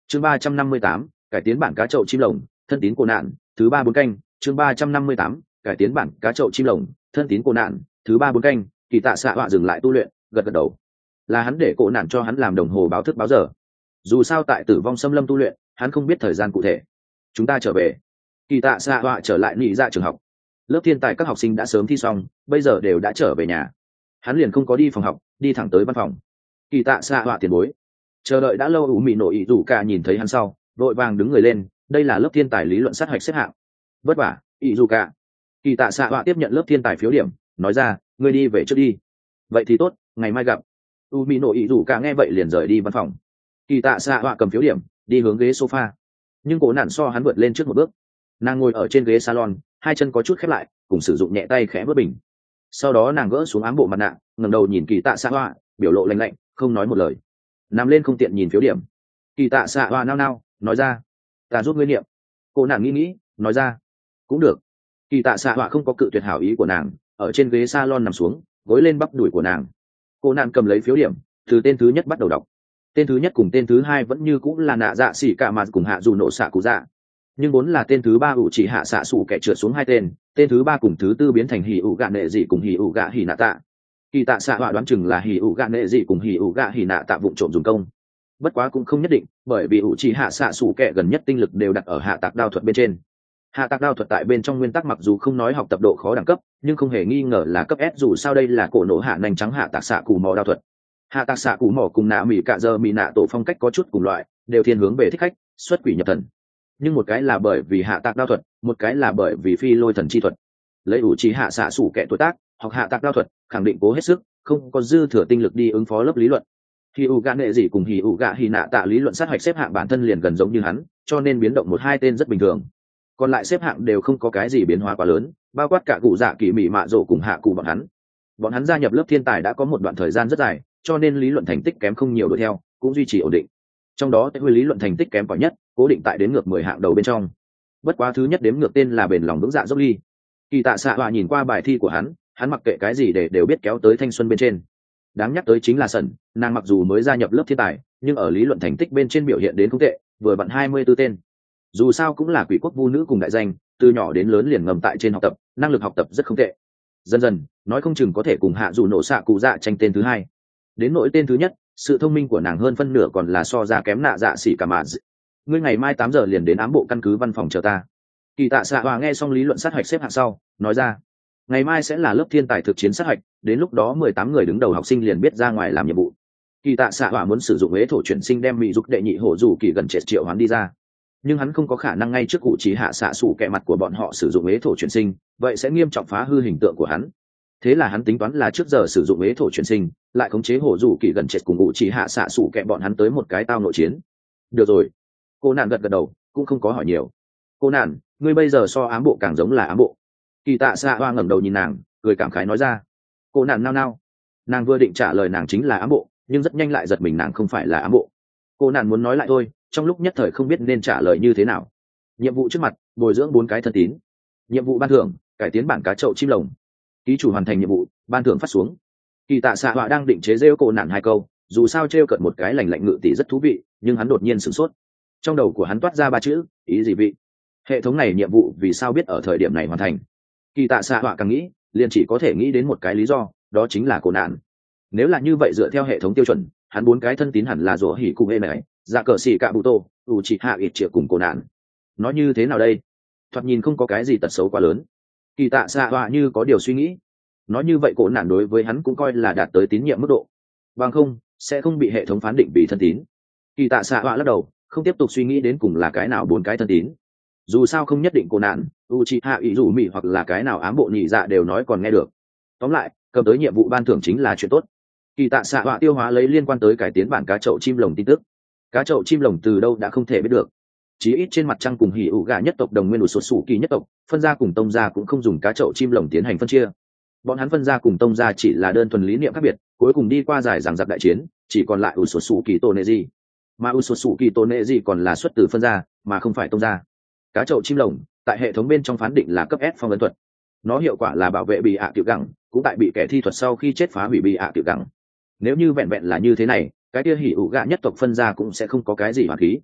chương 358, cải tiến bản cá chậu chim lồng thân tín cô nạn thứ 3-4 canh. chương 358, cải tiến bản cá chậu chim lồng thân tín cô nạn thứ 3-4 canh. Kỳ tạ xạ họa dừng lại tu luyện, gật gật đầu. Là hắn để cô nạn cho hắn làm đồng hồ báo thức báo giờ. Dù sao tại tử vong xâm lâm tu luyện, hắn không biết thời gian cụ thể. Chúng ta trở về. Kỳ tạ xạ họa trở lại nghỉ ra trường học. Lớp thiên tài các học sinh đã sớm thi xong, bây giờ đều đã trở về nhà. Hắn liền không có đi phòng học, đi thẳng tới văn phòng. Kỳ tạ xạ họa tiền bối. Chờ đợi đã lâu ủ mị nổ ý rủ cả nhìn thấy hắn sau, vội vàng đứng người lên. Đây là lớp thiên tài lý luận sát hạch xếp hạng. Vất vả, ý rủ cả. Kỳ tạ xạ họa tiếp nhận lớp thiên tài phiếu điểm, nói ra, ngươi đi về trước đi. Vậy thì tốt, ngày mai gặp. U mị nổ ý rủ cả nghe vậy liền rời đi văn phòng. Kỳ tạ xạ họa cầm phiếu điểm, đi hướng ghế sofa. Nhưng cổ nạn so hắn vượt lên trước một bước. Nàng ngồi ở trên ghế salon, hai chân có chút khép lại, cùng sử dụng nhẹ tay khẽ vớt bình. Sau đó nàng gỡ xuống ám bộ mặt nạ, ngẩng đầu nhìn kỳ tạ xạ họa, biểu lộ lạnh lạnh, không nói một lời. Nằm lên không tiện nhìn phiếu điểm. Kỳ tạ xạ họa nao nao, nói ra, ta giúp ngươi niệm. Cô nàng nghĩ, nói ra, cũng được. Kỳ tạ xạ họa không có cự tuyệt hảo ý của nàng, ở trên ghế salon nằm xuống, gối lên bắp đùi của nàng. Cô nàng cầm lấy phiếu điểm, từ tên thứ nhất bắt đầu đọc. Tên thứ nhất cùng tên thứ hai vẫn như cũng là nạ dạ xỉ cả mà cùng hạ dù nổ xạ cụ dạ, nhưng vốn là tên thứ ba ủ chỉ hạ xạ sủ kẻ trượt xuống hai tên, tên thứ ba cùng thứ tư biến thành hỉ ủ gạ nệ dị cùng hỉ ủ gạ hỉ nạ tạ. Kỳ tạ xạ họa đoán chừng là hỉ ủ gạ nệ dị cùng hỉ ủ gạ hỉ nạ tạ vụng trộm dùng công, bất quá cũng không nhất định, bởi vì ủ chỉ hạ xạ sủ kẻ gần nhất tinh lực đều đặt ở hạ tạc đao thuật bên trên. Hạ tạc đao thuật tại bên trong nguyên tắc mặc dù không nói học tập độ khó đẳng cấp, nhưng không hề nghi ngờ là cấp S, dù sao đây là cổ nổ hạ nành trắng hạ tạc xạ cù mò đao thuật. Hạ tạc xạ cù mò cùng nạ mỹ cạ giờ mỹ nạ tổ phong cách có chút cùng loại, đều thiên hướng về thích khách, xuất quỷ nhập thần. Nhưng một cái là bởi vì hạ tạc đao thuật, một cái là bởi vì phi lôi thần chi thuật. Lấy ủ trí hạ xạ sủ kẻ tuổi tác học hạ tạc đao thuật, khẳng định cố hết sức, không có dư thừa tinh lực đi ứng phó lớp lý luận. Hỉ ủ gạ nệ dị cùng hỉ ủ gạ hỉ nạ tạ lý luận sát hạch xếp hạng bản thân liền gần giống như hắn, cho nên biến động một hai tên rất bình thường. Còn lại xếp hạng đều không có cái gì biến hóa quá lớn, bao quát cả cụ dạ kỳ mị mạ rổ cùng hạ cụ bọn hắn gia nhập lớp thiên tài đã có một đoạn thời gian rất dài, cho nên lý luận thành tích kém không nhiều đuổi theo, cũng duy trì ổn định. Trong đó tế huy lý luận thành tích kém cỏi nhất, cố định tại đếm ngược 10 hạng đầu bên trong. Bất quá thứ nhất đếm ngược tên là bền lòng vững dạ dốc ly. Kỳ tạ xạ họa nhìn qua bài thi của hắn mặc kệ cái gì để đều biết kéo tới thanh xuân bên trên. Đáng nhắc tới chính là sẩn, nàng mặc dù mới gia nhập lớp thiên tài, nhưng ở lý luận thành tích bên trên biểu hiện đến không tệ, vừa vặn 24 tên. Dù sao cũng là quỷ quốc vu nữ cùng đại danh, từ nhỏ đến lớn liền ngầm tại trên học tập, năng lực học tập rất không tệ. Dần dần, nói không chừng có thể cùng hạ dù nổ xạ cụ dạ tranh tên thứ hai. Đến nỗi tên thứ nhất, sự thông minh của nàng hơn phân nửa còn là so ra kém nạ dạ xỉ cả mà. Ngươi ngày mai 8 giờ liền đến ám bộ căn cứ văn phòng chờ ta. Kỳ tạ xạ hòa nghe xong lý luận sát hạch xếp hạng sau, nói ra, ngày mai sẽ là lớp thiên tài thực chiến sát hạch, đến lúc đó 18 người đứng đầu học sinh liền biết ra ngoài làm nhiệm vụ. Kỳ tạ xạ hòa muốn sử dụng ế thổ chuyển sinh đem mỹ dục đệ nhị hổ dù kỳ gần triệt triệu hoán đi ra, nhưng hắn không có khả năng ngay trước cụ chỉ hạ xạ sủ kẻ mặt của bọn họ sử dụng ế thổ chuyển sinh, vậy sẽ nghiêm trọng phá hư hình tượng của hắn. Thế là hắn tính toán là trước giờ sử dụng ế thổ chuyển sinh, lại khống chế hổ dù kỳ gần triệt cùng cụ chỉ hạ xạ sủ kẻ bọn hắn tới một cái tao nội chiến. Được rồi. Cô nạn gật gật đầu, cũng không có hỏi nhiều. Cô nạn, ngươi bây giờ so ám bộ càng giống là ám bộ. Kỳ tạ xạ hoa ngẩng đầu nhìn nàng, cười cảm khái nói ra. Cô nạn nao nao, nàng vừa định trả lời nàng chính là ám bộ, nhưng rất nhanh lại giật mình nàng không phải là ám bộ. Cô nạn muốn nói lại thôi, trong lúc nhất thời không biết nên trả lời như thế nào. Nhiệm vụ trước mặt, bồi dưỡng 4 cái thân tín. Nhiệm vụ ban thưởng, cải tiến bản cá chậu chim lồng. Ký chủ hoàn thành nhiệm vụ, ban thưởng phát xuống. Kỳ tạ xạ họa đang định chế rêu cô nạn 2 câu, dù sao trêu cợt một cái lành lạnh ngự tỷ rất thú vị, nhưng hắn đột nhiên sửng sốt. Trong đầu của hắn toát ra 3 chữ, ý gì vị? Hệ thống này nhiệm vụ vì sao biết ở thời điểm này hoàn thành? Kỳ tạ xạ họa càng nghĩ, liền chỉ có thể nghĩ đến một cái lý do, đó chính là cô nạn. Nếu là như vậy dựa theo hệ thống tiêu chuẩn, hắn 4 cái thân tín hẳn là rủa hỉ cùng ê này, dạ cờ xỉ cạ bụ tô, u chỉ hạ ít triệu cùng cô nạn. Nó như thế nào đây? Thoạt nhìn không có cái gì tật xấu quá lớn. Kỳ tạ xạ họa như có điều suy nghĩ. Nói như vậy cô nạn đối với hắn cũng coi là đạt tới tín nhiệm mức độ, bằng không sẽ không bị hệ thống phán định bị thân tín. Kỳ tạ xạ họa lắc đầu, không tiếp tục suy nghĩ đến cùng là cái nào 4 cái thân tín. Dù sao không nhất định cô nạn, Uchiha ý dù mì hoặc là cái nào ám bộ nhị dạ đều nói còn nghe được. Tóm lại, cầm tới nhiệm vụ ban thưởng chính là chuyện tốt. Kỳ tạ xạ họa tiêu hóa lấy liên quan tới cải tiến bản cá chậu chim lồng tin tức. Cá chậu chim lồng từ đâu đã không thể biết được. Chí ít trên mặt trăng cùng hỉ ủ gà nhất tộc đồng nguyên sụt sủ kỳ nhất tộc, phân gia cùng tông gia cũng không dùng cá chậu chim lồng tiến hành phân chia. Bọn hắn phân gia cùng tông gia chỉ là đơn thuần lý niệm khác biệt, cuối cùng đi qua dài dằng dặc đại chiến, chỉ còn lại sụt sủ kỳ tổ nệ gì. Mà sụt sủ kỳ tổ nệ gì còn là xuất từ phân gia, mà không phải tông gia. Cá chậu chim lồng tại hệ thống bên trong phán định là cấp S phong ấn thuật. Nó hiệu quả là bảo vệ bị hạ tiểu gẳng, cũng tại bị kẻ thi thuật sau khi chết phá hủy bị hạ tiểu gẳng. Nếu như vẹn vẹn là như thế này, cái kia hỉ ủ gạ nhất tộc phân gia cũng sẽ không có cái gì hoàn khí.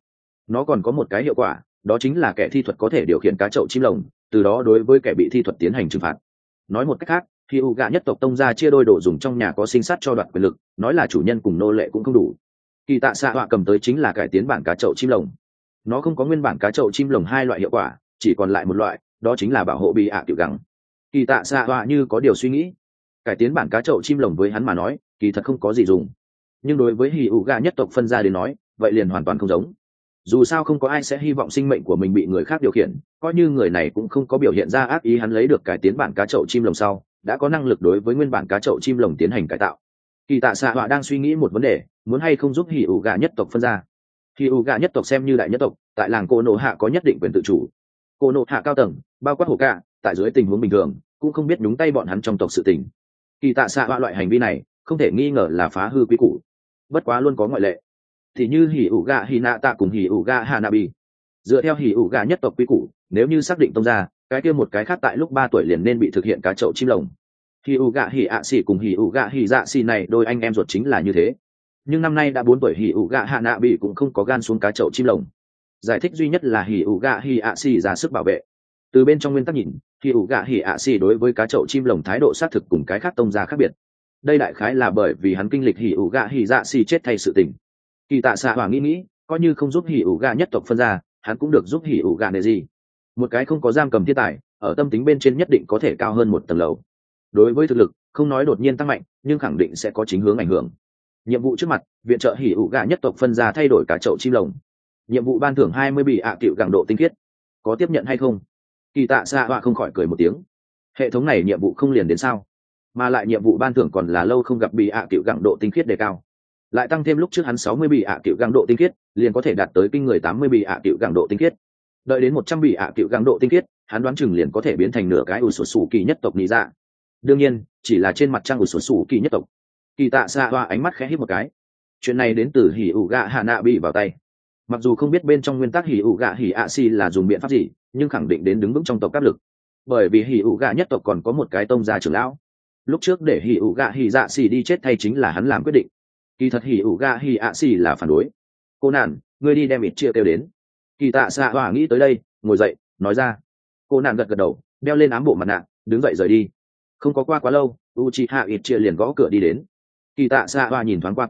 Nó còn có một cái hiệu quả, đó chính là kẻ thi thuật có thể điều khiển cá chậu chim lồng, từ đó đối với kẻ bị thi thuật tiến hành trừng phạt. Nói một cách khác, khi u gạ nhất tộc tông ra chia đôi đồ dùng trong nhà có sinh sát cho đoạt quyền lực, nói là chủ nhân cùng nô lệ cũng không đủ. Kỳ tạ xạ họa cầm tới chính là cải tiến bản cá chậu chim lồng. Nó không có nguyên bản cá chậu chim lồng hai loại hiệu quả, chỉ còn lại một loại, đó chính là bảo hộ bị ạ tiểu gắng. Kỳ tạ xạ họa như có điều suy nghĩ. Cải tiến bản cá chậu chim lồng với hắn mà nói kỳ thật không có gì dùng, nhưng đối với hỉ ủ gạ nhất tộc phân ra đến nói vậy liền hoàn toàn không giống. Dù sao không có ai sẽ hy vọng sinh mệnh của mình bị người khác điều khiển, coi như người này cũng không có biểu hiện ra ác ý. Hắn lấy được cải tiến bản cá chậu chim lồng sau đã có năng lực đối với nguyên bản cá chậu chim lồng tiến hành cải tạo. Kỳ tạ xạ họa đang suy nghĩ một vấn đề, muốn hay không giúp hỉ ủ gạ nhất tộc phân ra. Hỉ ủ gạ nhất tộc xem như đại nhất tộc, tại làng cô nộ hạ có nhất định quyền tự chủ. Cô nộ hạ cao tầng bao quát hổ cả tại dưới tình huống bình thường cũng không biết nhúng tay bọn hắn trong tộc sự tình. Kỳ tạ xạ họa loại hành vi này không thể nghi ngờ là phá hư quy củ, bất quá luôn có ngoại lệ, thì như hỉ ủ gạ hỉ nạ tạ cùng hỉ ủ gạ hanabi. Dựa theo hỉ ủ gạ nhất tộc quy củ, nếu như xác định tông ra cái kia một cái khác tại lúc 3 tuổi liền nên bị thực hiện cá chậu chim lồng. Hỉ ủ gạ hỉ ạ xỉ cùng hỉ ủ gạ hỉ dạ xỉ này đôi anh em ruột chính là như thế, nhưng năm nay đã 4 tuổi hỉ ủ gạ hanabi cũng không có gan xuống cá chậu chim lồng. Giải thích duy nhất là hỉ ủ gạ hỉ ạ xỉ ra sức bảo vệ. Từ bên trong nguyên tắc nhìn, hỉ ủ gạ hỉ ạ xỉ đối với cá chậu chim lồng thái độ xác thực cùng cái khác tông ra khác biệt. Đây đại khái là bởi vì hắn kinh lịch hỉ ủ gạ hỉ dạ xỉ chết thay sự tình. Kỳ tạ xạ hỏa nghĩ coi như không giúp hỉ ủ gạ nhất tộc phân ra, hắn cũng được giúp hỉ ủ gạ nệ gì. Một cái không có giam cầm thiên tài, ở tâm tính bên trên nhất định có thể cao hơn một tầng lầu. Đối với thực lực không nói đột nhiên tăng mạnh, nhưng khẳng định sẽ có chính hướng ảnh hưởng. Nhiệm vụ trước mặt, viện trợ hỉ ủ gạ nhất tộc phân ra thay đổi cá chậu chim lồng. Nhiệm vụ ban thưởng 20 bị ạ cựu gẳng độ tinh khiết, có tiếp nhận hay không? Kỳ tạ xạ hỏa không khỏi cười một tiếng. Hệ thống này nhiệm vụ không liền đến sao? Mà lại nhiệm vụ ban thưởng còn là lâu không gặp bị ạ cựu gẳng độ tinh khiết đề cao, lại tăng thêm lúc trước hắn 60 bị ạ cựu gẳng độ tinh khiết liền có thể đạt tới kinh người 80 bị ạ cựu gẳng độ tinh khiết. Đợi đến 100 bị ạ cựu gẳng độ tinh khiết, hắn đoán chừng liền có thể biến thành nửa cái ủ sổ sủ kỳ nhất tộc lý dạ. Đương nhiên chỉ là trên mặt trăng ủ sổ sủ kỳ nhất tộc. Kỳ tạ xạ hoa ánh mắt khẽ híp một cái. Chuyện này đến từ hỉ ủ gạ hạ nạ bị vào tay. Mặc dù không biết bên trong nguyên tắc hỉ ủ gạ hỉ ạ xì là dùng biện pháp gì, nhưng khẳng định đến đứng vững trong tộc áp lực. Bởi vì hỉ ủ gạ nhất tộc còn có một cái tông gia trưởng lão, lúc trước để hỉ ủ gạ hỉ dạ xì đi chết thay chính là hắn làm quyết định. Kỳ thật hỉ ủ gạ hỉ ạ xì là phản đối. Cô nạn, ngươi đi đem ít chia kêu đến. Kỳ tạ xạ hỏa nghĩ tới đây, ngồi dậy nói ra. Cô nạn gật gật đầu, đeo lên ám bộ mặt nạ, đứng dậy rời đi. Không có qua quá lâu, Uchiha ít chia liền gõ cửa đi đến. Kỳ tạ xạ hỏa nhìn thoáng qua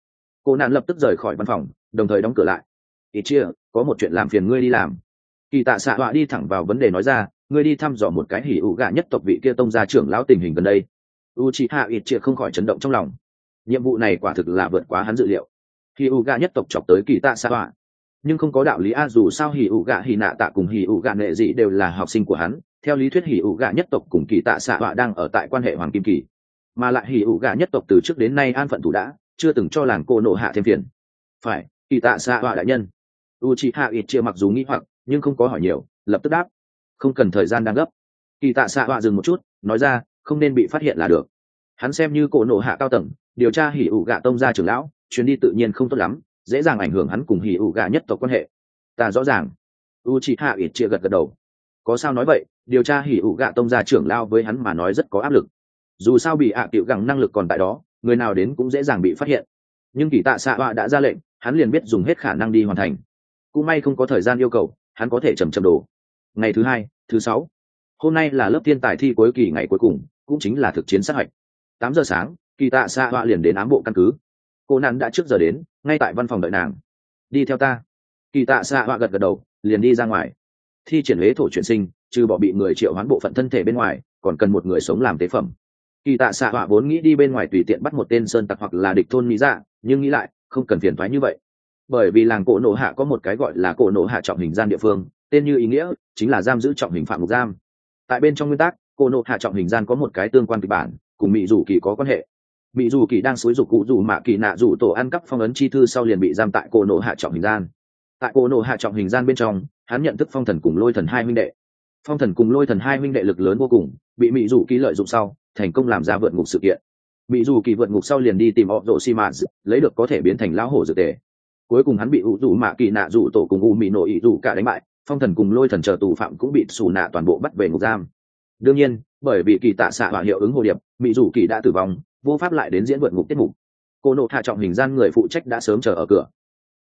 cô nạn lập tức rời khỏi văn phòng, đồng thời đóng cửa lại. Ít chia, có một chuyện làm phiền ngươi đi làm. Kỳ tạ xạ hỏa đi thẳng vào vấn đề nói ra, ngươi đi thăm dò một cái hỉ ủ gạ nhất tộc vị kia tông gia trưởng lão tình hình gần đây. Uchiha ít chia không khỏi chấn động trong lòng. Nhiệm vụ này quả thực là vượt quá hắn dự liệu. Hỉ ủ gạ nhất tộc chọc tới kỳ tạ xạ hỏa, nhưng không có đạo lý a, dù sao hỉ ủ gạ hỉ nạ tạ cùng hỉ ủ gạ nệ dị đều là học sinh của hắn. Theo lý thuyết hỉ ụ gạ nhất tộc cùng kỳ tạ xạ họa đang ở tại quan hệ hoàng kim kỳ, mà lại hỉ ụ gạ nhất tộc từ trước đến nay an phận thủ đã, chưa từng cho làng cô nộ hạ thêm phiền. Phải, kỳ tạ xạ họa đại nhân. Uchiha Itchia mặc dù nghi hoặc nhưng không có hỏi nhiều, lập tức đáp, không cần thời gian đang gấp. Kỳ tạ xạ họa dừng một chút, nói ra, không nên bị phát hiện là được. Hắn xem như cô nộ hạ cao tầng, điều tra hỉ ụ gạ tông gia trưởng lão, chuyến đi tự nhiên không tốt lắm, dễ dàng ảnh hưởng hắn cùng hỉ ụ gạ nhất tộc quan hệ. Ta rõ ràng. Uchiha Itchia gật gật đầu. Có sao nói vậy, điều tra hỉ ụ gạ tông gia trưởng lao với hắn mà nói rất có áp lực. Dù sao bị ạ tiểu gẳng năng lực còn tại đó, người nào đến cũng dễ dàng bị phát hiện. Nhưng kỳ tạ xạ họa đã ra lệnh, hắn liền biết dùng hết khả năng đi hoàn thành. Cũng may không có thời gian yêu cầu, hắn có thể chầm đồ. Ngày thứ 2, thứ 6, hôm nay là lớp thiên tài thi cuối kỳ ngày cuối cùng, cũng chính là thực chiến sát hạch. 8 giờ sáng, kỳ tạ xạ họa liền đến ám bộ căn cứ. Cô nàng đã trước giờ đến, ngay tại văn phòng đợi nàng. Đi theo ta. Kỳ tạ xạ họa gật gật đầu, liền đi ra ngoài. Thi triển huế thổ chuyển sinh, trừ bỏ bị người triệu hoán bộ phận thân thể bên ngoài, còn cần một người sống làm tế phẩm. Kỳ tạ xạ họa vốn nghĩ đi bên ngoài tùy tiện bắt một tên sơn tặc hoặc là địch thôn mỹ dạ, nhưng nghĩ lại không cần phiền thoái như vậy, bởi vì làng cổ nộ hạ có một cái gọi là cổ nộ hạ trọng hình gian địa phương, tên như ý nghĩa chính là giam giữ trọng hình phạm ngục giam. Tại bên trong nguyên tắc, cổ nộ hạ trọng hình gian có một cái tương quan kịch bản cùng mỹ dù kỳ có quan hệ. Mỹ dù kỳ đang xúi giục cụ dù mạ kỳ nạ dù tổ ăn cắp phong ấn chi thư sau liền bị giam tại cổ nộ hạ trọng hình gian. Tại cổ nộ hạ trọng hình gian bên trong, hắn nhận thức phong thần cùng lôi thần hai huynh đệ. Phong thần cùng lôi thần hai huynh đệ lực lớn vô cùng, bị mỹ dù kỳ lợi dụng sau thành công làm ra vượt ngục sự kiện. Mỹ dù kỳ vượt ngục sau liền đi tìm họ rộ xi mã, lấy được có thể biến thành lão hổ dược tề. Cuối cùng hắn bị ủ dù mạ kỳ nạ dù tổ cùng u mỹ nổ ý dù cả đánh bại, phong thần cùng lôi thần chờ tù phạm cũng bị xù nạ toàn bộ bắt về ngục giam. Đương nhiên, bởi vì kỳ tạ xạ hỏa hiệu ứng hồ điệp, mỹ dù kỳ đã tử vong, vô pháp lại đến diễn vượt ngục tiết mục. Cô nộ hạ trọng hình gian người phụ trách đã sớm chờ ở cửa.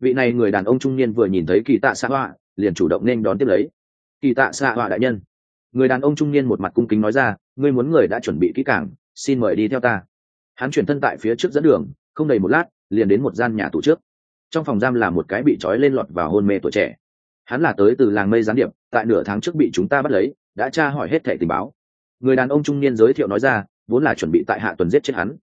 Vị này người đàn ông trung niên vừa nhìn thấy kỳ tạ xạ họa liền chủ động nên đón tiếp lấy. Kỳ tạ xạ họa đại nhân. Người đàn ông trung niên một mặt cung kính nói ra, ngươi muốn người đã chuẩn bị kỹ càng, xin mời đi theo ta. Hắn chuyển thân tại phía trước dẫn đường, không đầy một lát liền đến một gian nhà tù trước. Trong phòng giam là một cái bị trói lên lọt vào hôn mê tuổi trẻ. Hắn là tới từ làng mây gián điệp, tại nửa tháng trước bị chúng ta bắt lấy, đã tra hỏi hết thẻ tình báo. Người đàn ông trung niên giới thiệu nói ra, vốn là chuẩn bị tại hạ tuần giết chết hắn.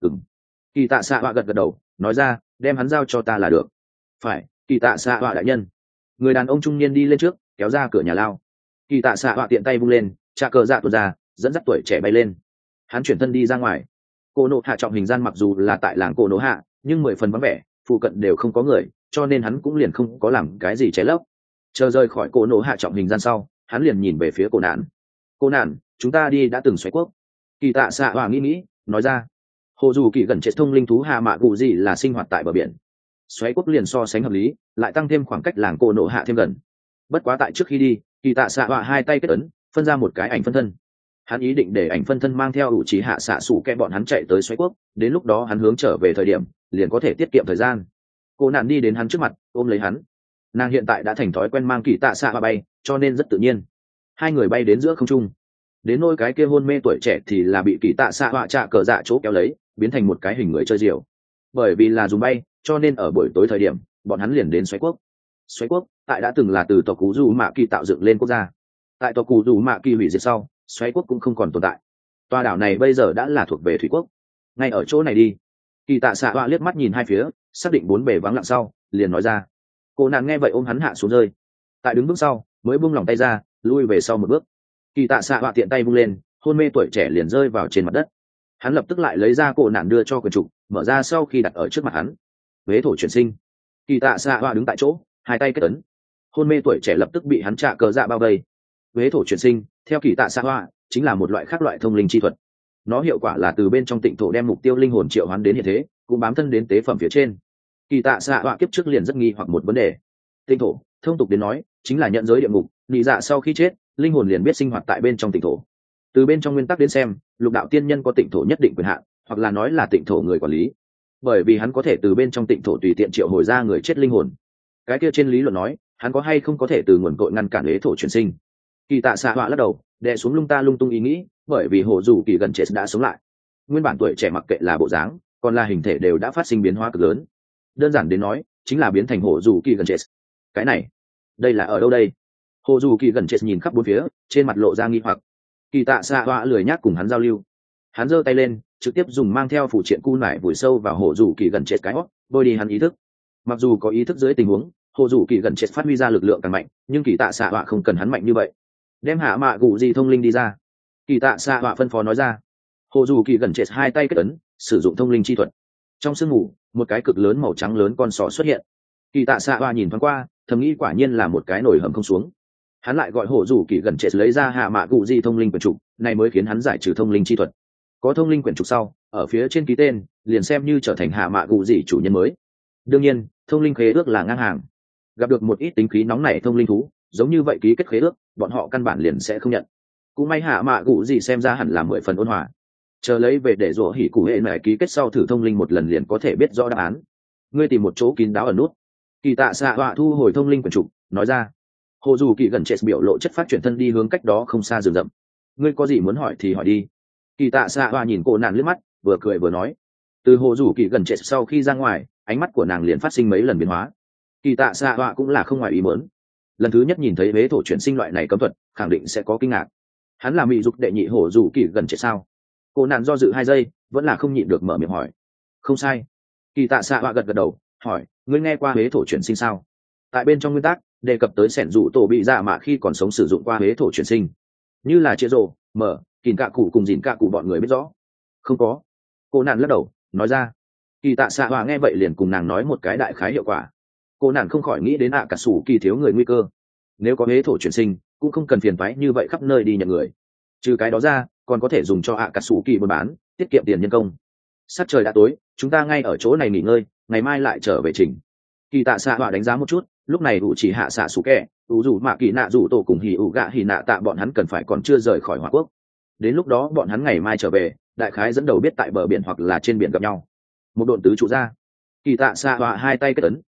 Kỳ tạ xạ họa gật gật đầu, nói ra, đem hắn giao cho ta là được. Phải, kỳ tạ xạ họa đại nhân. Người đàn ông trung niên đi lên trước, kéo ra cửa nhà lao. Kỳ tạ xạ họa tiện tay vung lên, trà cờ dạ tuột ra, dẫn dắt tuổi trẻ bay lên. Hắn chuyển thân đi ra ngoài. Cô nộ hạ trọng hình gian mặc dù là tại làng cô nộ hạ, nhưng 10 phần vắng vẻ, phụ cận đều không có người, cho nên hắn cũng liền không có làm cái gì trái lấp. Chờ rời khỏi cô nộ hạ trọng hình gian sau, hắn liền nhìn về phía cô nạn. Cô nạn, chúng ta đi đã từng xoáy quốc. Kỳ tạ xạ họa nghĩ, nói ra. Hồ dù kỳ gần chết thông linh thú hạ mạ cụ gì là sinh hoạt tại bờ biển. Xoáy quốc liền so sánh hợp lý, lại tăng thêm khoảng cách làng cô nộ hạ thêm gần. Bất quá tại trước khi đi, kỳ tạ xạ họa hai tay kết ấn, phân ra một cái ảnh phân thân. Hắn ý định để ảnh phân thân mang theo ủ trí hạ xạ sủ kẹ bọn hắn chạy tới xoáy quốc, đến lúc đó hắn hướng trở về thời điểm liền có thể tiết kiệm thời gian. Cô nạn đi đến hắn trước mặt, ôm lấy hắn. Nàng hiện tại đã thành thói quen mang kỳ tạ xạ họa bay, cho nên rất tự nhiên. Hai người bay đến giữa không trung. Đến nôi cái kia hôn mê tuổi trẻ thì là bị kỳ tạ xạ họa trạ cờ dạ chỗ kéo lấy, biến thành một cái hình người chơi diều. Bởi vì là dùng bay, cho nên ở buổi tối thời điểm bọn hắn liền đến xoáy quốc. Xoáy quốc tại đã từng là từ tộc cú dù mạ kỳ tạo dựng lên quốc gia. Tại tộc cú dù mạ kỳ hủy diệt sau, xoáy quốc cũng không còn tồn tại. Tòa đảo này bây giờ đã là thuộc về thủy quốc. Ngay ở chỗ này đi. Kỳ tạ xạ họa liếc mắt nhìn hai phía, xác định bốn bề vắng lặng sau liền nói ra. Cô nàng nghe vậy ôm hắn hạ xuống rơi. Tại đứng bước sau mới buông lỏng tay ra, lui về sau một bước. Kỳ tạ xạ họa tiện tay vung lên, hôn mê tuổi trẻ liền rơi vào trên mặt đất. Hắn lập tức lại lấy ra cổ nạn đưa cho quyền trục, mở ra sau khi đặt ở trước mặt hắn. Huế thổ chuyển sinh. Kỳ tạ xạ họa đứng tại chỗ, hai tay kết ấn. Hôn mê tuổi trẻ lập tức bị hắn trạ cờ dạ bao vây. Huế thổ chuyển sinh theo kỳ tạ xạ họa chính là một loại khác loại thông linh chi thuật. Nó hiệu quả là từ bên trong tịnh thổ đem mục tiêu linh hồn triệu hoán đến hiện thế, cũng bám thân đến tế phẩm phía trên. Kỳ tạ xạ họa kiếp trước liền rất nghi hoặc một vấn đề. Tịnh thổ thông tục đến nói chính là nhận giới địa ngục, nị dạ sau khi chết linh hồn liền biết sinh hoạt tại bên trong tịnh thổ. Từ bên trong nguyên tắc đến xem, lục đạo tiên nhân có tịnh thổ nhất định quyền hạn, hoặc là nói là tịnh thổ người quản lý, bởi vì hắn có thể từ bên trong tịnh thổ tùy tiện triệu hồi ra người chết linh hồn. Cái kia trên lý luận nói, hắn có hay không có thể từ nguồn cội ngăn cản huế thổ chuyển sinh? Kỳ tạ xạ họa lắc đầu, đè xuống lung ta lung tung ý nghĩ, bởi vì hồ dù kỳ gần chết đã sống lại, nguyên bản tuổi trẻ mặc kệ là bộ dáng còn là hình thể đều đã phát sinh biến hóa cực lớn. Đơn giản đến nói chính là biến thành hồ dù kỳ gần chết. Cái này đây là ở đâu đây? Hồ dù kỳ gần chết nhìn khắp bốn phía, trên mặt lộ ra nghi hoặc. Kỳ tạ xạ họa lười nhác cùng hắn giao lưu. Hắn giơ tay lên, trực tiếp dùng mang theo phụ triện cu nải vùi sâu vào hồ dù kỳ gần chết cái hót, bôi đi hắn ý thức. Mặc dù có ý thức dưới tình huống, hồ dù kỳ gần chết phát huy ra lực lượng càng mạnh, nhưng kỳ tạ xạ họa không cần hắn mạnh như vậy. Đem hạ mạ gù gì thông linh đi ra. Kỳ tạ xạ họa phân phó nói ra. Hồ dù kỳ gần chết hai tay kết ấn, sử dụng thông linh chi thuật. Trong sương mù, một cái cực lớn màu trắng lớn con sỏ xuất hiện. Kỳ tạ xạ họa nhìn thoáng qua, thầm nghĩ quả nhiên là một cái nồi hầm không xuống. Hắn lại gọi hồ dù kỳ gần chết lấy ra hạ mạ gù gì thông linh quyển trục, này mới khiến hắn giải trừ thông linh chi thuật. Có thông linh quyển trục sau, ở phía trên ký tên liền xem như trở thành hạ mạ gù gì chủ nhân mới. Đương nhiên thông linh khế ước là ngang hàng. Gặp được một ít tính khí nóng nảy thông linh thú giống như vậy ký kết khế ước, bọn họ căn bản liền sẽ không nhận. Cũng may hạ mạ gù gì xem ra hẳn là 10 phần ôn hòa. Chờ lấy về để rủa hỉ cụ hệ này ký kết sau thử thông linh một lần liền có thể biết rõ đáp án. Ngươi tìm một chỗ kín đáo ở nút. Kỳ tạ xạ họa thu hồi thông linh quyển trục, nói ra. Hồ dù kỳ gần chết biểu lộ chất phát chuyển thân đi hướng cách đó không xa rừng rậm. Ngươi có gì muốn hỏi thì hỏi đi. Kỳ tạ xạ họa nhìn cô nàng liếc mắt, vừa cười vừa nói. Từ hồ dù kỳ gần chết sau khi ra ngoài, ánh mắt của nàng liền phát sinh mấy lần biến hóa. Kỳ tạ xạ họa cũng là không ngoài ý muốn. Lần thứ nhất nhìn thấy huế thổ chuyển sinh loại này cấm thuật, khẳng định sẽ có kinh ngạc. Hắn là mỹ dục đệ nhị hồ dù kỳ gần chết sao? Cô nàng do dự 2 giây, vẫn là không nhịn được mở miệng hỏi. Không sai. Kỳ tạ xạ họa gật gật đầu, hỏi, ngươi nghe qua huế thổ chuyển sinh sao? Tại bên trong nguyên tắc đề cập tới sẻn dụ tổ bị dạ mạ khi còn sống sử dụng qua huế thổ chuyển sinh, như là chia rồ mở kìn cạ cụ cùng dìn cạ cụ bọn người biết rõ. Không có. Cô nàng lắc đầu, nói ra. Kỳ tạ xạ họa nghe vậy liền cùng nàng nói một cái đại khái hiệu quả. Cô nàng không khỏi nghĩ đến cả sủ kỳ thiếu người nguy cơ. Nếu có huế thổ chuyển sinh cũng không cần phiền phái như vậy khắp nơi đi nhận người. Trừ cái đó ra còn có thể dùng cho cả sủ kỳ buôn bán, tiết kiệm tiền nhân công. Sát trời đã tối, chúng ta ngay ở chỗ này nghỉ ngơi, ngày mai lại trở về trình. Kỳ tạ xạ họa đánh giá một chút, lúc này ủ chỉ hạ xạ sủ kẹ ủ dù mạ kỳ nạ dù tổ cùng hì ủ gạ hì nạ tạ bọn hắn cần phải còn chưa rời khỏi hỏa quốc. Đến lúc đó bọn hắn ngày mai trở về, đại khái dẫn đầu biết tại bờ biển hoặc là trên biển gặp nhau. Một độn tứ trụ ra. Kỳ tạ xạ họa hai tay kết ấn.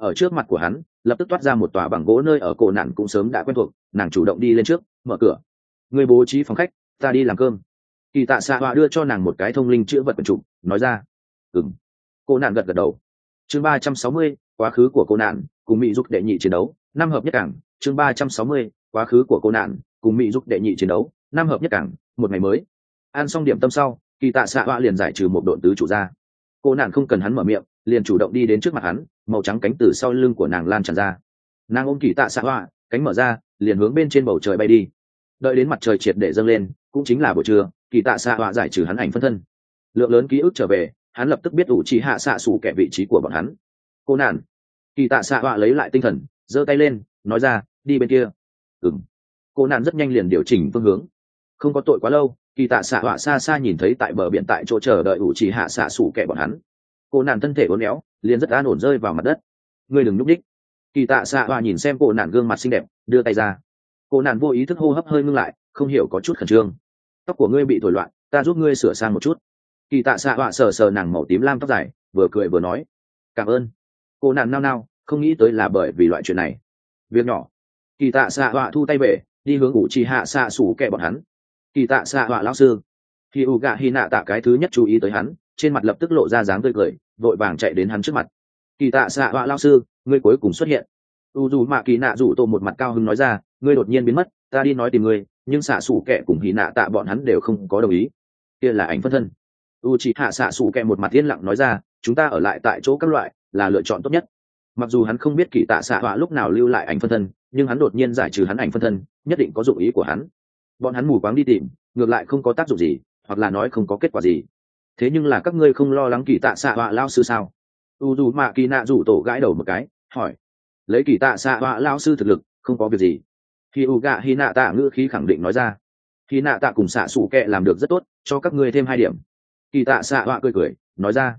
ở trước mặt của hắn lập tức toát ra một tòa bằng gỗ nơi ở cổ nạn cũng sớm đã quen thuộc. Nàng chủ động đi lên trước mở cửa. Người bố trí phòng khách, ta đi làm cơm. Kỳ tạ xạ họa đưa cho nàng một cái thông linh chữ vật quần trục, nói ra. Ừm. Cô nạn gật gật đầu. Chương 360, quá khứ của cô nạn cùng mỹ dục đệ nhị chiến đấu năm hợp nhất cảng. Chương 360, quá khứ của cô nạn cùng mỹ dục đệ nhị chiến đấu năm hợp nhất cảng. Một ngày mới. Ăn xong điểm tâm sau, kỳ tạ xạ họa liền giải trừ một độn tứ chủ ra. Cô nạn không cần hắn mở miệng, liền chủ động đi đến trước mặt hắn, màu trắng cánh từ sau lưng của nàng lan tràn ra. Nàng ôm kỳ tạ xạ họa, cánh mở ra, liền hướng bên trên bầu trời bay đi. Đợi đến mặt trời triệt để dâng lên, cũng chính là buổi trưa, kỳ tạ xạ họa giải trừ hắn ảnh phân thân. Lượng lớn ký ức trở về, hắn lập tức biết ủ trì hạ xạ xù kẻ vị trí của bọn hắn. Cô nạn. Kỳ tạ xạ họa lấy lại tinh thần, giơ tay lên, nói ra, đi bên kia. Ừm. Cô nạn rất nhanh liền điều chỉnh phương hướng. Không có tội quá lâu, kỳ tạ xạ họa xa xa nhìn thấy tại bờ biển tại chỗ chờ đợi ủ trì hạ xạ xù kẻ bọn hắn. Cô nạn thân thể uốn éo, liền rất an ổn rơi vào mặt đất. Ngươi đừng nhúc nhích. Kỳ tạ xạ họa nhìn xem cô nạn gương mặt xinh đẹp, đưa tay ra. Cô nạn vô ý thức hô hấp hơi ngưng lại, không hiểu có chút khẩn trương. Tóc của ngươi bị thổi loạn, ta giúp ngươi sửa sang một chút. Kỳ tạ xạ họa sờ sờ nàng màu tím lam tóc dài, vừa cười vừa nói. Cảm ơn. Cô nạn nao nao, không nghĩ tới là bởi vì loại chuyện này. Việc nhỏ. Kỳ tạ xạ họa thu tay về, đi hướng ủ trì hạ xạ xù kẻ bọn hắn. Kỳ tạ xạ họa lão sư. Khi u gạ hi nạ tạ cái thứ nhất chú ý tới hắn, trên mặt lập tức lộ ra dáng tươi cười, vội vàng chạy đến hắn trước mặt. Kỳ tạ xạ họa lão sư, ngươi cuối cùng xuất hiện. U dù mạ kỳ nạ rủ tổ một mặt cao hứng nói ra, ngươi đột nhiên biến mất, ta đi nói tìm ngươi, nhưng xạ xù kẻ cùng hi nạ tạ bọn hắn đều không có đồng ý. Kia là ảnh phân thân. U chỉ hạ xạ xù kẻ một mặt yên lặng nói ra, chúng ta ở lại tại chỗ các loại là lựa chọn tốt nhất. Mặc dù hắn không biết kỳ tạ xạ họa lúc nào lưu lại ảnh phân thân, nhưng hắn đột nhiên giải trừ hắn ảnh phân thân, nhất định có dụng ý của hắn. Bọn hắn mù quáng đi tìm, ngược lại không có tác dụng gì, hoặc là nói không có kết quả gì. Thế nhưng là các ngươi không lo lắng kỳ tạ xạ họa lao sư sao? U dù mạ kỳ nạ rủ tổ gãi đầu một cái, hỏi. Lấy kỳ tạ xạ họa lao sư thực lực, không có việc gì. Khi u gạ hi nạ tạ ngữ khí khẳng định nói ra. Hi nạ tạ cùng xạ xù kẹ làm được rất tốt, cho các ngươi thêm 2 điểm. Kỳ tạ xạ họa cười cười, nói ra.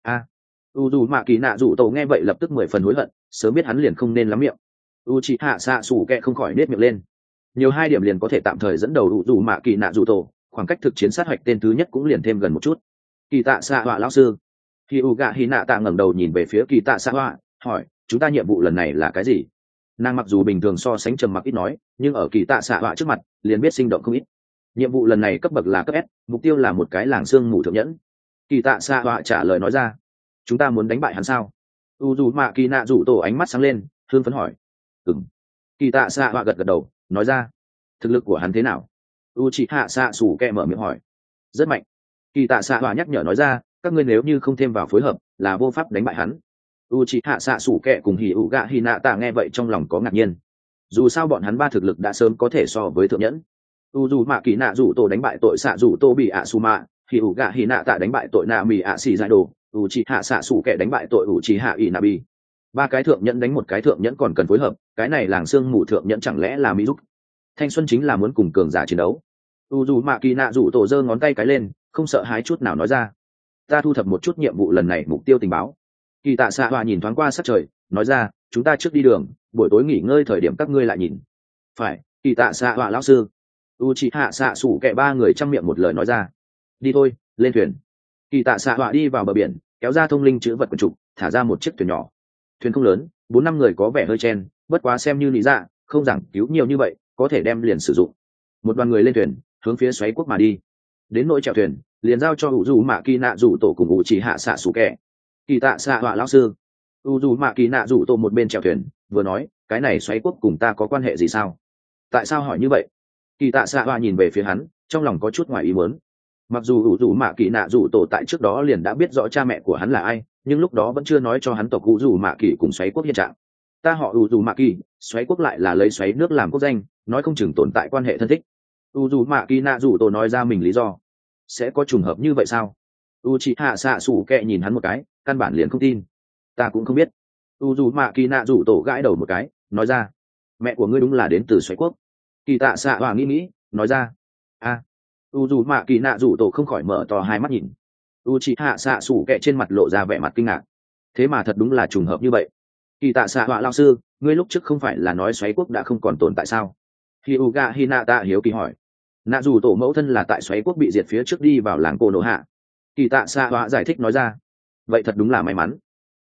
U dù mạ kỳ nạ rủ tổ nghe vậy lập tức 10 phần hối hận, sớm biết hắn liền không nên lắm miệng. U chỉ hạ xạ xù kẹ không khỏi nết miệng lên. Nhiều 2 điểm liền có thể tạm thời dẫn đầu u dù mạ kỳ nạ rủ tổ, khoảng cách thực chiến sát hoạch tên thứ nhất cũng liền thêm gần một chút. Kỳ tạ xạ họa lão sư. Khi u gạ hi nạ tạ ngẩng đầu nhìn về phía kỳ tạ xạ họa, hỏi, chúng ta nhiệm vụ lần này là cái gì? Nàng mặc dù bình thường so sánh trầm mặc ít nói, nhưng ở kỳ tạ xạ họa trước mặt liền biết sinh động không ít. Nhiệm vụ lần này cấp bậc là cấp S, mục tiêu là một cái làng xương mù thượng nhẫn. Kỳ tạ xạ họa trả lời nói ra. Chúng ta muốn đánh bại hắn sao? U dù mạ kỳ nạ rủ tổ ánh mắt sáng lên, hương phấn hỏi. Ừm. Kỳ tạ xạ họa gật gật đầu, nói ra. Thực lực của hắn thế nào? U chỉ hạ xạ xù kẹ mở miệng hỏi. Rất mạnh. Kỳ tạ xạ họa nhắc nhở nói ra, các ngươi nếu như không thêm vào phối hợp là vô pháp đánh bại hắn. U chỉ hạ xạ xù kẹ cùng hỉ ụ gạ hỉ nạ tạ nghe vậy trong lòng có ngạc nhiên. Dù sao bọn hắn 3 thực lực đã sớm có thể so với thượng nhẫn. U dù mạ kỳ nạ rủ tổ đánh bại tội xạ rủ tô bị ạ su mạ, hỉ ụ gạ hỉ nạ tạ đánh bại tội nạ mì ạ xì giải đồ, u chỉ hạ xạ xù kẹ đánh bại tội u chỉ hạ ỷ nạ bi. 3 cái thượng nhẫn đánh một cái thượng nhẫn còn cần phối hợp, cái này làng xương mù thượng nhẫn chẳng lẽ là mỹ giúp? Thanh xuân chính là muốn cùng cường giả chiến đấu. U dù mạ kỳ nạ rủ tổ giơ ngón tay cái lên, không sợ hãi chút nào nói ra. Ta thu thập một chút nhiệm vụ lần này mục tiêu tình báo. Kỳ tạ xạ họa nhìn thoáng qua sát trời, nói ra, chúng ta trước đi đường, buổi tối nghỉ ngơi thời điểm các ngươi lại nhìn. Phải. Kỳ tạ xạ họa lão sư. U chỉ hạ xạ xủ kẹ 3 người trong miệng một lời nói ra. Đi thôi, lên thuyền. Kỳ tạ xạ họa đi vào bờ biển, kéo ra thông linh chữ vật quần trục, thả ra một chiếc thuyền nhỏ. Thuyền không lớn, 4-5 người có vẻ hơi chen, bất quá xem như lý dạ, không giảng cứu nhiều như vậy, có thể đem liền sử dụng. Một đoàn người lên thuyền, hướng phía xoáy quốc mà đi. Đến nỗi chèo thuyền, liền giao cho u dù mạ kỳ nạ rủ tổ cùng u chỉ hạ xạ xủ kẹ. Kỳ tạ xạ họa lão sư. U dù mạ kỳ nạ rủ tổ một bên chèo thuyền, vừa nói, cái này xoáy quốc cùng ta có quan hệ gì sao? Tại sao hỏi như vậy? Kỳ tạ xạ họa nhìn về phía hắn, trong lòng có chút ngoài ý muốn. Mặc dù ủ dù mạ kỳ nạ rủ tổ tại trước đó liền đã biết rõ cha mẹ của hắn là ai, nhưng lúc đó vẫn chưa nói cho hắn tộc ủ dù mạ kỳ cùng xoáy quốc hiện trạng. Ta họ ủ dù mạ kỳ, xoáy quốc lại là lấy xoáy nước làm quốc danh, nói không chừng tồn tại quan hệ thân thích. ủ dù mạ kỳ nạ rủ tổ nói ra mình lý do. Sẽ có trùng hợp như vậy sao? U chỉ hạ xạ xù kẹ nhìn hắn một cái, căn bản liền không tin. Ta cũng không biết. ủ dù mạ kỳ nạ rủ tổ gãi đầu một cái, nói ra. Mẹ của ngươi đúng là đến từ xoáy quốc. Kỳ tạ xạ họa nghĩ, nói ra. U dù mạ kỳ nạ rủ tổ không khỏi mở to 2 mắt nhìn. U chỉ hạ xạ xủ kẹ trên mặt lộ ra vẻ mặt kinh ngạc. Thế mà thật đúng là trùng hợp như vậy. Kỳ tạ xạ họa lao sư, ngươi lúc trước không phải là nói xoáy quốc đã không còn tồn tại sao? Hyuga Hinata hiếu kỳ hỏi. Nạ dù tổ mẫu thân là tại xoáy quốc bị diệt phía trước đi vào làng cô nổ hạ. Kỳ tạ xạ họa giải thích nói ra. Vậy thật đúng là may mắn.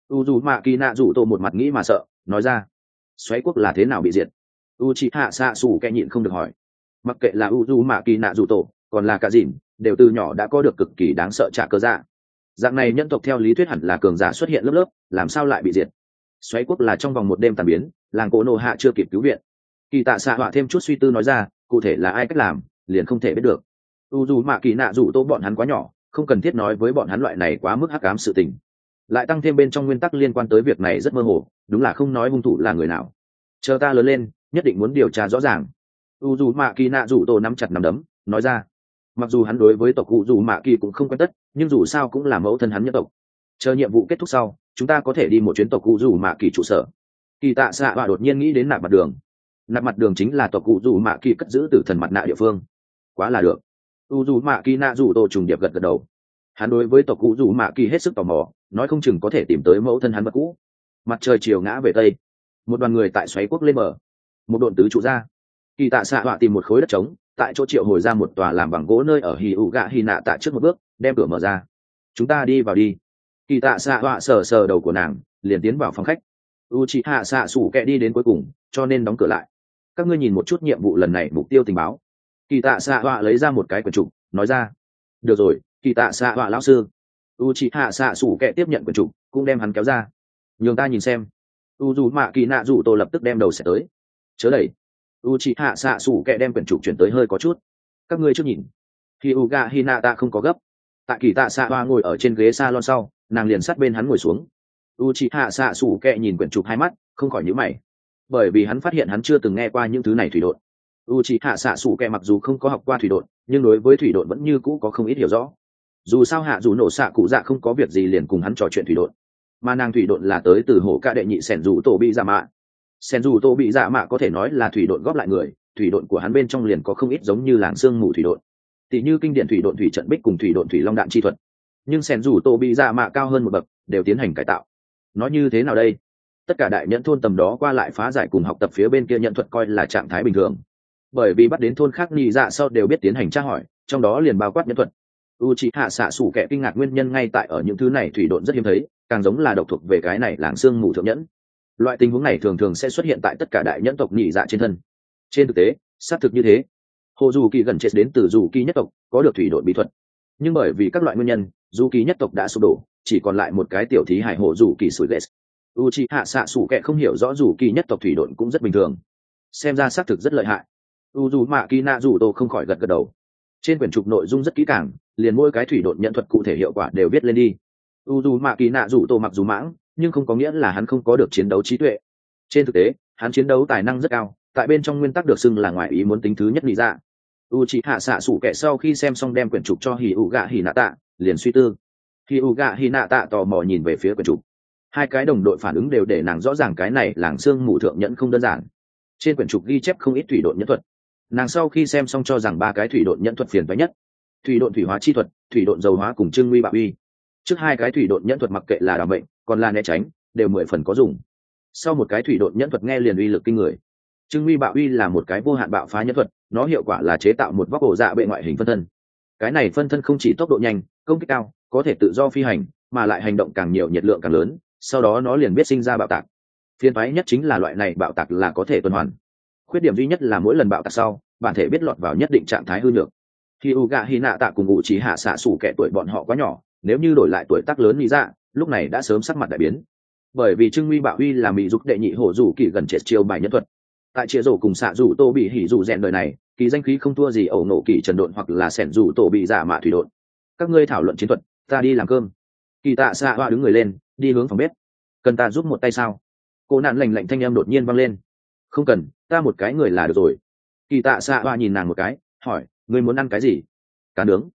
u dù mạ kỳ nạ rủ tổ một mặt nghĩ mà sợ, nói ra: xoáy quốc là thế nào bị diệt? u chị hạ xạ xù kẹ nhịn không được hỏi. Mặc kệ là u dù mạ kỳ nạ rủ tổ còn là cả dìn, đều từ nhỏ đã có được cực kỳ đáng sợ trả cơ dạ. Dạng này nhân tộc theo lý thuyết hẳn là cường giả xuất hiện lớp lớp, làm sao lại bị diệt? Xoáy quốc là trong vòng một đêm tàn biến, làng cổ nô hạ chưa kịp cứu viện. Kỳ tạ xạ họa thêm chút suy tư nói ra, cụ thể là ai cách làm liền không thể biết được. u dù mạ kỳ nạ rủ tổ bọn hắn quá nhỏ, không cần thiết nói với bọn hắn loại này quá mức hắc ám sự tình, lại tăng thêm bên trong nguyên tắc liên quan tới việc này rất mơ hồ, đúng là không nói hung thủ là người nào. Chờ ta lớn lên nhất định muốn điều tra rõ ràng. u dù mạ kỳ nạ rủ tổ nắm chặt nắm đấm nói ra. Mặc dù hắn đối với tộc u dù mạ kỳ cũng không quen tất, nhưng dù sao cũng là mẫu thân hắn nhân tộc. Chờ nhiệm vụ kết thúc sau, chúng ta có thể đi một chuyến tộc u dù mạ kỳ trụ sở. Kỳ tạ xạ họa đột nhiên nghĩ đến nạp mặt đường. Nạp mặt đường chính là tộc u dù mạ kỳ cất giữ tử thần mặt nạ địa phương. Quá là được. u dù mạ kỳ nạ rủ tổ trùng điệp gật gật đầu. Hắn đối với tộc u dù mạ kỳ hết sức tò mò, nói không chừng có thể tìm tới mẫu thân hắn vật cũ. Mặt trời chiều ngã về tây, một đoàn người tại xoáy quốc lên bờ. Một độn tứ trụ ra, kỳ tạ xạ họa tìm một khối đất trống, tại chỗ triệu hồi ra một tòa làm bằng gỗ nơi ở hì ụ gạ hì nạ tạ trước một bước, đem cửa mở ra. Chúng ta đi vào đi. Kỳ tạ xạ họa sờ sờ đầu của nàng, liền tiến vào phòng khách. u chị hạ xạ sủ kẹ đi đến cuối cùng, cho nên đóng cửa lại. Các ngươi nhìn một chút nhiệm vụ lần này mục tiêu tình báo. Kỳ tạ xạ họa lấy ra một cái quyển trục, nói ra. Được rồi, kỳ tạ xạ họa lão sư. u chị hạ xạ sủ kẹ tiếp nhận quyển trục, cũng đem hắn kéo ra. Nhường ta nhìn xem. u dù mạ kỳ nạ dù tô lập tức đem đầu sẽ tới. Chớ đẩy. u chị hạ xạ sủ kẹ đem quyển trục chuyển tới hơi có chút. Các ngươi trước nhìn. Khi u ga hinata không có gấp. Tại kỳ tạ xạ hoa ngồi ở trên ghế salon sau, nàng liền sát bên hắn ngồi xuống. u chị hạ xạ sủ kẹ nhìn quyển trục hai mắt, không khỏi nhíu mày, bởi vì hắn phát hiện hắn chưa từng nghe qua những thứ này thủy độn. u chị hạ xạ sủ kẹ mặc dù không có học qua thủy độn, nhưng đối với thủy độn vẫn như cũ có không ít hiểu rõ. Dù sao hạ dù nổ xạ cụ dạ không có việc gì liền cùng hắn trò chuyện thủy độn, mà nàng thủy độn là tới từ hổ ca đệ nhị sẻn dù tổ bị dạ mạ. Sẻn dù tổ bị dạ mạ có thể nói là thủy độn góp lại người, thủy độn của hắn bên trong liền có không ít giống như làng sương mù thủy độn, tỷ như kinh điển thủy độn thủy trận bích cùng thủy độn thủy long đạn chi thuật. Nhưng sẻn dù tổ bị dạ mạ cao hơn một bậc, đều tiến hành cải tạo. Nói như thế nào đây? Tất cả đại nhẫn thôn tầm đó qua lại phá giải cùng học tập phía bên kia nhận thuật coi là trạng thái bình thường, bởi vì bắt đến thôn khác nhị dạ sau đều biết tiến hành tra hỏi, trong đó liền bao quát nhẫn thuật. u chị hạ xạ sủ kẻ kinh ngạc nguyên nhân ngay tại ở những thứ này thủy độn rất hiếm thấy, càng giống là độc thuộc về cái này làng sương mù thượng nhẫn. Loại tình huống này thường thường sẽ xuất hiện tại tất cả đại nhẫn tộc nhị dạ trên thân. Trên thực tế xác thực như thế. Hồ dù kỳ gần chết đến từ dù kỳ nhất tộc, có được thủy độn bí thuật, nhưng bởi vì các loại nguyên nhân dù kỳ nhất tộc đã sụp đổ, chỉ còn lại một cái tiểu thí hải hồ dù kỳ sủi ghét. u chị hạ xạ sủ kẻ không hiểu rõ dù kỳ nhất tộc thủy độn cũng rất bình thường, xem ra xác thực rất lợi hại. u dù mạ kỳ nạ dù tô không khỏi gật gật đầu. Trên quyển trục nội dung rất kỹ càng, liền mỗi cái thủy độn nhận thuật cụ thể hiệu quả đều viết lên đi. u dù mạ kỳ nạ dù tô mặc dù mãng, nhưng không có nghĩa là hắn không có được chiến đấu trí tuệ. Trên thực tế hắn chiến đấu tài năng rất cao, tại bên trong nguyên tắc được xưng là ngoại ý muốn tính thứ nhất lý dạ. u chị hạ xạ sủ kẻ sau khi xem xong đem quyển trục cho hì ụ gạ hì nạ tạ, liền suy tư. Hì ụ gạ hì nạ tạ tò mò nhìn về phía quyển trục. Hai cái đồng đội phản ứng đều để nàng rõ ràng cái này làng sương mù thượng nhẫn không đơn giản. Trên quyển trục ghi chép không ít thủy độn nhẫn thuật, nàng sau khi xem xong cho rằng ba cái thủy độn nhẫn thuật phiền toái nhất: thủy độn thủy hóa chi thuật, thủy độn dầu hóa cùng trưng nguy bạo uy. Trước hai cái thủy độn nhẫn thuật mặc kệ là đảm mệnh còn là né tránh đều 10 phần có dùng. Sau một cái thủy độn nhẫn thuật nghe liền uy lực kinh người. Trưng nguy bạo uy là một cái vô hạn bạo phá nhẫn thuật, nó hiệu quả là chế tạo một vóc ổ dạ bệ ngoại hình phân thân. Cái này phân thân không chỉ tốc độ nhanh, công kích cao, có thể tự do phi hành, mà lại hành động càng nhiều nhiệt lượng càng lớn, sau đó nó liền biết sinh ra bạo tạc. Phiền toái nhất chính là loại này bạo tạc là có thể tuần hoàn. Khuyết điểm duy nhất là mỗi lần bạo tạc sau, bản thể biết lọt vào nhất định trạng thái hư nhược. Khi Uga Hinata cùng ngụ chỉ hạ xạ sủ kẻ tuổi bọn họ quá nhỏ, nếu như đổi lại tuổi tác lớn lý dạ, lúc này đã sớm sắc mặt đại biến. Bởi vì trưng nguy bạo uy là mỹ dục đệ nhị hổ rủ kỳ gần chết chiêu bài nhân thuật. Tại chia rổ cùng xạ rủ tô bị hỉ rủ rèn đời này, kỳ danh khí không thua gì ẩu nổ kỳ trần độn hoặc là sẻn rủ tổ bị giả mạ thủy độn. Các ngươi thảo luận chiến thuật, ta đi làm cơm. Kỳ tạ xạ hoa đứng người lên, đi hướng phòng bếp. Cần ta giúp một tay sao? Cô nạn lạnh lạnh thanh em đột nhiên vang lên. Không cần, ta một cái người là được rồi. Kỳ tạ xạ hoa nhìn nàng một cái, hỏi, ngươi muốn ăn cái gì? Cá nướng.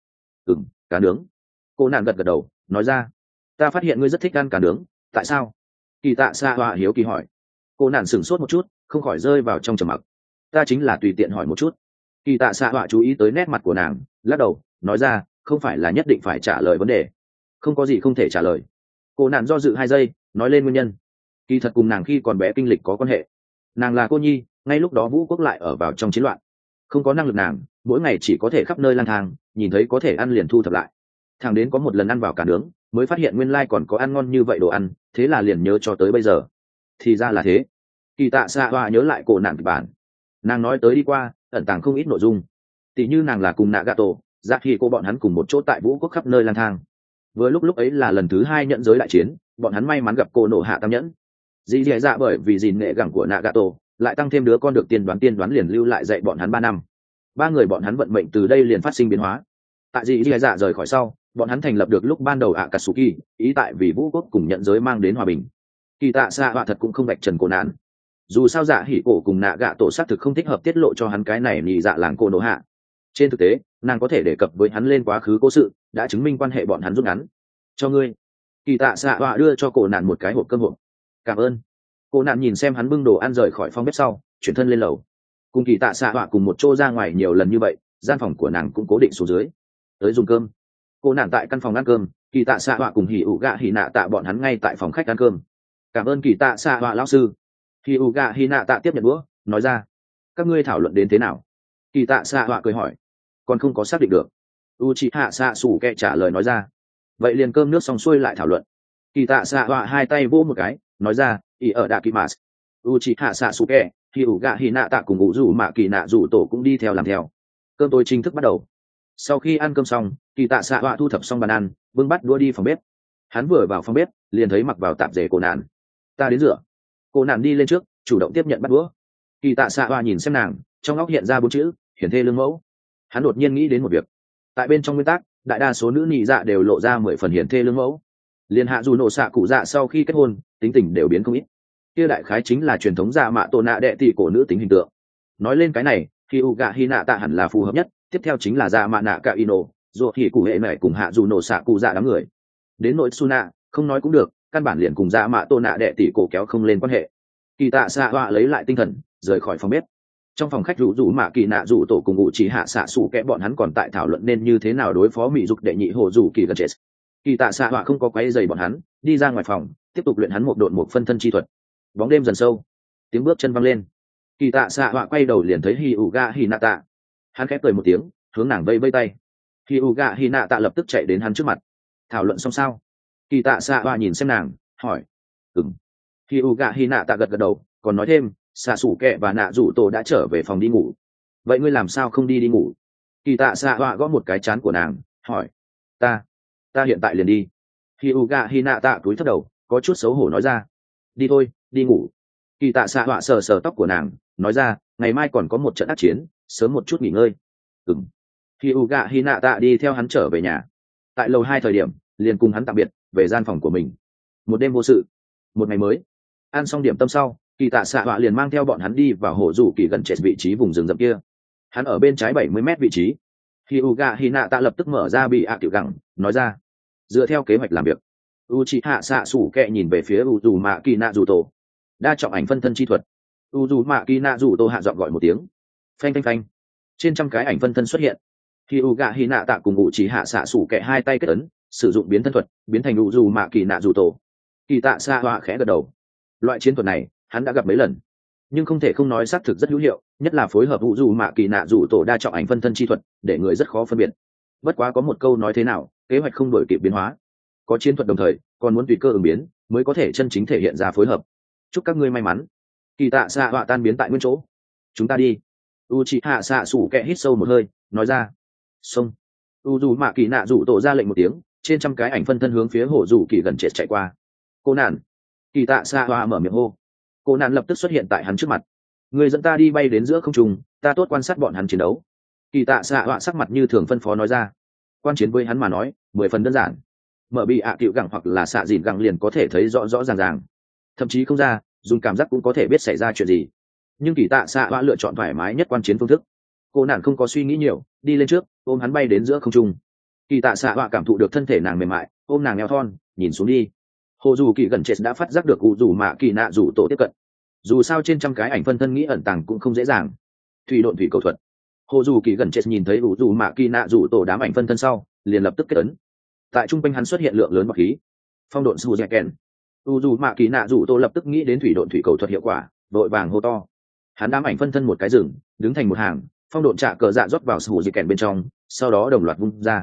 Cá nướng. Cô nạn gật gật đầu, nói ra, ta phát hiện ngươi rất thích ăn cá nướng, tại sao? Kỳ tạ xạ hoa hiếu kỳ hỏi. Cô nạn sửng sốt một chút, không khỏi rơi vào trong trầm mặc. Ta chính là tùy tiện hỏi một chút. Kỳ tạ xạ hoa chú ý tới nét mặt của nàng, lắc đầu, nói ra, không phải là nhất định phải trả lời vấn đề. Không có gì không thể trả lời. Cô nạn do dự 2 giây, nói lên nguyên nhân. Kỳ thật cùng nàng khi còn bé kinh lịch có quan hệ. Nàng là cô nhi, ngay lúc đó vũ quốc lại ở vào trong chiến loạn, không có năng lực nàng mỗi ngày chỉ có thể khắp nơi lang thang, nhìn thấy có thể ăn liền thu thập lại. Thằng đến có một lần ăn vào cá nướng, mới phát hiện nguyên lai còn có ăn ngon như vậy đồ ăn, thế là liền nhớ cho tới bây giờ. Thì ra là thế. Kỳ tạ xạ họa nhớ lại cổ nạn kịch bản, nàng nói tới đi qua ẩn tàng không ít nội dung, tỉ như nàng là cùng Nagato, dạ khi cô bọn hắn cùng một chỗ tại vũ quốc khắp nơi lang thang. Vừa lúc ấy là lần thứ 2 nhận giới đại chiến, bọn hắn may mắn gặp cô nộ hạ tam nhẫn. Dì dì dạ bởi vì gìn nghệ gẳng của Nagato, lại tăng thêm đứa con được tiên đoán liền lưu lại dạy bọn hắn 3 năm. 3 người bọn hắn vận mệnh từ đây liền phát sinh biến hóa. Tại dì dì dạ rời khỏi sau, bọn hắn thành lập được lúc ban đầu Akatsuki, ý tại vì vũ quốc cùng nhận giới mang đến hòa bình. Kỳ tạ xạ họa thật cũng không vạch trần cổ nạn. Dù sao dạ hỉ cổ cùng nạ gạ tổ xác thực không thích hợp tiết lộ cho hắn cái này nhị dạ làng cô nổ hạ. Trên thực tế nàng có thể đề cập với hắn lên quá khứ cố sự, đã chứng minh quan hệ bọn hắn rút ngắn. Cho ngươi. Kỳ tạ xạ họa đưa cho cổ nạn một cái hộp cơm hộp. Cảm ơn. Cổ nạn nhìn xem hắn bưng đồ ăn rời khỏi phòng bếp sau, chuyển thân lên lầu. Cùng kỳ tạ xạ họa cùng một chỗ ra ngoài nhiều lần như vậy, gian phòng của nàng cũng cố định xuống dưới. Tới dùng cơm. Cô nạn tại căn phòng ăn cơm, kỳ tạ xạ họa cùng hỉ ủ gạ hỉ nạ tạ bọn hắn ngay tại phòng khách ăn cơm. Cảm ơn kỳ tạ xạ họa lão sư. Hỉ ủ gạ hỉ nạ tạ tiếp nhận đũa, nói ra. Các ngươi thảo luận đến thế nào? Kỳ tạ xạ họa cười hỏi. Còn không có xác định được. Uchiha xạ sủ kẹ trả lời nói ra. Vậy liền cơm nước xong xuôi lại thảo luận. Kỳ tạ xạ họa hai tay vỗ một cái, nói ra. Ý ở đạ kỳ mà. Uchiha xạ sủ kẹ, hỉ ủ gạ hỉ nạ tạ cùng ngũ rủ mạ kỳ nạ rủ tổ cũng đi theo làm theo. Cơm tối chính thức bắt đầu. Sau khi ăn cơm xong, kỳ tạ xạ họa thu thập xong bàn ăn, bưng bát đũa đi phòng bếp. Hắn vừa vào phòng bếp liền thấy mặc vào tạp dề cổ nạn. Ta đến rửa. Cổ nạn đi lên trước, chủ động tiếp nhận bát đũa. Kỳ tạ xạ họa nhìn xem nàng, trong óc hiện ra 4 chữ: hiển thê lương mẫu. Hắn đột nhiên nghĩ đến một việc. Tại bên trong nguyên tắc, đại đa số nữ nhị dạ đều lộ ra 10 phần hiển thê lương mẫu. Liên hạ dù nổ xạ cụ dạ sau khi kết hôn, tính tình đều biến không ít. Kia đại khái chính là truyền thống dạ mạ tổ nạ đệ tỷ cổ nữ tính hình tượng. Nói lên cái này, thì Uga Hinata hẳn là phù hợp nhất, tiếp theo chính là dạ mạ nạ cả ino, rồi thì cụ hệ mẹ cùng hạ dù nổ xạ cụ dạ đám người. Đến nội Suna, không nói cũng được, căn bản liền cùng dạ mạ tổ nạ đệ tỷ cổ kéo không lên quan hệ. Kỳ tạ xạ họa lấy lại tinh thần, rời khỏi phòng bếp. Trong phòng khách rủ mạ kỳ nạ rủ tổ cùng ngụ chỉ hạ xạ sủ kẽ bọn hắn còn tại thảo luận nên như thế nào đối phó mỹ dục đệ nhị hồ rủ kỳ gần chết. Kỳ tạ xạ họa không có quấy giày bọn hắn, đi ra ngoài phòng tiếp tục luyện hắn một độn một phân thân chi thuật. Bóng đêm dần sâu, tiếng bước chân văng lên. Kỳ tạ xạ họa quay đầu liền thấy hi uga hinata. Hắn khép cười một tiếng, hướng nàng vây vây tay. Hi uga hinata lập tức chạy đến hắn trước mặt. Thảo luận xong sao? Kỳ tạ xạ họa nhìn xem nàng, hỏi. Hi uga hinata gật gật đầu, còn nói thêm, xạ sủ kẹ và nạ rủ tổ đã trở về phòng đi ngủ. Vậy ngươi làm sao không đi ngủ? Kỳ tạ xạ họa gõ một cái chán của nàng, hỏi. Ta hiện tại liền đi. Hyuga Hinata túi thấp đầu, có chút xấu hổ nói ra. Đi thôi, đi ngủ. Kỳ tạ xạ họa sờ sờ tóc của nàng, nói ra, ngày mai còn có một trận ác chiến, sớm một chút nghỉ ngơi. Hyuga Hinata đi theo hắn trở về nhà. Tại lầu 2 thời điểm, liền cùng hắn tạm biệt, về gian phòng của mình. Một đêm vô sự, một ngày mới. Ăn xong điểm tâm sau, kỳ tạ xạ họa liền mang theo bọn hắn đi vào hồ rủ kỳ gần chết vị trí vùng rừng rậm kia. Hắn ở bên trái 70 m vị trí. Hyuga Hinata lập tức mở ra bị tiểu gẳng, nói ra. Dựa theo kế hoạch làm việc, Uchiha xạ sủ kẹ nhìn về phía Uzumaki Naruto. Đa trọng ảnh phân thân chi thuật. Uzumaki Naruto hạ giọng gọi một tiếng. Phanh phanh phanh. Trên trăm cái ảnh phân thân xuất hiện. Hyuga Hinata cùng Uchiha xạ sủ kẹ hai tay kết ấn, sử dụng biến thân thuật, biến thành Uzumaki Naruto. Kỳ tạ xạ họa khẽ gật đầu. Loại chiến thuật này, hắn đã gặp mấy lần, nhưng không thể không nói xác thực rất hữu hiệu, nhất là phối hợp Uzumaki Naruto đa trọng ảnh phân thân chi thuật, để người rất khó phân biệt. Bất quá có một câu nói thế nào, kế hoạch không đổi kịp biến hóa, có chiến thuật đồng thời còn muốn tùy cơ ứng biến mới có thể chân chính thể hiện ra phối hợp. Chúc các ngươi may mắn. Kỳ tạ xạ họa tan biến tại nguyên chỗ. Chúng ta đi. Uchiha xạ sủ kẹ hít sâu một hơi, nói ra. Xông. Uzumaki Naruto ra lệnh một tiếng, trên trăm cái ảnh phân thân hướng phía hồ rủ kỳ gần chết chạy qua. Cô nạn. Kỳ tạ xạ họa mở miệng hô. Cô nạn lập tức xuất hiện tại hắn trước mặt. Người dẫn ta đi bay đến giữa không trung, ta tốt quan sát bọn hắn chiến đấu. Kỳ tạ xạ họa sắc mặt như thường phân phó nói ra. Quan chiến với hắn mà nói 10 phần đơn giản, mở bị cựu gẳng hoặc là xạ dìn gẳng liền có thể thấy rõ rõ ràng ràng, thậm chí không ra dùng cảm giác cũng có thể biết xảy ra chuyện gì. Nhưng kỳ tạ xạ họa lựa chọn thoải mái nhất quan chiến phương thức. Cô nạn không có suy nghĩ nhiều, đi lên trước ôm hắn bay đến giữa không trung. Kỳ tạ xạ họa cảm thụ được thân thể nàng mềm mại, ôm nàng eo thon nhìn xuống đi. Hồ dù kỳ gần chết đã phát giác được u dù mạ kỳ nạ dù tổ tiếp cận. Dù sao trên trăm cái ảnh phân thân nghĩ ẩn tàng cũng không dễ dàng. Thủy độn thủy cầu thuật. Hồ dù kỳ gần chết nhìn thấy u dù mạ kỳ nạ dù tổ đám ảnh phân thân sau, liền lập tức kết ấn. Tại trung quanh hắn xuất hiện lượng lớn bọc khí. Phong độn su ken. U dù mạ kỳ nạ dù tổ lập tức nghĩ đến thủy độn thủy cầu thuật hiệu quả, đội vàng hô to. Hắn đám ảnh phân thân một cái rừng, đứng thành một hàng, phong độn trả cờ dạ rót vào su ken bên trong, sau đó đồng loạt vung ra.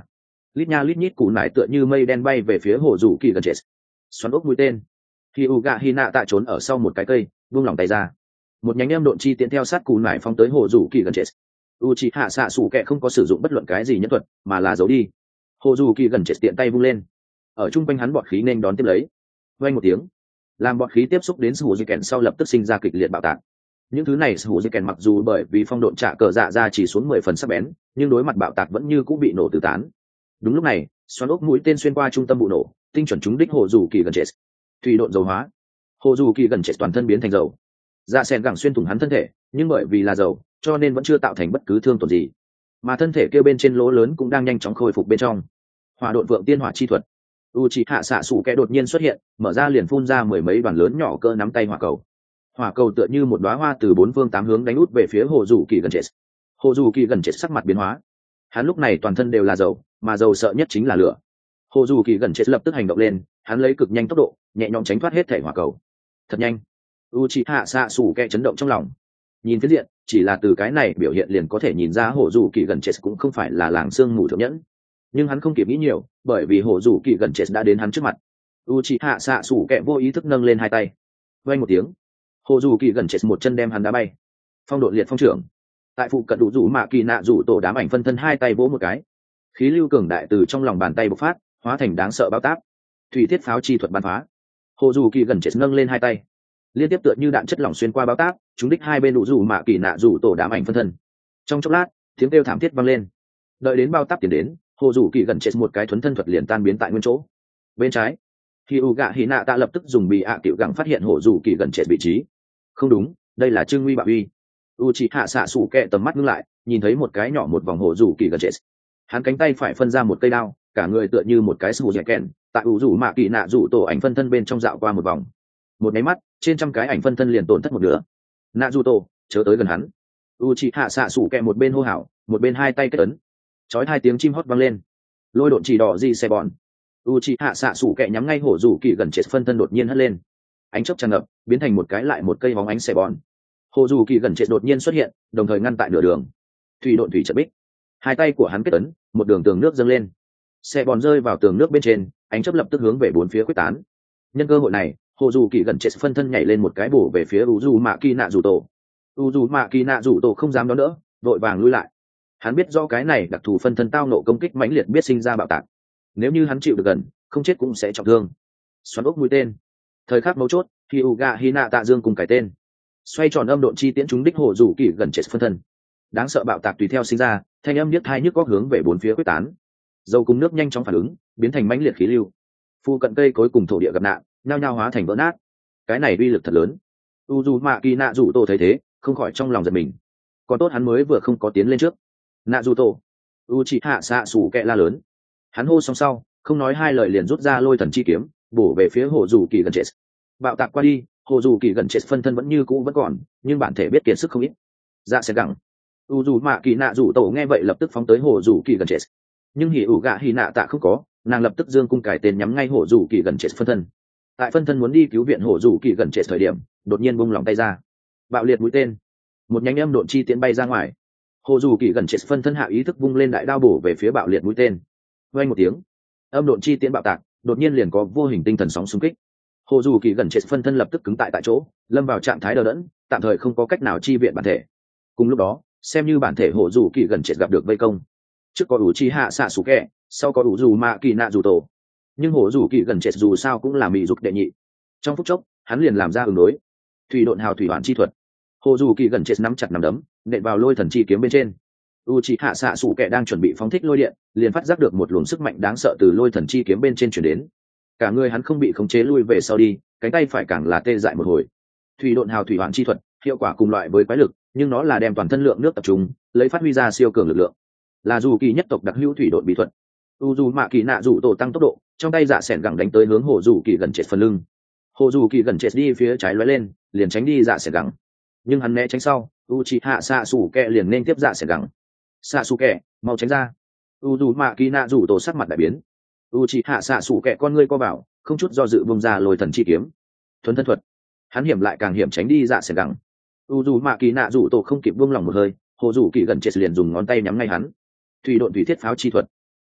lít nha lít nhít cù nải tựa như mây đen bay về phía hồ dù kỳ gần chết. Xoắn ốc mũi tên. Khi Uga Hinata trốn ở sau một cái cây, buông lỏng tay ra. Một nhánh em độn chi tiện theo sát cù nải phóng tới hồ dù kỳ gần chết. Uchiha Sasuke không có sử dụng bất luận cái gì nhẫn thuật, mà là giấu đi. Hồ dù kỳ gần chết tiện tay vung lên, ở trung quanh hắn bọt khí nên đón tiếp lấy. Vang một tiếng, làm bọt khí tiếp xúc đến Sasuke sau lập tức sinh ra kịch liệt bạo tạc. Những thứ này Sasuke mặc dù bởi vì phong độn trả cờ dạ ra chỉ xuống 10 phần sắc bén, nhưng đối mặt bạo tạc vẫn như cũng bị nổ tứ tán. Đúng lúc này, xoắn ốc mũi tên xuyên qua trung tâm vụ nổ, tinh chuẩn trúng đích hồ dù kỳ gần chết. Thủy độn dầu hóa, hồ dù kỳ gần chết toàn thân biến thành dầu. Dạ sen gẳng xuyên thủng hắn thân thể, nhưng bởi vì là dầu, cho nên vẫn chưa tạo thành bất cứ thương tổn gì. Mà thân thể kia bên trên lỗ lớn cũng đang nhanh chóng khôi phục bên trong. Hỏa độn vượng tiên hỏa chi thuật. Uchiha Sasuke đột nhiên xuất hiện, mở ra liền phun ra mười mấy đoàn lớn nhỏ cỡ nắm tay hỏa cầu. Hỏa cầu tựa như một đóa hoa từ bốn phương tám hướng đánh út về phía hồ dù kỳ gần chết. Hồ dù kỳ gần chết sắc mặt biến hóa. Hắn lúc này toàn thân đều là dầu, mà dầu sợ nhất chính là lửa. Hồ dù kỳ gần chết lập tức hành động lên, hắn lấy cực nhanh tốc độ, nhẹ nhõm tránh thoát hết thể hỏa cầu. Thật nhanh. Uchiha Sasuke chấn động trong lòng. Nhìn phía diện, chỉ là từ cái này biểu hiện liền có thể nhìn ra hồ dù kỳ gần chết cũng không phải là làng xương mù thượng nhẫn. Nhưng hắn không kịp nghĩ nhiều, bởi vì hồ dù kỳ gần chết đã đến hắn trước mặt. Uchiha Sasuke vô ý thức nâng lên hai tay. Vang một tiếng, hồ dù kỳ gần chết một chân đem hắn đá bay. Phong độn liệt phong trưởng. Tại phụ cận đủ rủ mạ kỳ nạ rủ tổ đám ảnh phân thân hai tay vỗ một cái, khí lưu cường đại từ trong lòng bàn tay bộc phát, hóa thành đáng sợ bao táp. Thủy thiết pháo chi thuật bắn phá. Hồ dù kỳ gần chết nâng lên hai tay, liên tiếp tựa như đạn chất lỏng xuyên qua bao táp, chúng đích hai bên đủ rủ mạ kỳ nạ rủ tổ đám ảnh phân thân. Trong chốc lát, tiếng kêu thảm thiết vang lên. Đợi đến bao táp tiến đến, hồ dù kỳ gần chết một cái thuấn thân thuật liền tan biến tại nguyên chỗ. Bên trái, Hyuga Hinata lập tức dùng bị tiểu gẳng phát hiện hồ dù kỳ gần chết vị trí. Không đúng, đây là Trương Nguy Bạo Uy. Uchiha Sasuke tầm mắt ngưng lại, nhìn thấy một cái nhỏ một vòng hồ dù kỳ gần chết. Hắn cánh tay phải phân ra một cây đao, cả người tựa như một cái sù dẻ kèn, tại ủ rủ mạ kỳ nạ rủ tổ ảnh phân thân bên trong dạo qua một vòng. Một máy mắt, trên trăm cái ảnh phân thân liền tổn thất một nửa. Nạ rủ tổ, chớ tới gần hắn. Uchiha Sasuke một bên hô hào, một bên hai tay kết ấn. Chói hai tiếng chim hót vang lên. Lôi độn chỉ đỏ di xe bọn. Uchiha Sasuke nhắm ngay hổ dù kỳ gần chết phân thân đột nhiên hất lên. Ánh chớp tràn ngập, biến thành một cái lại một cây bóng ánh xe bọn. Hồ dù kỳ gần chết đột nhiên xuất hiện, đồng thời ngăn tại nửa đường. Thủy độn thủy trận bích. Hai tay của hắn kết ấn, một đường tường nước dâng lên. Xe bòn rơi vào tường nước bên trên, ánh chớp lập tức hướng về bốn phía quyết tán. Nhân cơ hội này, hồ dù kỳ gần chết phân thân nhảy lên một cái bổ về phía Uzumaki nạ rủ tổ. Uzumaki nạ rủ tổ không dám đón đỡ, vội vàng lui lại. Hắn biết do cái này đặc thù phân thân tao nộ công kích mãnh liệt biết sinh ra bạo tạc. Nếu như hắn chịu được gần, không chết cũng sẽ trọng thương. Xoắn ốc mũi tên. Thời khắc mấu chốt, Hyuga Hinata dương cùng cải tên. Xoay tròn âm độn chi tiễn trúng đích hồ dù kỳ gần chết phân thân. Đáng sợ bạo tạc tùy theo sinh ra, thanh âm niết hai nhức góc hướng về bốn phía quyết tán. Dầu cùng nước nhanh chóng phản ứng, biến thành mãnh liệt khí lưu. Phu cận cây cối cùng thổ địa gặp nạn, nhao nhao hóa thành vỡ nát. Cái này uy lực thật lớn. Uzumaki nạ rủ tổ thấy thế, không khỏi trong lòng giật mình. Còn tốt hắn mới vừa không có tiến lên trước. Nạ rủ tổ, Uchiha Sasuke la lớn. Hắn hô xong sau, không nói hai lời liền rút ra lôi thần chi kiếm, bổ về phía hồ dù kỳ gần chết. Bạo tạc qua đi, hồ dù kỳ gần chết phân thân vẫn như cũ vẫn còn, nhưng bản thể biết kiệt sức không ít. Dạ sẽ gặng. Uzumaki nạ rủ tổ nghe vậy lập tức phóng tới hồ dù kỳ gần chết. Nhưng hỉ ủ gạ hỉ nạ tạ không có, nàng lập tức dương cung cải tên nhắm ngay hồ dù kỳ gần chết phân thân. Tại phân thân muốn đi cứu viện hồ dù kỳ gần chết thời điểm, đột nhiên bung lòng tay ra, bạo liệt mũi tên, một nhánh âm độn chi tiễn bay ra ngoài. Hồ dù kỳ gần chết phân thân hạ ý thức vung lên đại đao bổ về phía bạo liệt mũi tên. Vang một tiếng, âm độn chi tiễn bạo tạc, đột nhiên liền có vô hình tinh thần sóng xung kích. Hồ dù kỳ gần chết phân thân lập tức cứng tại chỗ, lâm vào trạng thái đờ đẫn, tạm thời không có cách nào chi viện bản thể. Cùng lúc đó, xem như bản thể hồ dù kỳ gần chết gặp được vây công. Trước có Uchiha Sasuke, sau có Uzumaki nạ rủ tổ. Nhưng hồ dù kỳ gần chết dù sao cũng là mị dục đệ nhị. Trong phút chốc, hắn liền làm ra ứng đối. Thủy độn hào thủy hoán chi thuật. Hồ dù kỳ gần chết nắm chặt nắm đấm, nện vào lôi thần chi kiếm bên trên. Uchiha Sasuke đang chuẩn bị phóng thích lôi điện, liền phát giác được một luồng sức mạnh đáng sợ từ lôi thần chi kiếm bên trên truyền đến. Cả người hắn không bị khống chế lui về sau đi, cánh tay phải càng là tê dại một hồi. Thủy độn hào thủy hoán chi thuật, hiệu quả cùng loại với quái lực, nhưng nó là đem toàn thân lượng nước tập trung, lấy phát huy ra siêu cường lực lượng. Là dù kỳ nhất tộc đặc hữu thủy độn bí thuật. Uzumaki nạ rủ tổ tăng tốc độ, trong tay dạ sẻn gẳng đánh tới hướng hồ dù kỳ gần chết phần lưng. Hồ dù kỳ gần chết đi phía trái lóe lên, liền tránh đi dạ sẻn gẳng. Nhưng hắn né tránh sau, Uchiha Sasuke liền nên tiếp dạ sẻn gẳng. Sasuke, mau tránh ra. Uzumaki nạ rủ tổ sắc mặt đại biến. Uchiha Sasuke con ngươi co vào, không chút do dự bung ra lôi thần chi kiếm. Thuần thân thuật. Hắn hiểm lại càng hiểm tránh đi dạ sẻn gẳng. Uzumaki nạ rủ tổ không kịp buông lòng một hơi, hồ dù kỳ gần chết liền dùng ngón tay nhắm ngay hắn. Thủy độn thủy thiết pháo chi thuật.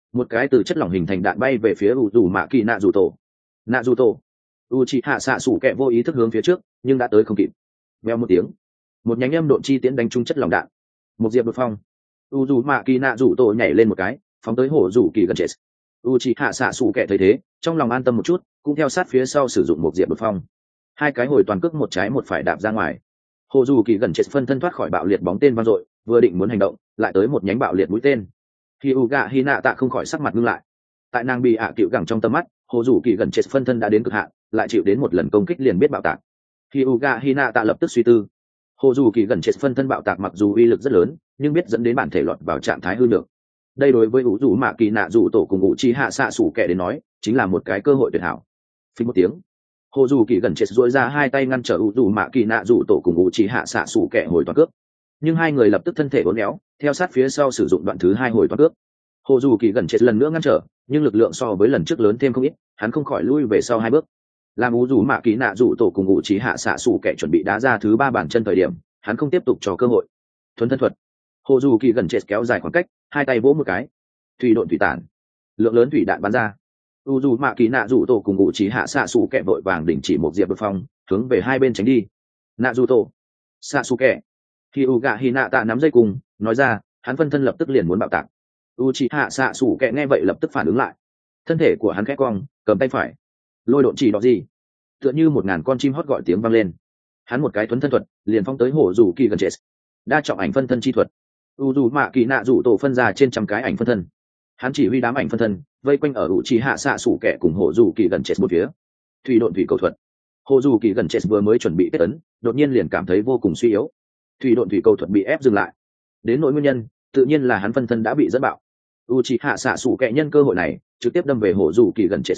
một cái từ chất lỏng hình thành đạn bay về phía u dù mạ kỳ nạ dù tổ. Nạ dù tổ. U chị hạ xạ sủ kẹ vô ý thức hướng phía trước nhưng đã tới không kịp. Veo một tiếng, một nhánh âm độn chi tiễn đánh trúng chất lỏng đạn. Một diệp đột phong, u dù mạ kỳ nạ dù tổ nhảy lên một cái phóng tới hổ dù kỳ gần chết. U chị hạ xạ sủ kẹ thấy thế trong lòng an tâm một chút, cũng theo sát phía sau sử dụng một diệp đột phong. Hai cái hồi toàn cước một trái một phải đạp ra ngoài. Hồ dù kỳ gần chết phân thân thoát khỏi bạo liệt bóng tên vang dội, vừa định muốn hành động lại tới một nhánh bạo liệt mũi tên. Khi u gạ hy nạ tạ không khỏi sắc mặt ngưng lại. Tại nàng bị ạ cựu gẳng trong tầm mắt, hồ dù kỳ gần chết phân thân đã đến cực hạn, lại chịu đến một lần công kích liền biết bạo tạc. Khi u gạ hy nạ tạ lập tức suy tư. Hồ dù kỳ gần chết phân thân bạo tạc mặc dù uy lực rất lớn, nhưng biết dẫn đến bản thể lọt vào trạng thái hư nhược. Đây đối với u dù mạ kỳ nạ dù tổ cùng u chi hạ xạ sủ kẻ đến nói chính là một cái cơ hội tuyệt hảo. Phí một tiếng, hồ dù kỳ gần chết duỗi ra hai tay ngăn trở u dù mạ kỳ nạ dù tổ cùng u chi hạ xạ sủ kẻ hồi toàn cước, nhưng hai người lập tức thân thể uốn éo theo sát phía sau sử dụng đoạn thứ hai hồi toàn cước. Hồ dù kỳ gần chết lần nữa ngăn trở, nhưng lực lượng so với lần trước lớn thêm không ít, hắn không khỏi lui về sau hai bước. Làm u dù mạ kỳ nạ dù tổ cùng u chi hạ xạ sủ kẻ chuẩn bị đá ra thứ ba bàn chân thời điểm, hắn không tiếp tục cho cơ hội. Thuấn thân thuật. Hồ dù kỳ gần chết kéo dài khoảng cách, hai tay vỗ một cái, thủy độn thủy tản, lượng lớn thủy đạn bắn ra. U dù mạ kỳ nạ dù tổ cùng u chi hạ xạ sủ kẻ vội vàng đình chỉ một diệp đột phong, hướng về hai bên tránh đi. Nạ dù tổ, xạ sủ kẻ. Khi u gạ hi nạ tạ nắm dây cùng nói ra, hắn phân thân lập tức liền muốn bạo tạc. U chi hạ xạ sủ kẻ nghe vậy lập tức phản ứng lại, thân thể của hắn khẽ cong, cầm tay phải lôi độn chỉ đỏ gì, tựa như 1000 con chim hót gọi tiếng vang lên. Hắn một cái thuấn thân thuật liền phóng tới hổ dù kỳ gần chết. Đa trọng ảnh phân thân chi thuật. U dù mạ kỳ nạ dù tổ phân ra trên trăm cái ảnh phân thân, hắn chỉ huy đám ảnh phân thân vây quanh ở u chi hạ xạ sủ kẻ cùng hổ dù kỳ gần chết một phía. Thủy độn thủy cầu thuật. Hổ dù kỳ gần chết vừa mới chuẩn bị kết ấn, đột nhiên liền cảm thấy vô cùng suy yếu. Thủy độn thủy cầu thuật bị ép dừng lại. Đến nỗi nguyên nhân tự nhiên là hắn phân thân đã bị dẫn bạo. U chi hạ xạ sủ kẻ nhân cơ hội này trực tiếp đâm về hổ dù kỳ gần chết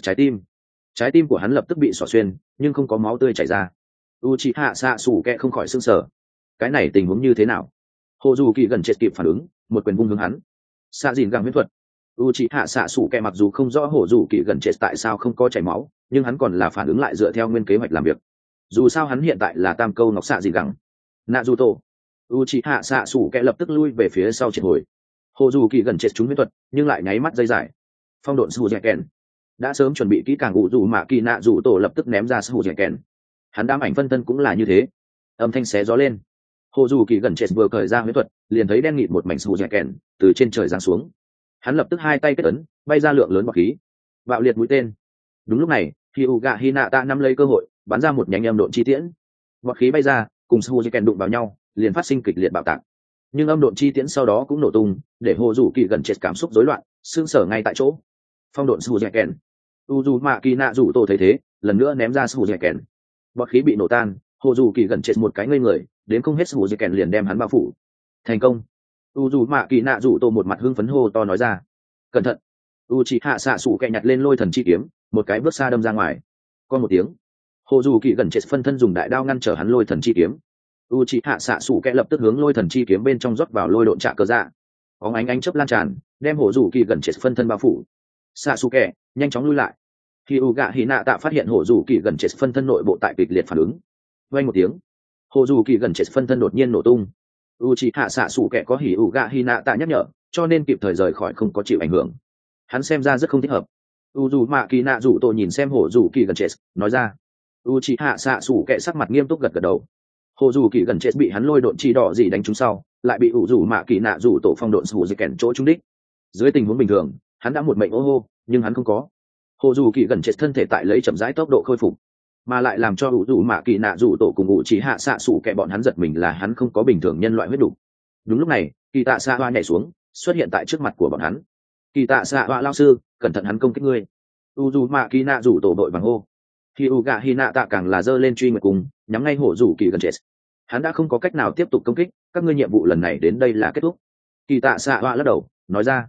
trái tim của hắn lập tức bị xỏ xuyên, nhưng không có máu tươi chảy ra. U chi hạ xạ sủ kẻ không khỏi sưng sờ, cái này tình huống như thế nào? Hồ dù kỳ gần chết kịp phản ứng, một quyền vung hướng hắn. Xạ dìn găng huyết thuật. U chi hạ xạ sủ kẻ mặc dù không rõ hồ dù kỳ gần chết tại sao không có chảy máu, nhưng hắn còn là phản ứng lại dựa theo nguyên kế hoạch làm việc. Dù sao hắn hiện tại là tam câu ngọc xạ dìn găng. Nạ dù tổ. U chi hạ xạ sủ kẻ lập tức lui về phía sau triệt hồi. Hồ dù kỳ gần chết trúng huyết thuật, nhưng lại nháy mắt dây dài. Phong độn su dẻ kèn. Đã sớm chuẩn bị kỹ càng u dù mạ kỳ nạ dù tổ lập tức ném ra su dẻ kèn. Hắn đám ảnh phân thân cũng là như thế. Âm thanh xé gió lên. Hồ dù kỳ gần chết vừa cởi ra huyết thuật liền thấy đen nghịt một mảnh sù dẻ kèn từ trên trời giáng xuống. Hắn lập tức hai tay kết ấn, bay ra lượng lớn bọt khí, bạo liệt mũi tên. Đúng lúc này khi u gạ hi nạ tạ nắm lấy cơ hội bắn ra một nhánh âm độn chi tiễn. Bọt khí bay ra cùng sù dẻ kèn đụng vào nhau liền phát sinh kịch liệt bạo tạc, nhưng âm độn chi tiễn sau đó cũng nổ tung để hồ dù kỳ gần chết cảm xúc rối loạn, xương sở ngay tại chỗ. Phong độn sù dẻ kèn. U dù mạ kỳ nạ dù tổ thấy thế lần nữa ném ra sù dẻ kèn. Bọt khí bị nổ tan, hồ dù kỳ gần chết một cái ngây người, đến không hết sù dẻ kèn liền đem hắn bao phủ. Thành công. U dù mạ kỳ nạ dù tổ một mặt hưng phấn hô to nói ra. Cẩn thận. U chỉ hạ xạ sủ kẹ nhặt lên lôi thần chi kiếm, một cái bước xa đâm ra ngoài. Con một tiếng, hồ dù kỳ gần chết phân thân dùng đại đao ngăn trở hắn lôi thần chi kiếm. U chỉ hạ xạ sủ kẹ lập tức hướng lôi thần chi kiếm bên trong rót vào lôi độn trạ cơ dạ. Bóng ánh chớp lan tràn đem hồ dù kỳ gần chết phân thân bao phủ. Xạ sủ kẹ nhanh chóng lui lại. Khi u gạ hỉ nạ tạ phát hiện hồ dù kỳ gần chết phân thân nội bộ tại kịch liệt phản ứng, vang một tiếng, hồ dù kỳ gần chết phân thân đột nhiên nổ tung. U chỉ hạ xạ sủ kẹ có hỉ u gạ hỉ nạ tạ nhắc nhở, cho nên kịp thời rời khỏi, không có chịu ảnh hưởng. Hắn xem ra rất không thích hợp. U dù mạ kỳ nạ dù tổ nhìn xem hồ dù kỳ gần chết nói ra. U chỉ hạ xạ sủ kẹ sắc mặt nghiêm túc gật gật đầu. Hồ dù kỳ gần chết bị hắn lôi độn chi đỏ gì đánh trúng sau, lại bị u dù mạ kỳ nạ dù tổ phong độn sủ dây kèn chỗ trúng đích. Dưới tình huống bình thường hắn đã một mệnh ô hô, nhưng hắn không có. Hồ dù kỳ gần chết thân thể tại lấy chậm rãi tốc độ khôi phục, mà lại làm cho u dù mạ kỳ nạ dù tổ cùng u chỉ hạ xạ sủ kẹ bọn hắn giật mình là hắn không có bình thường nhân loại huyết đủ. Đúng lúc này kỳ tạ xạ hoa nhảy xuống xuất hiện tại trước mặt của bọn hắn. Kỳ tạ xạ hoa lao sư, cẩn thận hắn công kích ngươi. U dù mạ kỳ nạ dù tổ đội bằng hô. Khi u gạ hi nạ tạ càng là giơ lên truy nguyệt cùng nhắm ngay hồ dù kỳ gần chết. Hắn đã không có cách nào tiếp tục công kích, các ngươi nhiệm vụ lần này đến đây là kết thúc. Kỳ tạ xạ hoa lắc đầu nói ra.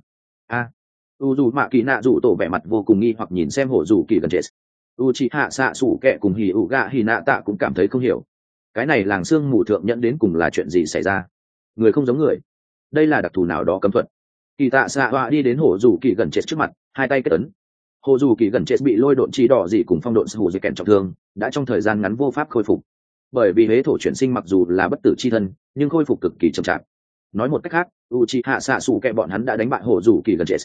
U dù mạ kỳ nạ dù tổ vẻ mặt vô cùng nghi hoặc nhìn xem hồ dù kỳ gần chết. U chỉ hạ xạ sủ kẹ cùng hì ụ gạ hì nạ tạ cũng cảm thấy không hiểu, cái này làng xương mù thượng nhận đến cùng là chuyện gì xảy ra. Người không giống người, đây là đặc thù nào đó cấm thuật. Kỳ tạ xạ hoa đi đến hồ dù kỳ gần chết trước mặt, hai tay kết ấn. Hồ dù kỳ gần chết bị lôi độn chi đỏ dị cùng phong độn sủ dây kèn trọng thương, đã trong thời gian ngắn vô pháp khôi phục. Bởi vì hế thổ chuyển sinh mặc dù là bất tử chi thân, nhưng khôi phục cực kỳ chậm chạp. Nói một cách khác, u chi hạ xạ sủ kẹ bọn hắn đã đánh bại hồ dù kỳ gần chết.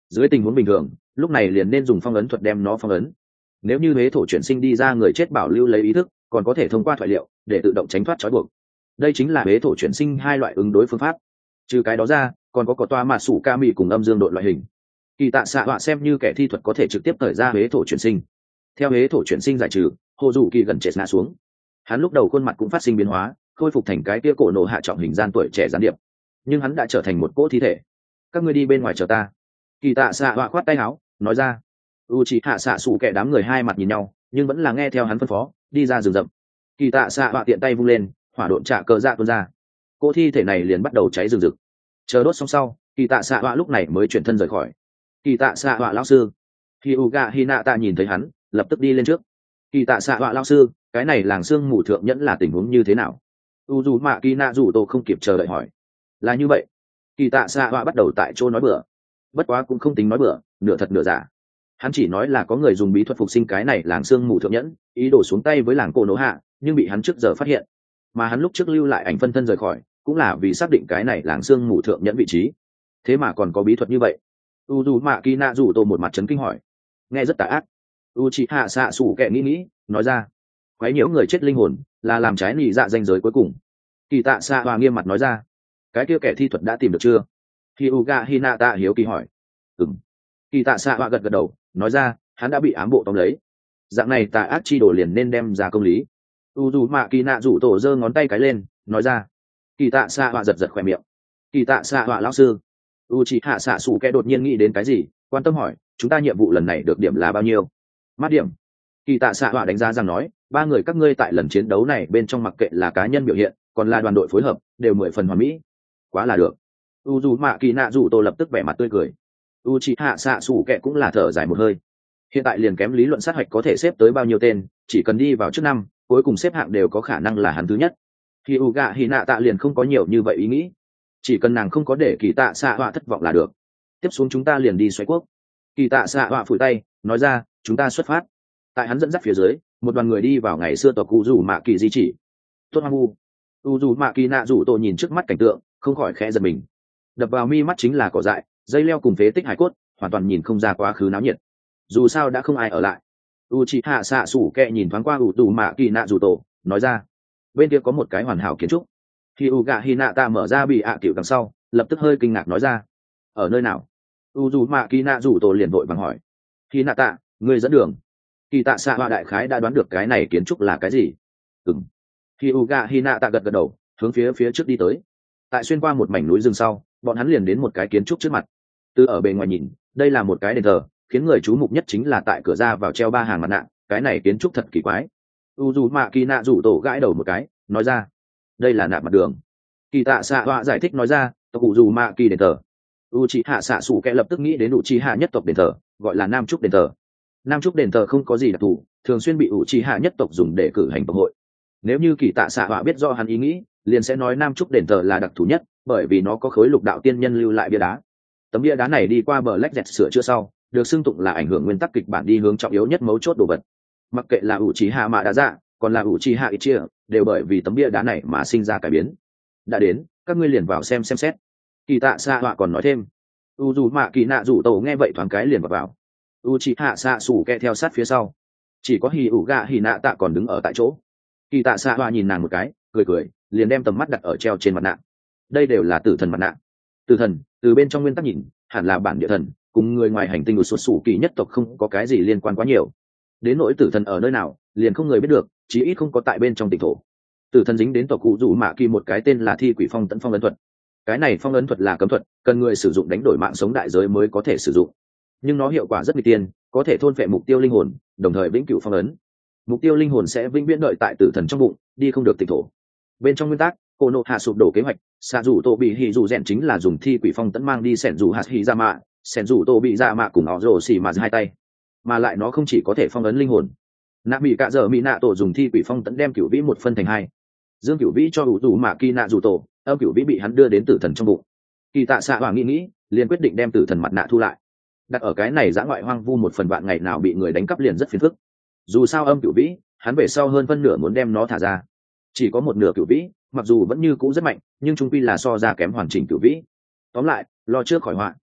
Dưới tình huống bình thường lúc này liền nên dùng phong ấn thuật đem nó phong ấn. Nếu như huế thổ chuyển sinh đi ra người chết bảo lưu lấy ý thức, còn có thể thông qua thoại liệu để tự động tránh thoát trói buộc. Đây chính là huế thổ chuyển sinh hai loại ứng đối phương pháp. Trừ cái đó ra còn có toa mà sủ ca mì cùng âm dương đội loại hình. Kỳ tạ xạ họa xem như kẻ thi thuật có thể trực tiếp thời ra huế thổ chuyển sinh. Theo huế thổ chuyển sinh giải trừ, hồ dù kỳ gần chết ngã xuống. Hắn lúc đầu khuôn mặt cũng phát sinh biến hóa, khôi phục thành cái kia cổ nổ hạ trọng hình gian tuổi trẻ gián điệp, nhưng hắn đã trở thành một cỗ thi thể. Các ngươi đi bên ngoài chờ ta. Kỳ tạ xạ họa khoát tay áo nói ra. U chỉ hạ xạ sủ kẻ đám người hai mặt nhìn nhau, nhưng vẫn là nghe theo hắn phân phó, đi ra rừng rậm. Kỳ tạ xạ họa tiện tay vung lên, hỏa độn trả cờ dạ tuôn ra. Cỗ thi thể này liền bắt đầu cháy rừng rực. Chờ đốt xong sau, kỳ tạ xạ họa lúc này mới chuyển thân rời khỏi. Kỳ tạ xạ họa lão sư. Hyuga Hinata nhìn thấy hắn, lập tức đi lên trước. Kỳ tạ xạ họa lão sư, cái này làng sương mù thượng nhẫn là tình huống như thế nào? Uzumaki Naruto không kịp chờ đợi hỏi. Là như vậy. Kỳ tạ xạ họa bắt đầu tại chỗ nói bừa. Bất quá cũng không tính nói bừa, nửa thật nửa giả. Hắn chỉ nói là có người dùng bí thuật phục sinh cái này làng sương mù thượng nhẫn, ý đồ xuống tay với làng cổ nổ hạ, nhưng bị hắn trước giờ phát hiện. Mà hắn lúc trước lưu lại ảnh phân thân rời khỏi, cũng là vì xác định cái này làng sương mù thượng nhẫn vị trí. Thế mà còn có bí thuật như vậy. Uzumaki Naruto một mặt chấn kinh hỏi. Nghe rất tà ác. Uchiha Sasuke nghĩ, nói ra. Quấy nhiễu người chết linh hồn, là làm trái nỉ dạ danh giới cuối cùng. Kỳ tạ xạ hòa nghiêm mặt nói ra. Cái kia kẻ thi thuật đã tìm được chưa? Hyuga Hinata hiếu kỳ hỏi. Ừm. Kỳ tạ xạ hòa gật gật đầu, nói ra, hắn đã bị ám bộ tóm lấy. Dạng này tà ác chi đồ liền nên đem ra công lý. Uzumaki Naruto giơ ngón tay cái lên, nói ra. Kỳ tạ xạ hòa giật khỏe miệng. Kỳ tạ xạ hòa lão sư. Uchiha Sasuke đột nhiên nghĩ đến cái gì, quan tâm hỏi, chúng ta nhiệm vụ lần này được điểm là bao nhiêu? Mát điểm. Kỳ tạ xạ họa đánh giá rằng nói, ba người các ngươi tại lần chiến đấu này bên trong mặc kệ là cá nhân biểu hiện, còn là đoàn đội phối hợp, đều 10 phần hoàn mỹ. Quá là được. Uzumaki Naruto lập tức vẻ mặt tươi cười. Uchiha Sasuke cũng là thở dài một hơi. Hiện tại liền kém lý luận sát hạch có thể xếp tới bao nhiêu tên, chỉ cần đi vào trước năm, cuối cùng xếp hạng đều có khả năng là hắn thứ nhất. Hyuga Hinata liền không có nhiều như vậy ý nghĩ. Chỉ cần nàng không có để kỳ tạ xạ họa thất vọng là được. Tiếp xuống chúng ta liền đi xoáy quốc. Kỳ tạ xạ họa phủi tay, nói ra, chúng ta xuất phát. Tại hắn dẫn dắt phía dưới, một đoàn người đi vào ngày xưa tộc Uzumaki di chỉ. Tốt hoang vu. Uzumaki Naruto nhìn trước mắt cảnh tượng, không khỏi khẽ giật mình. Đập vào mi mắt chính là cỏ dại, dây leo cùng phế tích hải cốt, hoàn toàn nhìn không ra quá khứ náo nhiệt. Dù sao đã không ai ở lại. Uchiha Sasuke nhìn thoáng qua Uzumaki Naruto, nói ra, bên kia có một cái hoàn hảo kiến trúc. Hyuga Hinata mở ra bị ạ kiểu đằng sau, lập tức hơi kinh ngạc nói ra, ở nơi nào? Uzumaki Naruto liền vội vàng hỏi. Hinata, ngươi dẫn đường. Kỳ tạ xạ họa đại khái đã đoán được cái này kiến trúc là cái gì. Ừm. Hyuga Hinata gật gật đầu, hướng phía trước đi tới. Tại xuyên qua một mảnh núi rừng sau, bọn hắn liền đến một cái kiến trúc trước mặt. Từ ở bề ngoài nhìn, đây là một cái đền thờ, khiến người chú mục nhất chính là tại cửa ra vào treo 3 hàng mặt nạ, cái này kiến trúc thật kỳ quái. Uzumaki Naruto gãi đầu một cái, nói ra, đây là nạp mặt đường. Kỳ tạ xạ họa giải thích nói ra, tộc Uzumaki đền thờ. Uchiha Sasuke lập tức nghĩ đến Uchiha nhất tộc đền thờ, gọi là Nam Trúc đền thờ. Nam Trúc đền thờ không có gì đặc thù, thường xuyên bị Uchiha nhất tộc dùng để cử hành tộc hội. Nếu như kỳ tạ xạ họa biết do hắn ý nghĩ, liền sẽ nói Nam Trúc đền thờ là đặc thù nhất, bởi vì nó có khối lục đạo tiên nhân lưu lại bia đá. Tấm bia đá này đi qua Black Jet sửa chữa sau, được xưng tụng là ảnh hưởng nguyên tắc kịch bản đi hướng trọng yếu nhất mấu chốt đồ vật. Mặc kệ là Uchiha Madara, còn là Uchiha Itachi, đều bởi vì tấm bia đá này mà sinh ra cải biến. Đã đến, các ngươi liền vào xem xét. Kỳ tạ xạ họa còn nói thêm. Uzumaki Naruto nghe vậy thoáng cái liền vào. Uchiha Sasuke theo sát phía sau. Chỉ có Hyuga Hinata còn đứng ở tại chỗ. Kỳ tạ xạ họa nhìn nàng một cái, cười, liền đem tầm mắt đặt ở treo trên mặt nạ. Đây đều là tử thần mặt nạ. Tử thần, từ bên trong nguyên tắc nhìn, hẳn là bản địa thần, cùng người ngoài hành tinh sụt sủ kỳ nhất tộc không có cái gì liên quan quá nhiều. Đến nỗi tử thần ở nơi nào, liền không người biết được, chí ít không có tại bên trong tỉnh thổ. Tử thần dính đến tộc cụ rủ mạ kỳ một cái tên là thi quỷ phong tấn phong ấn thuật. Cái này phong ấn thuật là cấm thuật, cần người sử dụng đánh đổi mạng sống đại giới mới có thể sử dụng, nhưng nó hiệu quả rất nguy tiên, có thể thôn phệ mục tiêu linh hồn, đồng thời vĩnh cửu phong ấn. Mục tiêu linh hồn sẽ vĩnh viễn đợi tại tử thần trong bụng, đi không được tỉnh thổ. Bên trong nguyên tắc, cô nộ hạ sụp đổ kế hoạch, xạ rủ tổ bị hỉ rủ rèn chính là dùng thi quỷ phong tấn mang đi sẻn rủ hạt hỉ ra mạ, sẻn rủ tổ bị ra mạ cùng họ rồ xỉ mà hai tay, mà lại nó không chỉ có thể phong ấn linh hồn. Nạ bị cạ dở mỹ nạ tổ dùng thi quỷ phong tấn đem cửu vĩ một phân thành hai, dương cửu vĩ cho ủ rủ mạ kỳ nạ rủ tổ, âm cửu vĩ bị hắn đưa đến tử thần trong bụng. Kỳ tạ xạ hoàng nghĩ liền quyết định đem tử thần mặt nạ thu lại, đặt ở cái này dã ngoại hoang vu một phần vạn ngày nào bị người đánh cắp liền rất phiền phức. Dù sao âm cửu vĩ, hắn về sau hơn phân nửa muốn đem nó thả ra, chỉ có một nửa cửu vĩ, mặc dù vẫn như cũ rất mạnh, nhưng trung quy là so ra kém hoàn chỉnh cửu vĩ. Tóm lại, lo trước khỏi họa.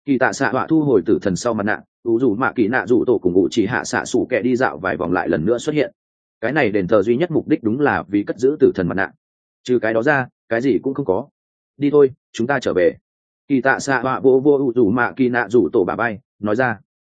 Kỳ tạ xạ họa thu hồi tử thần sau mặt nạ, ủ dù mạ kỳ nạ dù tổ cùng ngụ chỉ hạ xạ sủ kẹ đi dạo vài vòng lại lần nữa xuất hiện. Cái này đền thờ duy nhất mục đích đúng là vì cất giữ tử thần mặt nạ, trừ cái đó ra cái gì cũng không có. Đi thôi, chúng ta trở về. Kỳ tạ xạ họa vô vô ủ dù mạ kỳ nạ dù tổ bà bay nói ra.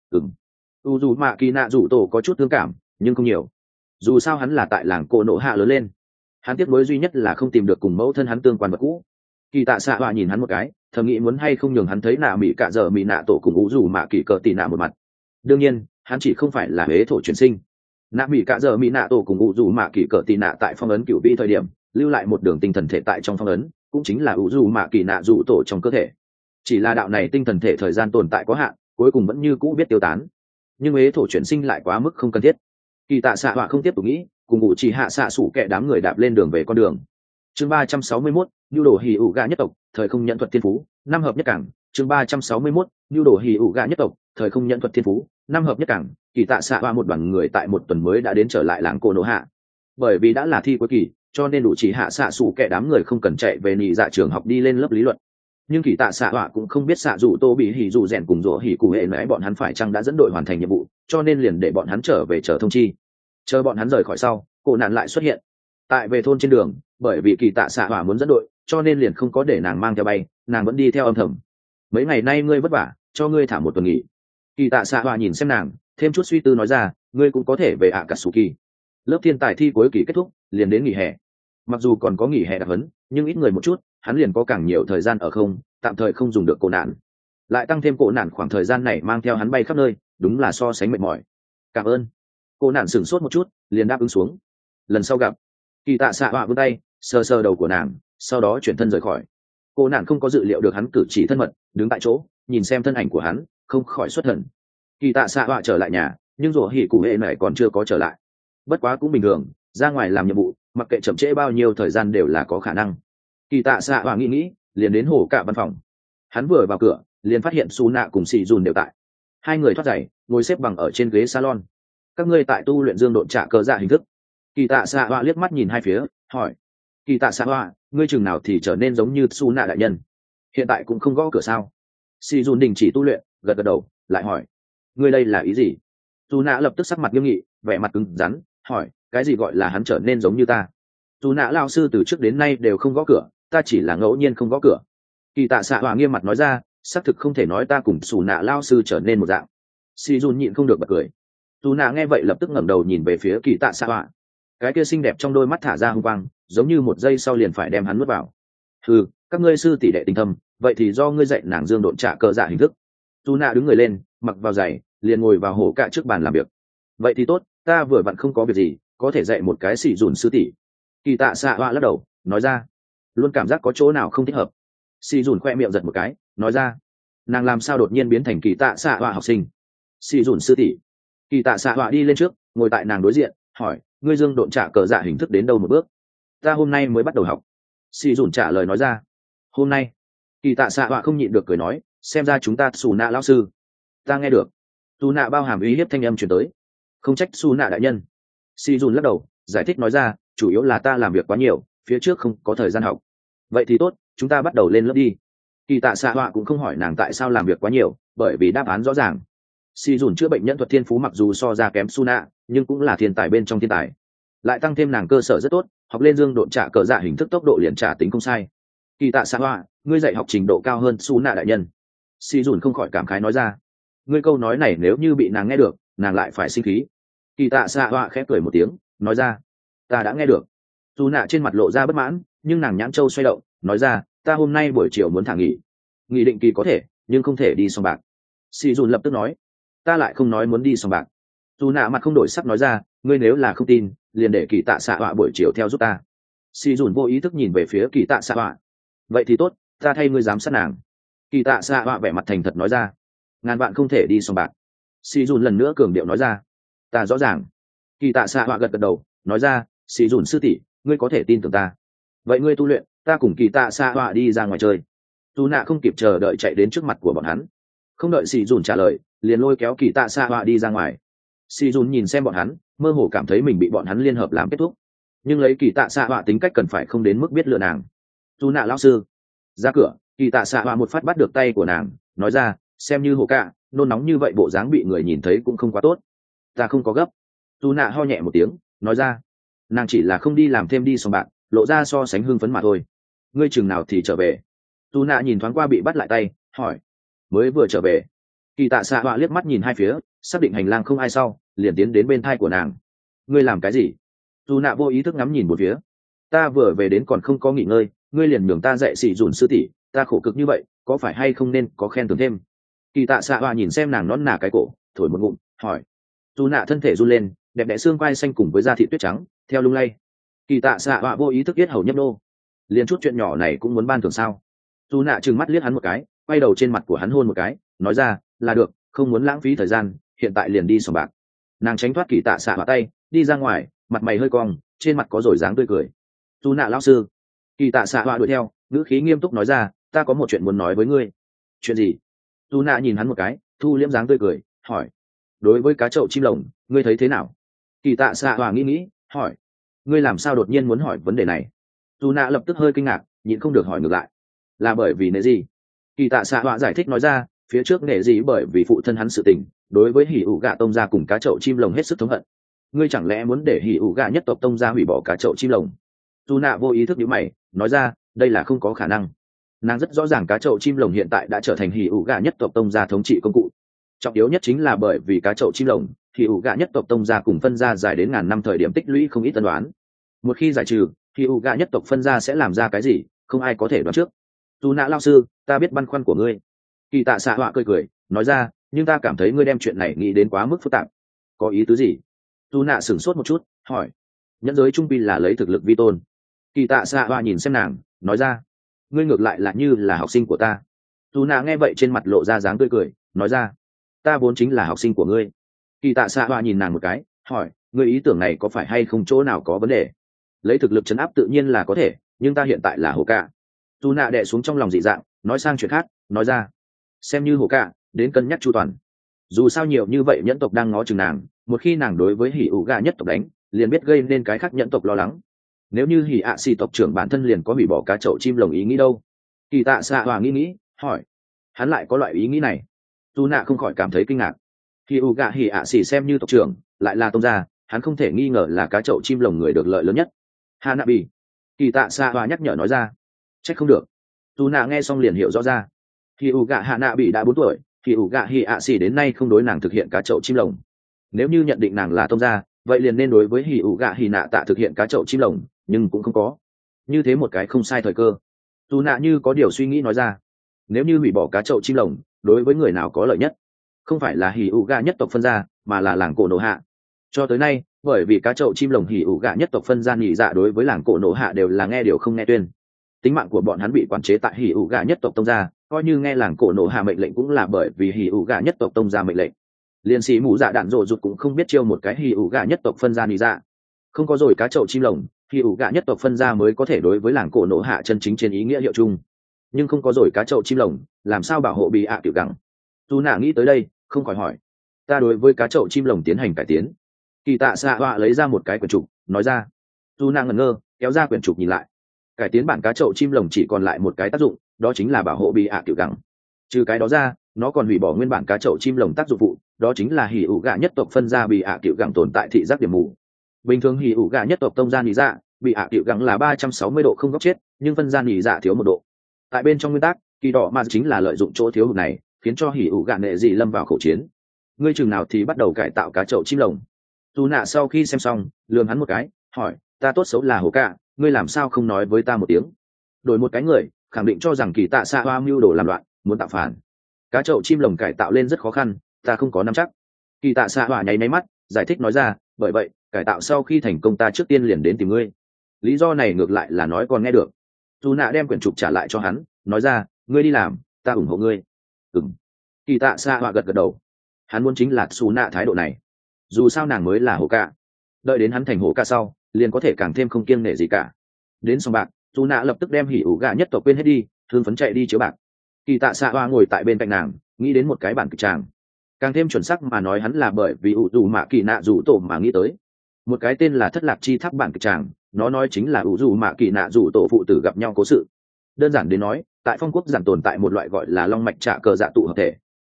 ủ dù mạ kỳ nạ dù tổ có chút thương cảm nhưng không nhiều, dù sao hắn là tại làng cổ nộ hạ lớn lên. Hắn tiếc nuối duy nhất là không tìm được cùng mẫu thân hắn tương quan vật cũ. Kỳ tạ xạ họa nhìn hắn một cái, thầm nghĩ muốn hay không nhường hắn thấy nạ mỹ cạ dở mỹ nạ tổ cùng ủ dù mạ kỳ cờ tì nạ một mặt. Đương nhiên hắn chỉ không phải là huế thổ chuyển sinh. Nạ mỹ cạ dở mỹ nạ tổ cùng ủ dù mạ kỳ cờ tì nạ tại phong ấn cựu vĩ thời điểm lưu lại một đường tinh thần thể tại trong phong ấn, cũng chính là ủ dù mạ kỳ nạ dù tổ trong cơ thể. Chỉ là đạo này tinh thần thể thời gian tồn tại có hạn, cuối cùng vẫn như cũ biết tiêu tán. Nhưng huế thổ chuyển sinh lại quá mức không cần thiết. Kỳ tạ xạ họa không tiếp tục nghĩ, cùng ngụ chỉ hạ xạ sủ kẹ đám người đạp lên đường về con đường. Chương 361, nhu đồ hỉ ủ gà nhất tộc, thời không nhận thuật thiên phú, năm hợp nhất cảng. Chương 361, nhu đồ hỉ ủ gà nhất tộc, thời không nhận thuật thiên phú, năm hợp nhất cảng. Kỳ tạ xạ họa một đoàn người tại một tuần mới đã đến trở lại làng cổ nộ hạ. Bởi vì đã là thi cuối kỳ, cho nên đủ chỉ hạ xạ sủ kẹ đám người không cần chạy về nhị dạ trường học đi lên lớp lý luận. Nhưng kỳ tạ xạ họa cũng không biết xạ dù tô bị hỉ dù rèn cùng rỗ hỉ cụ hệ nãy bọn hắn phải chăng đã dẫn đội hoàn thành nhiệm vụ, cho nên liền để bọn hắn trở về chờ thông chi. Chờ bọn hắn rời khỏi sau, cô nạn lại xuất hiện tại về thôn trên đường. Bởi vì kỳ tạ xạ họa muốn dẫn đội, cho nên liền không có để nàng mang theo bay, nàng vẫn đi theo âm thầm. Mấy ngày nay ngươi vất vả, cho ngươi thả một tuần nghỉ. Kỳ tạ xạ họa nhìn xem nàng, thêm chút suy tư nói ra, ngươi cũng có thể về Akatsuki. Lớp thiên tài thi cuối kỳ kết thúc, liền đến nghỉ hè. Mặc dù còn có nghỉ hè đặc hấn, nhưng ít người một chút, hắn liền có càng nhiều thời gian ở không, tạm thời không dùng được cổ nạn. Lại tăng thêm cổ nạn khoảng thời gian này mang theo hắn bay khắp nơi, đúng là so sánh mệt mỏi. Cảm ơn. Cô nạn sửng sốt một chút, liền đáp ứng xuống. Lần sau gặp. Kỳ tạ xạ họa vươn tay sờ sờ đầu của nàng, sau đó chuyển thân rời khỏi. Cô nạn không có dự liệu được hắn cử chỉ thân mật, đứng tại chỗ nhìn xem thân ảnh của hắn, không khỏi xuất thần. Kỳ tạ xạ họa trở lại nhà, nhưng rủa hỉ cụ hệ này còn chưa có trở lại. Bất quá cũng bình thường, ra ngoài làm nhiệm vụ mặc kệ chậm trễ bao nhiêu thời gian đều là có khả năng. Kỳ tạ xạ họa nghĩ liền đến hổ cả văn phòng. Hắn vừa vào cửa liền phát hiện su nạ cùng xì dùn đều tại. Hai người thoát giày ngồi xếp bằng ở trên ghế salon. Các ngươi tại tu luyện dương độn trả cờ dạ hình thức. Kỳ tạ xạ họa liếc mắt nhìn hai phía hỏi. Kỳ tạ xạ họa, ngươi chừng nào thì trở nên giống như su nạ đại nhân, hiện tại cũng không gõ cửa sao? Si dùn đình chỉ tu luyện, gật gật đầu lại hỏi, ngươi đây là ý gì? Su nạ lập tức sắc mặt nghiêm nghị, vẻ mặt cứng rắn hỏi, cái gì gọi là hắn trở nên giống như ta? Su nạ lao sư từ trước đến nay đều không gõ cửa, ta chỉ là ngẫu nhiên không gõ cửa. Kỳ tạ xạ họa nghiêm mặt nói ra, xác thực không thể nói ta cùng Su nạ lao sư trở nên một dạng. Si dùn nhịn không được bật cười. Su nạ nghe vậy lập tức ngẩng đầu nhìn về phía kỳ tạ xạ họa, cái kia xinh đẹp trong đôi mắt thả ra hung quang, giống như một giây sau liền phải đem hắn nuốt vào. Ừ, các ngươi sư tỷ đệ tình thâm, vậy thì do ngươi dạy nàng dương độn trả cờ dạ hình thức. Su nạ đứng người lên, mặc vào giày, liền ngồi vào hổ cạ trước bàn làm việc. Vậy thì tốt, ta vừa vặn không có việc gì, có thể dạy một cái xỉ dùn sư tỷ. Kỳ tạ xạ họa lắc đầu nói ra, luôn cảm giác có chỗ nào không thích hợp. Xỉ dùn khoe miệng giật một cái nói ra, nàng làm sao đột nhiên biến thành kỳ tạ xạ họa học sinh? Xỉ dùn sư tỷ. Kỳ tạ xạ họa đi lên trước, ngồi tại nàng đối diện hỏi, ngươi dương độn trả cờ dạ hình thức đến đâu một bước? Ta hôm nay mới bắt đầu học. Xì dùn trả lời nói ra. Hôm nay? Kỳ tạ xạ họa không nhịn được cười nói, xem ra chúng ta xù nạ lão sư. Ta nghe được. Xù nạ bao hàm uy hiếp thanh âm chuyển tới. Không trách xù nạ đại nhân. Xì dùn lắc đầu giải thích nói ra, chủ yếu là ta làm việc quá nhiều, phía trước không có thời gian học. Vậy thì tốt, chúng ta bắt đầu lên lớp đi. Kỳ tạ xạ họa cũng không hỏi nàng tại sao làm việc quá nhiều, bởi vì đáp án rõ ràng. Xì dùn chữa bệnh nhân thuật thiên phú mặc dù so ra kém su nạ, nhưng cũng là thiên tài bên trong thiên tài. Lại tăng thêm nàng cơ sở rất tốt, học lên dương độn trả cờ dạ hình thức tốc độ liền trả tính không sai. Kỳ tạ xạ họa, ngươi dạy học trình độ cao hơn su nạ đại nhân. Xì dùn không khỏi cảm khái nói ra. Ngươi câu nói này nếu như bị nàng nghe được, nàng lại phải sinh khí. Kỳ tạ xạ họa khẽ cười một tiếng nói ra, ta đã nghe được. Su nạ trên mặt lộ ra bất mãn, nhưng nàng nhãn châu xoay động nói ra, ta hôm nay buổi chiều muốn thả nghỉ. Nghị định kỳ có thể, nhưng không thể đi sòng bạc. Xì dùn lập tức nói, ta lại không nói muốn đi sòng bạc. Dù nạ mặt không đổi sắc nói ra, ngươi nếu là không tin liền để kỳ tạ xạ họa buổi chiều theo giúp ta. Si dùn vô ý thức nhìn về phía kỳ tạ xạ họa. Vậy thì tốt, ta thay ngươi giám sát nàng. Kỳ tạ xạ họa vẻ mặt thành thật nói ra, ngàn vạn không thể đi sòng bạc. Si dùn lần nữa cường điệu nói ra, ta rõ ràng. Kỳ tạ xạ họa gật gật đầu nói ra, Si dùn sư tỷ, ngươi có thể tin tưởng ta. Vậy ngươi tu luyện, ta cùng kỳ tạ xạ họa đi ra ngoài chơi. Dù nạ không kịp chờ đợi chạy đến trước mặt của bọn hắn, không đợi Si dùn trả lời liền lôi kéo kỳ tạ xạ họa đi ra ngoài. Si dùn nhìn xem bọn hắn, mơ hồ cảm thấy mình bị bọn hắn liên hợp làm kết thúc, nhưng lấy kỳ tạ xạ họa tính cách cần phải không đến mức biết lựa nàng. Dù nạ lão sư. Ra cửa, kỳ tạ xạ họa một phát bắt được tay của nàng nói ra, xem như hồ cạ nôn nóng như vậy bộ dáng bị người nhìn thấy cũng không quá tốt. Ta không có gấp. Tu nạ ho nhẹ một tiếng nói ra. Nàng chỉ là không đi làm thêm đi sòng bạc, lộ ra so sánh hưng phấn mà thôi. Ngươi chừng nào thì trở về? Tu nạ nhìn thoáng qua bị bắt lại tay hỏi. Mới vừa trở về. Kỳ tạ xạ họa liếc mắt nhìn hai phía, xác định hành lang không ai sau liền tiến đến bên thai của nàng. Ngươi làm cái gì? Tu nạ vô ý thức ngắm nhìn một phía. Ta vừa về đến còn không có nghỉ ngơi, ngươi liền nhường ta dạy xỉ dùn sư tỷ, ta khổ cực như vậy có phải hay không nên có khen thưởng thêm? Kỳ tạ xạ họa nhìn xem nàng nón nà cái cổ thổi một ngụm hỏi. Tu nạ thân thể run lên, đẹp đẽ xương quai xanh cùng với da thịt tuyết trắng theo lung lay. Kỳ tạ xạ họa vô ý thức yết hầu nhấp nô. Liền chút chuyện nhỏ này cũng muốn ban thưởng sao? Tu nạ trừng mắt liếc hắn một cái, quay đầu trên mặt của hắn hôn một cái nói ra là được, không muốn lãng phí thời gian, hiện tại liền đi sòng bạc. Nàng tránh thoát kỳ tạ xạ họa tay đi ra ngoài, mặt mày hơi cong, trên mặt có rồi dáng tươi cười. Tu nạ lão sư. Kỳ tạ xạ họa đuổi theo, ngữ khí nghiêm túc nói ra, ta có một chuyện muốn nói với ngươi. Chuyện gì? Tu nạ nhìn hắn một cái, thu liễm dáng tươi cười hỏi. Đối với cá chậu chim lồng ngươi thấy thế nào? Kỳ tạ xạ họa nghĩ hỏi. Ngươi làm sao đột nhiên muốn hỏi vấn đề này? Tu nạ lập tức hơi kinh ngạc, nhịn không được hỏi ngược lại. Là bởi vì nệ gì? Kỳ tạ xạ họa giải thích nói ra, phía trước nệ gì bởi vì phụ thân hắn sự tình, đối với hỉ ủ gạ tông gia cùng cá chậu chim lồng hết sức thống hận. Ngươi chẳng lẽ muốn để hỉ ủ gạ nhất tộc tông gia hủy bỏ cá chậu chim lồng? Tu nạ vô ý thức nhíu mày nói ra, đây là không có khả năng. Nàng rất rõ ràng cá chậu chim lồng hiện tại đã trở thành hỉ ủ gạ nhất tộc tông gia thống trị công cụ. Trọng yếu nhất chính là bởi vì cá chậu chim lồng, hỉ ủ gạ nhất tộc tông gia cùng phân gia dài đến ngàn năm thời điểm tích lũy không ít tân đoán. Một khi giải trừ, hỉ ủ gạ nhất tộc phân gia sẽ làm ra cái gì, không ai có thể đoán trước. Tu nạ lao sư, ta biết băn khoăn của ngươi. Kỳ tạ xạ họa cười nói ra, nhưng ta cảm thấy ngươi đem chuyện này nghĩ đến quá mức phức tạp. Có ý tứ gì? Tu nạ sửng sốt một chút hỏi. Nhẫn giới trung pi là lấy thực lực vi tôn. Kỳ tạ xạ họa nhìn xem nàng nói ra, ngươi ngược lại là như là học sinh của ta. Tu nạ nghe vậy trên mặt lộ ra dáng tươi cười nói ra, ta vốn chính là học sinh của ngươi. Kỳ tạ xạ họa nhìn nàng một cái hỏi, ngươi ý tưởng này có phải hay không chỗ nào có vấn đề? Lấy thực lực chấn áp tự nhiên là có thể, nhưng ta hiện tại là hồ cạ. Tu nạ đè xuống trong lòng dị dạng nói sang chuyện khác nói ra, xem như hồ cạ đến cân nhắc chu toàn. Dù sao nhiều như vậy nhẫn tộc đang ngó chừng nàng, một khi nàng đối với hỉ ủ gạ nhất tộc đánh liền biết gây nên cái khác nhẫn tộc lo lắng. Nếu như hỉ ạ xì tộc trưởng bản thân liền có hủy bỏ cá chậu chim lồng ý nghĩ đâu? Kỳ tạ xạ hòa nghĩ hỏi. Hắn lại có loại ý nghĩ này? Tu nạ không khỏi cảm thấy kinh ngạc. Hỉ ủ gạ hỉ ạ xì xem như tộc trưởng lại là tông gia, hắn không thể nghi ngờ là cá chậu chim lồng người được lợi lớn nhất. Hanabi. Kỳ tạ xạ hòa nhắc nhở nói ra. Trách không được. Tu nạ nghe xong liền hiểu rõ ra. Hỉ ủ gạ Hanabi đã 4 tuổi, hỉ ủ gạ hỉ ạ xì đến nay không đối nàng thực hiện cá chậu chim lồng. Nếu như nhận định nàng là tông gia, vậy liền nên đối với hỉ ủ gạ hỉ nạ tạ thực hiện cá chậu chim lồng, nhưng cũng không có. Như thế một cái không sai thời cơ. Tu nạ như có điều suy nghĩ nói ra, nếu như hủy bỏ cá chậu chim lồng, đối với người nào có lợi nhất? Không phải là hỉ ủ gạ nhất tộc phân gia, mà là làng cổ nổ hạ. Cho tới nay, bởi vì cá chậu chim lồng hỉ ủ gạ nhất tộc phân gia nhị dạ đối với làng cổ nổ hạ đều là nghe điều không nghe tuyên. Tính mạng của bọn hắn bị quản chế tại hỉ ủ gạ nhất tộc tông gia, coi như nghe làng cổ nổ hạ mệnh lệnh cũng là bởi vì hỉ ủ gạ nhất tộc tông gia mệnh lệnh. Liên sĩ mù dạ đạn rộ rụt cũng không biết chiêu một cái hỉ ủ gạ nhất tộc phân gia nhị dạ. Không có rồi cá chậu chim lồng, hỉ ủ gạ nhất tộc phân gia mới có thể đối với làng cổ nổ hạ chân chính trên ý nghĩa hiệu chung. Nhưng không có rồi cá chậu chim lồng, làm sao bảo hộ bị ạ tiểu gẳng? Tu nạ nghĩ tới đây không khỏi hỏi, ta đối với cá chậu chim lồng tiến hành cải tiến. Kỳ tạ xạ họa lấy ra một cái quyển trục nói ra. Tu nạ ngẩn ngơ kéo ra quyển trục nhìn lại. Cải tiến bản cá chậu chim lồng chỉ còn lại một cái tác dụng, đó chính là bảo hộ bị ạ tiểu gẳng. Trừ cái đó ra, nó còn hủy bỏ nguyên bản cá chậu chim lồng tác dụng phụ, đó chính là hỉ ủ gạ nhất tộc phân gia bị ạ tiểu gẳng tồn tại thị giác điểm mù. Bình thường hỉ ủ gạ nhất tộc tông gia nhị dạ bị ạ tiểu gẳng là 360 độ không góc chết, nhưng phân gia nhị dạ thiếu 1 độ. Tại bên trong nguyên tắc, kỳ đỏ mà chính là lợi dụng chỗ thiếu hụt này, khiến cho hỉ ủ gạ nệ dị lâm vào khẩu chiến. Ngươi chừng nào thì bắt đầu cải tạo cá chậu chim lồng? Tu nạ sau khi xem xong lườm hắn một cái hỏi, ta tốt xấu là hồ cạ, ngươi làm sao không nói với ta một tiếng? Đổi một cái người khẳng định cho rằng kỳ tạ xạ hoa mưu đồ làm loạn, muốn tạo phản. Cá chậu chim lồng cải tạo lên rất khó khăn, ta không có nắm chắc. Kỳ tạ xạ hoa nháy mắt giải thích nói ra, bởi vậy cải tạo sau khi thành công ta trước tiên liền đến tìm ngươi. Lý do này ngược lại là nói còn nghe được. Tu nạ đem quyển trục trả lại cho hắn nói ra, ngươi đi làm, ta ủng hộ ngươi. Ừm. Kỳ tạ xạ hoa gật đầu. Hắn muốn chính là xù nạ thái độ này. Dù sao nàng mới là hồ cạ, đợi đến hắn thành hồ cạ sau liền có thể càng thêm không kiêng nể gì cả. Đến xong bạc, dù nạ lập tức đem hỉ ủ gạ nhất tộc quên hết đi, thương phấn chạy đi chiếu bạc. Kỳ tạ xạ hoa ngồi tại bên cạnh nàng nghĩ đến một cái bản kịch tràng. Càng thêm chuẩn xác mà nói hắn là bởi vì ủ dù mạ kỳ nạ dù tổ mà nghĩ tới một cái tên là thất lạc chi tháp bản kịch tràng. Nó nói chính là ủ dù mạ kỳ nạ dù tổ phụ tử gặp nhau cố sự. Đơn giản đến nói, tại phong quốc giản tồn tại một loại gọi là long mạch trạ cờ dạ tụ hợp thể.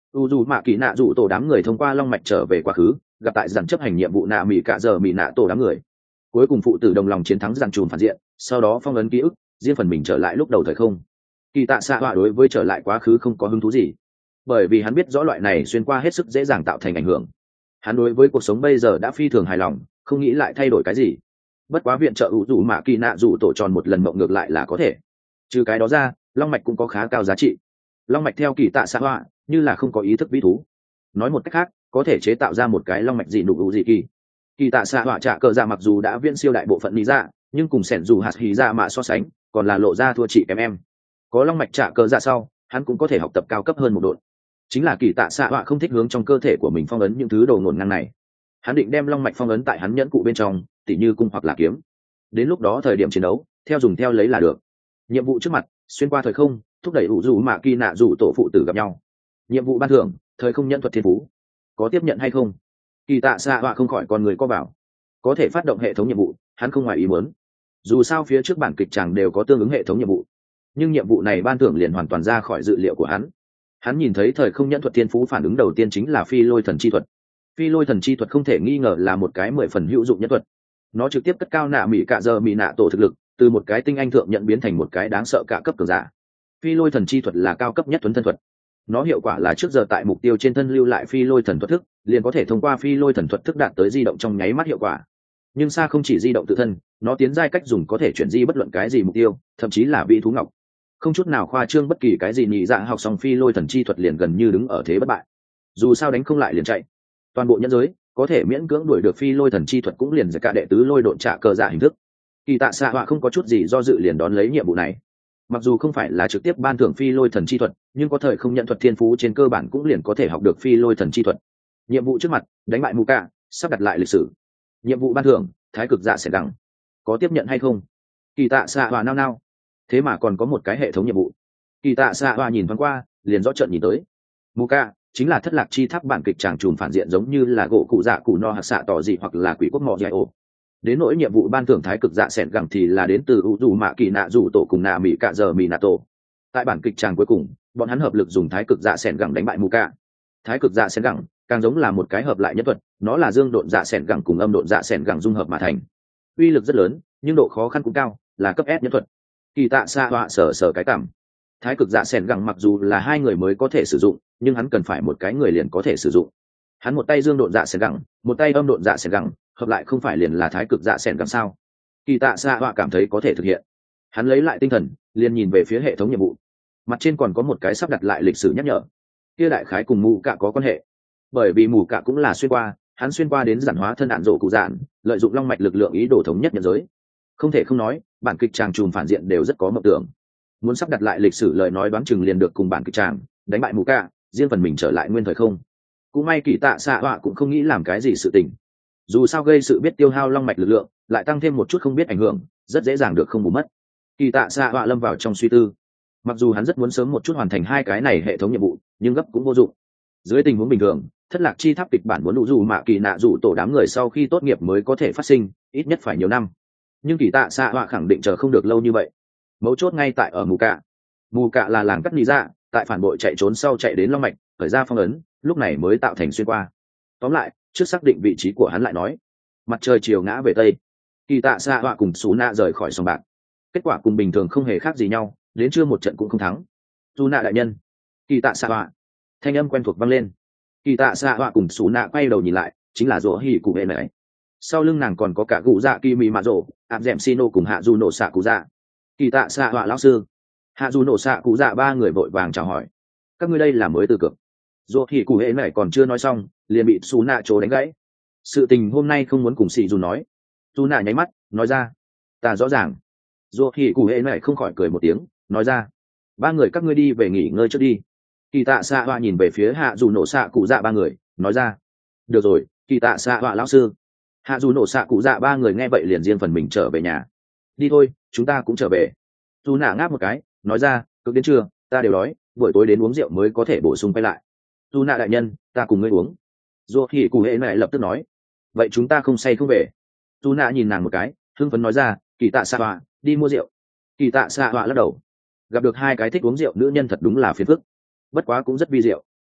u dù mạ kỳ nạ dù tổ đám người thông qua long mạch trở về quá khứ, gặp tại dàn chấp hành nhiệm vụ nạ mỹ cạ giờ mỹ nạ tổ đám người, cuối cùng phụ tử đồng lòng chiến thắng dàn trùm phản diện, sau đó phong ấn ký ức, riêng phần mình trở lại lúc đầu thời không. Kỳ tạ xạ họa đối với trở lại quá khứ không có hứng thú gì, bởi vì hắn biết rõ loại này xuyên qua hết sức dễ dàng tạo thành ảnh hưởng. Hắn đối với cuộc sống bây giờ đã phi thường hài lòng, không nghĩ lại thay đổi cái gì. Bất quá viện trợ ủ dù mạ kỳ nạ dù tổ tròn một lần mộng ngược lại là có thể. Trừ cái đó ra, long mạch cũng có khá cao giá trị. Long mạch theo kỳ tạ xạ họa như là không có ý thức vĩ thú. Nói một cách khác, có thể chế tạo ra một cái long mạch dị nụ ủ dị kỳ. Kỳ tạ xạ họa trả cờ dạ mặc dù đã viễn siêu đại bộ phận lý dạ, nhưng cùng sẻn dù hạt hí dạ mạ so sánh, còn là lộ ra thua chị kém em. Có long mạch trả cờ dạ sau, hắn cũng có thể học tập cao cấp hơn một độ. Chính là kỳ tạ xạ họa không thích hướng trong cơ thể của mình phong ấn những thứ đồ ngổn ngang này. Hắn định đem long mạch phong ấn tại hắn nhẫn cụ bên trong, tỉ như cung hoặc là kiếm. Đến lúc đó thời điểm chiến đấu, theo dùng theo lấy là được. Nhiệm vụ trước mặt, xuyên qua thời không, thúc đẩy ủ dù mạ kỳ nạ dù tổ phụ tử gặp nhau. Nhiệm vụ ban thưởng, thời không nhận thuật thiên phú. Có tiếp nhận hay không? Kỳ tạ xạ họa không khỏi con người có bảo. Có thể phát động hệ thống nhiệm vụ, hắn không ngoài ý muốn. Dù sao phía trước bản kịch chẳng đều có tương ứng hệ thống nhiệm vụ, nhưng nhiệm vụ này ban thưởng liền hoàn toàn ra khỏi dự liệu của hắn. Hắn nhìn thấy thời không nhận thuật thiên phú, phản ứng đầu tiên chính là phi lôi thần chi thuật. Phi lôi thần chi thuật không thể nghi ngờ là một cái 10 phần hữu dụng nhất thuật. Nó trực tiếp cất cao nạ mỹ cạ giờ mỹ nạ tổ thực lực, từ một cái tinh anh thượng nhận biến thành một cái đáng sợ cả cấp cường giả. Phi lôi thần chi thuật là cao cấp nhất thuấn thân thuật. Nó hiệu quả là trước giờ tại mục tiêu trên thân lưu lại phi lôi thần thuật thức, liền có thể thông qua phi lôi thần thuật thức đạt tới di động trong nháy mắt hiệu quả. Nhưng xa không chỉ di động tự thân, nó tiến giai cách dùng có thể chuyển di bất luận cái gì mục tiêu, thậm chí là vị thú ngọc. Không chút nào khoa trương, bất kỳ cái gì nhị dạ học xong phi lôi thần chi thuật liền gần như đứng ở thế bất bại. Dù sao đánh không lại liền chạy. Toàn bộ nhân giới có thể miễn cưỡng đuổi được phi lôi thần chi thuật cũng liền giải cả đệ tứ lôi độn trả cờ dạ hình thức. Kỳ tạ xạ họa không có chút gì do dự liền đón lấy nhiệm vụ này. Mặc dù không phải là trực tiếp ban thưởng phi lôi thần chi thuật, nhưng có thời không nhận thuật thiên phú trên cơ bản cũng liền có thể học được phi lôi thần chi thuật. Nhiệm vụ trước mặt, đánh bại mù cạ, sắp đặt lại lịch sử. Nhiệm vụ ban thưởng, thái cực dạ sẽ đẳng. Có tiếp nhận hay không? Kỳ tạ xạ họa nao nao. Thế mà còn có một cái hệ thống nhiệm vụ. Kỳ tạ xạ họa nhìn thoáng qua, liền rõ trợn nhìn tới. Mù cạ chính là thất lạc chi tháp bản kịch tràng trùm phản diện, giống như là gỗ cụ dạ cụ no hạt xạ tỏ gì hoặc là quỷ quốc mò dạy ổ. Đến nỗi nhiệm vụ ban thưởng thái cực dạ sẻn gẳng thì là đến từ u dù mạ kỳ nạ dù tổ cùng nạ mỹ cạ giờ mỹ nạ tổ. Tại bản kịch tràng cuối cùng, bọn hắn hợp lực dùng thái cực dạ sẻn gẳng đánh bại mù cạ. Thái cực dạ sẻn gẳng càng giống là một cái hợp lại nhân thuật, nó là dương độn dạ sẻn gẳng cùng âm độn dạ sẻn gẳng dung hợp mà thành. Uy lực rất lớn, nhưng độ khó khăn cũng cao, là cấp S nhân thuật. Kỳ tạ xạ họa sở cái cảm. Thái cực dạ sẻn gẳng mặc dù là hai người mới có thể sử dụng, nhưng hắn cần phải một cái người liền có thể sử dụng. Hắn một tay dương độn dạ sẻn gẳng, một tay âm độn dạ sẻn gẳng, hợp lại không phải liền là thái cực dạ sẻn gẳng sao? Kỳ tạ xạ họa cảm thấy có thể thực hiện. Hắn lấy lại tinh thần, liền nhìn về phía hệ thống nhiệm vụ. Mặt trên còn có một cái sắp đặt lại lịch sử nhắc nhở. Kia đại khái cùng mù cạ có quan hệ, bởi vì mù cạ cũng là xuyên qua, hắn xuyên qua đến giản hóa thân đạn rộ cụ dạn, lợi dụng long mạch lực lượng ý đồ thống nhất nhân giới. Không thể không nói, bản kịch tràng trùm phản diện đều rất có mộng tưởng. Muốn sắp đặt lại lịch sử lời nói đoán chừng liền được cùng bản kịch tràng đánh bại mù cạ, riêng phần mình trở lại nguyên thời không. Cũng may kỳ tạ xạ họa cũng không nghĩ làm cái gì sự tình. Dù sao gây sự biết tiêu hao long mạch lực lượng, lại tăng thêm một chút không biết ảnh hưởng, rất dễ dàng được không bù mất. Kỳ tạ xạ họa lâm vào trong suy tư. Mặc dù hắn rất muốn sớm một chút hoàn thành hai cái này hệ thống nhiệm vụ, nhưng gấp cũng vô dụng. Dưới tình huống bình thường, thất lạc chi tháp kịch bản muốn đủ dù mạ kỳ nạ dù tổ đám người sau khi tốt nghiệp mới có thể phát sinh, ít nhất phải nhiều năm. Nhưng kỳ tạ xạ họa khẳng định chờ không được lâu như vậy. Mấu chốt ngay tại ở mù cạ. Mù cạ là làng cắt lý dạ, tại phản bội chạy trốn sau chạy đến long mạch, khởi ra phong ấn, lúc này mới tạo thành xuyên qua. Tóm lại, trước xác định vị trí của hắn lại nói. Mặt trời chiều ngã về tây, kỳ tạ xạ họa cùng xú nạ rời khỏi sòng bạc. Kết quả cùng bình thường không hề khác gì nhau, đến trưa một trận cũng không thắng. Xú nạ đại nhân, kỳ tạ xạ họa, thanh âm quen thuộc vang lên. Kỳ tạ xạ họa cùng xú nạ quay đầu nhìn lại, chính là rỗ hỉ cụ hệ này. Sau lưng nàng còn có cả cụ dạ kỳ mị mạ rỗ, áp dẹm xino cùng hạ du nổ xạ cụ dạ. Kỳ tạ xạ họa lão sư, hạ du nổ xạ cụ dạ, ba người vội vàng chào hỏi. Các ngươi đây là mới từ cực. Rỗ hỉ cụ hệ này còn chưa nói xong, liền bị xú nạ trố đánh gãy. Sự tình hôm nay không muốn cùng xì dù nói. Xú nạ nháy mắt nói ra, ta rõ ràng. Rỗ hỉ cụ hệ này không khỏi cười một tiếng, nói ra, ba người các ngươi đi về nghỉ ngơi trước đi. Kỳ tạ xạ họa nhìn về phía hạ dù nổ xạ cụ dạ ba người, nói ra, được rồi, kỳ tạ xạ họa lão sư. Hạ dù nổ xạ cụ dạ ba người nghe vậy liền riêng phần mình trở về nhà. Đi thôi, chúng ta cũng trở về. Dù nạ ngáp một cái, nói ra, cực đến trưa, ta đều đói, buổi tối đến uống rượu mới có thể bổ sung quay lại. Dù nạ đại nhân, ta cùng ngươi uống. Dù hỉ cụ hệ này lập tức nói, vậy chúng ta không say không về. Dù nạ nhìn nàng một cái, hưng phấn nói ra, kỳ tạ xạ họa, đi mua rượu. Kỳ tạ xạ họa lắc đầu, gặp được hai cái thích uống rượu nữ nhân thật đúng là phiền phức, bất quá cũng rất vi rượu.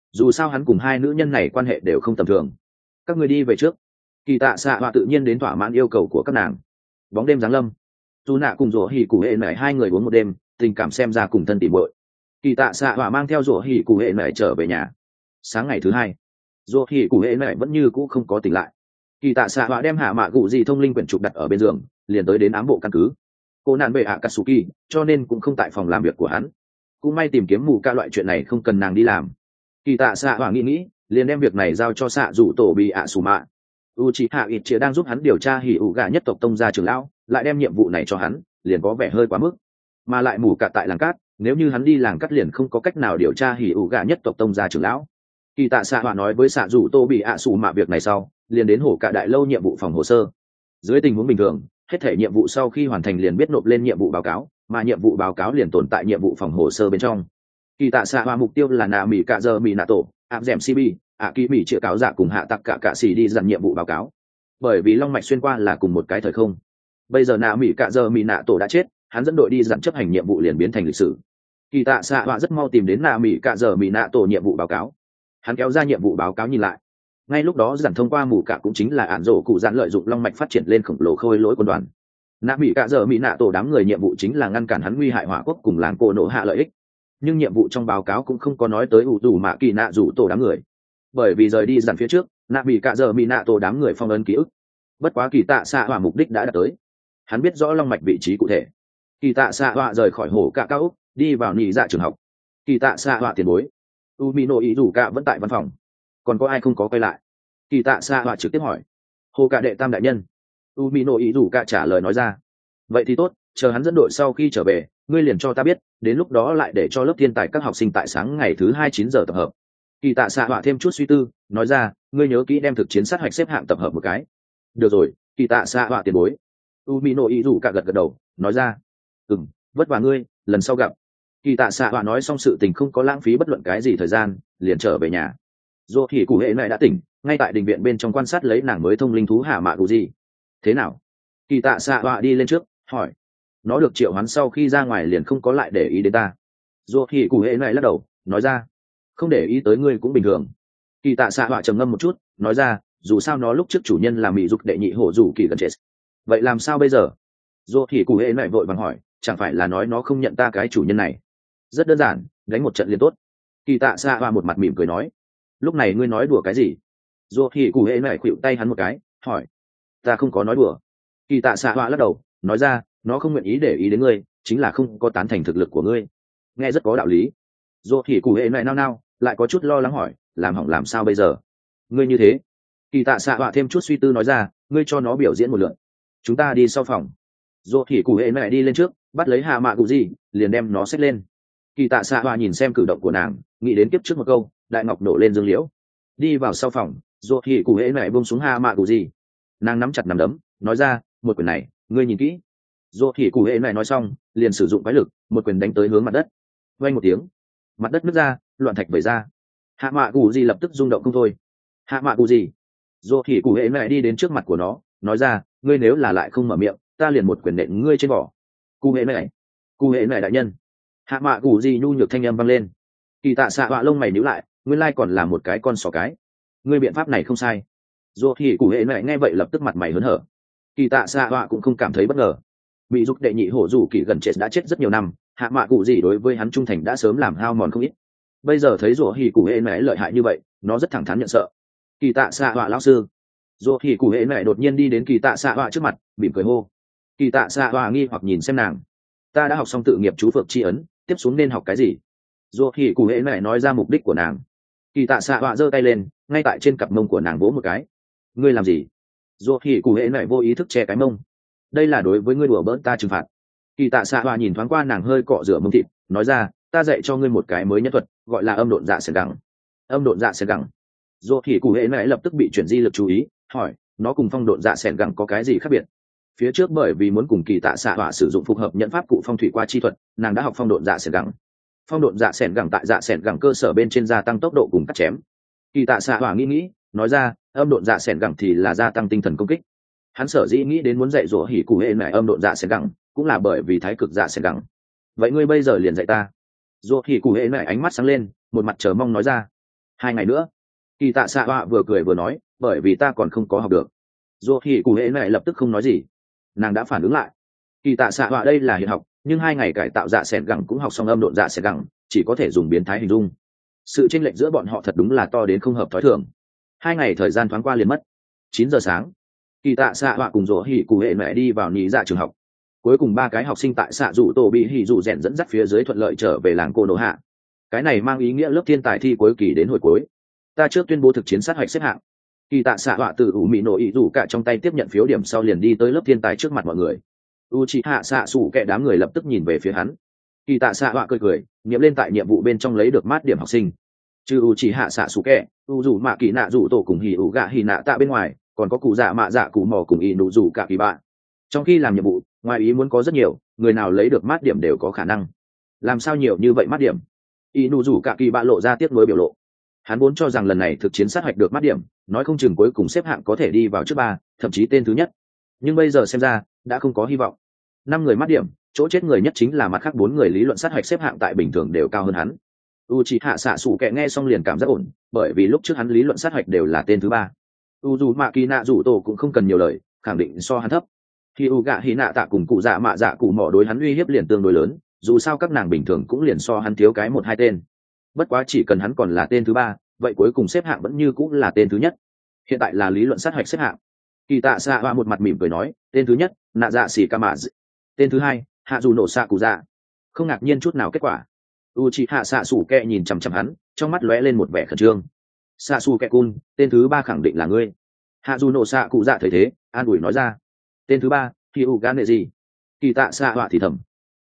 dù sao hắn cùng hai nữ nhân này quan hệ đều không tầm thường. Các người đi về trước. Kỳ tạ xạ họa tự nhiên đến thỏa mãn yêu cầu của các nàng. Bóng đêm giáng lâm, dù nạ cùng rủa hỉ cụ hệ nảy hai người uống một đêm, tình cảm xem ra cùng thân tỉ muội. Kỳ tạ xạ họa mang theo rủa hỉ cụ hệ nảy trở về nhà. Sáng ngày thứ hai, rủa hỉ cụ hệ nảy vẫn như cũ không có tỉnh lại. Kỳ tạ xạ họa đem hạ mạ cụ gì thông linh quyển trục đặt ở bên giường, liền tới đến ám bộ căn cứ. Cô nạn về Akatsuki, cho nên cũng không tại phòng làm việc của hắn. Cũng may tìm kiếm mù ca loại chuyện này không cần nàng đi làm. Kỳ tạ xạ họa nghĩ, liền đem việc này giao cho xạ rủ tổ bị ạ sù mạ. Uchiha Itchia đang giúp hắn điều tra hỉ ủ gà nhất tộc tông gia trưởng lão, lại đem nhiệm vụ này cho hắn, liền có vẻ hơi quá mức. Mà lại mù cả tại làng cát, nếu như hắn đi làng cát liền không có cách nào điều tra hỉ ủ gà nhất tộc tông gia trưởng lão. Kỳ tạ xạ họa nói với xạ rủ tô bị ạ sù mạ việc này sau, liền đến hổ cả đại lâu nhiệm vụ phòng hồ sơ. Dưới tình huống bình thường, hết thể nhiệm vụ sau khi hoàn thành liền biết nộp lên nhiệm vụ báo cáo, mà nhiệm vụ báo cáo liền tồn tại nhiệm vụ phòng hồ sơ bên trong. Kỳ tạ xạ họa mục tiêu là nà mỹ cạ giờ mỹ nạ tổ áp dẻm cb kỳ mỹ chĩa cáo dạ cùng hạ tặc cả xì đi dặn nhiệm vụ báo cáo, bởi vì long mạch xuyên qua là cùng một cái thời không. Bây giờ nà mỹ cạ giờ mỹ nạ tổ đã chết, hắn dẫn đội đi dặn chấp hành nhiệm vụ liền biến thành lịch sử. Kỳ tạ xạ họa rất mau tìm đến nà mỹ cạ giờ mỹ nạ tổ nhiệm vụ báo cáo. Hắn kéo ra nhiệm vụ báo cáo nhìn lại, ngay lúc đó dặn thông qua mù cả cũng chính là ản rổ cụ dặn lợi dụng long mạch phát triển lên khổng lồ khôi lỗi quân đoàn. Nà mỹ cạ giờ mỹ nạ tổ đám người nhiệm vụ chính là ngăn cản hắn nguy hại hỏa quốc cùng làng cô nổ hạ lợi ích, nhưng nhiệm vụ trong báo cáo cũng không có nói tới ủ dù mạ kỳ nạ rủ tổ đám người, bởi vì rời đi dàn phía trước nạ bị cạ giờ mỹ nạ tổ đám người phong ấn ký ức. Bất quá kỳ tạ xạ họa mục đích đã đạt tới, hắn biết rõ long mạch vị trí cụ thể. Kỳ tạ xạ họa rời khỏi hổ cạ cao úc, đi vào nhị dạ trường học. Kỳ tạ xạ họa tiền bối u mỹ nội ý rủ cạ vẫn tại văn phòng, còn có ai không có quay lại? Kỳ tạ xạ họa trực tiếp hỏi. Hồ cạ đệ tam đại nhân, u mỹ nội ý rủ cạ trả lời nói ra. Vậy thì tốt, chờ hắn dẫn đội sau khi trở về ngươi liền cho ta biết, đến lúc đó lại để cho lớp thiên tài các học sinh tại sáng ngày thứ 9 giờ tập hợp. Kỳ tạ xạ họa thêm chút suy tư nói ra, ngươi nhớ kỹ đem thực chiến sát hạch xếp hạng tập hợp một cái. Được rồi, kỳ tạ xạ họa tiền bối. Umino ý rủ cả gật đầu nói ra. Vất vả ngươi, lần sau gặp. Kỳ tạ xạ họa nói xong sự tình không có lãng phí bất luận cái gì thời gian, liền trở về nhà. Dô thì cụ hệ này đã tỉnh, ngay tại đình viện bên trong quan sát lấy nàng mới thông linh thú hạ mạ cụ gì. Thế nào? Kỳ tạ xạ họa đi lên trước hỏi. Nó được triệu hoán sau khi ra ngoài liền không có lại để ý đến ta. Dô thì cụ hệ này lắc đầu nói ra, không để ý tới ngươi cũng bình thường. Kỳ tạ xạ họa trầm ngâm một chút nói ra, dù sao nó lúc trước chủ nhân là mỹ dục đệ nhị hổ dù kỳ gần chết, vậy làm sao bây giờ? Dô thì cụ hệ này vội vàng hỏi, chẳng phải là nói nó không nhận ta cái chủ nhân này? Rất đơn giản, đánh một trận liền tốt. Kỳ tạ xạ họa một mặt mỉm cười nói. Lúc này ngươi nói đùa cái gì? Dô thì cụ hệ này khuỵu tay hắn một cái hỏi. Ta không có nói đùa. Kỳ tạ xạ họa lắc đầu nói ra, nó không nguyện ý để ý đến ngươi chính là không có tán thành thực lực của ngươi. Nghe rất có đạo lý. Dô thì cụ hệ này nao lại có chút lo lắng hỏi, làm hỏng làm sao bây giờ? Ngươi như thế. Kỳ tạ xạ họa thêm chút suy tư nói ra, ngươi cho nó biểu diễn một lượt, chúng ta đi sau phòng. Dô thì cụ hệ này đi lên trước bắt lấy hạ mạ cụ gì liền đem nó xách lên. Kỳ tạ xạ họa nhìn xem cử động của nàng, nghĩ đến kiếp trước một câu đại ngọc nổ lên dương liễu. Đi vào sau phòng, dô thì cụ hệ này buông xuống hạ mạ cụ gì, nàng nắm chặt nắm đấm nói ra, một quyền này ngươi nhìn kỹ. Dô thì cụ hệ này nói xong liền sử dụng quái lực, một quyền đánh tới hướng mặt đất. Vang một tiếng, mặt đất nứt ra, loạn thạch vẩy ra. Hạ mạ cụ gì lập tức rung động không thôi. Hạ mạ cụ gì? Dô thì cụ hệ này đi đến trước mặt của nó nói ra, ngươi nếu là lại không mở miệng ta liền một quyền nện ngươi trên vỏ. Cụ hệ này đại nhân. Hạ mạ cụ gì nhu nhược thanh âm vang lên. Kỳ tạ xạ họa lông mày nhíu lại, nguyên lai còn là một cái con sò cái. Ngươi biện pháp này không sai. Dô thì cụ hệ này nghe vậy lập tức mặt mày hớn hở. Kỳ tạ xạ họa cũng không cảm thấy bất ngờ. Bị dục đệ nhị hổ dù kỳ gần chết đã chết rất nhiều năm, hạ mạ cụ gì đối với hắn trung thành đã sớm làm hao mòn không ít. Bây giờ thấy rủa hỉ cụ hệ mẹ lợi hại như vậy, nó rất thẳng thắn nhận sợ. Kỳ tạ xạ họa lão sư. Rủa hỉ cụ hệ mẹ đột nhiên đi đến kỳ tạ xạ họa trước mặt, mỉm cười hô. Kỳ tạ xạ họa nghi hoặc nhìn xem nàng. Ta đã học xong tự nghiệp chú phược chi ấn, tiếp xuống nên học cái gì? Rủa hỉ cụ hệ mẹ nói ra mục đích của nàng. Kỳ tạ xạ họa giơ tay lên, ngay tại trên cặp mông của nàng vỗ một cái. Ngươi làm gì? Rủa hỉ cụ hệ mẹ vô ý thức che cái mông. Đây là đối với ngươi đùa bỡn ta trừng phạt. Kỳ tạ xạ họa nhìn thoáng qua nàng hơi cọ rửa mông thịt nói ra, ta dạy cho ngươi một cái mới nhân thuật, gọi là âm độn dạ sẻn gẳng. Âm độn dạ sẻn gẳng. Dô thì cụ hệ này lập tức bị chuyển di lực chú ý hỏi, nó cùng phong độn dạ sẻn gẳng có cái gì khác biệt? Phía trước bởi vì muốn cùng kỳ tạ xạ họa sử dụng phù hợp nhận pháp cụ phong thủy qua chi thuật, nàng đã học phong độn dạ sẻn gẳng. Phong độn dạ sẻn gẳng tại dạ sẻn gẳng cơ sở bên trên gia tăng tốc độ cùng cắt chém. Kỳ tạ xạ họa nghĩ nói ra, âm độn dạ sẻn gẳng thì là gia tăng tinh thần công kích. Hắn sở dĩ nghĩ đến muốn dạy dỗ hỉ cụ hệ này âm độn dạ sẻn gẳng cũng là bởi vì thái cực dạ sẻn gẳng. Vậy ngươi bây giờ liền dạy ta. Dỗ hỉ cụ hệ này ánh mắt sáng lên, một mặt chờ mong nói ra. 2 ngày nữa. Kỳ tạ xạ họa vừa cười vừa nói, bởi vì ta còn không có học được. Dù thì cụ hệ này lập tức không nói gì, nàng đã phản ứng lại. Kỳ tạ xạ họa đây là hiện học, nhưng 2 ngày cải tạo dạ sẹt gẳng cũng học xong âm độn dạ sẹt gẳng, chỉ có thể dùng biến thái hình dung. Sự chênh lệch giữa bọn họ thật đúng là to đến không hợp thói thường. 2 ngày thời gian thoáng qua liền mất. 9 giờ sáng, kỳ tạ xạ họa cùng rỗ hỉ cụ hệ mẹ đi vào nhị dạ trường học. Cuối cùng 3 cái học sinh tại xạ rủ tổ bị hỉ rủ rèn dẫn dắt phía dưới thuận lợi trở về làng cô nổ hạ. Cái này mang ý nghĩa lớp thiên tài thi cuối kỳ đến hồi cuối. Ta trước tuyên bố thực chiến sát hạch xếp hạng. Kỳ tạ xạ họa từ ủ mị nổ ý rủ cả trong tay tiếp nhận phiếu điểm sau liền đi tới lớp thiên tài trước mặt mọi người. U chị hạ xạ sủ kẻ đám người lập tức nhìn về phía hắn. Kỳ tạ xạ họa cười cười, nghiệm lên tại nhiệm vụ bên trong lấy được mát điểm học sinh. Trừ u chị hạ xạ sủ kẻ, u rủ mạ kỳ nạ rủ tổ cùng hỉ ủ gạ hỉ nạ tạ bên ngoài, còn có cụ dạ mạ dạ cụ mò cùng y nụ rủ cả kỳ bạn. Trong khi làm nhiệm vụ, ngoài ý muốn có rất nhiều, người nào lấy được mát điểm đều có khả năng. Làm sao nhiều như vậy mát điểm? Y nụ rủ cả kỳ bạn lộ ra tiếc nuối biểu lộ. Hắn vốn cho rằng lần này thực chiến sát hạch được mát điểm, nói không chừng cuối cùng xếp hạng có thể đi vào trước 3, thậm chí tên thứ nhất. Nhưng bây giờ xem ra đã không có hy vọng. 5 người mát điểm, chỗ chết người nhất chính là mặt khác 4 người lý luận sát hạch xếp hạng tại bình thường đều cao hơn hắn. Uchiha xạ sủ kẹ nghe xong liền cảm giác ổn, bởi vì lúc trước hắn lý luận sát hạch đều là tên thứ 3. Uzumaki nạ rủ tổ cũng không cần nhiều lời, khẳng định so hắn thấp. Khi Uga Hina tạ cùng cụ dạ mạ dạ cụ mỏ đối hắn uy hiếp liền tương đối lớn, dù sao các nàng bình thường cũng liền so hắn thiếu cái 1-2 tên. Bất quá chỉ cần hắn còn là tên thứ 3, vậy cuối cùng xếp hạng vẫn như cũng là tên thứ nhất. Hiện tại là lý luận sát hạch xếp hạng. Kỳ tạ xạ hoa một mặt mỉm cười nói, tên thứ nhất nạ dạ xỉ ca mạ, tên thứ 2 hạ dù nổ xạ cụ dạ. Không ngạc nhiên chút nào kết quả. Uchiha xạ sủ kẹ nhìn chằm chằm hắn, trong mắt lóe lên một vẻ khẩn trương. Xạ sủ kẹ cun, tên thứ 3 khẳng định là ngươi. Hạ dù nổ xạ cụ dạ thấy thế, an ủi nói ra. Tên thứ 3 thì u gan nệ gì? Kỳ tạ xạ họa thì thầm.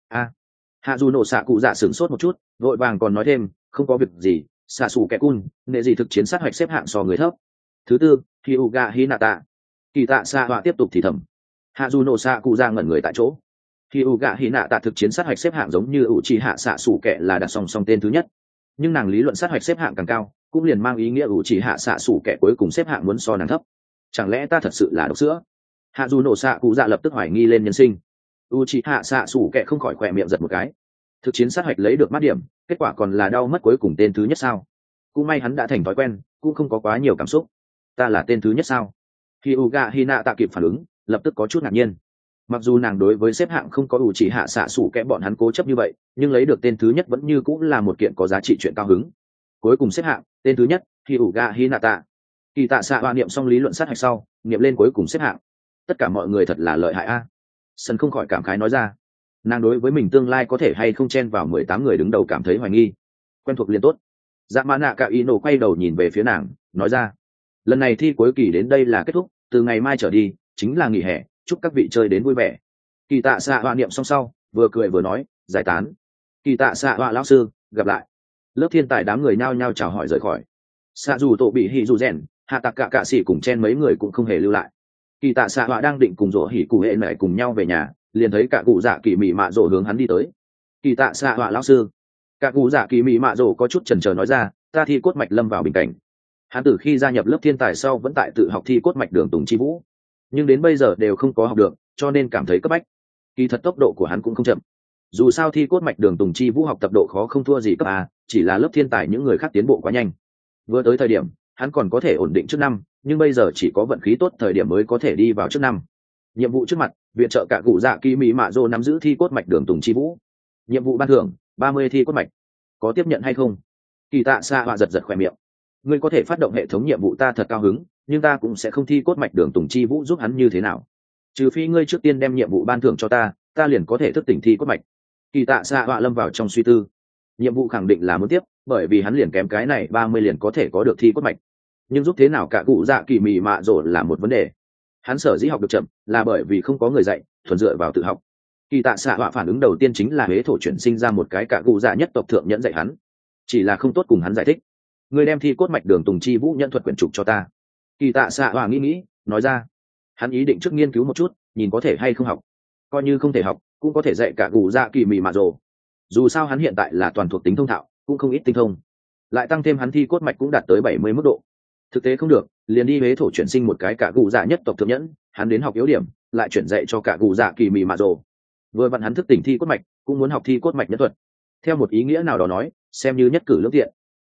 Hạ dù nổ xạ cụ dạ sửng sốt một chút, vội vàng còn nói thêm, không có việc gì, xạ sủ kẹ cun, nệ gì thực chiến sát hoạch xếp hạng so người thấp. Thứ 4 thì u ga hinata. Kỳ tạ xạ họa tiếp tục thì thầm. Hạ dù nổ xạ cụ dạ ngẩn người tại chỗ. Khi u gạ hy nạ tạ thực chiến sát hoạch xếp hạng giống như ủ trì hạ xạ sủ kệ là đặt song song tên thứ nhất, nhưng nàng lý luận sát hoạch xếp hạng càng cao cũng liền mang ý nghĩa ủ trì hạ xạ sủ kệ cuối cùng xếp hạng muốn so nàng thấp. Chẳng lẽ ta thật sự là độc sữa? Hạ dù nổ xạ cụ dạ lập tức hoài nghi lên nhân sinh. U trì hạ xạ sủ kệ không khỏi khỏe miệng giật một cái. Thực chiến sát hoạch lấy được mát điểm, kết quả còn là đau mất cuối cùng tên thứ nhất sao? Cũng may hắn đã thành thói quen, cũng không có quá nhiều cảm xúc. Ta là tên thứ nhất sao? Khi u gạ hy nạ tạ kịp phản ứng, lập tức có chút ngạc nhiên. Mặc dù nàng đối với xếp hạng không có ủ chỉ hạ xạ sủ kẽ bọn hắn cố chấp như vậy, nhưng lấy được tên thứ nhất vẫn như cũng là một kiện có giá trị chuyện cao hứng. Cuối cùng xếp hạng tên thứ nhất thì ủ ga hinata. Kỳ tạ xạ hoa niệm xong lý luận sát hạch sau, niệm lên cuối cùng xếp hạng. Tất cả mọi người thật là lợi hại a. Sân không khỏi cảm khái nói ra. Nàng đối với mình tương lai có thể hay không chen vào 18 người đứng đầu cảm thấy hoài nghi. Quen thuộc liền tốt. Dạ mã nạ cả ino quay đầu nhìn về phía nàng, nói ra. Lần này thi cuối kỳ đến đây là kết thúc, từ ngày mai trở đi chính là nghỉ hè, chúc các vị chơi đến vui vẻ. Kỳ tạ xạ họa niệm xong sau, vừa cười vừa nói, giải tán. Kỳ tạ xạ họa lão sư, gặp lại. Lớp thiên tài đám người nhao nhao chào hỏi rời khỏi. Xạ dù tổ bị hỉ dù rèn, hạ tạc cả cạ sĩ cùng chen mấy người cũng không hề lưu lại. Kỳ tạ xạ họa đang định cùng rỗ hỉ cụ hệ mẹ cùng nhau về nhà, liền thấy cả cụ dạ kỳ mị mạ rỗ hướng hắn đi tới. Kỳ tạ xạ họa lão sư. Cả cụ dạ kỳ mị mạ rỗ có chút chần chờ nói ra, ta thi cốt mạch lâm vào bình cảnh. Hắn từ khi gia nhập lớp thiên tài sau vẫn tại tự học thi cốt mạch đường tùng chi vũ, nhưng đến bây giờ đều không có học được, cho nên cảm thấy cấp bách. Kỳ thật tốc độ của hắn cũng không chậm, dù sao thi cốt mạch đường tùng chi vũ học tập độ khó không thua gì cấp A, chỉ là lớp thiên tài những người khác tiến bộ quá nhanh. Vừa tới thời điểm hắn còn có thể ổn định trước 5, nhưng bây giờ chỉ có vận khí tốt thời điểm mới có thể đi vào trước 5. Nhiệm vụ trước mặt, viện trợ cả cụ dạ kỳ mỹ mạ dô nắm giữ thi cốt mạch đường tùng chi vũ. Nhiệm vụ ban thưởng 30 thi cốt mạch, có tiếp nhận hay không? Kỳ tạ xa họa giật giật khỏe miệng. Ngươi có thể phát động hệ thống nhiệm vụ ta thật cao hứng, nhưng ta cũng sẽ không thi cốt mạch đường tùng chi vũ giúp hắn như thế nào, trừ phi ngươi trước tiên đem nhiệm vụ ban thưởng cho ta, ta liền có thể thức tỉnh thi cốt mạch. Kỳ tạ xạ họa lâm vào trong suy tư. Nhiệm vụ khẳng định là muốn tiếp, bởi vì hắn liền kém cái này 30 liền có thể có được thi cốt mạch, nhưng giúp thế nào cả cụ dạ kỳ mị mạ rổ là một vấn đề. Hắn sở dĩ học được chậm là bởi vì không có người dạy, thuần dựa vào tự học. Kỳ tạ xạ họa phản ứng đầu tiên chính là huế thổ chuyển sinh ra một cái cả cụ dạ nhất tộc thượng nhẫn dạy hắn, chỉ là không tốt cùng hắn giải thích. Ngươi đem thi cốt mạch đường tùng chi vũ nhận thuật quyển trục cho ta. Kỳ tạ xạ họa nghĩ nói ra. Hắn ý định trước nghiên cứu một chút, nhìn có thể hay không học, coi như không thể học cũng có thể dạy cả cụ dạ kỳ mị mạ rồ. Dù sao hắn hiện tại là toàn thuộc tính thông thạo, cũng không ít tinh thông, lại tăng thêm hắn thi cốt mạch cũng đạt tới 70 mức độ. Thực tế không được, liền đi huế thổ chuyển sinh một cái cả cụ dạ nhất tộc thượng nhẫn, hắn đến học yếu điểm lại chuyển dạy cho cả cụ dạ kỳ mị mạ rồ. Vừa vặn hắn thức tỉnh thi cốt mạch, cũng muốn học thi cốt mạch nhất thuật. Theo một ý nghĩa nào đó nói, xem như nhất cử lưỡng tiện.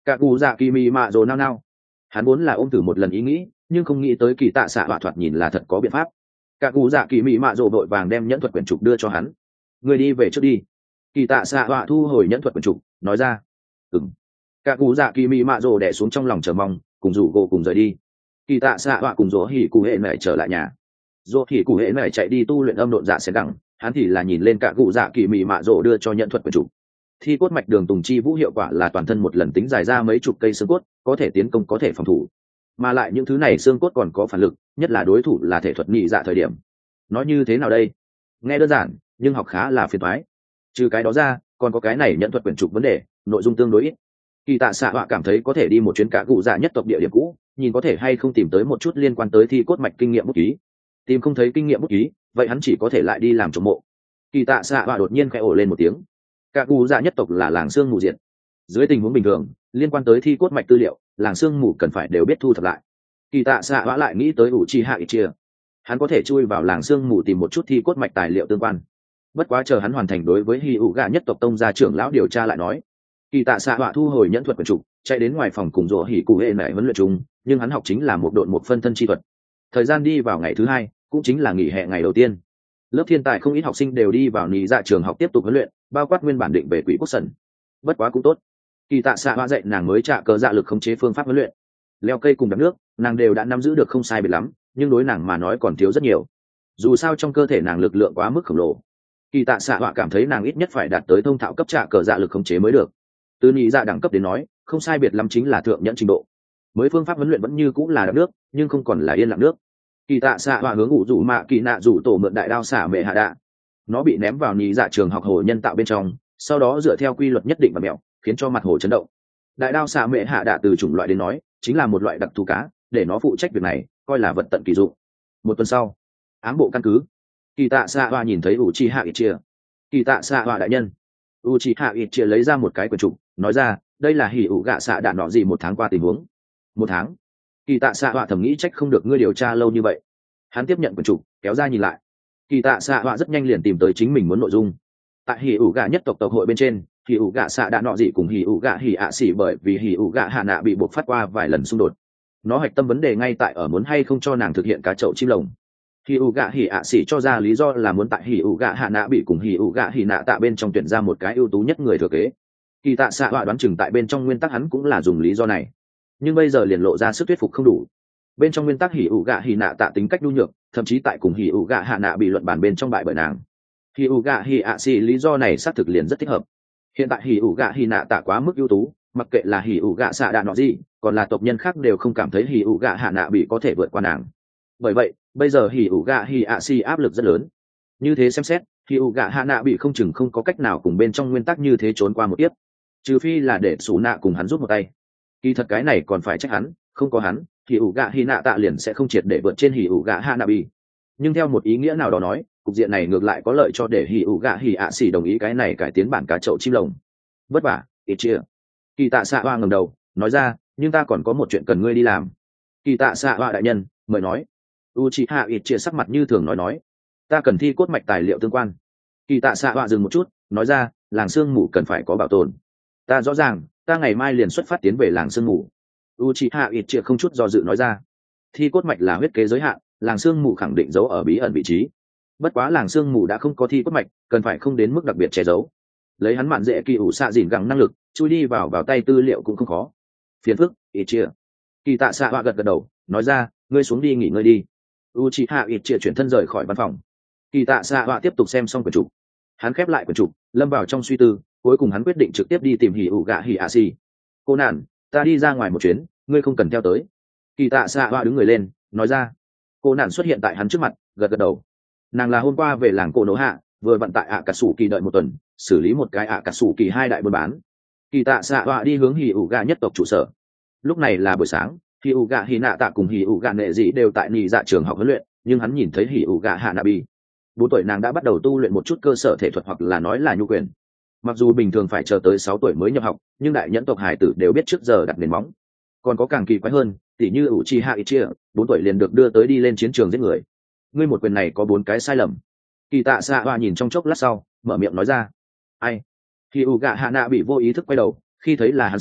cả cụ dạ kỳ mị mạ rồ nao nao. Hắn muốn là ôm thử một lần ý nghĩ, nhưng không nghĩ tới kỳ tạ xạ họa thoạt nhìn là thật có biện pháp. Cả cụ dạ kỳ mị mạ rồ vội vàng đem nhẫn thuật quyển trục đưa cho hắn. Người đi về trước đi. Kỳ tạ xạ họa thu hồi nhẫn thuật quyển trục, nói ra. Ừng. Cả cụ dạ kỳ mị mạ rồ đẻ xuống trong lòng chờ mong, cùng rủ gỗ cùng rời đi. Kỳ tạ xạ họa cùng rỗ hỉ cụ hệ mẹ trở lại nhà. Rỗ hỉ cụ hệ mẹ chạy đi tu luyện âm độn dạ sẽ đẳng, hắn thì là nhìn lên cả cụ dạ kỳ mị mạ rồ đưa cho nhẫn thuật quyển trục. Thi cốt mạch đường tùng chi vũ hiệu quả là toàn thân một lần tính dài ra mấy chục cây xương cốt, có thể tiến công có thể phòng thủ, mà lại những thứ này xương cốt còn có phản lực, nhất là đối thủ là thể thuật nhị dạ thời điểm. Nói như thế nào đây? Nghe đơn giản nhưng học khá là phiền toái. Trừ cái đó ra còn có cái này nhận thuật quyển trục vấn đề, nội dung tương đối ít. Kỳ tạ xạ họa cảm thấy có thể đi một chuyến cả cụ dạ nhất tộc địa điểm cũ, nhìn có thể hay không tìm tới một chút liên quan tới thi cốt mạch kinh nghiệm bút ký. Tìm không thấy kinh nghiệm bút ký, vậy hắn chỉ có thể lại đi làm trộm mộ. Kỳ tạ xạ họa đột nhiên khẽ ồ lên một tiếng. Cả cụ dạ nhất tộc là làng xương mù diệt. Dưới tình huống bình thường, liên quan tới thi cốt mạch tư liệu, làng xương mù cần phải đều biết thu thập lại. Kỳ tạ xạ họa lại nghĩ tới Uchiha Itachi, hắn có thể chui vào làng xương mù tìm một chút thi cốt mạch tài liệu tương quan. Bất quá chờ hắn hoàn thành đối với Hyuga nhất tộc tông gia trưởng lão điều tra lại nói. Kỳ tạ xạ họa thu hồi nhẫn thuật quyển trục, chạy đến ngoài phòng cùng rỗ hỉ cụ hệ mẹ huấn luyện chung, nhưng hắn học chính là một độn một phân thân chi thuật. Thời gian đi vào ngày thứ hai, cũng chính là nghỉ hè ngày đầu tiên. Lớp thiên tài không ít học sinh đều đi vào nhị dạ trường học tiếp tục huấn luyện, bao quát nguyên bản định về quỷ quốc sần. Bất quá cũng tốt, kỳ tạ xạ họa dạy nàng mới trả cờ dạ lực khống chế phương pháp huấn luyện, leo cây cùng đắp nước nàng đều đã nắm giữ được không sai biệt lắm, nhưng đối nàng mà nói còn thiếu rất nhiều. Dù sao trong cơ thể nàng lực lượng quá mức khổng lồ, kỳ tạ xạ họa cảm thấy nàng ít nhất phải đạt tới thông thạo cấp trả cờ dạ lực khống chế mới được. Từ nhị dạ đẳng cấp đến nói, không sai biệt lắm chính là thượng nhẫn trình độ. Mới phương pháp huấn luyện vẫn như cũng là đắp nước, nhưng không còn là yên lặng nước. Kỳ tạ xạ họa hướng ủ rủ mạ kỳ nạ rủ tổ mượn đại đao xả mẹ hạ đạ, nó bị ném vào nhị dạ trường học hồ nhân tạo bên trong, sau đó dựa theo quy luật nhất định và mẹo khiến cho mặt hồ chấn động. Đại đao xạ mẹ hạ đạ từ chủng loại đến nói chính là một loại đặc thù cá, để nó phụ trách việc này coi là vật tận kỳ dụng. Một tuần sau, ám bộ căn cứ, kỳ tạ xạ họa nhìn thấy Uchiha Itachi. Kỳ tạ xạ họa đại nhân. Uchiha Itachi lấy ra một cái quyển trục, nói ra đây là hỉ ủ gạ xạ đạn nọ gì một tháng qua tình huống. Một tháng? Kỳ tạ xạ họa thầm nghĩ trách không được ngươi điều tra lâu như vậy. Hắn tiếp nhận quyển trục, kéo ra nhìn lại. Kỳ tạ xạ họa rất nhanh liền tìm tới chính mình muốn nội dung. Tại hỉ ủ gạ nhất tộc tộc hội bên trên, hỉ ủ gạ xạ đạn nọ gì cùng hỉ ủ gạ hỉ ạ xỉ bởi vì hỉ ủ gạ hạ nạ bị buộc phát qua vài lần xung đột. Nó hạch tâm vấn đề ngay tại ở muốn hay không cho nàng thực hiện cá chậu chim lồng. Hỉ ủ gạ hỉ ạ xỉ cho ra lý do là muốn tại hỉ ủ gạ hạ nạ bị cùng hỉ ủ gạ hỉ nạ tạ bên trong tuyển ra một cái ưu tú nhất người thừa kế. Kỳ tạ xạ họa đoán chừng tại bên trong nguyên tắc hắn cũng là dùng lý do này, nhưng bây giờ liền lộ ra sức thuyết phục không đủ. Bên trong nguyên tắc hỉ ủ gạ hỉ nạ tạ tính cách nhu nhược, thậm chí tại cùng hỉ ủ gạ hạ nạ bị luận bàn bên trong bại bởi nàng. Hỉ ủ gạ hỉ ạ xỉ lý do này xác thực liền rất thích hợp. Hiện tại hỉ ủ gạ hỉ nạ tạ quá mức ưu tú, mặc kệ là hỉ ủ gạ xạ đạn nọ gì, còn là tộc nhân khác đều không cảm thấy hỉ ủ gạ hạ nạ bị có thể vượt qua nàng. Bởi vậy bây giờ hỉ ủ gạ hỉ ạ xỉ áp lực rất lớn. Như thế xem xét, hỉ ủ gạ hạ nạ bị không chừng không có cách nào cùng bên trong nguyên tắc như thế trốn qua một tiếp, trừ phi là để xù nạ cùng hắn rút một tay. Kỳ thật cái này còn phải trách hắn, không có hắn hỉ ủ gạ hỉ nạ tạ liền sẽ không triệt để vượt trên hỉ ủ gạ hạ nạ bị. Nhưng theo một ý nghĩa nào đó nói, cục diện này ngược lại có lợi cho để hỉ ủ gạ hỉ ạ xỉ đồng ý cái này cải tiến bản cá chậu chim lồng. Vất vả ít chia. Kỳ tạ xạ hoa ngầm đầu nói ra, nhưng ta còn có một chuyện cần ngươi đi làm. Kỳ tạ xạ hoa đại nhân mời nói. Uchiha ít chia sắc mặt như thường nói ta cần thi cốt mạch tài liệu tương quan. Kỳ tạ xạ hoa dừng một chút nói ra, làng sương mù cần phải có bảo tồn. Ta rõ ràng, ta ngày mai liền xuất phát tiến về làng sương mù. Uchiha ít chia không chút do dự nói ra, thi cốt mạch là huyết kế giới hạn, làng sương mù khẳng định giấu ở bí ẩn vị trí. Bất quá làng sương mù đã không có thi cốt mạch, cần phải không đến mức đặc biệt che giấu. Lấy hắn mạn dễ kỳ ủ xạ dìn gẳng năng lực, chui đi vào tay tư liệu cũng không khó. Phiền phức ít chia. Kỳ tạ xạ hoa gật đầu nói ra, ngươi xuống đi nghỉ ngơi đi. Uchiha ít chia chuyển thân rời khỏi văn phòng. Kỳ tạ xạ hoa tiếp tục xem xong quyển trục, hắn khép lại quyển trục, lâm vào trong suy tư, cuối cùng hắn quyết định trực tiếp đi tìm hỉ ủ gạ hỉ ạ xỉ. Cô nạn, ta đi ra ngoài một chuyến, ngươi không cần theo tới. Kỳ tạ xạ hoa đứng người lên nói ra. Cô nạn xuất hiện tại hắn trước mặt, gật đầu. Nàng là hôm qua về làng cổ nỗ hạ, vừa vận tại ạ cà sủ kỳ đợi một tuần, xử lý một cái ạ cà sủ kỳ 2 đại buôn bán. Kỳ tạ xạ hoa đi hướng hỉ ủ gạ nhất tộc trụ sở. Lúc này là buổi sáng, hỉ ủ gạ hỉ nạ tạ cùng hỉ ủ gạ nệ dị đều tại nhị dạ trường học huấn luyện, nhưng hắn nhìn thấy hỉ ủ gạ hạ nạ bi. 4 tuổi nàng đã bắt đầu tu luyện một chút cơ sở thể thuật hoặc là nói là nhu quyền. Mặc dù bình thường phải chờ tới 6 tuổi mới nhập học, nhưng đại nhẫn tộc hải tử đều biết trước giờ đặt nền móng. Còn có càng kỳ quái hơn, tỉ như Uchiha Itachi, 4 tuổi liền được đưa tới đi lên chiến trường giết người. Ngươi một quyền này có 4 cái sai lầm. Kỳ tạ xạ hoa nhìn trong chốc lát sau, mở miệng nói ra. Ai? Khi Uga Hana bị vô ý thức quay đầu, khi thấy là hắn sau,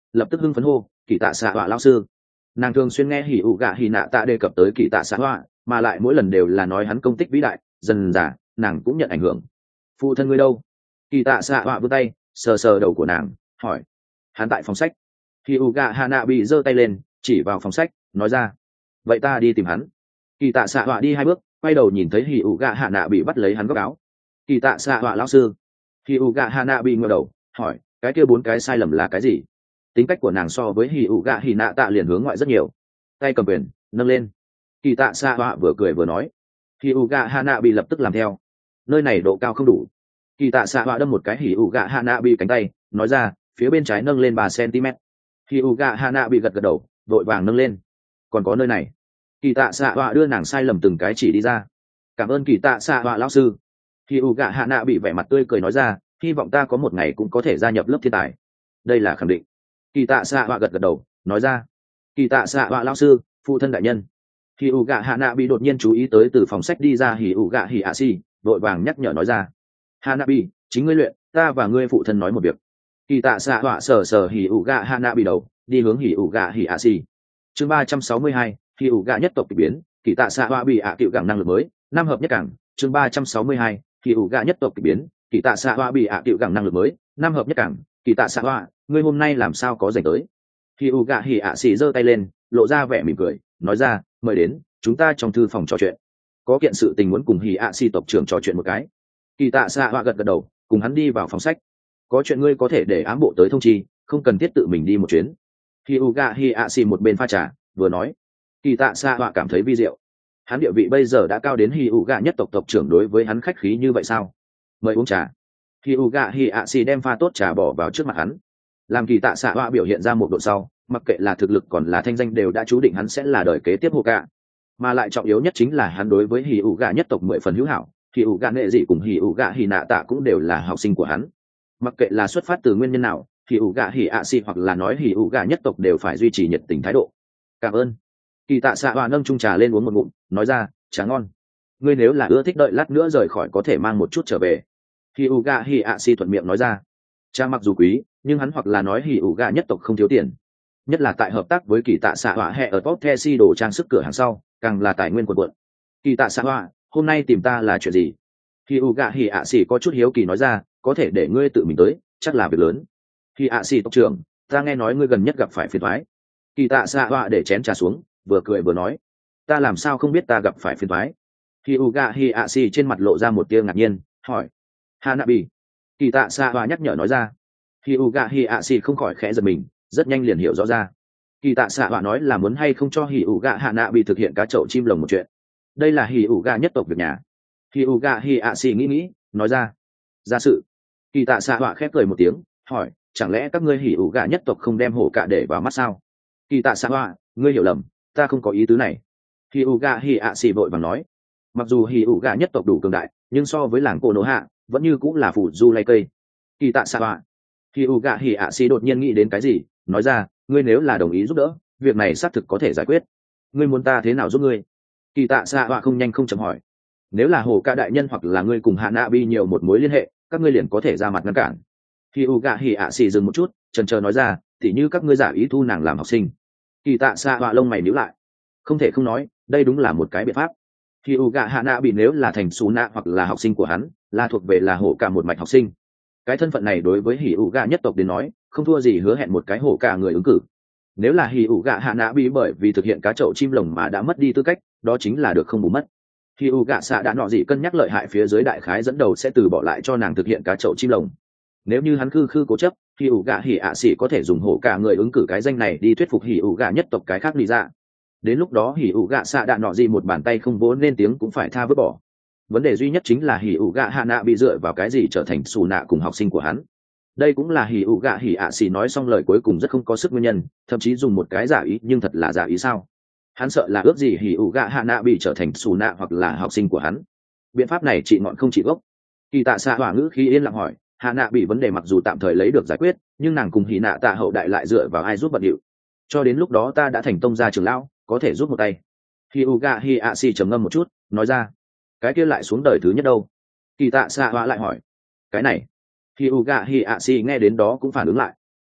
lập tức hưng phấn hô kỳ tạ xạ họa lao sư. Nàng thường xuyên nghe hỉ ủ gạ hỉ nạ tạ đề cập tới kỳ tạ xạ họa, mà lại mỗi lần đều là nói hắn công tích vĩ đại. Dần dà nàng cũng nhận ảnh hưởng. Phụ thân ngươi đâu? Kỳ tạ xạ họa vươn tay sờ sờ đầu của nàng hỏi. Hắn tại phòng sách. Hỉ ủ gạ hạ nạ bị giơ tay lên chỉ vào phòng sách nói ra. Vậy ta đi tìm hắn. Kỳ tạ xạ họa đi 2 bước quay đầu nhìn thấy hỉ ủ gạ hạ nạ bị bắt lấy hắn góc áo. Kỳ tạ xạ họa lao sư. Hỉ ủ gạ hạ nạ bị ngẩng đầu hỏi cái kia 4 cái sai lầm là cái gì? Tính cách của nàng so với hỉ ủ gạ hỉ nạ tạ liền hướng ngoại rất nhiều. Tay cầm quyền nâng lên. Kỳ tạ xạ họa vừa cười vừa nói. Hỉ ủ gạ hạ nạ bị lập tức làm theo. Nơi này độ cao không đủ. Kỳ tạ xạ họa đâm một cái hỉ ủ gạ hạ nạ bị cánh tay nói ra phía bên trái nâng lên 3 cm. Hỉ ủ gạ hạ nạ bị gật gật đầu vội vàng nâng lên. Còn có nơi này. Kỳ tạ xạ họa đưa nàng sai lầm từng cái chỉ đi ra. Cảm ơn kỳ tạ xạ họa lão sư. Hỉ ủ gạ hạ nạ bị vẻ mặt tươi cười nói ra hy vọng ta có một ngày cũng có thể gia nhập lớp thiên tài. Đây là khẳng định. Kỳ tạ xạ họa gật gật đầu nói ra. Kỳ tạ xạ họa lão sư phụ thân đại nhân. Hỉ ủ gạ hạ nạ bị đột nhiên chú ý tới từ phòng sách đi ra hỉ ủ gạ hỉ ạ xì vội vàng nhắc nhở nói ra. Hạ nạ bị chính ngươi luyện ta và ngươi phụ thân nói một việc. Kỳ tạ xạ họa sờ sờ hỉ ủ gạ hạ nạ bị đầu đi hướng hỉ ủ gạ hỉ ạ xì. Chương 362, hỉ ủ gạ nhất tộc kỳ biến. Kỳ tạ xạ họa bị ạ cựu cảng năng lực mới năm hợp nhất cảng. Chương 362, hỉ ủ gạ nhất tộc kỳ biến. Kỳ tạ xạ họa bị ạ cựu cảng năng lực mới năm hợp nhất cảng. Kỳ tạ xạ họa ngươi hôm nay làm sao có dành tới? Hỉ ủ gạ hỉ ạ xì giơ tay lên lộ ra vẻ mỉm cười nói ra mời đến chúng ta trong thư phòng trò chuyện. Có kiện sự tình muốn cùng hỉ ạ xì tộc trưởng trò chuyện một cái. Kỳ tạ xạ họa gật gật đầu cùng hắn đi vào phòng sách. Có chuyện ngươi có thể để ám bộ tới thông chi không cần thiết tự mình đi một chuyến. Hỉ ủ gạ hỉ ạ xì một bên pha trà vừa nói. Kỳ tạ xạ họa cảm thấy vi diệu. Hắn địa vị bây giờ đã cao đến hỉ ủ gạ nhất tộc tộc trưởng đối với hắn khách khí như vậy sao? Mời uống trà. Hỉ ủ gạ hỉ ạ xì đem pha tốt trà bỏ vào trước mặt hắn. Làm kỳ tạ xạ họa biểu hiện ra một độ sau mặc kệ là thực lực còn là thanh danh đều đã chú định hắn sẽ là đời kế tiếp hồ cạ. Mà lại trọng yếu nhất chính là hắn đối với hỉ ủ gạ nhất tộc 10 phần hữu hảo. Hỉ ủ gạ nghệ dị cùng hỉ ủ gạ hỉ nạ tạ cũng đều là học sinh của hắn. Mặc kệ là xuất phát từ nguyên nhân nào hỉ ủ gạ hỉ ạ xì hoặc là nói hỉ ủ gạ nhất tộc đều phải duy trì nhiệt tình thái độ. Cảm ơn. Kỳ tạ xạ họa nâng chung trà lên uống một ngụm nói ra trà ngon. Ngươi nếu là ưa thích đợi lát nữa rời khỏi có thể mang một chút trở về. Hỉ ủ gạ hỉ ạ xì thuận miệng nói ra. Cha mặc dù quý nhưng hắn hoặc là nói hỉ ủ gạ nhất tộc không thiếu tiền, nhất là tại hợp tác với kỳ tạ xạ họa hệ ở top the si đồ trang sức cửa hàng sau càng là tài nguyên quần quận. Kỳ tạ xạ họa hôm nay tìm ta là chuyện gì? Hỉ ủ gạ hỉ ạ xì có chút hiếu kỳ nói ra có thể để ngươi tự mình tới chắc là việc lớn. Hỉ ạ xì tộc trưởng ta nghe nói ngươi gần nhất gặp phải phiền toái. Kỳ tạ xạ họa để chén trà xuống vừa cười vừa nói. Ta làm sao không biết ta gặp phải phiền toái? Hỉ ủ gạ hỉ ạ xì trên mặt lộ ra một tia ngạc nhiên hỏi. Hanabi. Kỳ tạ xạ họa nhắc nhở nói ra. Hỉ ủ gạ hỉ ạ xì không khỏi khẽ giật mình rất nhanh liền hiểu rõ ra. Kỳ tạ xạ họa nói là muốn hay không cho hỉ ủ gạ hạ nạ bị thực hiện cá chậu chim lồng một chuyện. Đây là hỉ ủ gạ nhất tộc việc nhà. Hỉ ủ gạ hỉ ạ xì nghĩ nói ra. Ra sự. Kỳ tạ xạ họa khép cười một tiếng hỏi chẳng lẽ các ngươi hỉ ủ gạ nhất tộc không đem hổ cả để vào mắt sao? Kỳ tạ xạ họa ngươi hiểu lầm ta không có ý tứ này. Hỉ ủ gạ hỉ ạ xì vội vàng nói. Mặc dù hỉ ủ gạ nhất tộc đủ cường đại nhưng so với làng cổ nổ hạ vẫn như cũng là phủ du lay cây. Kỳ tạ xạ họa. Hỉ ủ gạ hỉ ạ xì đột nhiên nghĩ đến cái gì nói ra ngươi nếu là đồng ý giúp đỡ việc này xác thực có thể giải quyết. Ngươi muốn ta thế nào giúp ngươi? Kỳ tạ xạ họa không nhanh không chậm hỏi. Nếu là hồ ca đại nhân hoặc là ngươi cùng hạ nạ bi nhiều một mối liên hệ các ngươi liền có thể ra mặt ngăn cản. Hỉ ủ gạ hỉ ạ xì dừng một chút chần chờ nói ra thì như các ngươi giả ý thu nàng làm học sinh. Kỳ tạ xạ họa lông mày nhíu lại. Không thể không nói đây đúng là một cái biện pháp. Hỉ ủ gạ hạ nạ bị nếu là thành xù nạ hoặc là học sinh của hắn là thuộc về là hổ cả một mạch học sinh. Cái thân phận này đối với hỉ ủ gạ nhất tộc đến nói không thua gì hứa hẹn một cái hổ cả người ứng cử. Nếu là hỉ ủ gạ hạ nạ bị bởi vì thực hiện cá chậu chim lồng mà đã mất đi tư cách đó chính là được không bù mất. Hỉ ủ gạ xạ đã nọ gì cân nhắc lợi hại phía dưới đại khái dẫn đầu sẽ từ bỏ lại cho nàng thực hiện cá chậu chim lồng. Nếu như hắn khư cố chấp hỉ ủ gạ hỉ ạ xỉ có thể dùng hổ cả người ứng cử cái danh này đi thuyết phục hỉ ủ gạ nhất tộc cái khác đi ra. Đến lúc đó hỉ ủ gạ xạ đã nọ gì một bàn tay không vỗ nên tiếng cũng phải tha vứt bỏ. Vấn đề duy nhất chính là hỉ ủ gạ hạ nạ bị dựa vào cái gì trở thành xù nạ cùng học sinh của hắn. Đây cũng là hỉ ủ gạ hỉ ạ xỉ nói xong lời cuối cùng rất không có sức nguyên nhân, thậm chí dùng một cái giả ý nhưng thật là giả ý sao? Hắn sợ là ước gì hỉ ủ gạ hạ nạ bị trở thành xù nạ hoặc là học sinh của hắn. Biện pháp này trị ngọn không trị gốc. Kỳ tạ xạ hỏa ngữ khi yên lặng hỏi, hạ nạ bị vấn đề mặc dù tạm thời lấy được giải quyết nhưng nàng cùng hỉ nạ tạ hậu đại lại dựa vào ai giúp bận điệu. Cho đến lúc đó ta đã thành tông gia trưởng lão có thể giúp một tay. Hỉ ủ gạ hỉ ạ xỉ trầm ngâm một chút nói ra. Cái kia lại xuống đời thứ nhất đâu? Kỳ tạ xạ hỏa lại hỏi. Cái này hỉ ủ gạ hỉ ạ xỉ nghe đến đó cũng phản ứng lại.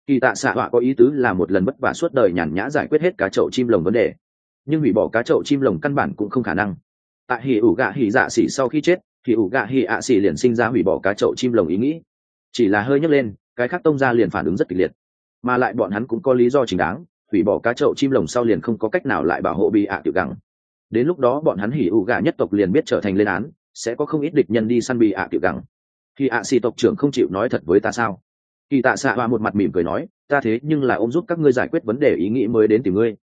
Kỳ tạ xạ họa có ý tứ là một lần vất vả suốt đời nhàn nhã giải quyết hết cá chậu chim lồng vấn đề, nhưng hủy bỏ cá chậu chim lồng căn bản cũng không khả năng. Tại hỉ ủ gạ hỉ dạ xỉ sau khi chết, hỉ ủ gạ hỉ ạ xỉ liền sinh ra hủy bỏ cá chậu chim lồng ý nghĩ. Chỉ là hơi nhấc lên, cái khác tông gia liền phản ứng rất kịch liệt, mà lại bọn hắn cũng có lý do chính đáng. Hủy bỏ cá chậu chim lồng sau liền không có cách nào lại bảo hộ bị ạ tiểu gẳng. Đến lúc đó bọn hắn hỉ ủ gạ nhất tộc liền biết trở thành lên án, sẽ có không ít địch nhân đi săn bị ạ tiểu gẳng. Thì ạ xỉ tộc trưởng không chịu nói thật với ta sao? Kỳ tạ xạ họa một mặt mỉm cười nói, ta thế nhưng là ôm giúp các ngươi giải quyết vấn đề ý nghĩ mới đến tìm ngươi.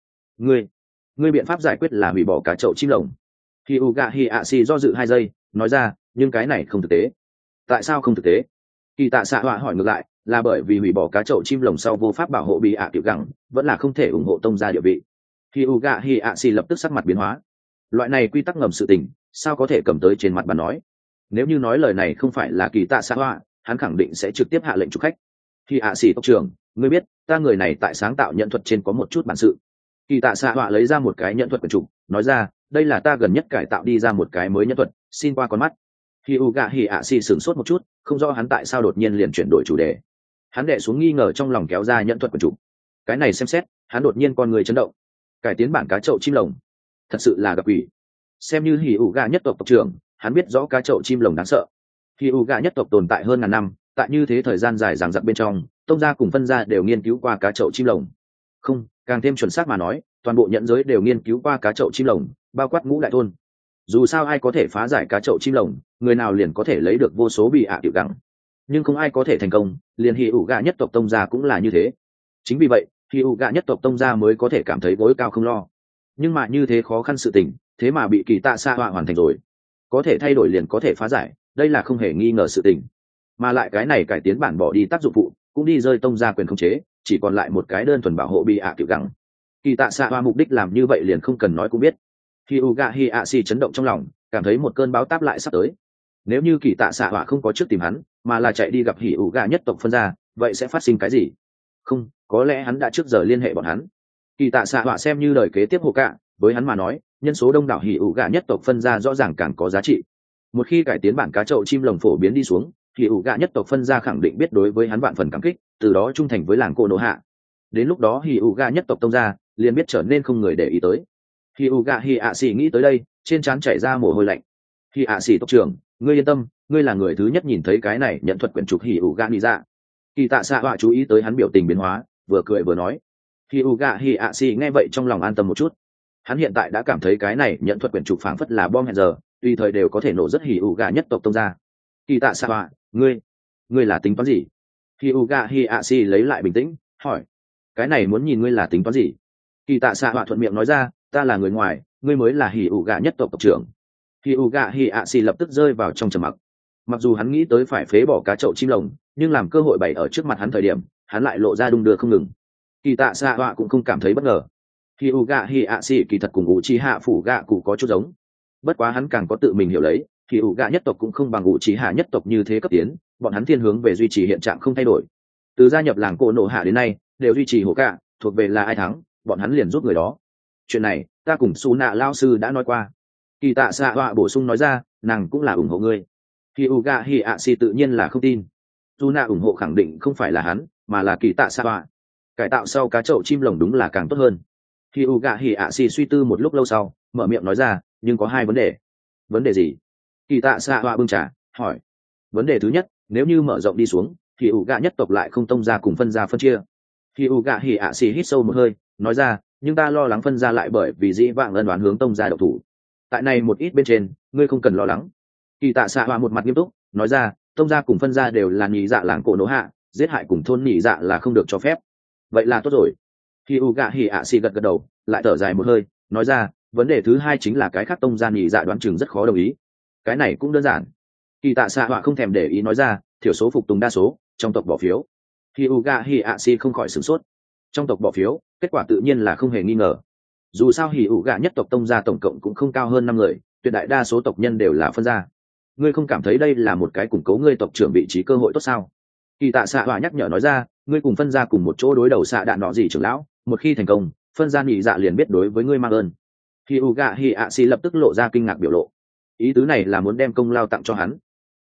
Ngươi biện pháp giải quyết là hủy bỏ cá chậu chim lồng. Khi Uga Hiashi do dự 2 giây, nói ra, nhưng cái này không thực tế. Tại sao không thực tế? Kỳ tạ xạ họa hỏi ngược lại, là bởi vì hủy bỏ cá chậu chim lồng sau vô pháp bảo hộ bị ạ tiểu gẳng, vẫn là không thể ủng hộ tông gia địa vị. Khi Uga Hiashi lập tức sắc mặt biến hóa. Loại này quy tắc ngầm sự tình, sao có thể cầm tới trên mặt bàn nói? Nếu như nói lời này không phải là kỳ tạ xạ họa, hắn khẳng định sẽ trực tiếp hạ lệnh chụp khách. Khi ạ sĩ tộc trưởng, ngươi biết, ta người này tại sáng tạo nhận thuật trên có một chút bản sự. Kỳ tạ xạ họa lấy ra một cái nhận thuật quyển trục, nói ra, đây là ta gần nhất cải tạo đi ra một cái mới nhận thuật, xin qua con mắt. Khi Uga Hi ạ xì sửng sốt một chút, không rõ hắn tại sao đột nhiên liền chuyển đổi chủ đề. Hắn đệ xuống nghi ngờ trong lòng kéo ra nhận thuật quyển trục. Cái này xem xét, hắn đột nhiên con người chấn động. Cải tiến bản cá chậu chim lồng, thật sự là gặp quỷ. Xem như Hỉ Uga nhất tộc tộc trưởng, hắn biết rõ cá chậu chim lồng đáng sợ. Hỉ Uga nhất tộc tồn tại hơn ngàn năm, tại như thế thời gian dài dằng dặc bên trong, tông gia cùng phân gia đều nghiên cứu qua cá chậu chim lồng. Không, càng thêm chuẩn xác mà nói, toàn bộ nhận giới đều nghiên cứu qua cá chậu chim lồng, bao quát ngũ đại thôn. Dù sao ai có thể phá giải cá chậu chim lồng, người nào liền có thể lấy được vô số bị ạ tiểu gẳng. Nhưng không ai có thể thành công, liền Hỉ Uga nhất tộc tông gia cũng là như thế. Chính vì vậy, Hỉ Uga nhất tộc tông gia mới có thể cảm thấy gối cao không lo. Nhưng mà như thế khó khăn sự tình, thế mà bị kỳ tạ xạ họa hoàn thành rồi. Có thể thay đổi liền có thể phá giải, đây là không hề nghi ngờ sự tình. Mà lại cái này cải tiến bản bỏ đi tác dụng phụ, cũng đi rơi tông gia quyền khống chế, chỉ còn lại một cái đơn thuần bảo hộ bị ạ tiểu gẳng. Kỳ tạ xạ họa mục đích làm như vậy liền không cần nói cũng biết. Khi Uga Hiashi chấn động trong lòng, cảm thấy một cơn bão táp lại sắp tới. Nếu như kỳ tạ xạ họa không có trước tìm hắn, mà là chạy đi gặp Hỉ Uga nhất tộc phân gia, vậy sẽ phát sinh cái gì? Không, có lẽ hắn đã trước giờ liên hệ bọn hắn. Kỳ tạ xạ họa xem như lời kế tiếp hộ cả, với hắn mà nói, nhân số đông đảo Hỉ Uga nhất tộc phân gia rõ ràng càng có giá trị. Một khi cải tiến bản cá chậu chim lồng phổ biến đi xuống, Hỉ Uga nhất tộc phân gia khẳng định biết đối với hắn vạn phần cảm kích, từ đó trung thành với làng Konoha. Đến lúc đó Hỉ Uga nhất tộc tông gia liền biết trở nên không người để ý tới. Hỉ Uga Hiashi nghĩ tới đây, trên trán chảy ra mồ hôi lạnh. Hiashi tộc trưởng, ngươi yên tâm, ngươi là người thứ nhất nhìn thấy cái này nhận thuật quyển trục Hỉ Uga Niza. Kỳ tạ xạ họa chú ý tới hắn biểu tình biến hóa, vừa cười vừa nói. Hỉ Uga Hiashi nghe vậy trong lòng an tâm một chút. Hắn hiện tại đã cảm thấy cái này nhận thuật quyển trục phảng phất là bom hẹn giờ, tùy thời đều có thể nổ rất Hỉ Uga nhất tộc tông gia. Kỳ tạ xạ họa, ngươi là tính toán gì? Hỉ Uga Hiashi lấy lại bình tĩnh, hỏi. Cái này muốn nhìn ngươi là tính toán gì? Kỳ tạ xạ họa thuận miệng nói ra, ta là người ngoài, ngươi mới là Hỉ Uga nhất tộc tộc trưởng. Hỉ Uga Hiashi lập tức rơi vào trong trầm mặc. Mặc dù hắn nghĩ tới phải phế bỏ cá chậu chim lồng, nhưng làm cơ hội bày ở trước mặt hắn thời điểm, hắn lại lộ ra đung đưa không ngừng. Kỳ tạ xạ họa cũng không cảm thấy bất ngờ. Hỉ Uga Hiashi kỳ thật cùng Uchiha phủ gạ cụ có chút giống. Bất quá hắn càng có tự mình hiểu lấy, Hỉ Uga nhất tộc cũng không bằng Uchiha nhất tộc như thế cấp tiến, bọn hắn thiên hướng về duy trì hiện trạng không thay đổi. Từ gia nhập làng Konoha đến nay, đều duy trì hổ cả, thuộc về là ai thắng, bọn hắn liền giúp người đó. Chuyện này, ta cùng Su Nạ lao sư đã nói qua. Kỳ tạ xạ họa bổ sung nói ra, nàng cũng là ủng hộ ngươi. Hyuga Hiashi tự nhiên là không tin. Su Nạ ủng hộ khẳng định không phải là hắn, mà là kỳ tạ xạ họa. Cải tạo sau cá chậu chim lồng đúng là càng tốt hơn. Hyuga Hiashi suy tư một lúc lâu sau, mở miệng nói ra, nhưng có 2 vấn đề. Vấn đề gì? Kỳ tạ xạ họa bưng trà, hỏi. Vấn đề thứ nhất, nếu như mở rộng đi xuống, thì Hyuga nhất tộc lại không tông ra cùng phân ra phân chia. Hyuga Hiashi hít sâu một hơi, nói ra, nhưng ta lo lắng phân ra lại bởi vì dĩ vãng ân đoán hướng tông ra độc thủ. Tại này một ít bên trên, ngươi không cần lo lắng. Kỳ tạ xạ họa một mặt nghiêm túc, nói ra, tông ra cùng phân ra đều là nhị dạ làng cổ nỗ hạ, giết hại cùng thôn nhị dạ là không được cho phép. Vậy là tốt rồi. Hyuga Hiashi gật gật đầu, lại thở dài một hơi, nói ra, vấn đề thứ 2 chính là cái khác tông ra nhị dạ đoán chừng rất khó đồng ý. Cái này cũng đơn giản. Kỳ tạ xạ họa không thèm để ý nói ra, thiểu số phục tùng đa số, trong tộc bỏ phiếu. Hyuga Hiashi không khỏi sửng sốt. Trong tộc bỏ phiếu, kết quả tự nhiên là không hề nghi ngờ. Dù sao Hyuga nhất tộc tông gia tổng cộng cũng không cao hơn 5 người, tuyệt đại đa số tộc nhân đều là phân gia. Ngươi không cảm thấy đây là một cái củng cố ngươi tộc trưởng vị trí cơ hội tốt sao? Kỳ tạ xạ họa nhắc nhở nói ra, ngươi cùng phân gia cùng một chỗ đối đầu xạ đạn nọ gì trưởng lão, một khi thành công, phân gia nhị dạ liền biết đối với ngươi mang ơn. Hyuga Hiashi lập tức lộ ra kinh ngạc biểu lộ. Ý tứ này là muốn đem công lao tặng cho hắn.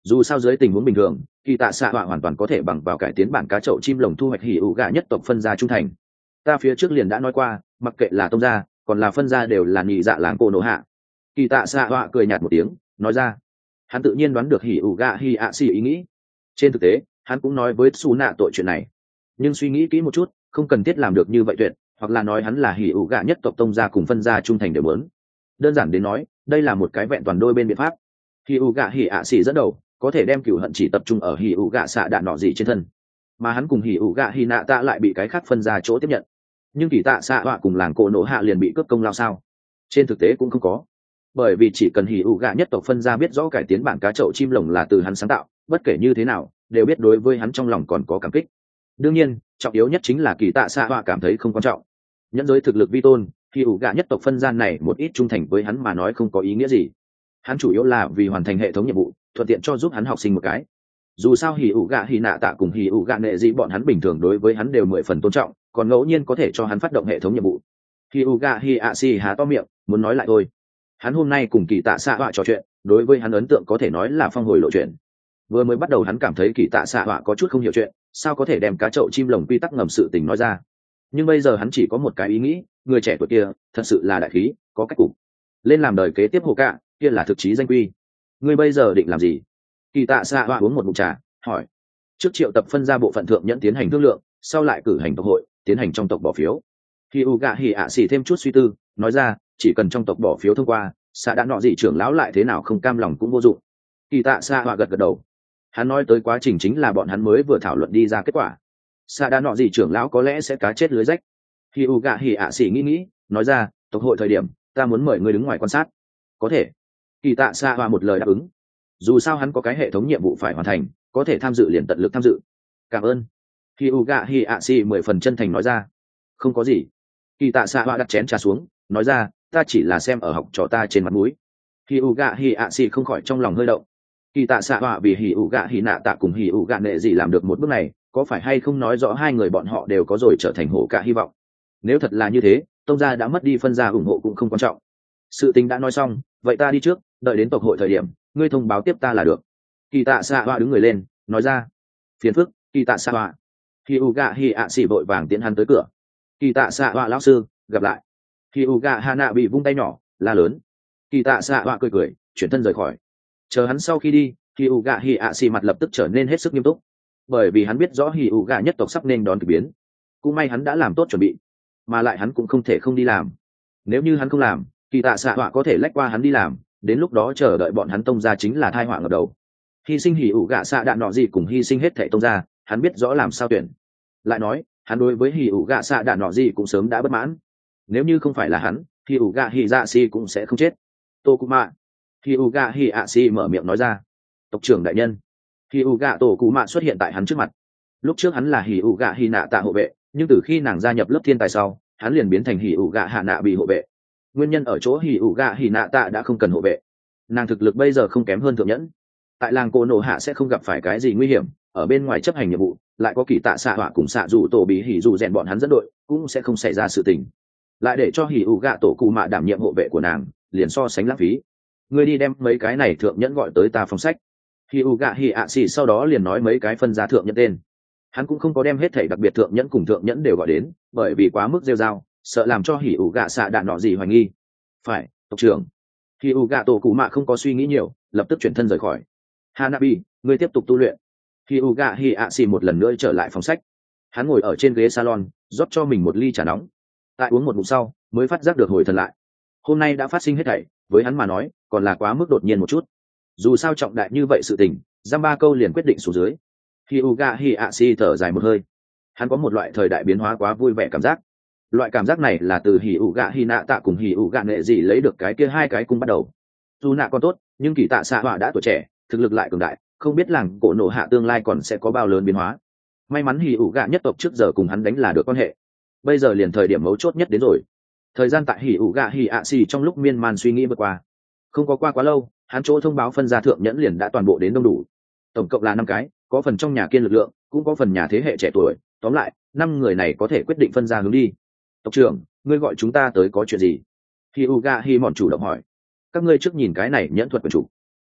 Dù sao dưới tình huống bình thường, kỳ tạ xạ họa hoàn toàn có thể bằng vào cải tiến bản cá chậu chim lồng thu hoạch hỉ ủ gạ nhất tộc phân gia trung thành. Ta phía trước liền đã nói qua, mặc kệ là tông gia còn là phân gia đều là nhị dạ làng cô nổ hạ. Kỳ tạ xạ họa cười nhạt một tiếng nói ra. Hắn tự nhiên đoán được hỉ ủ gạ hi ạ xì ý nghĩ. Trên thực tế hắn cũng nói với xù nạ tội chuyện này, nhưng suy nghĩ kỹ một chút không cần thiết làm được như vậy tuyệt, hoặc là nói hắn là hỉ ủ gạ nhất tộc tông gia cùng phân gia trung thành đều muốn. Đơn giản đến nói đây là một cái vẹn toàn đôi bên biện pháp. Hỉ ủ gạ hi ạ xì dẫn đầu có thể đem cửu hận chỉ tập trung ở hỉ ủ gạ xạ đạn nọ gì trên thân, mà hắn cùng hỉ ủ gạ hi nạ tạ lại bị cái khác phân ra chỗ tiếp nhận. Nhưng kỳ tạ xạ họa cùng làng cổ nổ hạ liền bị cướp công lao sao? Trên thực tế cũng không có, bởi vì chỉ cần hỉ ủ gạ nhất tộc phân ra biết rõ cải tiến bản cá chậu chim lồng là từ hắn sáng tạo, bất kể như thế nào đều biết đối với hắn trong lòng còn có cảm kích. Đương nhiên trọng yếu nhất chính là kỳ tạ xạ họa cảm thấy không quan trọng, nhẫn giới thực lực vi tôn, hỉ ủ gạ nhất tộc phân gian này một ít trung thành với hắn mà nói không có ý nghĩa gì. Hắn chủ yếu là vì hoàn thành hệ thống nhiệm vụ, thuận tiện cho giúp hắn học sinh một cái. Dù sao hỉ ủ gạ hỉ nạ tạ cùng hỉ ủ gạ nệ dị bọn hắn bình thường đối với hắn đều 10 phần tôn trọng, còn ngẫu nhiên có thể cho hắn phát động hệ thống nhiệm vụ. Hỉ ủ gạ hỉ ạ xì há to miệng muốn nói lại thôi. Hắn hôm nay cùng kỳ tạ xạ họa trò chuyện, đối với hắn ấn tượng có thể nói là phong hồi lộ chuyện. Vừa mới bắt đầu hắn cảm thấy kỳ tạ xạ họa có chút không hiểu chuyện, sao có thể đem cá chậu chim lồng quy tắc ngầm sự tình nói ra. Nhưng bây giờ hắn chỉ có một cái ý nghĩ, người trẻ tuổi kia thật sự là đại khí, có cách cục. Lên làm đời kế tiếp hồ cạ, kia là thực chí danh quy. Ngươi bây giờ định làm gì? Kỳ tạ xạ họa uống một ngụm trà hỏi. Trước triệu tập phân ra bộ phận thượng nhẫn tiến hành thương lượng, sau lại cử hành tộc hội tiến hành trong tộc bỏ phiếu. Khi u gạ hỉ ạ xì thêm chút suy tư nói ra, chỉ cần trong tộc bỏ phiếu thông qua, xạ đã nọ gì trưởng lão lại thế nào không cam lòng cũng vô dụng. Kỳ tạ xạ họa gật gật đầu. Hắn nói tới quá trình chính là bọn hắn mới vừa thảo luận đi ra kết quả. Xạ đã nọ gì trưởng lão có lẽ sẽ cá chết lưới rách. Khi u gạ hỉ ạ xì nghĩ nói ra, tộc hội thời điểm ta muốn mời người đứng ngoài quan sát. Có thể. Kỳ tạ xạ họa một lời đáp ứng. Dù sao hắn có cái hệ thống nhiệm vụ phải hoàn thành, có thể tham dự liền tận lực tham dự. Cảm ơn. Khi u gạ hi ạ xì 10 phần chân thành nói ra. Không có gì. Kỳ tạ xạ họa đặt chén trà xuống nói ra, ta chỉ là xem ở học trò ta trên mặt mũi. Khi u gạ hi ạ xì không khỏi trong lòng hơi động. Kỳ tạ xạ họa vì hỉ u gạ hi nạ tạ cùng hỉ u gạ nệ gì làm được một bước này, có phải hay không nói rõ hai người bọn họ đều có rồi trở thành hổ cả hy vọng. Nếu thật là như thế, tông gia đã mất đi phân gia ủng hộ cũng không quan trọng. Sự tình đã nói xong, vậy ta đi trước, đợi đến tộc hội thời điểm ngươi thông báo tiếp ta là được. Kỳ tạ xạ họa đứng người lên nói ra. Phiền phức. Kỳ tạ xạ họa. Khi u gạ hi ạ xì vội vàng tiến hắn tới cửa. Kỳ tạ xạ họa lão sư gặp lại. Khi u gạ hà nạ bị vung tay nhỏ la lớn. Kỳ tạ xạ họa cười cười chuyển thân rời khỏi. Chờ hắn sau khi đi, khi u gạ hi ạ xì mặt lập tức trở nên hết sức nghiêm túc, bởi vì hắn biết rõ hi u gạ nhất tộc sắp nên đón kỳ biến. Cũng may hắn đã làm tốt chuẩn bị, mà lại hắn cũng không thể không đi làm. Nếu như hắn không làm, kỳ tạ xạ họa có thể lách qua hắn đi làm, đến lúc đó chờ đợi bọn hắn tông gia chính là thai họa ngập đầu. Hy sinh hỉ ủ gạ xạ đạn nọ gì cùng hy sinh hết thệ tông gia, hắn biết rõ làm sao tuyển. Lại nói hắn đối với hỉ ủ gạ xạ đạn nọ gì cũng sớm đã bất mãn. Nếu như không phải là hắn, hỉ ủ gạ hỉ dạ si cũng sẽ không chết. Tô cụ mạ. Hỉ ủ gạ hỉ ạ si mở miệng nói ra. Tộc trưởng đại nhân. Hỉ ủ gạ tổ cụ mạ xuất hiện tại hắn trước mặt. Lúc trước hắn là hỉ ủ gạ hỉ nạ tạ hộ vệ, nhưng từ khi nàng gia nhập lớp thiên tài sau, hắn liền biến thành hỉ ủ gạ hạ nạ bị hộ vệ. Nguyên nhân ở chỗ hỉ ủ gạ hỉ nạ tạ đã không cần hộ vệ, nàng thực lực bây giờ không kém hơn thượng nhẫn, tại làng cô nổ hạ sẽ không gặp phải cái gì nguy hiểm, ở bên ngoài chấp hành nhiệm vụ lại có kỳ tạ xạ họa cùng xạ dù tổ bị hỉ dù rèn bọn hắn dẫn đội, cũng sẽ không xảy ra sự tình. Lại để cho hỉ ủ gạ tổ cụ mạ đảm nhiệm hộ vệ của nàng liền so sánh lãng phí. Ngươi đi đem mấy cái này thượng nhẫn gọi tới ta phòng sách. Hỉ ủ gạ hỉ ạ xì sau đó liền nói mấy cái phân giá thượng nhẫn tên. Hắn cũng không có đem hết thảy đặc biệt thượng nhẫn cùng thượng nhẫn đều gọi đến, bởi vì quá mức rêu rao, sợ làm cho hỉ ủ gạ xạ đạn nọ gì hoài nghi. Phải, tộc trưởng. Hỉ ủ gạ tổ cụ mạ không có suy nghĩ nhiều, lập tức chuyển thân rời khỏi. Hanabi, ngươi tiếp tục tu luyện. Hỉ ủ gạ hỉ ạ xì một lần nữa trở lại phòng sách. Hắn ngồi ở trên ghế salon, rót cho mình một ly trà nóng. Tại uống một ngụm sau, mới phát giác được hồi thần lại. Hôm nay đã phát sinh hết thảy, với hắn mà nói, còn là quá mức đột nhiên một chút. Dù sao trọng đại như vậy sự tình, giam ba câu liền quyết định xuống dưới. Hỉ ủ gạ hỉ ạ xì thở dài một hơi. Hắn có một loại thời đại biến hóa quá vui vẻ cảm giác. Loại cảm giác này là từ hỉ ủ gạ hỉ nạ tạ cùng hỉ ủ gạ nệ gì lấy được cái kia hai cái cung bắt đầu. Dù nạ còn tốt, nhưng kỳ tạ xạ họa đã tuổi trẻ, thực lực lại cường đại, không biết làng cổ nổ hạ tương lai còn sẽ có bao lớn biến hóa. May mắn hỉ ủ gạ nhất tộc trước giờ cùng hắn đánh là được quan hệ, bây giờ liền thời điểm mấu chốt nhất đến rồi. Thời gian tại hỉ ủ gạ hỉ ạ xì trong lúc miên man suy nghĩ vượt qua, không có qua quá lâu, hắn chỗ thông báo phân gia thượng nhẫn liền đã toàn bộ đến đông đủ. Tổng cộng là 5 cái, có phần trong nhà kiên lực lượng, cũng có phần nhà thế hệ trẻ tuổi, tóm lại 5 người này có thể quyết định phân ra hướng đi. Tộc trưởng, ngươi gọi chúng ta tới có chuyện gì? Hỉ ủ gạ hỉ mòn chủ động hỏi. Các ngươi trước nhìn cái này nhẫn thuật quyền chủ.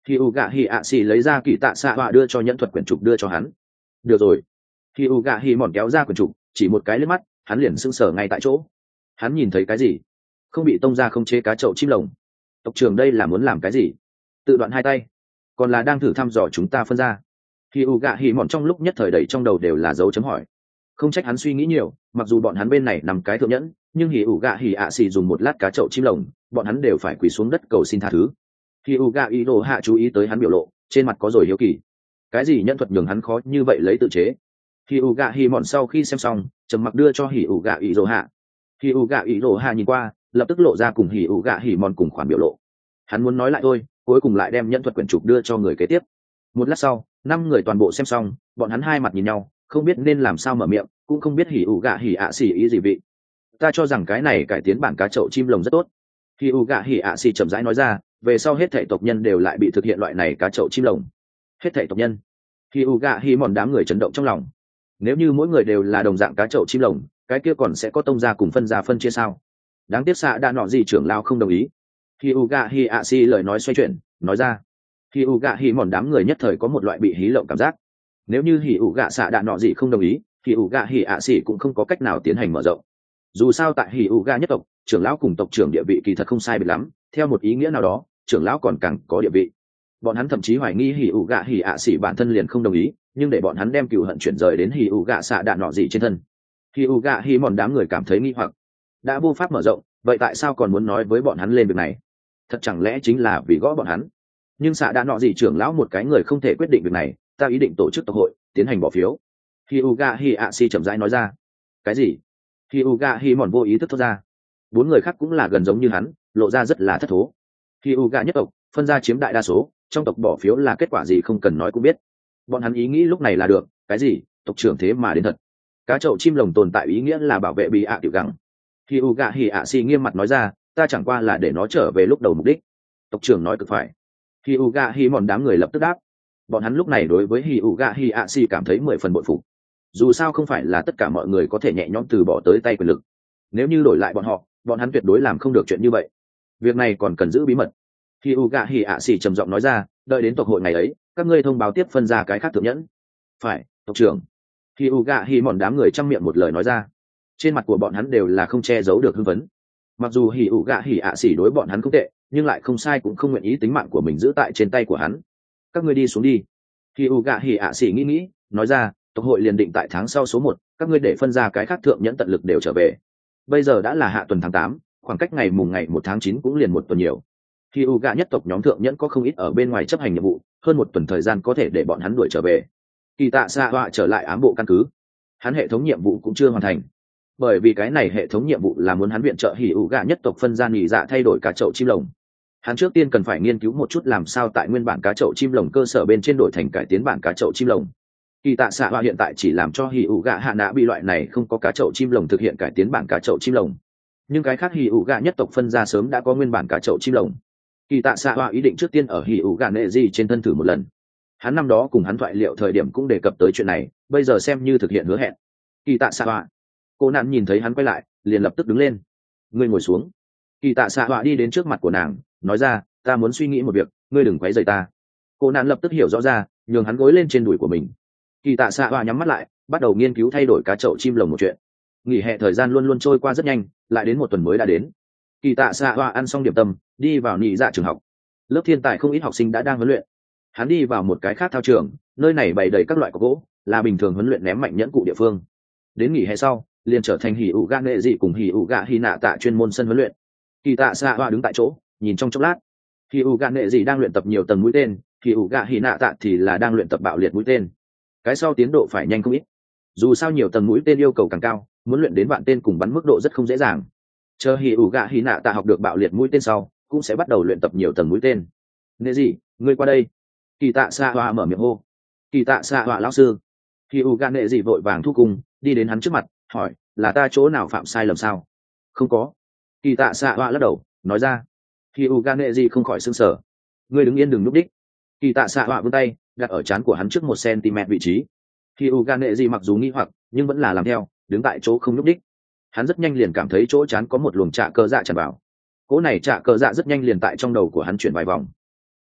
Khi u gạ hỉ ạ xì lấy ra kỳ tạ xạ họa đưa cho nhẫn thuật quyển trục đưa cho hắn. Được rồi. Khi u gạ hỉ mòn kéo ra quyển trục, chỉ một cái liếc mắt, hắn liền sững sờ ngay tại chỗ. Hắn nhìn thấy cái gì? Không bị tông ra không chế cá chậu chim lồng. Tộc trưởng đây là muốn làm cái gì? Tự đoạn hai tay, còn là đang thử thăm dò chúng ta phân ra? Khi u gạ hỉ mòn trong lúc nhất thời đầy trong đầu đều là dấu chấm hỏi. Không trách hắn suy nghĩ nhiều, mặc dù bọn hắn bên này nằm cái thượng nhẫn, nhưng hỉ ủ gạ hỉ ạ xì dùng một lát cá chậu chim lồng, bọn hắn đều phải quỳ xuống đất cầu xin tha thứ. Hỉ ủ gạ ý đồ hạ chú ý tới hắn biểu lộ, trên mặt có rồi hiếu kỳ. Cái gì nhân thuật nhường hắn khó như vậy lấy tự chế? Hỉ ủ gạ hỉ mòn sau khi xem xong, trầm mặc đưa cho hỉ ủ gạ ý đồ hạ. Hỉ ủ gạ ý đồ hạ nhìn qua, lập tức lộ ra cùng hỉ ủ gạ hỉ mòn cùng khoản biểu lộ. Hắn muốn nói lại thôi, cuối cùng lại đem nhân thuật quyển trục đưa cho người kế tiếp. Một lát sau, 5 người toàn bộ xem xong, bọn hắn hai mặt nhìn nhau, không biết nên làm sao mở miệng, cũng không biết hỉ ủ gạ hỉ ạ xì ý gì vị. Ta cho rằng cái này cải tiến bản cá chậu chim lồng rất tốt. Hỉ ủ gạ hỉ ạ xì chậm rãi nói ra, về sau hết thảy tộc nhân đều lại bị thực hiện loại này cá chậu chim lồng. Hết thảy tộc nhân? Hỉ ủ gạ hỉ mòn đám người chấn động trong lòng. Nếu như mỗi người đều là đồng dạng cá chậu chim lồng, cái kia còn sẽ có tông gia cùng phân gia phân chia sao? Đáng tiếc xạ đã nọ gì trưởng lao không đồng ý. Hỉ ủ gạ hỉ ạ xì lời nói xoay chuyển, nói ra. Hỉ ủ gạ hỉ mòn đám người nhất thời có một loại bị hí lộng cảm giác. Nếu như hỉ ủ gạ xạ đạn nọ gì không đồng ý, hỉ ủ gạ hỉ ạ xỉ cũng không có cách nào tiến hành mở rộng. Dù sao tại hỉ ủ gạ nhất tộc, trưởng lão cùng tộc trưởng địa vị kỳ thật không sai biệt lắm, theo một ý nghĩa nào đó, trưởng lão còn càng có địa vị. Bọn hắn thậm chí hoài nghi hỉ ủ gạ hỉ ạ xỉ bản thân liền không đồng ý, nhưng để bọn hắn đem cừu hận chuyển rời đến hỉ ủ gạ xạ đạn nọ gì trên thân. Hỉ ủ gạ hỉ mòn đám người cảm thấy nghi hoặc, đã vô pháp mở rộng, vậy tại sao còn muốn nói với bọn hắn lên việc này? Thật chẳng lẽ chính là vì gõ bọn hắn? Nhưng xạ đạn nọ gì trưởng lão một cái người không thể quyết định việc này, ta ý định tổ chức tộc hội tiến hành bỏ phiếu. Hyuga Hiashi chậm rãi nói ra. Cái gì? Hyuga Hi mòn vô ý thức thốt ra. 4 người khác cũng là gần giống như hắn, lộ ra rất là thất thố. Hyuga nhất tộc phân ra chiếm đại đa số, trong tộc bỏ phiếu là kết quả gì không cần nói cũng biết. Bọn hắn ý nghĩ lúc này là được, cái gì? Tộc trưởng thế mà đến thật. Cá chậu chim lồng tồn tại ý nghĩa là bảo vệ bị ạ tiểu gắng. Hyuga Hiashi nghiêm mặt nói ra, ta chẳng qua là để nó trở về lúc đầu mục đích. Tộc trưởng nói cực phải. Hyuga Hi mòn đám người lập tức đáp. Bọn hắn lúc này đối với Hyuga Hiashi cảm thấy 10 phần bội phục. Dù sao không phải là tất cả mọi người có thể nhẹ nhõm từ bỏ tới tay quyền lực. Nếu như đổi lại bọn hắn tuyệt đối làm không được chuyện như vậy. Việc này còn cần giữ bí mật. Hyuga Hiashi trầm giọng nói ra, đợi đến tộc hội ngày ấy, các ngươi thông báo tiếp phân ra cái khác thượng nhẫn. Phải, tộc trưởng. Hyuga Hi mòn đám người trăm miệng một lời nói ra. Trên mặt của bọn hắn đều là không che giấu được hưng phấn. Mặc dù Hyuga Hiashi đối bọn hắn không tệ, nhưng lại không sai cũng không nguyện ý tính mạng của mình giữ tại trên tay của hắn. Các ngươi đi xuống đi. Hyuga Hiashi nghĩ, nói ra, tộc hội liền định tại tháng sau số 1, các ngươi để phân ra cái khác thượng nhẫn tận lực đều trở về. Bây giờ đã là hạ tuần tháng 8, khoảng cách ngày 1 tháng 9 cũng liền 1 tuần nhiều. Hyuga nhất tộc nhóm thượng nhẫn có không ít ở bên ngoài chấp hành nhiệm vụ, hơn 1 tuần thời gian có thể để bọn hắn đuổi trở về. Kỳ tạ Sa Họa trở lại ám bộ căn cứ. Hắn hệ thống nhiệm vụ cũng chưa hoàn thành. Bởi vì cái này hệ thống nhiệm vụ là muốn hắn viện trợ Hyuga nhất tộc phân ra nghỉ dạ thay đổi cả chậu chim lồng. Hắn trước tiên cần phải nghiên cứu một chút làm sao tại nguyên bản cá chậu chim lồng cơ sở bên trên đổi thành cải tiến bản cá chậu chim lồng. Kỳ tạ xạ họa hiện tại chỉ làm cho Hyuga hạ nã bị loại này không có cá chậu chim lồng thực hiện cải tiến bản cá chậu chim lồng, nhưng cái khác Hyuga nhất tộc phân ra sớm đã có nguyên bản cá chậu chim lồng. Kỳ tạ xạ họa ý định trước tiên ở Hyuga nệ gì trên thân thử một lần. Hắn năm đó cùng hắn thoại liệu thời điểm cũng đề cập tới chuyện này, bây giờ xem như thực hiện hứa hẹn. Kỳ tạ xạ họa. Cô nạn nhìn thấy hắn quay lại, liền lập tức đứng lên. Ngươi ngồi xuống. Kỳ tạ xạ họa đi đến trước mặt của nàng, nói ra, ta muốn suy nghĩ một việc, ngươi đừng quấy rầy ta. Cô nạn lập tức hiểu rõ ra, nhường hắn gối lên trên đùi của mình. Kỳ tạ xạ họa nhắm mắt lại, bắt đầu nghiên cứu thay đổi cá chậu chim lồng một chuyện. Nghỉ hè thời gian luôn luôn trôi qua rất nhanh, lại đến 1 tuần mới đã đến. Kỳ tạ xạ họa ăn xong điểm tâm, đi vào nhị dạ trường học. Lớp thiên tài không ít học sinh đã đang huấn luyện. Hắn đi vào một cái khác thao trường, nơi này bày đầy các loại cọc gỗ, là bình thường huấn luyện ném mạnh nhẫn cụ địa phương. Đến nghỉ hè sau, liền trở thành Hyuga nghệ dị cùng Hyuga Hina tạ chuyên môn sân huấn luyện. Kỳ tạ xạ họa đứng tại chỗ, nhìn trong chốc lát. Hyuga nghệ dị đang luyện tập nhiều tầng mũi tên, Hyuga Hina tạ thì là đang luyện tập bạo liệt mũi tên. Cái sau tiến độ phải nhanh không ít. Dù sao nhiều tầng mũi tên yêu cầu càng cao, muốn luyện đến vạn tên cùng bắn mức độ rất không dễ dàng. Chờ Hyuga Hina tạ học được bạo liệt mũi tên sau, cũng sẽ bắt đầu luyện tập nhiều tầng mũi tên. Nghệ dị, ngươi qua đây. Kỳ tạ xạ họa mở miệng hô. Kỳ tạ xạ họa lão sư. Hyuga nghệ dị vội vàng thu cùng, đi đến hắn trước mặt, hỏi, là ta chỗ nào phạm sai lầm sao? Không có. Kỳ tạ xạ họa lắc đầu, nói ra. Hyuga nghệ dị không khỏi sững sờ. Ngươi đứng yên đừng núp đích. Kỳ tạ xạ họa vươn tay, đặt ở trán của hắn trước 1 cm vị trí. Hyuga nghệ dị mặc dù nghi hoặc, nhưng vẫn là làm theo, đứng tại chỗ không núp đích. Hắn rất nhanh liền cảm thấy chỗ trán có một luồng trạ cơ dạ tràn vào. Cỗ này trạ cơ dạ rất nhanh liền tại trong đầu của hắn chuyển vài vòng.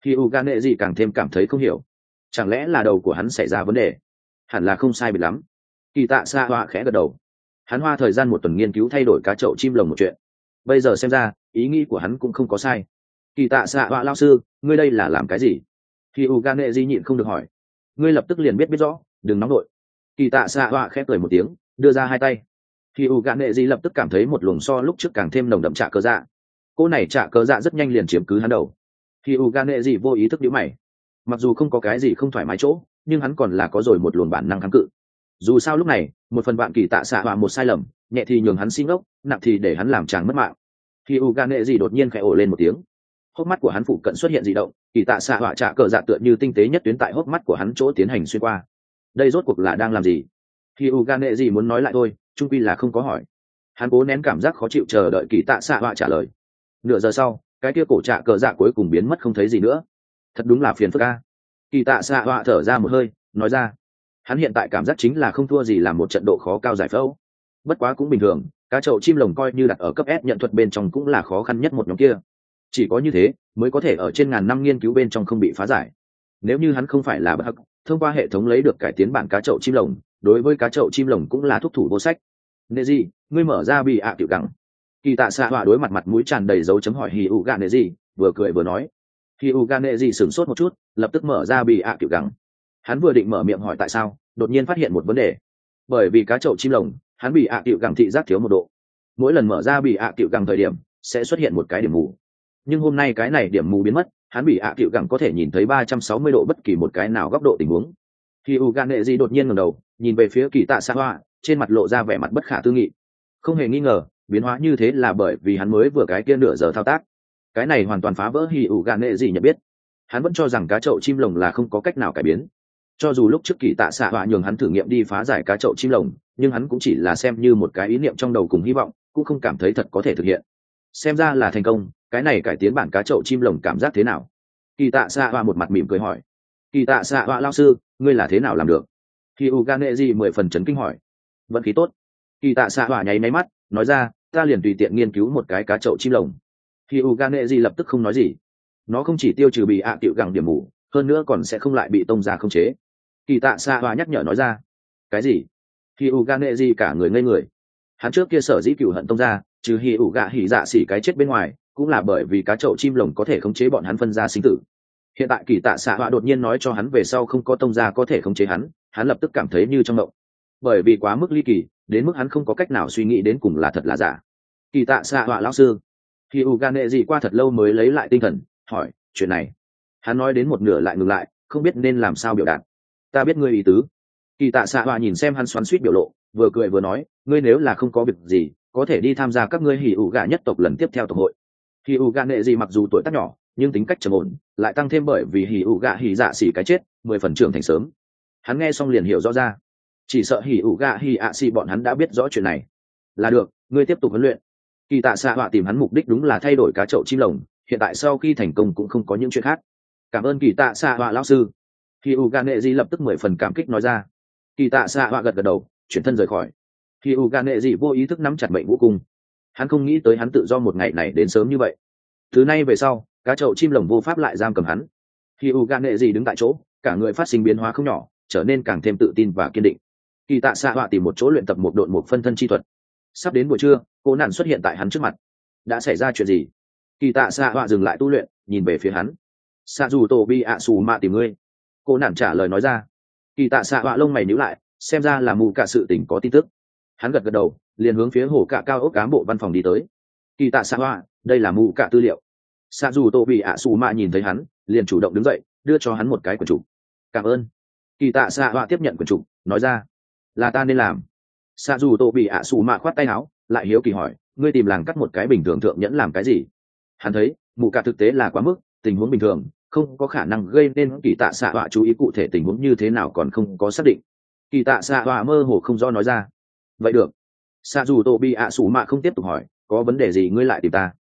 khi u gan nệ gì càng thêm cảm thấy không hiểu, chẳng lẽ là đầu của hắn xảy ra vấn đề? Hẳn là không sai biệt lắm. Kỳ tạ xạ họa khẽ gật đầu. Hắn hoa thời gian một tuần nghiên cứu thay đổi cá chậu chim lồng một chuyện, bây giờ xem ra ý nghĩ của hắn cũng không có sai. Kỳ tạ xạ họa lao sư, ngươi đây là làm cái gì? Khi u gan nệ gì nhịn không được hỏi. Ngươi lập tức liền biết rõ, đừng nóng đội. Kỳ tạ xạ họa khẽ cười một tiếng, đưa ra hai tay. Khi u gan nệ gì lập tức cảm thấy một luồng so lúc trước càng thêm nồng đậm trạ cơ dạ. Cô này trạ cơ dạ rất nhanh liền chiếm cứ hắn đầu. Khi u gan nệ gì vô ý thức nhíu mày. Mặc dù không có cái gì không thoải mái chỗ, nhưng hắn còn là có rồi một luồng bản năng kháng cự. Dù sao lúc này, một phần bạn kỳ tạ xạ họa một sai lầm, nhẹ thì nhường hắn xin ngốc, nặng thì để hắn làm chàng mất mạng. Khi u gan nệ gì đột nhiên khẽ ồ lên một tiếng, hốc mắt của hắn phụ cận xuất hiện dị động, kỳ tạ xạ họa trạ cờ dạ tựa như tinh tế nhất tuyến tại hốc mắt của hắn chỗ tiến hành xuyên qua. Đây rốt cuộc là đang làm gì? Khi u gan nệ gì muốn nói lại thôi, trung quy là không có hỏi. Hắn cố nén cảm giác khó chịu chờ đợi kỳ tạ xạ họa trả lời. Nửa giờ sau, cái kia cổ trạ cờ dạ cuối cùng biến mất không thấy gì nữa. Thật đúng là phiền phức a. Kỳ tạ xạ họa thở ra một hơi, nói ra. Hắn hiện tại cảm giác chính là không thua gì là một trận độ khó cao giải phẫu. Bất quá cũng bình thường, cá chậu chim lồng coi như đặt ở cấp S nhận thuật bên trong cũng là khó khăn nhất một nhóm kia. Chỉ có như thế mới có thể ở trên ngàn năm nghiên cứu bên trong không bị phá giải. Nếu như hắn không phải là bất hắc, thông qua hệ thống lấy được cải tiến bản cá chậu chim lồng, đối với cá chậu chim lồng cũng là thuốc thủ vô sách. Nệ gì, ngươi mở ra bị ạ tiểu gắng. Kỳ tạ xạ họa đối mặt mặt mũi tràn đầy dấu chấm hỏi hì ụ gạ nệ gì, vừa cười vừa nói. Hì ụ gạ nệ gì sửng sốt một chút, lập tức mở ra bị ạ tiểu gắng. Hắn vừa định mở miệng hỏi tại sao, đột nhiên phát hiện một vấn đề. Bởi vì cá chậu chim lồng, hắn bị ạ tiểu gắng thị giác thiếu một độ. Mỗi lần mở ra bị ạ tiểu gắng thời điểm, sẽ xuất hiện một cái điểm mù. Nhưng hôm nay cái này điểm mù biến mất, hắn bị ạ tiểu gắng có thể nhìn thấy 360 độ bất kỳ một cái nào góc độ tình huống. Khi u gan nệ gì đột nhiên ngẩng đầu, nhìn về phía kỳ tạ xạ họa, trên mặt lộ ra vẻ mặt bất khả tư nghị. Không hề nghi ngờ, biến hóa như thế là bởi vì hắn mới vừa cái kia nửa giờ thao tác. Cái này hoàn toàn phá vỡ hì ủ gan nệ gì nhận biết. Hắn vẫn cho rằng cá chậu chim lồng là không có cách nào cải biến. Cho dù lúc trước kỳ tạ xạ họa nhường hắn thử nghiệm đi phá giải cá chậu chim lồng, nhưng hắn cũng chỉ là xem như một cái ý niệm trong đầu cùng hy vọng, cũng không cảm thấy thật có thể thực hiện. Xem ra là thành công, cái này cải tiến bản cá chậu chim lồng cảm giác thế nào? Kỳ tạ xạ họa một mặt mỉm cười hỏi. Kỳ tạ xạ họa lao sư, ngươi là thế nào làm được? Khi u gan nệ gì 10 phần chấn kinh hỏi. Vận khí tốt. Kỳ tạ xạ họa nháy máy mắt, nói ra, ta liền tùy tiện nghiên cứu một cái cá chậu chim lồng. Khi u gan nệ gì lập tức không nói gì. Nó không chỉ tiêu trừ bị ạ tiểu gẳng điểm mù, hơn nữa còn sẽ không lại bị tông ra không chế. Kỳ tạ xạ họa nhắc nhở nói ra. Cái gì? Khi u gan nệ gì cả người ngây người. Hắn trước kia sở dĩ cửu hận tông ra, trừ hi ủ gạ hỉ dạ xỉ cái chết bên ngoài, cũng là bởi vì cá chậu chim lồng có thể khống chế bọn hắn phân ra sinh tử. Hiện tại kỳ tạ xạ họa đột nhiên nói cho hắn về sau không có tông ra có thể khống chế hắn lập tức cảm thấy như trong mộng. Bởi vì quá mức ly kỳ, đến mức hắn không có cách nào suy nghĩ đến cùng là thật là giả. Kỳ tạ xạ họa lão sư, khi u gan nệ gì qua thật lâu mới lấy lại tinh thần, hỏi chuyện này. Hắn nói đến một nửa lại ngừng lại, không biết nên làm sao biểu đạt. Ta biết ngươi ý tứ. Kỳ tạ xạ họa nhìn xem hắn xoắn xuýt biểu lộ, vừa cười vừa nói, ngươi nếu là không có việc gì, có thể đi tham gia các ngươi hỉ ủ gạ nhất tộc lần tiếp theo tộc hội. Hỉ ủ gạ nệ gì mặc dù tuổi tác nhỏ, nhưng tính cách trầm ổn, lại tăng thêm bởi vì hỉ ủ gạ hỉ dạ xỉ cái chết, 10 phần trưởng thành sớm. Hắn nghe xong liền hiểu rõ ra, chỉ sợ hỉ ủ gạ hỉ ạ xỉ bọn hắn đã biết rõ chuyện này. Là được, ngươi tiếp tục huấn luyện. Kỳ tạ xạ họa tìm hắn mục đích đúng là thay đổi cá chậu chim lồng, hiện tại sau khi thành công cũng không có những chuyện khác. Cảm ơn kỳ tạ xạ họa lão sư. Hỉ ủ gạ nệ gì lập tức 10 phần cảm kích nói ra. Kỳ tạ xạ họa gật gật đầu, chuyển thân rời khỏi. Khi u gan nệ dị vô ý thức nắm chặt mệnh vũ cung. Hắn không nghĩ tới hắn tự do một ngày này đến sớm như vậy. Thứ nay về sau, cá chậu chim lồng vô pháp lại giam cầm hắn. Khi u gan nệ dị đứng tại chỗ, cả người phát sinh biến hóa không nhỏ, trở nên càng thêm tự tin và kiên định. Kỳ tạ xạ họa tìm một chỗ luyện tập một độn một phân thân chi thuật. Sắp đến buổi trưa, cô nạn xuất hiện tại hắn trước mặt. Đã xảy ra chuyện gì? Kỳ tạ xạ họa dừng lại tu luyện, nhìn về phía hắn. Xạ dù tổ bi ạ xù mạ tìm ngươi. Cô nạn trả lời nói ra. Kỳ tạ xạ họa lông mày nhíu lại, xem ra là mù cả sự tình có tin tức. Hắn gật gật đầu, liền hướng phía hồ cạ cao ốc cán bộ văn phòng đi tới. Kỳ tạ xạ họa, đây là mù cả tư liệu. Xạ dù tổ bị ạ xù mạ nhìn thấy hắn, liền chủ động đứng dậy, đưa cho hắn một cái quyển trục. Cảm ơn. Kỳ tạ xạ họa tiếp nhận quyển trục, nói ra, là ta nên làm. Xạ dù tổ bị ạ xù mạ khoát tay áo, lại hiếu kỳ hỏi, ngươi tìm làng cắt một cái bình thường thượng nhẫn làm cái gì? Hắn thấy mù cả thực tế là quá mức, tình huống bình thường không có khả năng gây nên kỳ tạ xạ họa chú ý cụ thể tình huống như thế nào còn không có xác định. Kỳ tạ xạ họa mơ hồ không rõ nói ra. Vậy được. Xạ dù tổ bị ạ xù mạ không tiếp tục hỏi, có vấn đề gì ngươi lại tìm ta?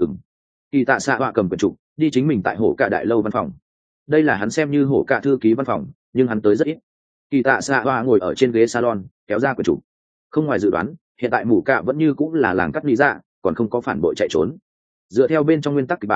Kỳ tạ xạ họa cầm quyển trục, đi chính mình tại hổ cả đại lâu văn phòng. Đây là hắn xem như hổ cả thư ký văn phòng, nhưng hắn tới rất ít. Kỳ tạ xạ họa ngồi ở trên ghế salon, kéo ra quyển trục. Không ngoài dự đoán, hiện tại mù cả vẫn như cũng là làng cắt lý dạ, còn không có phản bội chạy trốn. Dựa theo bên trong nguyên tắc kịch bản,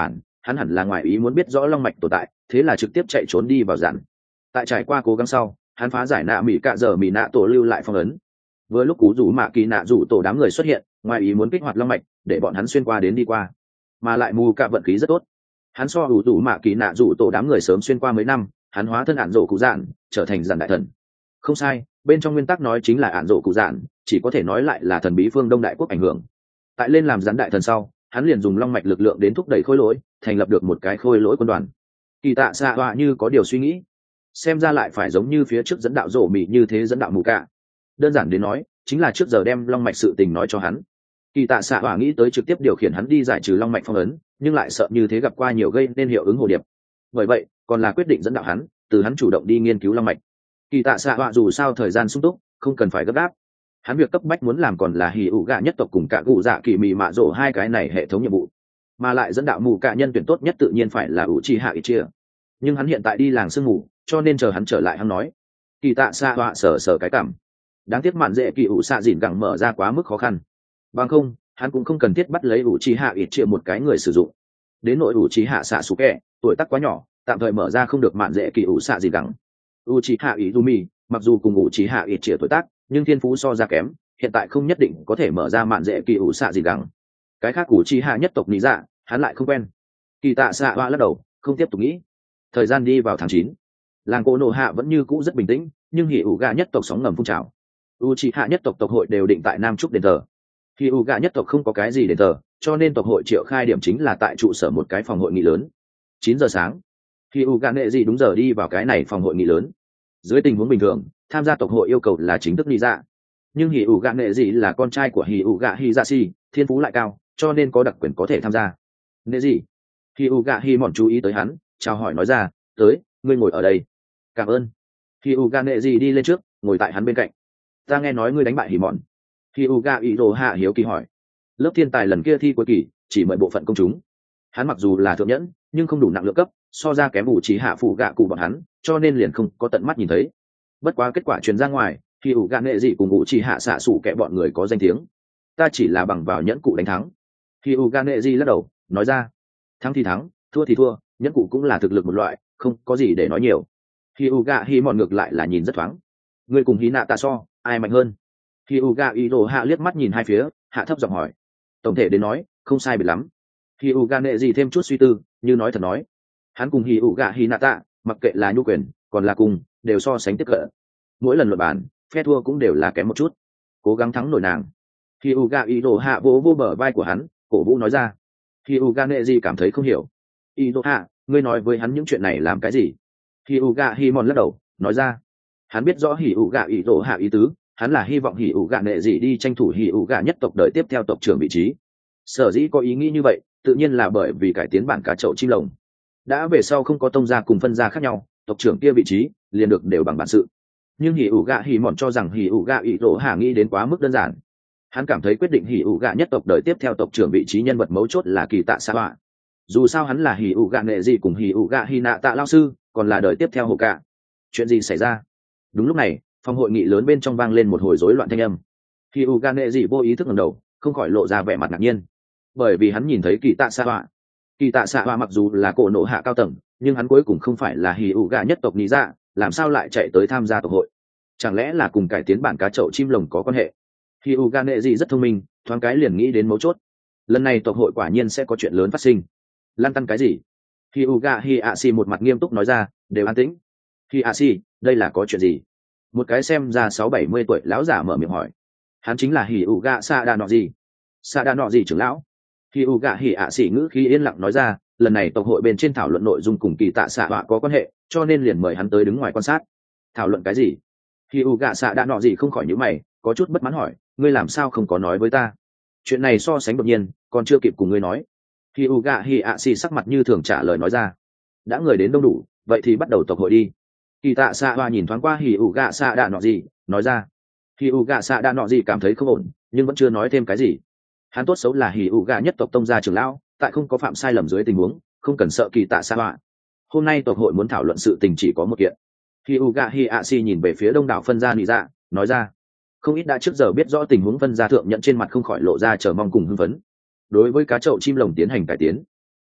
hắn hẳn là ngoài ý muốn biết rõ long mạch tồn tại, thế là trực tiếp chạy trốn đi vào dặn. Tại trải qua cố gắng sau, hắn phá giải nạ mỹ cạ dở mỹ nạ tổ lưu lại phong ấn. Vừa lúc cú rủ mạ kỳ nạ rủ tổ đám người xuất hiện, ngoài ý muốn kích hoạt long mạch để bọn hắn xuyên qua đến đi qua, mà lại mù cạ vận khí rất tốt. Hắn so hữu rủ mạ kỳ nạ rủ tổ đám người sớm xuyên qua mấy năm, hắn hóa thân ản rổ cụ dạn trở thành dàn đại thần. Không sai, bên trong nguyên tắc nói chính là ản rổ cụ dạn, chỉ có thể nói lại là thần bí phương đông đại quốc ảnh hưởng. Tại lên làm dàn đại thần sau, hắn liền dùng long mạch lực lượng đến thúc đẩy khôi lỗi, thành lập được một cái khôi lỗi quân đoàn. Kỳ tạ xạ họa như có điều suy nghĩ, xem ra lại phải giống như phía trước dẫn đạo rổ mị như thế dẫn đạo mù cạ. Đơn giản đến nói chính là trước giờ đem long mạch sự tình nói cho hắn. Kỳ tạ xạ họa nghĩ tới trực tiếp điều khiển hắn đi giải trừ long mạch phong ấn, nhưng lại sợ như thế gặp qua nhiều gây nên hiệu ứng hồ điệp, bởi vậy còn là quyết định dẫn đạo hắn, từ hắn chủ động đi nghiên cứu long mạch. Kỳ tạ xạ họa dù sao thời gian sung túc, không cần phải gấp gáp. Hắn việc cấp bách muốn làm còn là hỉ ủ gạ nhất tộc cùng cả cụ dạ kỳ mị mạ rổ hai cái này hệ thống nhiệm vụ, mà lại dẫn đạo mù cạ nhân tuyển tốt nhất tự nhiên phải là ủ chi hạ ít chia. Nhưng hắn hiện tại đi làng sương mù, cho nên chờ hắn trở lại hắn nói. Kỳ tạ xạ họa sờ cái cảm, đáng tiếc mạn dễ kỳ ủ xạ dìn gẳng mở ra quá mức khó khăn, bằng không hắn cũng không cần thiết bắt lấy ủ chi hạ ít chia một cái người sử dụng. Đến nội ủ chi hạ xạ sủ kẹ tuổi tác quá nhỏ, tạm thời mở ra không được mạn dễ kỳ ủ xạ dìn gẳng. ủ chi hạ ý Izumi mặc dù cùng ủ chi hạ ít chia tuổi tác, nhưng thiên phú so ra kém, hiện tại không nhất định có thể mở ra mạn dễ kỳ ủ xạ dìn gẳng. Cái khác ủ chi hạ nhất tộc lý dạ hắn lại không quen. Kỳ tạ xạ họa lắc đầu không tiếp tục nghĩ. Thời gian đi vào tháng 9, làng cổ nổ hạ vẫn như cũ rất bình tĩnh, nhưng hỉ ủ gà nhất tộc sóng ngầm phun trào. Uchiha nhất tộc tộc hội đều định tại Nam Trúc đền thờ. Hỉ ủ gà nhất tộc không có cái gì đền thờ, cho nên tộc hội triệu khai điểm chính là tại trụ sở một cái phòng hội nghị lớn. 9 giờ sáng, hỉ ủ gà nệ gì đúng giờ đi vào cái này phòng hội nghị lớn. Dưới tình huống bình thường, tham gia tộc hội yêu cầu là chính thức đi ra, nhưng hỉ ủ gà nệ gì là con trai của hỉ ủ gà Hisashi, thiên phú lại cao, cho nên có đặc quyền có thể tham gia. Nệ gì? Hỉ ủ gà Hi mòn chú ý tới hắn, chào hỏi nói ra, tới, ngươi ngồi ở đây. Cảm ơn. Hyuga nệ gì đi lên trước, ngồi tại hắn bên cạnh. Ta nghe nói ngươi đánh bại hỉ mòn. Hyuga Iroha hiếu kỳ hỏi. Lớp thiên tài lần kia thi cuối kỳ chỉ mời bộ phận công chúng. Hắn mặc dù là thượng nhẫn, nhưng không đủ nặng lượng cấp, so ra kém ủ trí hạ phụ gạ cụ bọn hắn, cho nên liền không có tận mắt nhìn thấy. Bất quá kết quả truyền ra ngoài, Hyuga nệ gì cùng ủ trí hạ xạ sủ kẻ bọn người có danh tiếng. Ta chỉ là bằng vào nhẫn cụ đánh thắng. Hyuga nệ gì lắc đầu, nói ra. Thắng thì thắng, thua thì thua, nhẫn cụ cũng là thực lực một loại, không có gì để nói nhiều. Hyuga Hi mòn ngược lại là nhìn rất thoáng. Ngươi cùng Hinata so, ai mạnh hơn? Hyuga Iroha liếc mắt nhìn hai phía, hạ thấp giọng hỏi. Tổng thể đến nói, không sai biệt lắm. Hyuga nệ gì thêm chút suy tư, như nói thật nói. Hắn cùng Hyuga Hinata, mặc kệ là nhu quyền, còn là cùng, đều so sánh tiếp cận. Mỗi lần luận bàn, phe thua cũng đều là kém một chút. Cố gắng thắng nổi nàng. Hyuga Iroha vỗ vô bờ vai của hắn, cổ vũ nói ra. Hyuga nệ gì cảm thấy không hiểu. Iroha, ngươi nói với hắn những chuyện này làm cái gì? Hyuga Hi mòn lắc đầu, nói ra. Hắn biết rõ Hyuga Iroha ý tứ, hắn là hy vọng Hyuga nệ gì đi tranh thủ Hyuga nhất tộc đời tiếp theo tộc trưởng vị trí. Sở dĩ có ý nghĩ như vậy, tự nhiên là bởi vì cải tiến bản cá chậu chim lồng. Đã về sau không có tông gia cùng phân gia khác nhau, tộc trưởng kia vị trí liền được đều bằng bản sự. Nhưng Hyuga Hi mòn cho rằng Hyuga Iroha nghĩ đến quá mức đơn giản. Hắn cảm thấy quyết định Hyuga nhất tộc đời tiếp theo tộc trưởng vị trí nhân vật mấu chốt là Kỳ Tạ Sa Họa. Dù sao hắn là Hyuga nệ gì cùng Hyuga Hinata lao sư, còn là đời tiếp theo hộ cả. Chuyện gì xảy ra? Đúng lúc này, phòng hội nghị lớn bên trong vang lên một hồi rối loạn thanh âm. Hyuga nệ gì vô ý thức ngẩng đầu, không khỏi lộ ra vẻ mặt ngạc nhiên, bởi vì hắn nhìn thấy Kỳ Tạ Sa Họa. Kỳ Tạ Sa Họa mặc dù là cổ nộ hạ cao tầng, nhưng hắn cuối cùng không phải là Hyuga nhất tộc lý dạ, làm sao lại chạy tới tham gia tộc hội? Chẳng lẽ là cùng cải tiến bản cá chậu chim lồng có quan hệ? Hyuga nệ gì rất thông minh, thoáng cái liền nghĩ đến mấu chốt. Lần này tộc hội quả nhiên sẽ có chuyện lớn phát sinh. Lan tăn cái gì? Hyuga Hiashi một mặt nghiêm túc nói ra, đều an tĩnh. Hiashi, đây là có chuyện gì? Một cái xem ra 60-70 tuổi lão giả mở miệng hỏi. Hắn chính là Hyuga Sadanoji. Sadanoji trưởng lão. Hyuga Hiashi ngữ khí yên lặng nói ra, lần này tộc hội bên trên thảo luận nội dung cùng Kỳ Tạ Sa Họa có quan hệ, cho nên liền mời hắn tới đứng ngoài quan sát. Thảo luận cái gì? Hyuga Sadanoji không khỏi nhíu mày, có chút bất mãn hỏi, ngươi làm sao không có nói với ta? Chuyện này so sánh đột nhiên, còn chưa kịp cùng ngươi nói. Hyuga Hiashi sắc mặt như thường trả lời nói ra. Đã người đến đông đủ, vậy thì bắt đầu tộc hội đi. Kỳ Tạ Sa Họa nhìn thoáng qua Hyuga Sadanoji, nói ra. Hyuga Sadanoji cảm thấy không ổn, nhưng vẫn chưa nói thêm cái gì. Hắn tốt xấu là Hyuga nhất tộc tông gia trưởng lão, tại không có phạm sai lầm dưới tình huống, không cần sợ Kỳ Tạ Sa Họa. Hôm nay tộc hội muốn thảo luận sự tình chỉ có một kiện. Hyuga Hiashi nhìn về phía đông đảo phân gia nị dạ, nói ra. Không ít đã trước giờ biết rõ tình huống phân gia thượng nhận trên mặt không khỏi lộ ra chờ mong cùng hưng phấn. Đối với cá chậu chim lồng tiến hành cải tiến,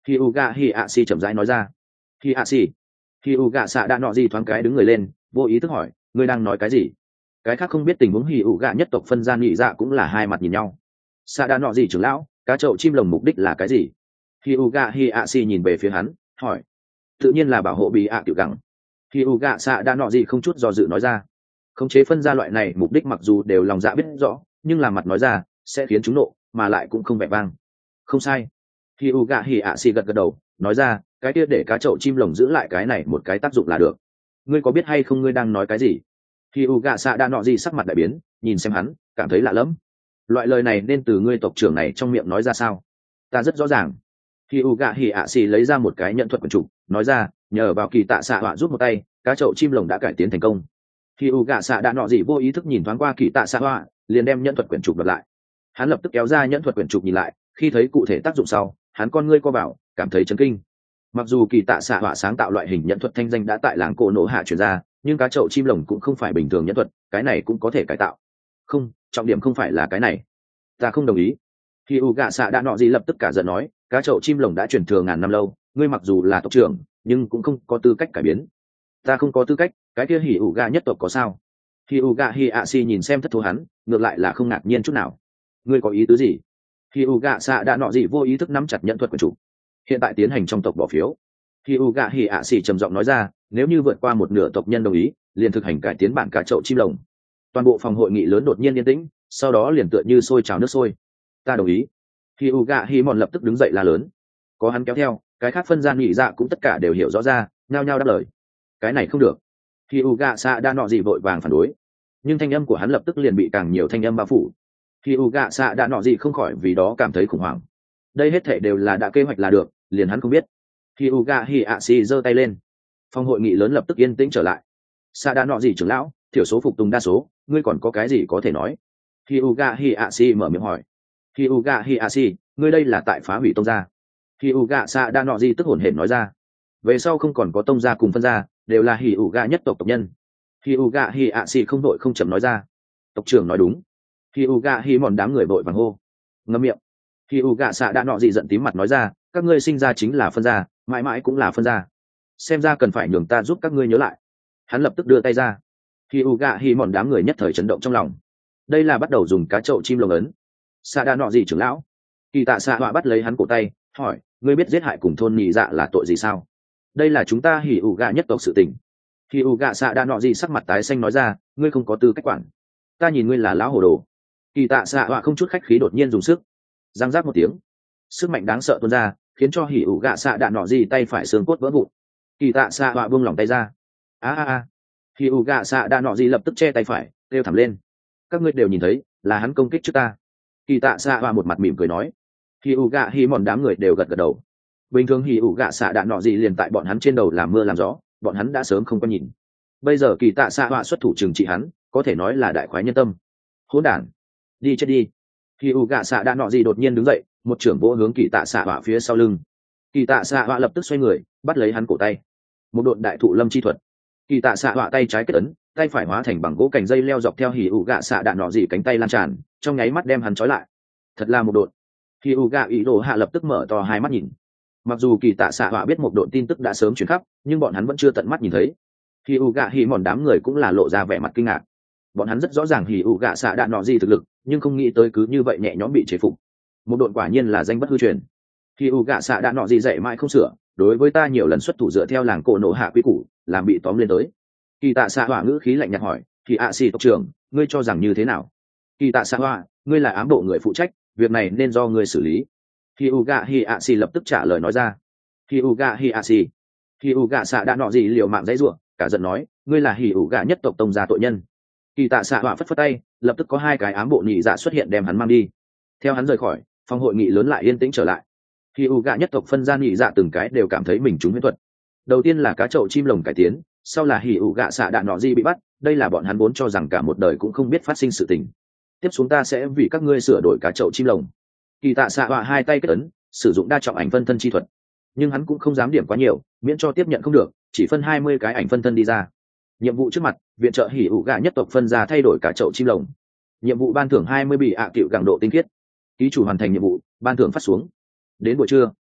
Hi Uga Hi ạ xì chậm rãi nói ra. Hi ạ xì. Hi Uga xạ đã nọ gì thoáng cái đứng người lên, vô ý thức hỏi, ngươi đang nói cái gì? Cái khác không biết tình huống Hi Uga nhất tộc phân gian nhị dạ cũng là hai mặt nhìn nhau. Xạ đã nọ gì trưởng lão, cá chậu chim lồng mục đích là cái gì? Hi Uga Hi ạ xì nhìn về phía hắn, hỏi. Tự nhiên là bảo hộ bị ạ tiểu gẳng. Hi Uga xạ đã nọ gì không chút do dự nói ra. Khống chế phân gia loại này mục đích mặc dù đều lòng dạ biết rõ, nhưng làm mặt nói ra sẽ khiến chúng nộ, mà lại cũng không vẻ vang. Không sai. Hi Uga Hi ạ xì gật gật đầu, nói ra, cái kia để cá chậu chim lồng giữ lại cái này một cái tác dụng là được. Ngươi có biết hay không ngươi đang nói cái gì? Hi Uga xạ đã nọ gì sắc mặt đại biến, nhìn xem hắn, cảm thấy lạ lẫm. Loại lời này nên từ ngươi tộc trưởng này trong miệng nói ra sao? Ta rất rõ ràng. Hi Uga Hi ạ xì lấy ra một cái nhận thuật quần trục, nói ra, nhờ vào kỳ tạ xạ họa giúp một tay, cá chậu chim lồng đã cải tiến thành công. Khi u gạ xạ đã nọ gì vô ý thức nhìn thoáng qua kỳ tạ xạ hoa, liền đem nhẫn thuật quyển trục bật lại. Hắn lập tức kéo ra nhẫn thuật quyển trục nhìn lại, khi thấy cụ thể tác dụng sau, hắn con ngươi co vào, cảm thấy chấn kinh. Mặc dù kỳ tạ xạ hoa sáng tạo loại hình nhẫn thuật thanh danh đã tại làng cổ nổ hạ truyền ra, nhưng cá chậu chim lồng cũng không phải bình thường nhẫn thuật, cái này cũng có thể cải tạo. Không, trọng điểm không phải là cái này. Ta không đồng ý. Khi u gạ xạ đã nọ gì lập tức cả giận nói, cá chậu chim lồng đã truyền thừa ngàn năm lâu, ngươi mặc dù là tộc trưởng, nhưng cũng không có tư cách cải biến. Ta không có tư cách, cái kia hỉ ủ gà nhất tộc có sao? Hỉ ủ gà hỉ ạ xì nhìn xem thất thố hắn, ngược lại là không ngạc nhiên chút nào. Ngươi có ý tứ gì? Hỉ ủ gà xạ đã nọ gì vô ý thức nắm chặt nhận thuật của chủ. Hiện tại tiến hành trong tộc bỏ phiếu. Hỉ ủ gà hỉ ạ xì trầm giọng nói ra, nếu như vượt qua một nửa tộc nhân đồng ý, liền thực hành cải tiến bản cá chậu chim lồng. Toàn bộ phòng hội nghị lớn đột nhiên yên tĩnh, sau đó liền tựa như sôi trào nước sôi. Ta đồng ý. Hỉ ủ gà hỉ mòn lập tức đứng dậy la lớn. Có hắn kéo theo, cái khác phân gian nhị dạ cũng tất cả đều hiểu rõ ra, nhao nhao đáp lời. Cái này không được. Khi Uga Sa đã nọ gì vội vàng phản đối, nhưng thanh âm của hắn lập tức liền bị càng nhiều thanh âm bao phủ. Khi Uga Sa đã nọ gì không khỏi vì đó cảm thấy khủng hoảng. Đây hết thảy đều là đã kế hoạch là được, liền hắn không biết. Khi Uga Hiashi giơ tay lên, phòng hội nghị lớn lập tức yên tĩnh trở lại. Sa đã nọ gì trưởng lão, thiểu số phục tùng đa số, ngươi còn có cái gì có thể nói? Khi Uga Hiashi mở miệng hỏi. Khi Uga Hiashi, ngươi đây là tại phá hủy tông gia. Khi Uga Sa đã nọ gì tức hổn hển nói ra. Về sau không còn có tông gia cùng phân gia, đều là hỉ ủ gà nhất tộc tộc nhân. Hỉ ủ gà hỉ ạ xì không đội không chậm nói ra. Tộc trưởng nói đúng. Hỉ ủ gà hỉ mòn đám người vội vàng hô. Ngậm miệng. Hỉ ủ gà xạ đã nọ gì giận tím mặt nói ra, các ngươi sinh ra chính là phân gia, mãi mãi cũng là phân gia. Xem ra cần phải nhường ta giúp các ngươi nhớ lại. Hắn lập tức đưa tay ra. Hỉ ủ gà hỉ mòn đám người nhất thời chấn động trong lòng. Đây là bắt đầu dùng cá chậu chim lồng ấn. Xạ đã nọ gì trưởng lão? Kỳ tạ xạ họa bắt lấy hắn cổ tay, hỏi, ngươi biết giết hại cùng thôn nhị dạ là tội gì sao? Đây là chúng ta hỉ ủ gạ nhất tộc sự tình. Hỉ ủ gạ xạ đã nọ gì sắc mặt tái xanh nói ra, ngươi không có tư cách quản. Ta nhìn ngươi là lão hồ đồ. Kỳ tạ xạ họa không chút khách khí đột nhiên dùng sức, giang giáp một tiếng, sức mạnh đáng sợ tuôn ra, khiến cho hỉ ủ gạ xạ đã nọ gì tay phải xương cốt vỡ vụn. Kỳ tạ xạ họa buông lỏng tay ra. A. Hỉ ủ gạ xạ đã nọ gì lập tức che tay phải, kêu thảm lên. Các ngươi đều nhìn thấy, là hắn công kích trước ta. Kỳ tạ xạ họa một mặt mỉm cười nói. Hỉ ủ gạ hỉ mòn đám người đều gật gật đầu. Bình thường hỉ ủ gạ xạ đạn nọ gì liền tại bọn hắn trên đầu làm mưa làm gió, bọn hắn đã sớm không có nhìn. Bây giờ kỳ tạ xạ họa xuất thủ trừng trị hắn, có thể nói là đại khoái nhân tâm. Hỗn đản, đi chết đi. Hỉ ủ gạ xạ đạn nọ gì đột nhiên đứng dậy, một trưởng vỗ hướng kỳ tạ xạ họa phía sau lưng. Kỳ tạ xạ họa lập tức xoay người, bắt lấy hắn cổ tay. Một độn đại thụ lâm chi thuật. Kỳ tạ xạ họa tay trái kết ấn, tay phải hóa thành bằng gỗ cành dây leo dọc theo hỉ ủ gạ xạ đạn nọ gì cánh tay lan tràn, trong nháy mắt đem hắn trói lại. Thật là một độn. Hỉ ủ gạ ý đồ hạ lập tức mở to hai mắt nhìn. Mặc dù kỳ tạ xạ họa biết một độn tin tức đã sớm chuyển khắp, nhưng bọn hắn vẫn chưa tận mắt nhìn thấy. Hỉ ủ gạ hỉ mòn đám người cũng là lộ ra vẻ mặt kinh ngạc. Bọn hắn rất rõ ràng hỉ ủ gạ xạ đạn nọ gì thực lực, nhưng không nghĩ tới cứ như vậy nhẹ nhõm bị chế phục. Một độn quả nhiên là danh bất hư truyền. Hỉ ủ gạ xạ đạn nọ gì dạy mãi không sửa, đối với ta nhiều lần xuất thủ dựa theo làng cổ nổ hạ quy củ, làm bị tóm lên tới. Kỳ tạ xạ họa ngữ khí lạnh nhạt hỏi, thì ạ xì tộc trưởng, ngươi cho rằng như thế nào? Kỳ tạ xạ họa, ngươi là ám bộ người phụ trách, việc này nên do ngươi xử lý. Hyuga Hiashi lập tức trả lời nói ra. Hyuga Hiashi. Hyuga xạ đã nọ gì liều mạng dãy rủa, cả giận nói, ngươi là Hyuga nhất tộc tông gia tội nhân. Kỳ tạ xạ họa phất phất tay, lập tức có hai cái ám bộ nhị dạ xuất hiện đem hắn mang đi. Theo hắn rời khỏi, phòng hội nghị lớn lại yên tĩnh trở lại. Hyuga nhất tộc phân ra nhị dạ từng cái đều cảm thấy mình trúng huyễn thuật. Đầu tiên là cá chậu chim lồng cải tiến, sau là Hyuga xạ đạn nọ gì bị bắt, đây là bọn hắn vốn cho rằng cả một đời cũng không biết phát sinh sự tình. Tiếp xuống ta sẽ vì các ngươi sửa đổi cá chậu chim lồng. Kỳ tạ xạ họa hai tay kết ấn, sử dụng đa trọng ảnh phân thân chi thuật, nhưng hắn cũng không dám điểm quá nhiều, miễn cho tiếp nhận không được, chỉ phân 20 cái ảnh phân thân đi ra. Nhiệm vụ trước mặt, viện trợ hỉ ủ gạ nhất tộc phân ra thay đổi cả chậu chim lồng. Nhiệm vụ ban thưởng 20 bị ạ cựu gẳng độ tinh khiết. Ký chủ hoàn thành nhiệm vụ, ban thưởng phát xuống. Đến buổi trưa,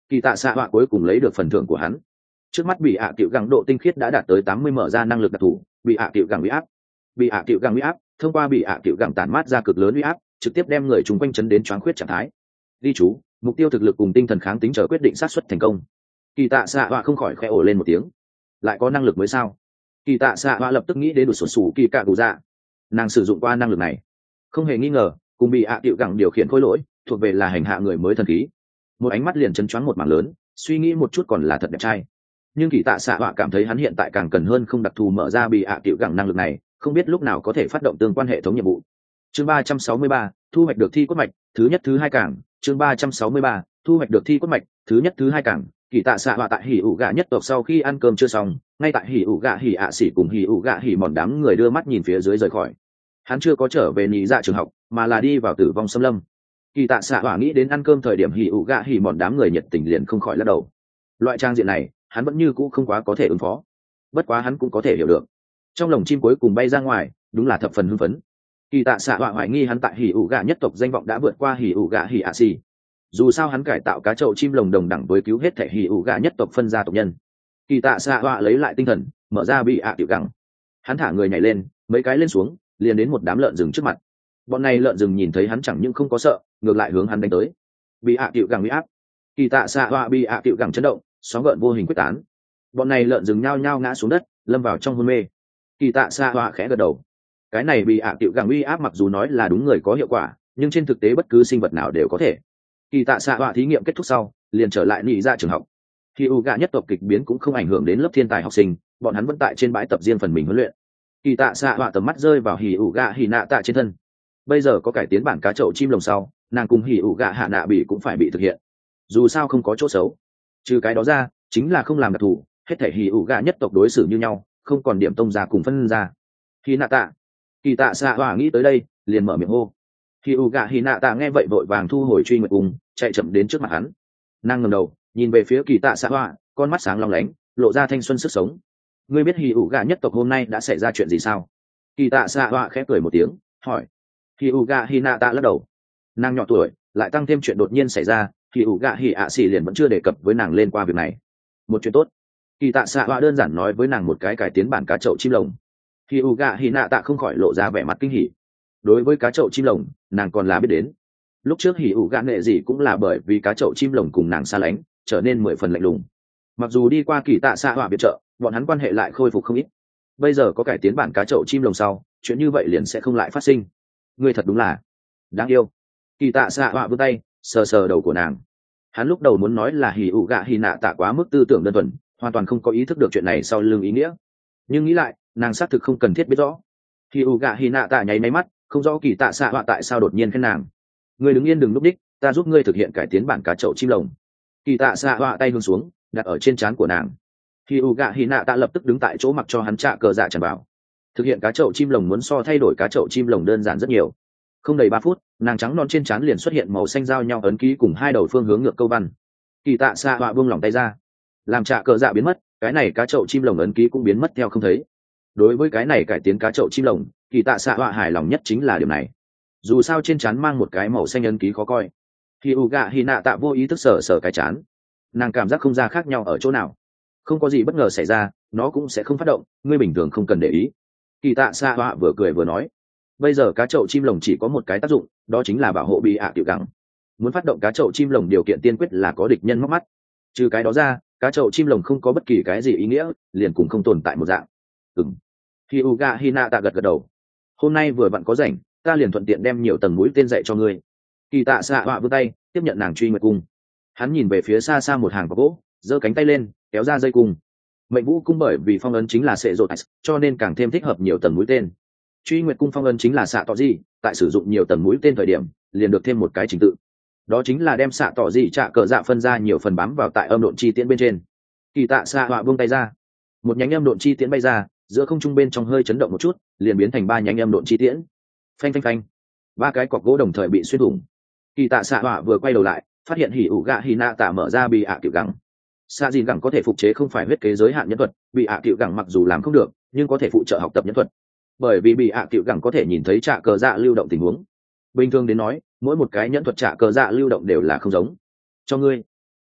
Kỳ tạ xạ họa cuối cùng lấy được phần thưởng của hắn. Trước mắt bị ạ cựu gẳng độ tinh khiết đã đạt tới 80, mở ra năng lực đặc thù bị ạ cựu gẳng uy áp. Bị ạ cựu gẳng uy áp thông qua bị ạ cựu gẳng tản mát ra cực lớn uy áp, trực tiếp đem người chúng quanh chấn đến choáng khuyết trạng thái. Ghi chú, mục tiêu thực lực cùng tinh thần kháng tính chờ quyết định xác suất thành công. Kỳ tạ xạ họa không khỏi khẽ ồ lên một tiếng. Lại có năng lực mới sao? Kỳ tạ xạ họa lập tức nghĩ đến đột sổ sủ kỳ cạ cụ dạ. Nàng sử dụng qua năng lực này, không hề nghi ngờ cùng bị ạ cựu gẳng điều khiển khối lỗi thuộc về là hành hạ người mới thần khí. Một ánh mắt liền chấn choáng một mảng lớn, suy nghĩ một chút còn là thật đẹp trai. Nhưng kỳ tạ xạ họa cảm thấy hắn hiện tại càng cần hơn không đặc thù mở ra bị ạ cựu gẳng năng lực này, không biết lúc nào có thể phát động tương quan hệ thống nhiệm vụ. Chương 363, thu hoạch được thi cốt mạch thứ nhất thứ hai cảng. Chương 363, thu hoạch được thi cốt mạch thứ nhất thứ hai cảng. Kỳ tạ xạ họa tại hỉ ủ gạ nhất tộc sau khi ăn cơm chưa xong, ngay tại hỉ ủ gạ hỉ ạ xỉ cùng hỉ ủ gạ hỉ mòn đám người đưa mắt nhìn phía dưới rời khỏi. Hắn chưa có trở về nhị dạ trường học, mà là đi vào tử vong xâm lâm. Kỳ tạ xạ họa nghĩ đến ăn cơm thời điểm hỉ ủ gạ hỉ mòn đám người nhiệt tình liền không khỏi lắc đầu. Loại trang diện này hắn vẫn như cũ không quá có thể ứng phó, bất quá hắn cũng có thể hiểu được. Trong lồng chim cuối cùng bay ra ngoài, đúng là thập phần hưng phấn. Kỳ tạ xạ họa hoài nghi hắn tại hỉ ủ gạ nhất tộc danh vọng đã vượt qua hỉ ủ gạ hỉ ạ xỉ. Dù sao hắn cải tạo cá chậu chim lồng đồng đẳng với cứu hết thể hỉ ủ gạ nhất tộc phân gia tộc nhân. Kỳ tạ xạ họa lấy lại tinh thần, mở ra bị ạ tiểu gẳng. Hắn thả người nhảy lên, mấy cái lên xuống, liền đến một đám lợn rừng trước mặt. Bọn này lợn rừng nhìn thấy hắn chẳng những không có sợ, ngược lại hướng hắn đánh tới. Bị ạ tiểu gẳng uy áp. Kỳ tạ xạ họa bị ạ tiểu gẳng chấn động, sóng gợn vô hình quyết tán. Bọn này lợn rừng nhao nhao ngã xuống đất, lâm vào trong hôn mê. Kỳ tạ xạ họa khẽ gật đầu. Cái này bị ạ tiểu gẳng uy áp mặc dù nói là đúng người có hiệu quả, nhưng trên thực tế bất cứ sinh vật nào đều có thể. Kỳ tạ xạ họa thí nghiệm kết thúc sau, liền trở lại nhị dạ trường học. Khi u gạ nhất tộc kịch biến cũng không ảnh hưởng đến lớp thiên tài học sinh, bọn hắn vẫn tại trên bãi tập riêng phần mình huấn luyện. Kỳ tạ xạ họa tầm mắt rơi vào hỉ ủ gạ hỉ nạ tạ trên thân. Bây giờ có cải tiến bản cá chậu chim lồng sau, nàng cùng hỉ ủ gạ hạ nạ bị cũng phải bị thực hiện. Dù sao không có chỗ xấu, trừ cái đó ra chính là không làm đặc thù, hết thể hỉ ủ gạ nhất tộc đối xử như nhau, không còn điểm tông ra cùng phân ra. Hỉ nạ tạ. Kỳ tạ xạ họa nghĩ tới đây, liền mở miệng hô. Hỉ ủ gạ hỉ nạ tạ nghe vậy vội vàng thu hồi truy nguyệt cung, chạy chậm đến trước mặt hắn. Nàng ngẩng đầu nhìn về phía kỳ tạ xạ họa, con mắt sáng long lánh, lộ ra thanh xuân sức sống. Ngươi biết hỉ ủ gạ nhất tộc hôm nay đã xảy ra chuyện gì sao? Kỳ tạ xạ họa khẽ cười một tiếng, hỏi. Hỉ ủ gạ hỉ nạ tạ lắc đầu. Nàng nhỏ tuổi, lại tăng thêm chuyện đột nhiên xảy ra, hỉ ủ gạ hỉ ạ xỉ liền vẫn chưa đề cập với nàng lên qua việc này. Một chuyện tốt. Kỳ tạ xạ họa đơn giản nói với nàng một cái cải tiến bản cá chậu chim lồng. Hỉ ủ gạ hỉ nạ tạ không khỏi lộ ra vẻ mặt kinh hỉ. Đối với cá chậu chim lồng, nàng còn là biết đến. Lúc trước hỉ ủ gạ nệ gì cũng là bởi vì cá chậu chim lồng cùng nàng xa lánh, trở nên 10 phần lạnh lùng. Mặc dù đi qua kỳ tạ xạ họa viện trợ, bọn hắn quan hệ lại khôi phục không ít. Bây giờ có cải tiến bản cá chậu chim lồng sau, chuyện như vậy liền sẽ không lại phát sinh. Ngươi thật đúng là đáng yêu. Kỳ tạ xạ họa vươn tay sờ sờ đầu của nàng. Hắn lúc đầu muốn nói là hỉ ủ gạ hỉ nạ tạ quá mức tư tưởng đơn thuần, hoàn toàn không có ý thức được chuyện này sau lưng ý nghĩa. Nhưng nghĩ lại, nàng xác thực không cần thiết biết rõ. Hỉ ủ gạ hỉ nạ tạ nháy máy mắt, không rõ kỳ tạ xạ họa tại sao đột nhiên khen nàng. Ngươi đứng yên đừng núp đích, ta giúp ngươi thực hiện cải tiến bản cá chậu chim lồng. Kỳ tạ xạ họa tay hướng xuống, đặt ở trên trán của nàng. Hỉ ủ gạ hỉ nạ tạ lập tức đứng tại chỗ mặc cho hắn trạ cờ dạ tràn vào. Thực hiện cá chậu chim lồng muốn so thay đổi cá chậu chim lồng đơn giản rất nhiều. Không đầy 3 phút, nàng trắng non trên trán liền xuất hiện màu xanh giao nhau ấn ký cùng 2 đầu phương hướng ngược câu văn. Kỳ tạ xạ họa buông lỏng tay ra, làm trạ cờ dạ biến mất, cái này cá chậu chim lồng ấn ký cũng biến mất theo không thấy. Đối với cái này cải tiến cá chậu chim lồng, kỳ tạ xạ họa hài lòng nhất chính là điều này. Dù sao trên trán mang một cái màu xanh ấn ký khó coi. Hỉ ủ gạ hỉ nạ tạ vô ý thức sờ sờ cái trán, nàng cảm giác không ra khác nhau ở chỗ nào. Không có gì bất ngờ xảy ra, nó cũng sẽ không phát động, ngươi bình thường không cần để ý. Kỳ tạ xạ họa vừa cười vừa nói. Bây giờ cá chậu chim lồng chỉ có một cái tác dụng, đó chính là bảo hộ bị ạ tiểu gẳng. Muốn phát động cá chậu chim lồng điều kiện tiên quyết là có địch nhân móc mắt. Trừ cái đó ra, cá chậu chim lồng không có bất kỳ cái gì ý nghĩa, liền cùng không tồn tại một dạng. Hyuga Hinata gật gật đầu. Hôm nay vừa vặn có rảnh, ta liền thuận tiện đem nhiều tầng mũi tên dạy cho ngươi. Kỳ tạ xạ họa vươn tay tiếp nhận nàng truy nguyệt cung. Hắn nhìn về phía xa xa một hàng có gỗ, giơ cánh tay lên kéo ra dây cung. Mệnh vũ cung bởi vì phong ấn chính là sệ rột, cho nên càng thêm thích hợp nhiều tầng mũi tên. Truy nguyệt cung phong ấn chính là xạ tỏ gì, tại sử dụng nhiều tầng mũi tên thời điểm liền được thêm một cái trình tự, đó chính là đem xạ tỏ gì trạ cờ dạ phân ra nhiều phần bám vào tại âm độn chi tiễn bên trên. Kỳ tạ xạ họa buông tay ra, một nhánh âm độn chi tiễn bay ra, giữa không trung bên trong hơi chấn động một chút, liền biến thành 3 nhánh âm độn chi tiễn. Phanh phanh phanh, 3 cái cọc gỗ đồng thời bị xuyên thủng. Kỳ tạ xạ họa vừa quay đầu lại, phát hiện hỉ ủ gạ hỉ nạ tạ mở ra bị ạ tiểu gẳng. Xạ dìn gẳng có thể phục chế không phải huyết kế giới hạn nhân thuật, bị ạ tiểu gẳng mặc dù làm không được, nhưng có thể phụ trợ học tập nhân thuật. Bởi vì bị ạ tiểu gẳng có thể nhìn thấy trạ cờ dạ lưu động tình huống. Bình thường đến nói, mỗi một cái nhẫn thuật trạ cờ dạ lưu động đều là không giống. Cho ngươi.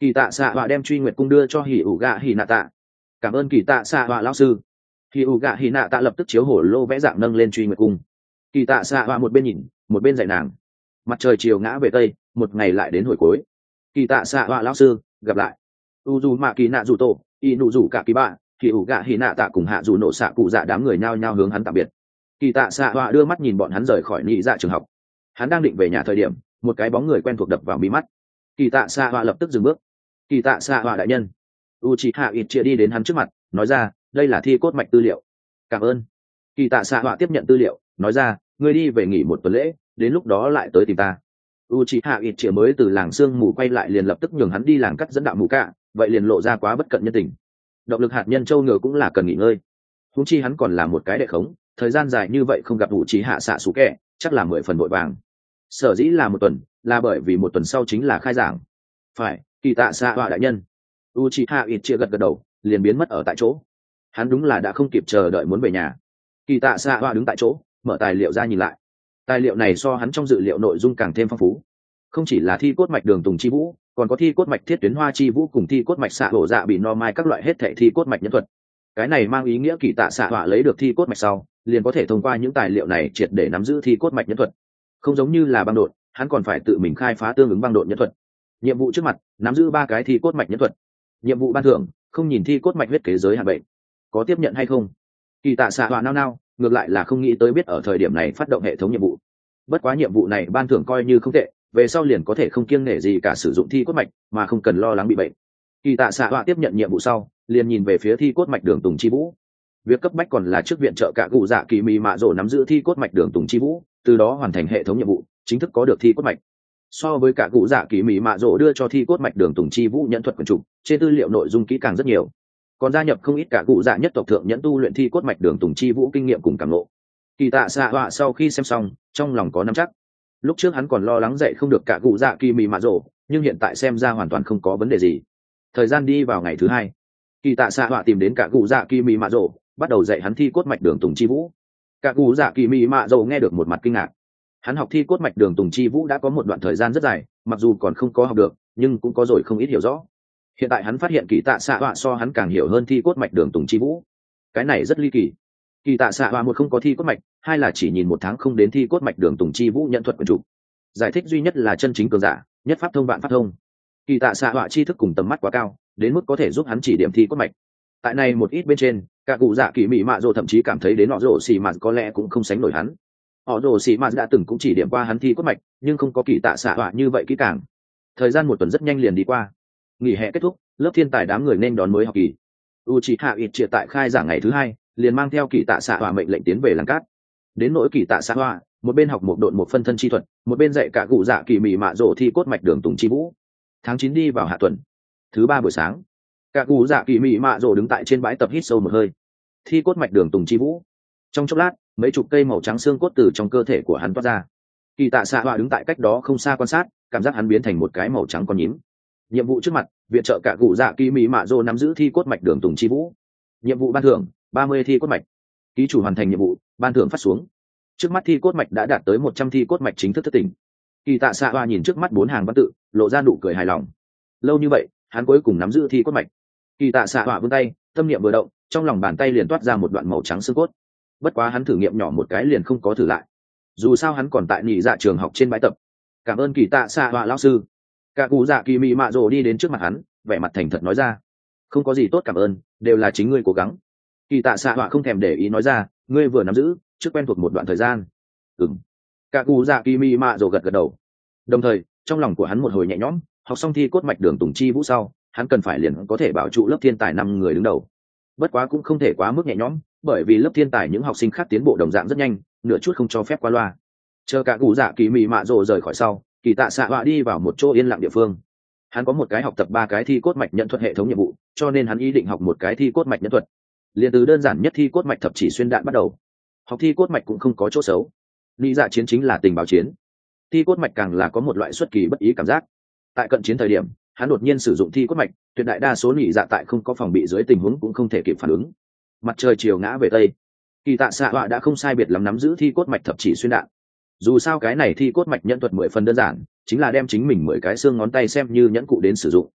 Kỳ tạ xạ họa đem truy nguyệt cung đưa cho hỉ ủ gạ hỉ nạ tạ. Cảm ơn kỳ tạ xạ họa lão sư. Hỉ ủ gạ hỉ nạ tạ lập tức chiếu hổ lô vẽ dạng nâng lên truy nguyệt cung. Kỳ tạ xạ họa một bên nhìn một bên dạy nàng. Mặt trời chiều ngã về tây, một ngày lại đến hồi cuối. Kỳ tạ xạ họa lão sư, gặp lại. U dù mạ kỳ nạ dù tổ, y nụ rủ cả kỳ bạ, hỉ ủ gạ hỉ nạ tạ cùng hạ dù nổ xạ cụ dạ đám người nhao nhao hướng hắn tạm biệt. Kỳ tạ xạ họa đưa mắt nhìn bọn hắn rời khỏi nhị dạ trường học. Hắn đang định về nhà thời điểm, một cái bóng người quen thuộc đập vào mí mắt. Kỳ tạ xạ họa lập tức dừng bước. Kỳ tạ xạ họa đại nhân. Uchiha Itchia đi đến hắn trước mặt, nói ra, đây là thi cốt mạch tư liệu. Cảm ơn. Kỳ tạ xạ họa tiếp nhận tư liệu, nói ra, ngươi đi về nghỉ một tuần lễ, đến lúc đó lại tới tìm ta. Uchiha Itchia mới từ làng sương mù quay lại liền lập tức nhường hắn đi làng cắt dẫn đạo mù cả, vậy liền lộ ra quá bất cận nhân tình. Động lực hạt nhân châu ngựa cũng là cần nghỉ ngơi. Huống chi hắn còn là một cái đệ khống, thời gian dài như vậy không gặp Uchiha xạ sủ kẹ, chắc là 10 phần vội vàng. Sở dĩ là một tuần, là bởi vì một tuần sau chính là khai giảng. Phải, kỳ tạ xạ họa đại nhân. Uchiha Itchia gật gật đầu, liền biến mất ở tại chỗ. Hắn đúng là đã không kịp chờ đợi muốn về nhà. Kỳ tạ xạ họa đứng tại chỗ, mở tài liệu ra nhìn lại. Tài liệu này so hắn trong dự liệu nội dung càng thêm phong phú. Không chỉ là thi cốt mạch đường tùng chi vũ, còn có thi cốt mạch thiết tuyến hoa chi vũ cùng thi cốt mạch xạ hổ dạ bị no mai các loại hết thảy thi cốt mạch nhân thuật. Cái này mang ý nghĩa kỳ tạ xạ họa lấy được thi cốt mạch sau, liền có thể thông qua những tài liệu này triệt để nắm giữ thi cốt mạch nhân thuật. Không giống như là băng đột, hắn còn phải tự mình khai phá tương ứng băng đột nhân thuật. Nhiệm vụ trước mặt, nắm giữ 3 cái thi cốt mạch nhân thuật. Nhiệm vụ ban thưởng, không nhìn thi cốt mạch huyết kế giới hạn bệnh. Có tiếp nhận hay không? Kỳ tạ xạ họa nao, ngược lại là không nghĩ tới biết ở thời điểm này phát động hệ thống nhiệm vụ. Bất quá nhiệm vụ này ban thưởng coi như không tệ, về sau liền có thể không kiêng nể gì cả sử dụng thi cốt mạch, mà không cần lo lắng bị bệnh. Kỳ tạ xạ họa tiếp nhận nhiệm vụ sau, liền nhìn về phía thi cốt mạch đường tùng chi vũ. Việc cấp bách còn là trước viện trợ cả cụ dạ kỳ mì mạ rổ nắm giữ thi cốt mạch đường tùng chi vũ, từ đó hoàn thành hệ thống nhiệm vụ, chính thức có được thi cốt mạch. So với cả cụ dạ kỳ mì mạ rổ đưa cho thi cốt mạch đường tùng chi vũ nhận thuật quần trục, trên tư liệu nội dung kỹ càng rất nhiều, còn gia nhập không ít cả cụ dạ nhất tộc thượng nhẫn tu luyện thi cốt mạch đường tùng chi vũ kinh nghiệm cùng cảm ngộ. Kỳ tạ xạ họa sau khi xem xong, trong lòng có nắm chắc. Lúc trước hắn còn lo lắng dạy không được cả cụ dạ kỳ mì mạ rổ, nhưng hiện tại xem ra hoàn toàn không có vấn đề gì. Thời gian đi vào ngày thứ 2, kỳ tạ xạ họa tìm đến cả cụ dạ kỳ mì mạ rổ, bắt đầu dạy hắn thi cốt mạch đường tùng chi vũ. Cả cụ dạ kỳ mì mạ rổ nghe được một mặt kinh ngạc. Hắn học thi cốt mạch đường tùng chi vũ đã có một đoạn thời gian rất dài, mặc dù còn không có học được, nhưng cũng có rồi không ít hiểu rõ. Hiện tại hắn phát hiện kỳ tạ xạ họa so hắn càng hiểu hơn thi cốt mạch đường tùng chi vũ. Cái này rất ly kỳ. Kỳ tạ xạ họa một không có thi cốt mạch, hai là chỉ nhìn 1 tháng không đến thi cốt mạch đường tùng chi vũ nhận thuật quyền chủ. Giải thích duy nhất là chân chính cường giả, nhất pháp thông vạn pháp thông. Kỳ tạ xạ họa tri thức cùng tầm mắt quá cao, đến mức có thể giúp hắn chỉ điểm thi cốt mạch. Tại này một ít bên trên, cả cụ dạ kỳ mị mạ rồ thậm chí cảm thấy đến họ rồ xì mạt có lẽ cũng không sánh nổi hắn. Họ rồ xì mạt đã từng cũng chỉ điểm qua hắn thi cốt mạch, nhưng không có kỳ tạ xạ họa như vậy kỹ càng. Thời gian 1 tuần rất nhanh liền đi qua. Nghỉ hè kết thúc, lớp thiên tài đám người nên đón mới học kỳ. Uchiha Itchia tại khai giảng ngày thứ 2, liền mang theo kỳ tạ xạ họa mệnh lệnh tiến về làng cát. Đến nỗi kỳ tạ xạ họa, một bên học một độn một phân thân chi thuật, một bên dạy cả cụ dạ kỳ mị mạ rồ thi cốt mạch đường tùng chi vũ. Tháng 9 đi vào hạ tuần. Thứ 3 buổi sáng, cả cụ dạ kỳ mị mạ rồ đứng tại trên bãi tập hít sâu một hơi. Thi cốt mạch đường tùng chi vũ. Trong chốc lát, mấy chục cây màu trắng xương cốt từ trong cơ thể của hắn toát ra. Kỳ tạ xạ họa đứng tại cách đó không xa quan sát, cảm giác hắn biến thành một cái màu trắng con nhím. Nhiệm vụ trước mặt, viện trợ cả cụ dạ kỳ mị mạ rồ nắm giữ thi cốt mạch đường tùng chi vũ. Nhiệm vụ ban thưởng 30 thi cốt mạch. Ký chủ hoàn thành nhiệm vụ, ban thưởng phát xuống. Trước mắt thi cốt mạch đã đạt tới 100 thi cốt mạch chính thức thất tỉnh. Kỳ tạ xạ họa nhìn trước mắt 4 hàng văn tự, lộ ra nụ cười hài lòng. Lâu như vậy, hắn cuối cùng nắm giữ thi cốt mạch. Kỳ tạ xạ họa vươn tay, tâm niệm vừa động, trong lòng bàn tay liền toát ra một đoạn màu trắng xương cốt. Bất quá hắn thử nghiệm nhỏ một cái liền không có thử lại. Dù sao hắn còn tại nhị dạ trường học trên bãi tập. Cảm ơn kỳ tạ xạ họa lão sư. Cả cụ dạ kỳ mị mạ rồ đi đến trước mặt hắn, vẻ mặt thành thật nói ra. Không có gì tốt cảm ơn, đều là chính ngươi cố gắng. Kỳ tạ xạ họa không thèm để ý nói ra, ngươi vừa nắm giữ, trước quen thuộc một đoạn thời gian. Ừm. Cả cụ dạ kỳ mị mạ rồ gật gật đầu. Đồng thời, trong lòng của hắn một hồi nhẹ nhõm, học xong thi cốt mạch đường tùng chi vũ sau, hắn cần phải liền có thể bảo trụ lớp thiên tài 5 người đứng đầu. Bất quá cũng không thể quá mức nhẹ nhõm, bởi vì lớp thiên tài những học sinh khác tiến bộ đồng dạng rất nhanh, nửa chút không cho phép qua loa. Chờ cả cụ dạ kỳ mị mạ rồ rời khỏi sau, kỳ tạ xạ họa đi vào một chỗ yên lặng địa phương. Hắn có một cái học tập 3 cái thi cốt mạch nhận thuật hệ thống nhiệm vụ, cho nên hắn ý định học một cái thi cốt mạch nhận thuật. Liên từ đơn giản nhất thi cốt mạch thập chỉ xuyên đạn bắt đầu. Học thi cốt mạch cũng không có chỗ xấu. Lý dạ chiến chính là tình báo chiến. Thi cốt mạch càng là có một loại xuất kỳ bất ý cảm giác. Tại cận chiến thời điểm, hắn đột nhiên sử dụng thi cốt mạch, tuyệt đại đa số lý dạ tại không có phòng bị dưới tình huống cũng không thể kịp phản ứng. Mặt trời chiều ngã về tây, kỳ tạ xạ họa đã không sai biệt lắm nắm giữ thi cốt mạch thập chỉ xuyên đạn. Dù sao cái này thi cốt mạch nhẫn thuật 10 phần đơn giản, chính là đem chính mình 10 cái xương ngón tay xem như nhẫn cụ đến sử dụng.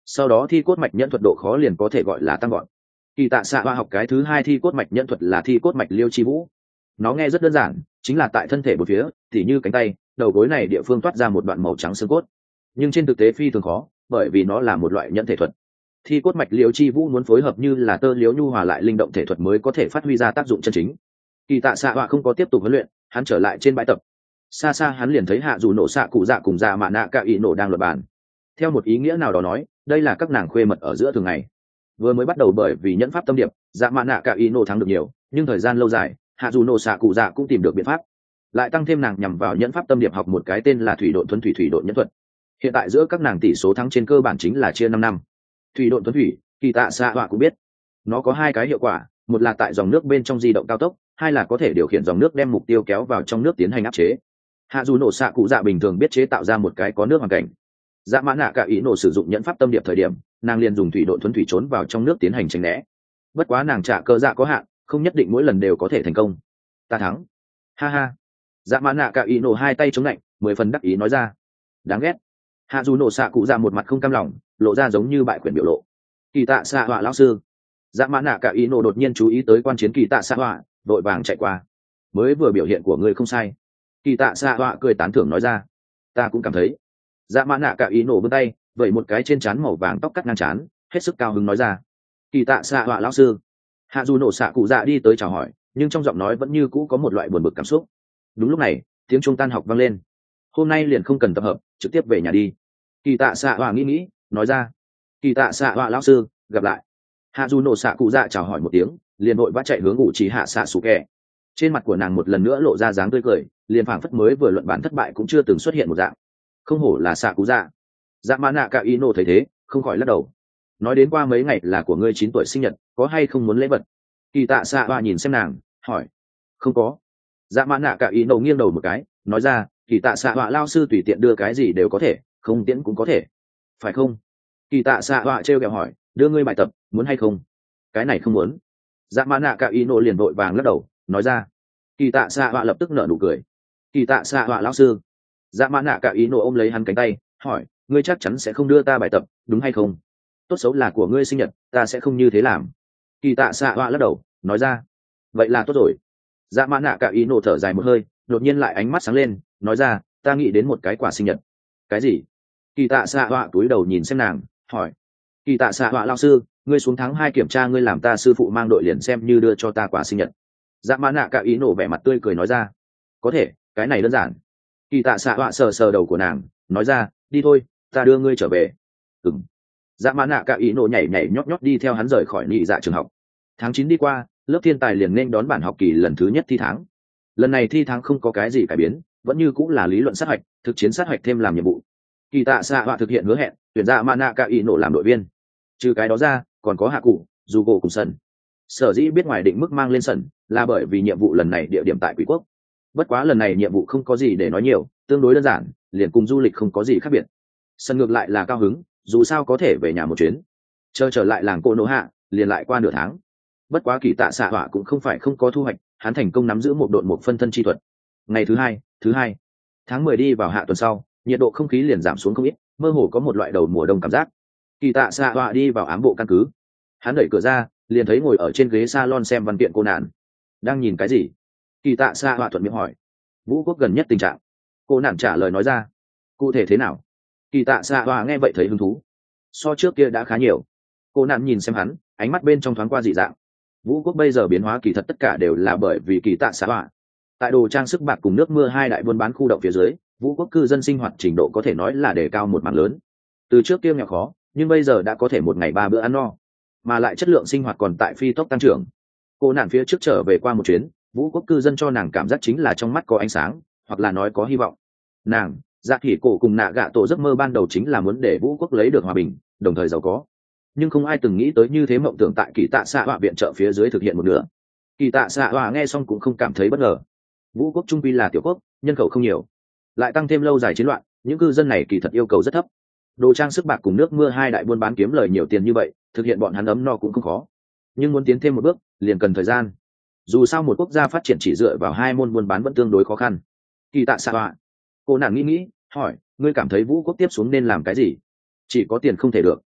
sau đó thi cốt mạch nhẫn thuật độ khó liền có thể gọi là tăng gọn. Kỳ tạ xạ hoa học cái thứ hai thi cốt mạch nhẫn thuật là thi cốt mạch liêu chi vũ. Nó nghe rất đơn giản, chính là tại thân thể một phía tỉ như cánh tay, đầu gối này địa phương toát ra một đoạn màu trắng xương cốt, nhưng trên thực tế phi thường khó, bởi vì nó là một loại nhẫn thể thuật. Thi cốt mạch liêu chi vũ muốn phối hợp như là tơ liếu nhu hòa lại linh động thể thuật mới có thể phát huy ra tác dụng chân chính. Kỳ tạ xạ hoa không có tiếp tục huấn luyện, hắn trở lại trên bãi tập. Xa xa hắn liền thấy hạ dù nổ xạ cụ dạ cùng dạ mạ nạ cả ý nổ đang luận bàn. Theo một ý nghĩa nào đó nói, đây là các nàng khuê mật ở giữa thường ngày. Vừa mới bắt đầu bởi vì nhẫn pháp tâm điệp, dạ mạ nạ cả ý nổ thắng được nhiều, nhưng thời gian lâu dài hạ dù nổ xạ cụ dạ cũng tìm được biện pháp, lại tăng thêm nàng nhằm vào nhẫn pháp tâm điệp học một cái tên là thủy độn thuấn thủy độn nhẫn thuật. Hiện tại giữa các nàng tỷ số thắng trên cơ bản chính là chia 5-5. Thủy độn thuấn thủy, kỳ tạ xạ họa cũng biết nó có hai cái hiệu quả, một là tại dòng nước bên trong di động cao tốc, hai là có thể điều khiển dòng nước đem mục tiêu kéo vào trong nước tiến hành áp chế. Hạ dù nổ xạ cụ dạ bình thường biết chế tạo ra một cái có nước hoàn cảnh. Dạ mã nạ cả ý nổ sử dụng nhẫn pháp tâm điệp thời điểm, nàng liền dùng thủy độn thuấn thủy trốn vào trong nước tiến hành tránh né. Bất quá nàng trả cơ dạ có hạn, không nhất định mỗi lần đều có thể thành công. Ta thắng, ha ha. Dạ mã nạ cả ý nổ hai tay chống lạnh, 10 phần đắc ý nói ra. Đáng ghét. Hạ dù nổ xạ cụ dạ một mặt không cam lòng, lộ ra giống như bại quyển biểu lộ. Kỳ tạ xạ họa lão sư. Dạ mã nạ cả ý nổ đột nhiên chú ý tới quan chiến kỳ tạ xạ họa, vội vàng chạy qua. Mới vừa biểu hiện của ngươi không sai. Kỳ tạ xạ họa cười tán thưởng nói ra. Ta cũng cảm thấy. Dạ mã nạ cả ý nổ vươn tay, vẩy một cái trên trán màu vàng tóc cắt ngang trán, hết sức cao hứng nói ra. Kỳ tạ xạ họa lão sư. Hạ dù nổ xạ cụ dạ đi tới chào hỏi, nhưng trong giọng nói vẫn như cũ có một loại buồn bực cảm xúc. Đúng lúc này tiếng chuông tan học vang lên. Hôm nay liền không cần tập hợp, trực tiếp về nhà đi. Kỳ tạ xạ họa nghĩ nói ra. Kỳ tạ xạ họa lão sư, gặp lại. Hạ dù nổ xạ cụ dạ chào hỏi một tiếng, liền vội vã chạy hướng ủ trì hạ xạ sủ kẹ. Trên mặt của nàng một lần nữa lộ ra dáng tươi cười, liền phảng phất mới vừa luận bản thất bại cũng chưa từng xuất hiện một dạng. Không hổ là xạ cụ dạ. Dạ mã nạ cả ý nổ thấy thế, không khỏi lắc đầu. Nói đến qua mấy ngày là của ngươi 9 tuổi sinh nhật, có hay không muốn lễ vật? Kỳ tạ xạ họa nhìn xem nàng, hỏi. Không có. Dạ mã nạ cả ý nổ nghiêng đầu một cái, nói ra, kỳ tạ xạ họa lao sư tùy tiện đưa cái gì đều có thể, không tiễn cũng có thể, phải không? Kỳ tạ xạ họa trêu ghẹo hỏi, đưa ngươi bài tập, muốn hay không? Cái này không muốn. Dạ mã nạ cả ý nổ liền vội vàng lắc đầu, nói ra. Kỳ tạ xạ họa lập tức nở nụ cười. Kỳ tạ xạ họa lao sư. Dạ mã nạ cả ý nổ ôm lấy hắn cánh tay, hỏi, ngươi chắc chắn sẽ không đưa ta bài tập, đúng hay không? Tốt xấu là của ngươi sinh nhật, ta sẽ không như thế làm. Kỳ tạ xạ họa lắc đầu, nói ra. Vậy là tốt rồi. Dạ mã nạ cả ý nổ thở dài một hơi, đột nhiên lại ánh mắt sáng lên, nói ra, ta nghĩ đến một cái quà sinh nhật. Cái gì? Kỳ tạ xạ họa túi đầu nhìn xem nàng, hỏi. Kỳ tạ xạ họa lao sư, ngươi xuống tháng 2 kiểm tra ngươi làm ta sư phụ mang đội liền xem như đưa cho ta quà sinh nhật. Dạ mã nạ cả ý nổ vẻ mặt tươi cười nói ra. Có thể, cái này đơn giản. Kỳ tạ xạ họa sờ sờ đầu của nàng, nói ra, đi thôi, ta đưa ngươi trở về. Ừm. Dạ mã nạ cả ý nổ nhảy nhót đi theo hắn rời khỏi nhị dạ trường học. Tháng 9 đi qua, lớp thiên tài liền nên đón bản học kỳ lần thứ nhất thi tháng. Lần này thi tháng không có cái gì cải biến, vẫn như cũng là lý luận sát hạch, thực chiến sát hạch thêm làm nhiệm vụ. Kỳ tạ xạ họa thực hiện hứa hẹn, tuyển ra mã nạ cả ý nổ làm đội viên. Trừ cái đó ra, còn có hạ cụ, dù gỗ cùng sân. Sở dĩ biết ngoài định mức mang lên sân, là bởi vì nhiệm vụ lần này địa điểm tại Quỷ Quốc. Bất quá lần này nhiệm vụ không có gì để nói nhiều, tương đối đơn giản, liền cùng du lịch không có gì khác biệt. Sân ngược lại là cao hứng, dù sao có thể về nhà một chuyến. Chờ trở lại làng Cô Nô Hạ, liền lại qua nửa tháng. Bất quá kỳ tạ xạ họa cũng không phải không có thu hoạch, hắn thành công nắm giữ một độn một phân thân chi thuật. Ngày thứ hai, tháng 10 đi vào hạ tuần sau, nhiệt độ không khí liền giảm xuống không ít, mơ hồ có một loại đầu mùa đông cảm giác. Kỳ tạ xạ họa đi vào ám bộ căn cứ. Hắn đẩy cửa ra, liền thấy ngồi ở trên ghế salon xem văn kiện cô nạn. Đang nhìn cái gì? Kỳ tạ xạ họa thuận miệng hỏi. Vũ quốc gần nhất tình trạng. Cô nạn trả lời nói ra. Cụ thể thế nào? Kỳ tạ xạ họa nghe vậy thấy hứng thú. So trước kia đã khá nhiều. Cô nạn nhìn xem hắn, ánh mắt bên trong thoáng qua dị dạng. Vũ quốc bây giờ biến hóa kỳ thật tất cả đều là bởi vì kỳ tạ xạ họa. Tại đồ trang sức bạc cùng nước mưa hai đại buôn bán khu động phía dưới, Vũ quốc cư dân sinh hoạt trình độ có thể nói là đề cao một mảng lớn. Từ trước kia nghèo khó, nhưng bây giờ đã có thể một ngày 3 bữa ăn no, mà lại chất lượng sinh hoạt còn tại phi tốc tăng trưởng. Cô nạn phía trước trở về qua một chuyến, Vũ quốc cư dân cho nàng cảm giác chính là trong mắt có ánh sáng, hoặc là nói có hy vọng. Nàng, Dạ Hỉ Cổ cùng Nạ Gạ Tổ giấc mơ ban đầu chính là muốn để Vũ quốc lấy được hòa bình, đồng thời giàu có. Nhưng không ai từng nghĩ tới như thế mộng tưởng tại kỳ tạ xạ họa viện trợ phía dưới thực hiện một nửa. Kỳ tạ xạ họa nghe xong cũng không cảm thấy bất ngờ. Vũ quốc trung quy là tiểu quốc, nhân khẩu không nhiều, lại tăng thêm lâu dài chiến loạn, những cư dân này kỳ thật yêu cầu rất thấp. Đồ trang sức bạc cùng nước mưa hai đại buôn bán kiếm lời nhiều tiền như vậy, thực hiện bọn hắn ấm no cũng không khó. Nhưng muốn tiến thêm một bước, liền cần thời gian. Dù sao một quốc gia phát triển chỉ dựa vào 2 môn buôn bán vẫn tương đối khó khăn. Kỳ tạ xạ họa. Cô nàng nghĩ, hỏi, ngươi cảm thấy Vũ quốc tiếp xuống nên làm cái gì? Chỉ có tiền không thể được.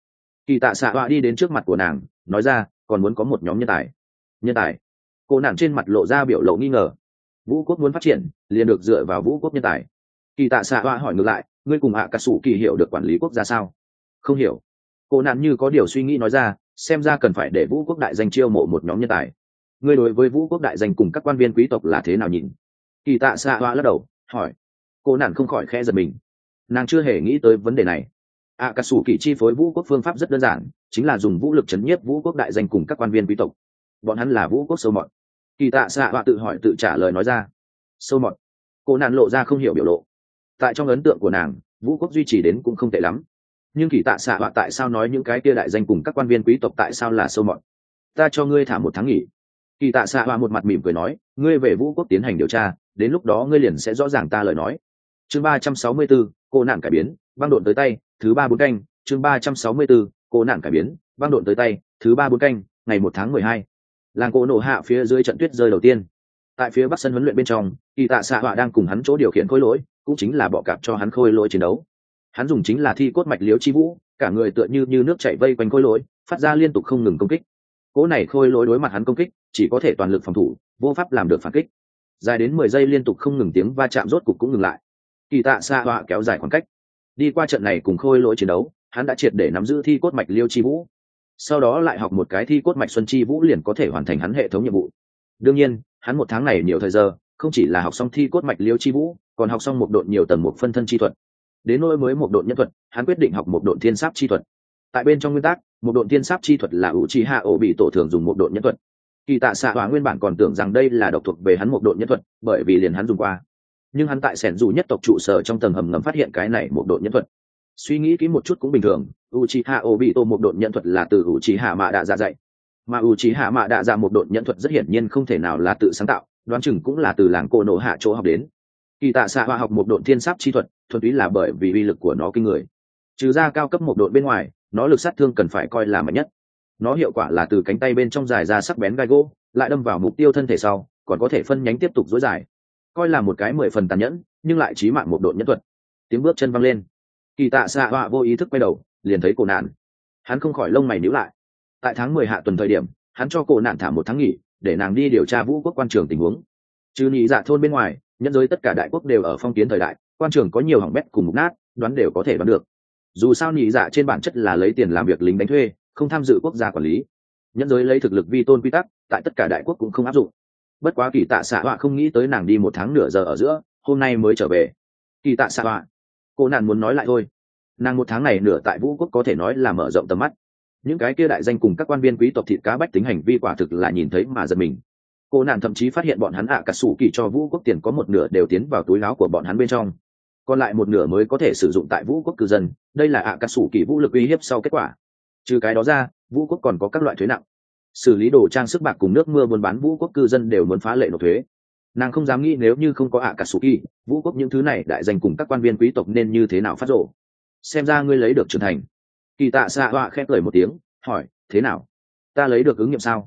Kỳ tạ xạ họa đi đến trước mặt của nàng nói ra, còn muốn có một nhóm nhân tài. Nhân tài? Cô nàng trên mặt lộ ra biểu lộ nghi ngờ. Vũ quốc muốn phát triển liền được dựa vào vũ quốc nhân tài. Kỳ tạ xạ họa hỏi ngược lại, ngươi cùng ạ cà sủ kỳ hiểu được quản lý quốc gia sao? Không hiểu. Cô nàng như có điều suy nghĩ nói ra, xem ra cần phải để vũ quốc đại danh chiêu mộ một nhóm nhân tài. Ngươi đối với vũ quốc đại danh cùng các quan viên quý tộc là thế nào nhìn? Kỳ tạ xạ họa lắc đầu hỏi. Cô nàng không khỏi khẽ giật mình, nàng chưa hề nghĩ tới vấn đề này. ạ cà sủ kỳ chi phối vũ quốc phương pháp rất đơn giản, chính là dùng vũ lực chấn nhiếp vũ quốc đại danh cùng các quan viên quý tộc. Bọn hắn là vũ quốc sâu mọt. Kỳ tạ xạ họa tự hỏi tự trả lời nói ra. Sâu mọt? Cô nàng lộ ra không hiểu biểu lộ. Tại trong ấn tượng của nàng, vũ quốc duy trì đến cũng không tệ lắm, nhưng kỳ tạ xạ họa tại sao nói những cái kia đại danh cùng các quan viên quý tộc tại sao là sâu mọt? Ta cho ngươi thả một tháng nghỉ. Kỳ tạ xạ họa một mặt mỉm cười nói, ngươi về vũ quốc tiến hành điều tra, đến lúc đó ngươi liền sẽ rõ ràng ta lời nói. Chương 364, cô nạn cải biến, băng độn tới tay, thứ 3 4 canh. Chương 364, cô nạn cải biến, băng độn tới tay, thứ 3 4 canh, ngày 1 tháng 12. Làng cổ nổ hạ phía dưới trận tuyết rơi đầu tiên. Tại phía bắc sân huấn luyện bên trong, kỳ tạ xạ họa đang cùng hắn chỗ điều khiển khôi lỗi, cũng chính là bọ cạp cho hắn khôi lỗi chiến đấu. Hắn dùng chính là thi cốt mạch liếu chi vũ, cả người tựa như nước chảy vây quanh khôi lỗi, phát ra liên tục không ngừng công kích. Cỗ này khôi lỗi đối mặt hắn công kích, chỉ có thể toàn lực phòng thủ, vô pháp làm được phản kích. Dài đến 10 giây liên tục không ngừng tiếng va chạm rốt cục cũng ngừng lại. Kỳ tạ xạ họa kéo dài khoảng cách. Đi qua trận này cùng khôi lỗi chiến đấu, hắn đã triệt để nắm giữ thi cốt mạch liêu chi vũ. Sau đó lại học một cái thi cốt mạch xuân chi vũ liền có thể hoàn thành hắn hệ thống nhiệm vụ. Đương nhiên, hắn một tháng này nhiều thời giờ, không chỉ là học xong thi cốt mạch liêu chi vũ, còn học xong một độn nhiều tầng một phân thân chi thuật. Đến nỗi mới một độn nhân thuật, hắn quyết định học một độn thiên sáp chi thuật. Tại bên trong nguyên tắc, một độn thiên sáp chi thuật là Uchiha Obito thường dùng một độn nhân thuật. Kỳ tạ xạ họa nguyên bản còn tưởng rằng đây là độc thuộc về hắn một độn nhân thuật, bởi vì liền hắn dùng qua. Nhưng hắn tại sẻn dù nhất tộc trụ sở trong tầng hầm ngầm phát hiện cái này một độn nhân thuật. Suy nghĩ kỹ một chút cũng bình thường, Uchiha Obito một độn nhân thuật là từ Uchiha Mạ Đạ Dạ dạy, mà Uchiha Mạ Đạ Dạ một độn nhân thuật rất hiển nhiên không thể nào là tự sáng tạo, đoán chừng cũng là từ làng cổ nổ hạ chỗ học đến. Kỳ tạ xạ họa học một độn thiên sáp chi thuật, thuần túy là bởi vì uy lực của nó kinh người. Trừ ra cao cấp một độn bên ngoài, nó lực sát thương cần phải coi là mạnh nhất. Nó hiệu quả là từ cánh tay bên trong dài ra sắc bén gai gỗ, lại đâm vào mục tiêu thân thể sau, còn có thể phân nhánh tiếp tục dối dài. Coi là một cái 10 phần tàn nhẫn, nhưng lại chí mạng một độn nhân thuật. Tiếng bước chân văng lên. Kỳ tạ xạ họa vô ý thức quay đầu, liền thấy cổ nạn. Hắn không khỏi lông mày nhíu lại. Tại tháng 10 hạ tuần thời điểm, hắn cho cổ nạn thả một tháng nghỉ, để nàng đi điều tra vũ quốc quan trường tình huống. Trừ nhị dạ thôn bên ngoài, nhân giới tất cả đại quốc đều ở phong kiến thời đại, quan trường có nhiều hỏng bét cùng mục nát, đoán đều có thể đoán được. Dù sao nhị dạ trên bản chất là lấy tiền làm việc lính đánh thuê, không tham dự quốc gia quản lý. Nhân giới lấy thực lực vi tôn quy tắc, tại tất cả đại quốc cũng không áp dụng. Bất quá kỳ tạ xạ họa không nghĩ tới nàng đi một tháng nửa giờ ở giữa, hôm nay mới trở về. Kỳ tạ xạ họa, cô nàng muốn nói lại thôi. Nàng một tháng này nửa tại vũ quốc có thể nói là mở rộng tầm mắt. Những cái kia đại danh cùng các quan viên quý tộc thịt cá bách tính hành vi quả thực là nhìn thấy mà giật mình. Cô nàng thậm chí phát hiện bọn hắn cả sủ kỳ cho vũ quốc tiền có một nửa đều tiến vào túi áo của bọn hắn bên trong, còn lại một nửa mới có thể sử dụng tại vũ quốc cư dân. Đây là cả sủ kỳ vũ lực uy hiếp sau kết quả. Trừ cái đó ra, vũ quốc còn có các loại thuế nặng, xử lý đồ trang sức bạc cùng nước mưa buôn bán vũ quốc cư dân đều muốn phá lệ nộp thuế. Nàng không dám nghĩ nếu như không có cả sủ kỳ, vũ quốc những thứ này đại danh cùng các quan viên quý tộc nên như thế nào phát rộ. Xem ra ngươi lấy được trưởng thành. Kỳ tạ xạ họa khẽ cười một tiếng hỏi, thế nào, ta lấy được ứng nghiệm sao?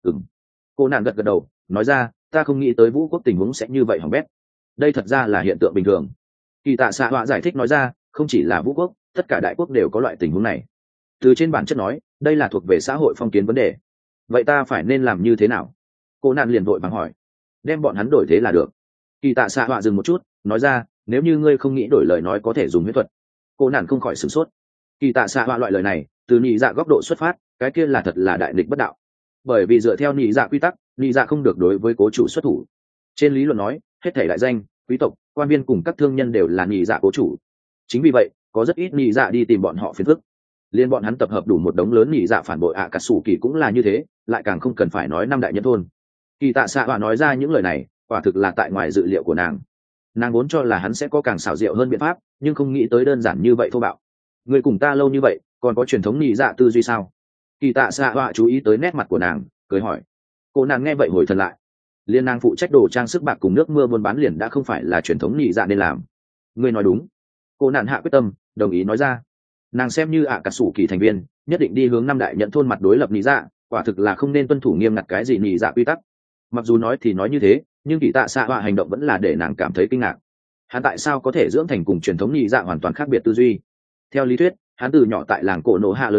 Cô nàng gật gật đầu nói ra, ta không nghĩ tới vũ quốc tình huống sẽ như vậy hỏng bét. Đây thật ra là hiện tượng bình thường. Kỳ tạ xạ họa giải thích nói ra, không chỉ là vũ quốc, tất cả đại quốc đều có loại tình huống này. Từ trên bản chất nói, đây là thuộc về xã hội phong kiến vấn đề. Vậy ta phải nên làm như thế nào? Cô nạn liền vội vàng hỏi. Đem bọn hắn đổi thế là được. Kỳ tạ xạ họa dừng một chút nói ra, nếu như ngươi không nghĩ đổi lời nói có thể dùng huyết thuật. Cô nạn không khỏi sửng sốt. Kỳ tạ xạ họa loại lời này từ nhị dạ góc độ xuất phát, cái kia là thật là đại nghịch bất đạo. Bởi vì dựa theo nhị dạ quy tắc, nhị dạ không được đối với cố chủ xuất thủ. Trên lý luận nói, hết thảy đại danh, quý tộc, quan viên cùng các thương nhân đều là nhị dạ cố chủ. Chính vì vậy, có rất ít nhị dạ đi tìm bọn họ phiền phức. Liên bọn hắn tập hợp đủ một đống lớn nhị dạ phản bội cả sủ kỳ cũng là như thế, lại càng không cần phải nói năm đại nhân thôn. Kỳ tạ xạ họa nói ra những lời này, quả thực là tại ngoài dự liệu của nàng. Nàng vốn cho là hắn sẽ có càng xảo diệu hơn biện pháp, nhưng không nghĩ tới đơn giản như vậy thô bạo. Người cùng ta lâu như vậy, còn có truyền thống nhị dạ tư duy sao? Kỳ tạ xạ họa chú ý tới nét mặt của nàng, cười hỏi. Cô nàng nghe vậy hồi thần lại. Liên nàng phụ trách đồ trang sức bạc cùng nước mưa buôn bán liền đã không phải là truyền thống nhị dạ nên làm. Ngươi nói đúng. Cô nàng hạ quyết tâm đồng ý nói ra. Nàng xem như cả sủ kỳ thành viên, nhất định đi hướng năm đại nhận thôn mặt đối lập nhị dạ, quả thực là không nên tuân thủ nghiêm ngặt cái gì nhị dạ quy tắc. Mặc dù nói thì nói như thế, nhưng kỳ tạ xạ họa hành động vẫn là để nàng cảm thấy kinh ngạc. Hắn tại sao có thể dưỡng thành cùng truyền thống nhị dạ hoàn toàn khác biệt tư duy? Theo lý thuyết, hắn từ nhỏ tại làng cổ nổ hạ lớn lên,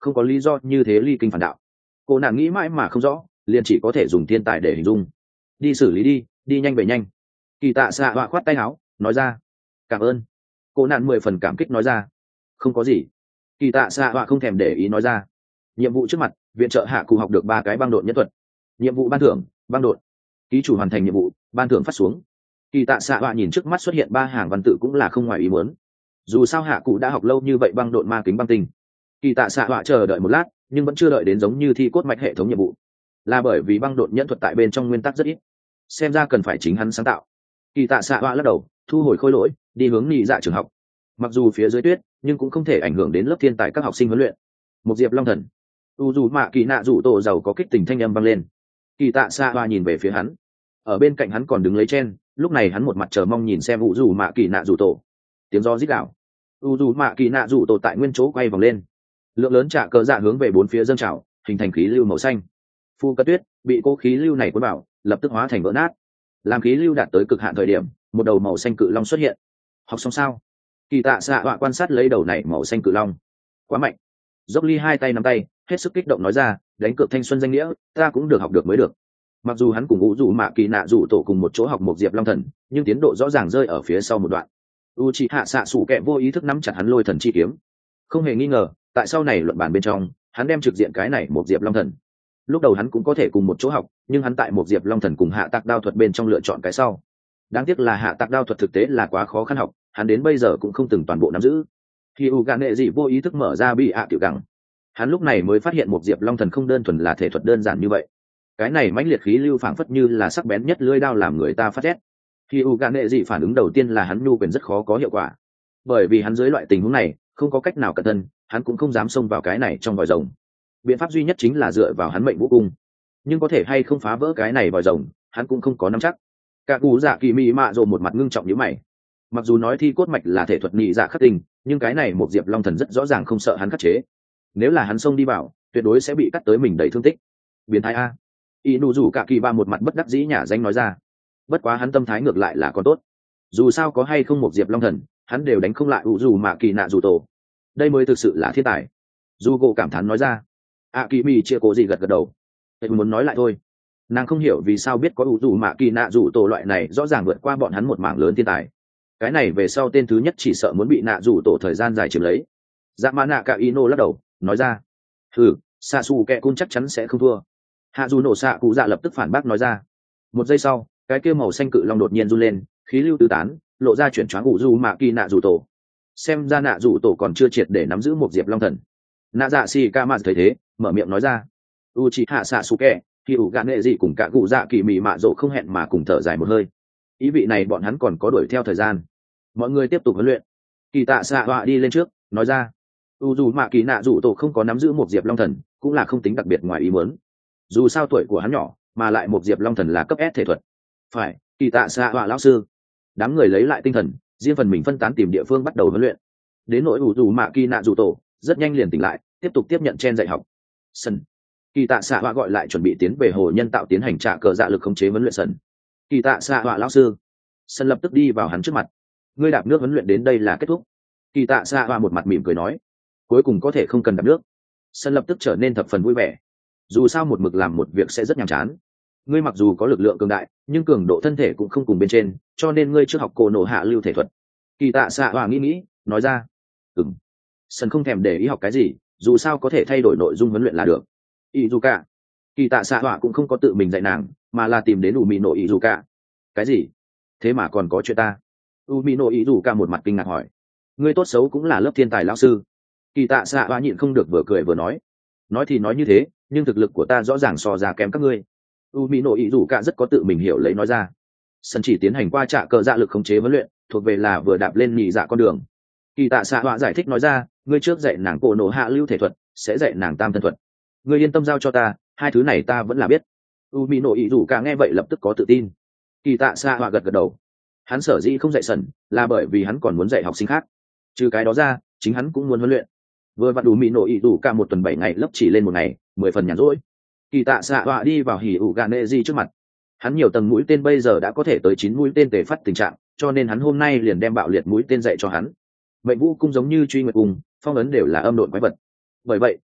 không có lý do như thế ly kinh phản đạo. Cô nàng nghĩ mãi mà không rõ, liền chỉ có thể dùng thiên tài để hình dung. Đi xử lý đi, đi nhanh về nhanh. Kỳ tạ xạ họa khoát tay áo nói ra. Cảm ơn. Cô nạn 10 phần cảm kích nói ra. Không có gì. Kỳ tạ xạ họa không thèm để ý nói ra. Nhiệm vụ trước mặt, viện trợ hạ cụ học được 3 cái băng độn nhất thuật. Nhiệm vụ ban thưởng, băng độn. Ký chủ hoàn thành nhiệm vụ, ban thưởng phát xuống. Kỳ tạ xạ họa nhìn trước mắt xuất hiện 3 hàng văn tự cũng là không ngoài ý muốn. Dù sao hạ cụ đã học lâu như vậy băng độn ma kính băng tinh. Kỳ tạ xạ họa chờ đợi một lát, nhưng vẫn chưa đợi đến giống như thi cốt mạch hệ thống nhiệm vụ, là bởi vì băng độn nhẫn thuật tại bên trong nguyên tắc rất ít, xem ra cần phải chính hắn sáng tạo. Kỳ tạ xạ họa lắc đầu, thu hồi khôi lỗi, đi hướng nhị dạ trường học. Mặc dù phía dưới tuyết, nhưng cũng không thể ảnh hưởng đến lớp thiên tài các học sinh huấn luyện. Một diệp long thần, u dù mạ kỳ nạ rủ tổ giàu có kích tình thanh âm vang lên. Kỳ tạ xạ họa nhìn về phía hắn, ở bên cạnh hắn còn đứng lấy chen, lúc này hắn một mặt chờ mong nhìn xem u dù mạ kỳ nạ rủ tổ. Tiếng gió rít gào, u dù mạ kỳ nạ rủ tổ tại nguyên chỗ quay vòng lên, lượng lớn trạ cờ dạ hướng về bốn phía dâng trào, hình thành khí lưu màu xanh. Phu cất tuyết bị cố khí lưu này cuốn vào, lập tức hóa thành vỡ nát. Làm khí lưu đạt tới cực hạn thời điểm, một đầu màu xanh cự long xuất hiện. Học xong sao? Kỳ tạ xạ họa quan sát lấy đầu này màu xanh cự long. Quá mạnh. Dốc ly hai tay nắm tay, hết sức kích động nói ra, đánh cược thanh xuân danh nghĩa, ta cũng được học được mới được. Mặc dù hắn cùng ngũ dụ mạ kỳ nạ dụ tổ cùng một chỗ học một diệp long thần, nhưng tiến độ rõ ràng rơi ở phía sau một đoạn. Uchiha xạ sủ kẹ vô ý thức nắm chặt hắn lôi thần chi kiếm. Không hề nghi ngờ, tại sau này luận bàn bên trong, hắn đem trực diện cái này một diệp long thần. Lúc đầu hắn cũng có thể cùng một chỗ học, nhưng hắn tại một diệp long thần cùng hạ tạc đao thuật bên trong lựa chọn cái sau. Đáng tiếc là hạ tạc đao thuật thực tế là quá khó khăn học, hắn đến bây giờ cũng không từng toàn bộ nắm giữ. Khi u gà nệ dị vô ý thức mở ra bị ạ tiểu gẳng, hắn lúc này mới phát hiện một diệp long thần không đơn thuần là thể thuật đơn giản như vậy. Cái này mãnh liệt khí lưu phảng phất như là sắc bén nhất lưỡi đao làm người ta phát rét. Khi u gà nệ dị phản ứng đầu tiên là hắn nhu quyền rất khó có hiệu quả, bởi vì hắn dưới loại tình huống này không có cách nào cẩn thân, hắn cũng không dám xông vào cái này trong vòi rồng. Biện pháp duy nhất chính là dựa vào hắn mệnh vũ cung, nhưng có thể hay không phá vỡ cái này vòi rồng, hắn cũng không có nắm chắc. Cả cú dạ kỳ mỹ mạ rồ một mặt ngưng trọng như mày. Mặc dù nói thi cốt mạch là thể thuật nhị dạ khắc tình, nhưng cái này một diệp long thần rất rõ ràng không sợ hắn khắc chế. Nếu là hắn xông đi vào, tuyệt đối sẽ bị cắt tới mình đầy thương tích. Biến thái a. Y nụ rủ cả kỳ ba một mặt bất đắc dĩ nhả danh nói ra. Bất quá hắn tâm thái ngược lại là còn tốt. Dù sao có hay không một diệp long thần, hắn đều đánh không lại ủ dù mạ kỳ nạ dù tổ. Đây mới thực sự là thiên tài. Du gỗ cảm thán nói ra. Kỳ mì chia cố gì gật gật đầu. Tôi muốn nói lại thôi. Nàng không hiểu vì sao biết có ủ dù mạ kỳ nạ dù tổ loại này rõ ràng vượt qua bọn hắn một mảng lớn thiên tài. Cái này về sau tên thứ nhất chỉ sợ muốn bị nạ dù tổ thời gian dài chiếm lấy. Dạ mã nạ cả ino lắc đầu nói ra. Xạ xù kẹ cun chắc chắn sẽ không thua. Hạ dù nổ xạ cụ dạ lập tức phản bác nói ra. Một giây sau, cái kia màu xanh cự long đột nhiên run lên, khí lưu tứ tán, lộ ra chuyển choáng ủ dù mạ kỳ nạ dù tổ. Xem ra nạ dù tổ còn chưa triệt để nắm giữ một diệp long thần. Nạ dạ xì ca mạ thấy thế, mở miệng nói ra. Uchiha Sasuke, khi ủ gạn nghệ gì cùng cả cụ dạ kỳ mị mạ rộ không hẹn mà cùng thở dài một hơi. Ý vị này bọn hắn còn có đuổi theo thời gian. Mọi người tiếp tục huấn luyện. Kỳ tạ xạ họa đi lên trước, nói ra. Dù mạ kỳ nạ dù tổ không có nắm giữ một diệp long thần, cũng là không tính đặc biệt ngoài ý muốn. Dù sao tuổi của hắn nhỏ, mà lại một diệp long thần là cấp S thể thuật. Phải, kỳ tạ xạ họa lão sư. Đám người lấy lại tinh thần, riêng phần mình phân tán tìm địa phương bắt đầu huấn luyện. Đến nỗi dù mạ kỳ nạ dù tổ rất nhanh liền tỉnh lại, tiếp tục tiếp nhận chen dạy học. Sân. Kỳ tạ xạ họa gọi lại chuẩn bị tiến về hồ nhân tạo tiến hành trả cờ dạ lực khống chế huấn luyện sân. Kỳ tạ xạ họa lão sư. Sân lập tức đi vào hắn trước mặt. Ngươi đạp nước huấn luyện đến đây là kết thúc. Kỳ tạ xạ họa một mặt mỉm cười nói. Cuối cùng có thể không cần đạp nước. Sân lập tức trở nên thập phần vui vẻ. Dù sao một mực làm một việc sẽ rất nhàm chán. Ngươi mặc dù có lực lượng cường đại, nhưng cường độ thân thể cũng không cùng bên trên, cho nên ngươi trước học cổ nổ hạ lưu thể thuật. Kỳ tạ xạ họa nghĩ nói ra. Sân không thèm để ý học cái gì, dù sao có thể thay đổi nội dung huấn luyện là được. Izuka. Kỳ tạ xạ họa cũng không có tự mình dạy nàng, mà là tìm đến Umino Izuka. Cái gì? Thế mà còn có chuyện ta? Umino Izuka một mặt kinh ngạc hỏi. Ngươi tốt xấu cũng là lớp thiên tài lão sư. Kỳ tạ xạ họa nhịn không được vừa cười vừa nói. Nói thì nói như thế, nhưng thực lực của ta rõ ràng so ra kém các ngươi. Umino Izuka rất có tự mình hiểu lấy nói ra. Sân chỉ tiến hành qua trả cờ dạ lực khống chế huấn luyện, thuộc về là vừa đạp lên nhị dạ con đường. Kỳ tạ xạ họa giải thích nói ra, ngươi trước dạy nàng cổ nổ hạ lưu thể thuật, sẽ dạy nàng tam thân thuật. Ngươi yên tâm giao cho ta, hai thứ này ta vẫn là biết. Umino Izuka nghe vậy lập tức có tự tin. Kỳ tạ xạ họa gật gật đầu. Hắn sở dĩ không dạy sần, là bởi vì hắn còn muốn dạy học sinh khác. Trừ cái đó ra, chính hắn cũng muốn huấn luyện. Vừa vặn Umino Izuka một tuần 7 ngày lớp chỉ lên một ngày, 10 phần nhàn rỗi. Kỳ tạ xạ họa đi vào hỉ ủ gà nệ di trước mặt. Hắn nhiều tầng mũi tên bây giờ đã có thể tới 9 mũi tên tề phát tình trạng, cho nên hắn hôm nay liền đem bạo liệt mũi tên dạy cho hắn. Mệnh vũ cung giống như truy nguyệt cung, phong ấn đều là âm độn quái vật. Bởi vậy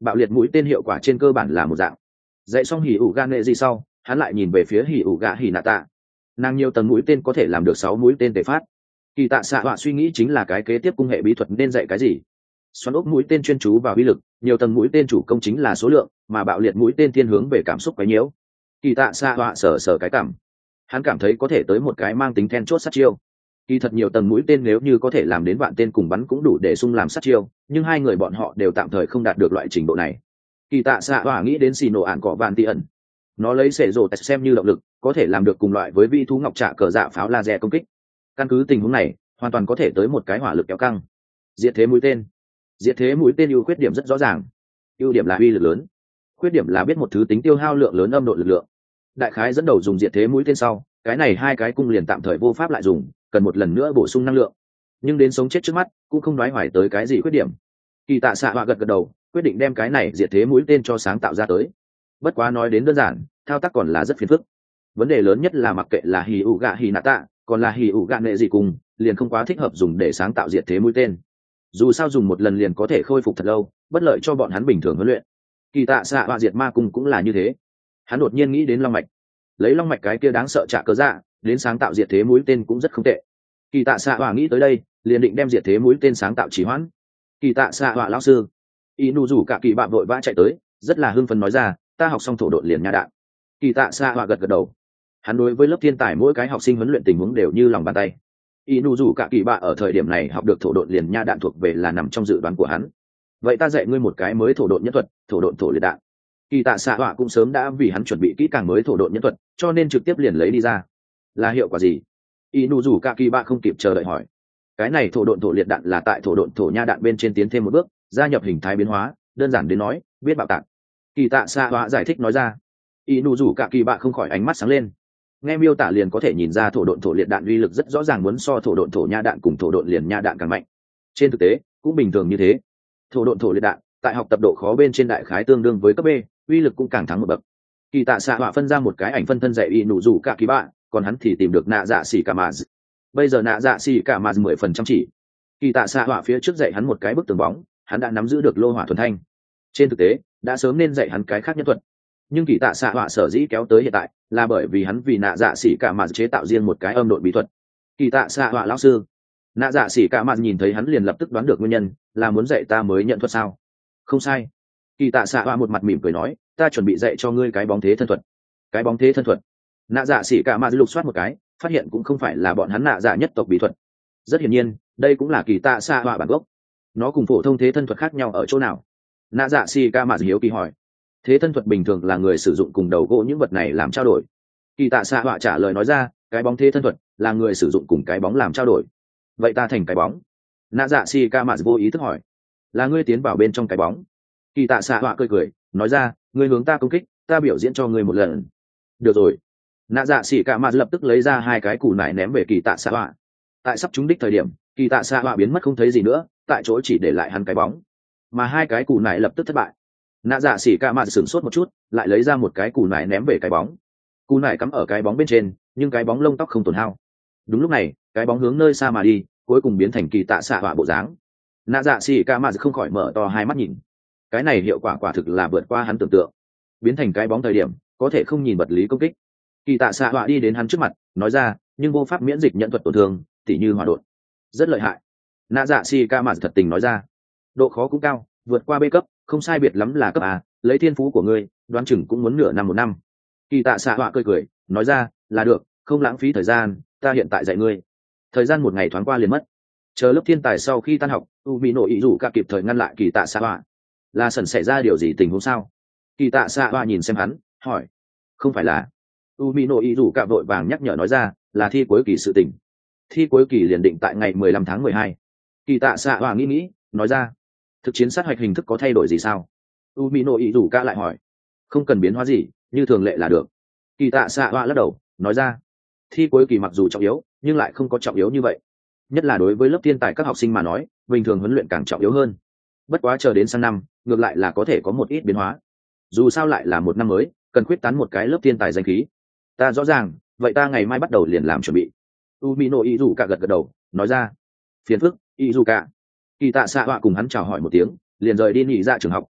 bạo liệt mũi tên hiệu quả trên cơ bản là một dạng. Dạy xong hỉ ủ gạ nệ gì sau, hắn lại nhìn về phía hỉ ủ gạ hỉ nạ tạ. Nàng nhiều tầng mũi tên có thể làm được 6 mũi tên tề phát. Kỳ tạ xạ họa suy nghĩ chính là cái kế tiếp cung hệ bí thuật nên dạy cái gì. Xoắn ốc mũi tên chuyên chú vào uy lực, nhiều tầng mũi tên chủ công chính là số lượng, mà bạo liệt mũi tên thiên hướng về cảm xúc quấy nhiễu. Kỳ tạ xạ họa sờ cái cảm, hắn cảm thấy có thể tới một cái mang tính then chốt sát chiêu. Kỳ thật nhiều tầng mũi tên nếu như có thể làm đến vạn tên cùng bắn cũng đủ để xung làm sát chiêu, nhưng hai người bọn họ đều tạm thời không đạt được loại trình độ này. Kỳ tạ xạ họa nghĩ đến xì nổ ản cọ vạn tỉ ẩn, nó lấy sệ rồ tạch xem như động lực, có thể làm được cùng loại với vi thú ngọc trạ cờ dạ pháo laser công kích. Căn cứ tình huống này, hoàn toàn có thể tới một cái hỏa lực kéo căng. Diệt thế mũi tên, diệt thế mũi tên ưu khuyết điểm rất rõ ràng. Ưu điểm là uy lực lớn, khuyết điểm là biết một thứ tính tiêu hao lượng lớn âm độ lực lượng. Đại khái dẫn đầu dùng diệt thế mũi tên sau, cái này hai cái cung liền tạm thời vô pháp lại dùng, cần một lần nữa bổ sung năng lượng. Nhưng đến sống chết trước mắt cũng không nói hoài tới cái gì khuyết điểm. Kỳ tạ xạ họa gật đầu, quyết định đem cái này diệt thế mũi tên cho sáng tạo ra tới. Bất quá nói đến đơn giản, thao tác còn là rất phiền phức. Vấn đề lớn nhất là mặc kệ là hỉ ủ gạ hỉ nạ tạ, còn là hỉ ủ gạ nệ gì cùng, liền không quá thích hợp dùng để sáng tạo diệt thế mũi tên. Dù sao dùng một lần liền có thể khôi phục thật lâu, bất lợi cho bọn hắn bình thường huấn luyện. Kỳ tạ xạ họa diệt ma cung cũng là như thế. Hắn đột nhiên nghĩ đến long mạch, lấy long mạch cái kia đáng sợ trả cớ dạ đến sáng tạo diệt thế mũi tên cũng rất không tệ. Kỳ tạ xạ họa nghĩ tới đây, liền định đem diệt thế mũi tên sáng tạo trì hoãn. Kỳ tạ xạ họa lão sư, inu rủ cả kỳ bạn vội vã chạy tới, rất là hưng phấn nói ra, ta học xong thổ độn liền nha đạn. Kỳ tạ xạ họa gật đầu. Hắn đối với lớp thiên tài mỗi cái học sinh huấn luyện tình huống đều như lòng bàn tay. Inu rủ cả kỳ bạn ở thời điểm này học được thổ độn liền nha đạn thuộc về là nằm trong dự đoán của hắn. Vậy ta dạy ngươi một cái mới thổ độn nhất thuật, thổ độn thổ liệt đạn. Kỳ tạ xạ họa cũng sớm đã vì hắn chuẩn bị kỹ càng mới thổ độn nhất thuật, cho nên trực tiếp liền lấy đi ra. Là hiệu quả gì? Inu rủ cả kỳ bạn không kịp chờ đợi hỏi. Cái này thổ độn thổ liệt đạn là tại thổ độn thổ nha đạn bên trên tiến thêm một bước, gia nhập hình thái biến hóa, đơn giản đến nói, biết bạo tạc. Kỳ tạ xạ họa giải thích nói ra. Inu rủ cả kỳ bạn không khỏi ánh mắt sáng lên. Nghe miêu tả liền có thể nhìn ra thổ độn thổ liệt đạn uy lực rất rõ ràng muốn so thổ độn thổ nha đạn cùng thổ độn liền nha đạn càng mạnh. Trên thực tế cũng bình thường như thế. Thổ độn thổ liệt đạn tại học tập độ khó bên trên đại khái tương đương với cấp B, uy lực cũng càng thắng một bậc. Kỳ tạ xạ họa phân ra một cái ảnh phân thân dạy Inu rủ cả kỳ bạn, còn hắn thì tìm được nạ dạ xỉ cả mà. Bây giờ nạ dạ xỉ cả mà 10% chỉ. Kỳ tạ xạ họa phía trước dạy hắn một cái bức tường bóng, hắn đã nắm giữ được lô hỏa thuần thanh. Trên thực tế đã sớm nên dạy hắn cái khác nhân thuật, nhưng kỳ tạ xạ họa sở dĩ kéo tới hiện tại là bởi vì hắn vì nạ dạ xỉ cả mà chế tạo riêng một cái âm độn bí thuật. Kỳ tạ xạ họa lão sư, nạ dạ xỉ cả mà nhìn thấy hắn liền lập tức đoán được nguyên nhân, là muốn dạy ta mới nhận thuật sao? Không sai. Kỳ tạ xạ họa một mặt mỉm cười nói, ta chuẩn bị dạy cho ngươi cái bóng thế thân thuật. Cái bóng thế thân thuật? Nạ dạ xỉ cả mà lục soát một cái, phát hiện cũng không phải là bọn hắn nạ dạ nhất tộc bí thuật. Rất hiển nhiên đây cũng là kỳ tạ xạ họa bản gốc. Nó cùng phổ thông thế thân thuật khác nhau ở chỗ nào? Nạ dạ xỉ cả mà hiếu kỳ hỏi. Thế thân thuật bình thường là người sử dụng cùng đầu gỗ những vật này làm trao đổi. Kỳ tạ xạ họa trả lời nói ra, cái bóng thế thân thuật là người sử dụng cùng cái bóng làm trao đổi. Vậy ta thành cái bóng? Nạ dạ xỉ cả mà vô ý thức hỏi. Là ngươi tiến vào bên trong cái bóng. Kỳ tạ xạ họa cười cười nói ra, ngươi hướng ta công kích, ta biểu diễn cho ngươi một lần. Được rồi. Nạ dạ xỉ cả mà lập tức lấy ra hai cái củ nải ném về kỳ tạ xạ họa. Tại sắp trúng đích thời điểm, kỳ tạ xạ họa biến mất không thấy gì nữa, tại chỗ chỉ để lại hắn cái bóng, mà hai cái củ nải lập tức thất bại. Nạ dạ xỉ cả mà sửng sốt một chút, lại lấy ra một cái củ nải ném về cái bóng. Củ nải cắm ở cái bóng bên trên, nhưng cái bóng lông tóc không tổn hao. Đúng lúc này cái bóng hướng nơi xa mà đi, cuối cùng biến thành kỳ tạ xạ họa bộ dáng. Nạ dạ xỉ cả mà không khỏi mở to hai mắt nhìn. Cái này hiệu quả quả thực là vượt qua hắn tưởng tượng. Biến thành cái bóng thời điểm có thể không nhìn vật lý công kích. Kỳ tạ xạ họa đi đến hắn trước mặt nói ra, nhưng vô pháp miễn dịch nhận thuật tổn thương, tỉ như hỏa độn, rất lợi hại. Nạ dạ xỉ cả mà thật tình nói ra, độ khó cũng cao, vượt qua B cấp, không sai biệt lắm là cấp A, lấy thiên phú của ngươi đoán chừng cũng muốn nửa năm một năm. Kỳ tạ xạ họa cười nói ra, là được, không lãng phí thời gian, ta hiện tại dạy ngươi. Thời gian một ngày thoáng qua liền mất. Chờ lớp thiên tài sau khi tan học, u mỹ nổ ý rủ cả kịp thời ngăn lại kỳ tạ xạ họa. Là sần xảy ra điều gì tình huống sao? Kỳ tạ xạ họa nhìn xem hắn hỏi. Không phải là. U mỹ nổ ý rủ cả vội vàng nhắc nhở nói ra, là thi cuối kỳ sự tình. Thi cuối kỳ liền định tại ngày 15 tháng 12. Kỳ tạ xạ họa nghĩ nói ra, thực chiến sát hoạch hình thức có thay đổi gì sao? U mỹ nổ ý rủ cả lại hỏi. Không cần biến hóa gì, như thường lệ là được. Kỳ tạ xạ họa lắc đầu nói ra, thi cuối kỳ mặc dù trọng yếu nhưng lại không có trọng yếu như vậy, nhất là đối với lớp thiên tài các học sinh mà nói, bình thường huấn luyện càng trọng yếu hơn. Bất quá chờ đến sang năm ngược lại là có thể có một ít biến hóa, dù sao lại là một năm mới, cần khuyết tán một cái lớp thiên tài danh khí. Ta rõ ràng, vậy ta ngày mai bắt đầu liền làm chuẩn bị. Umino Izuka gật đầu nói ra. Phiền phức Izuka. Kỳ tạ xạ họa cùng hắn chào hỏi một tiếng, liền rời đi nghỉ ra trường học.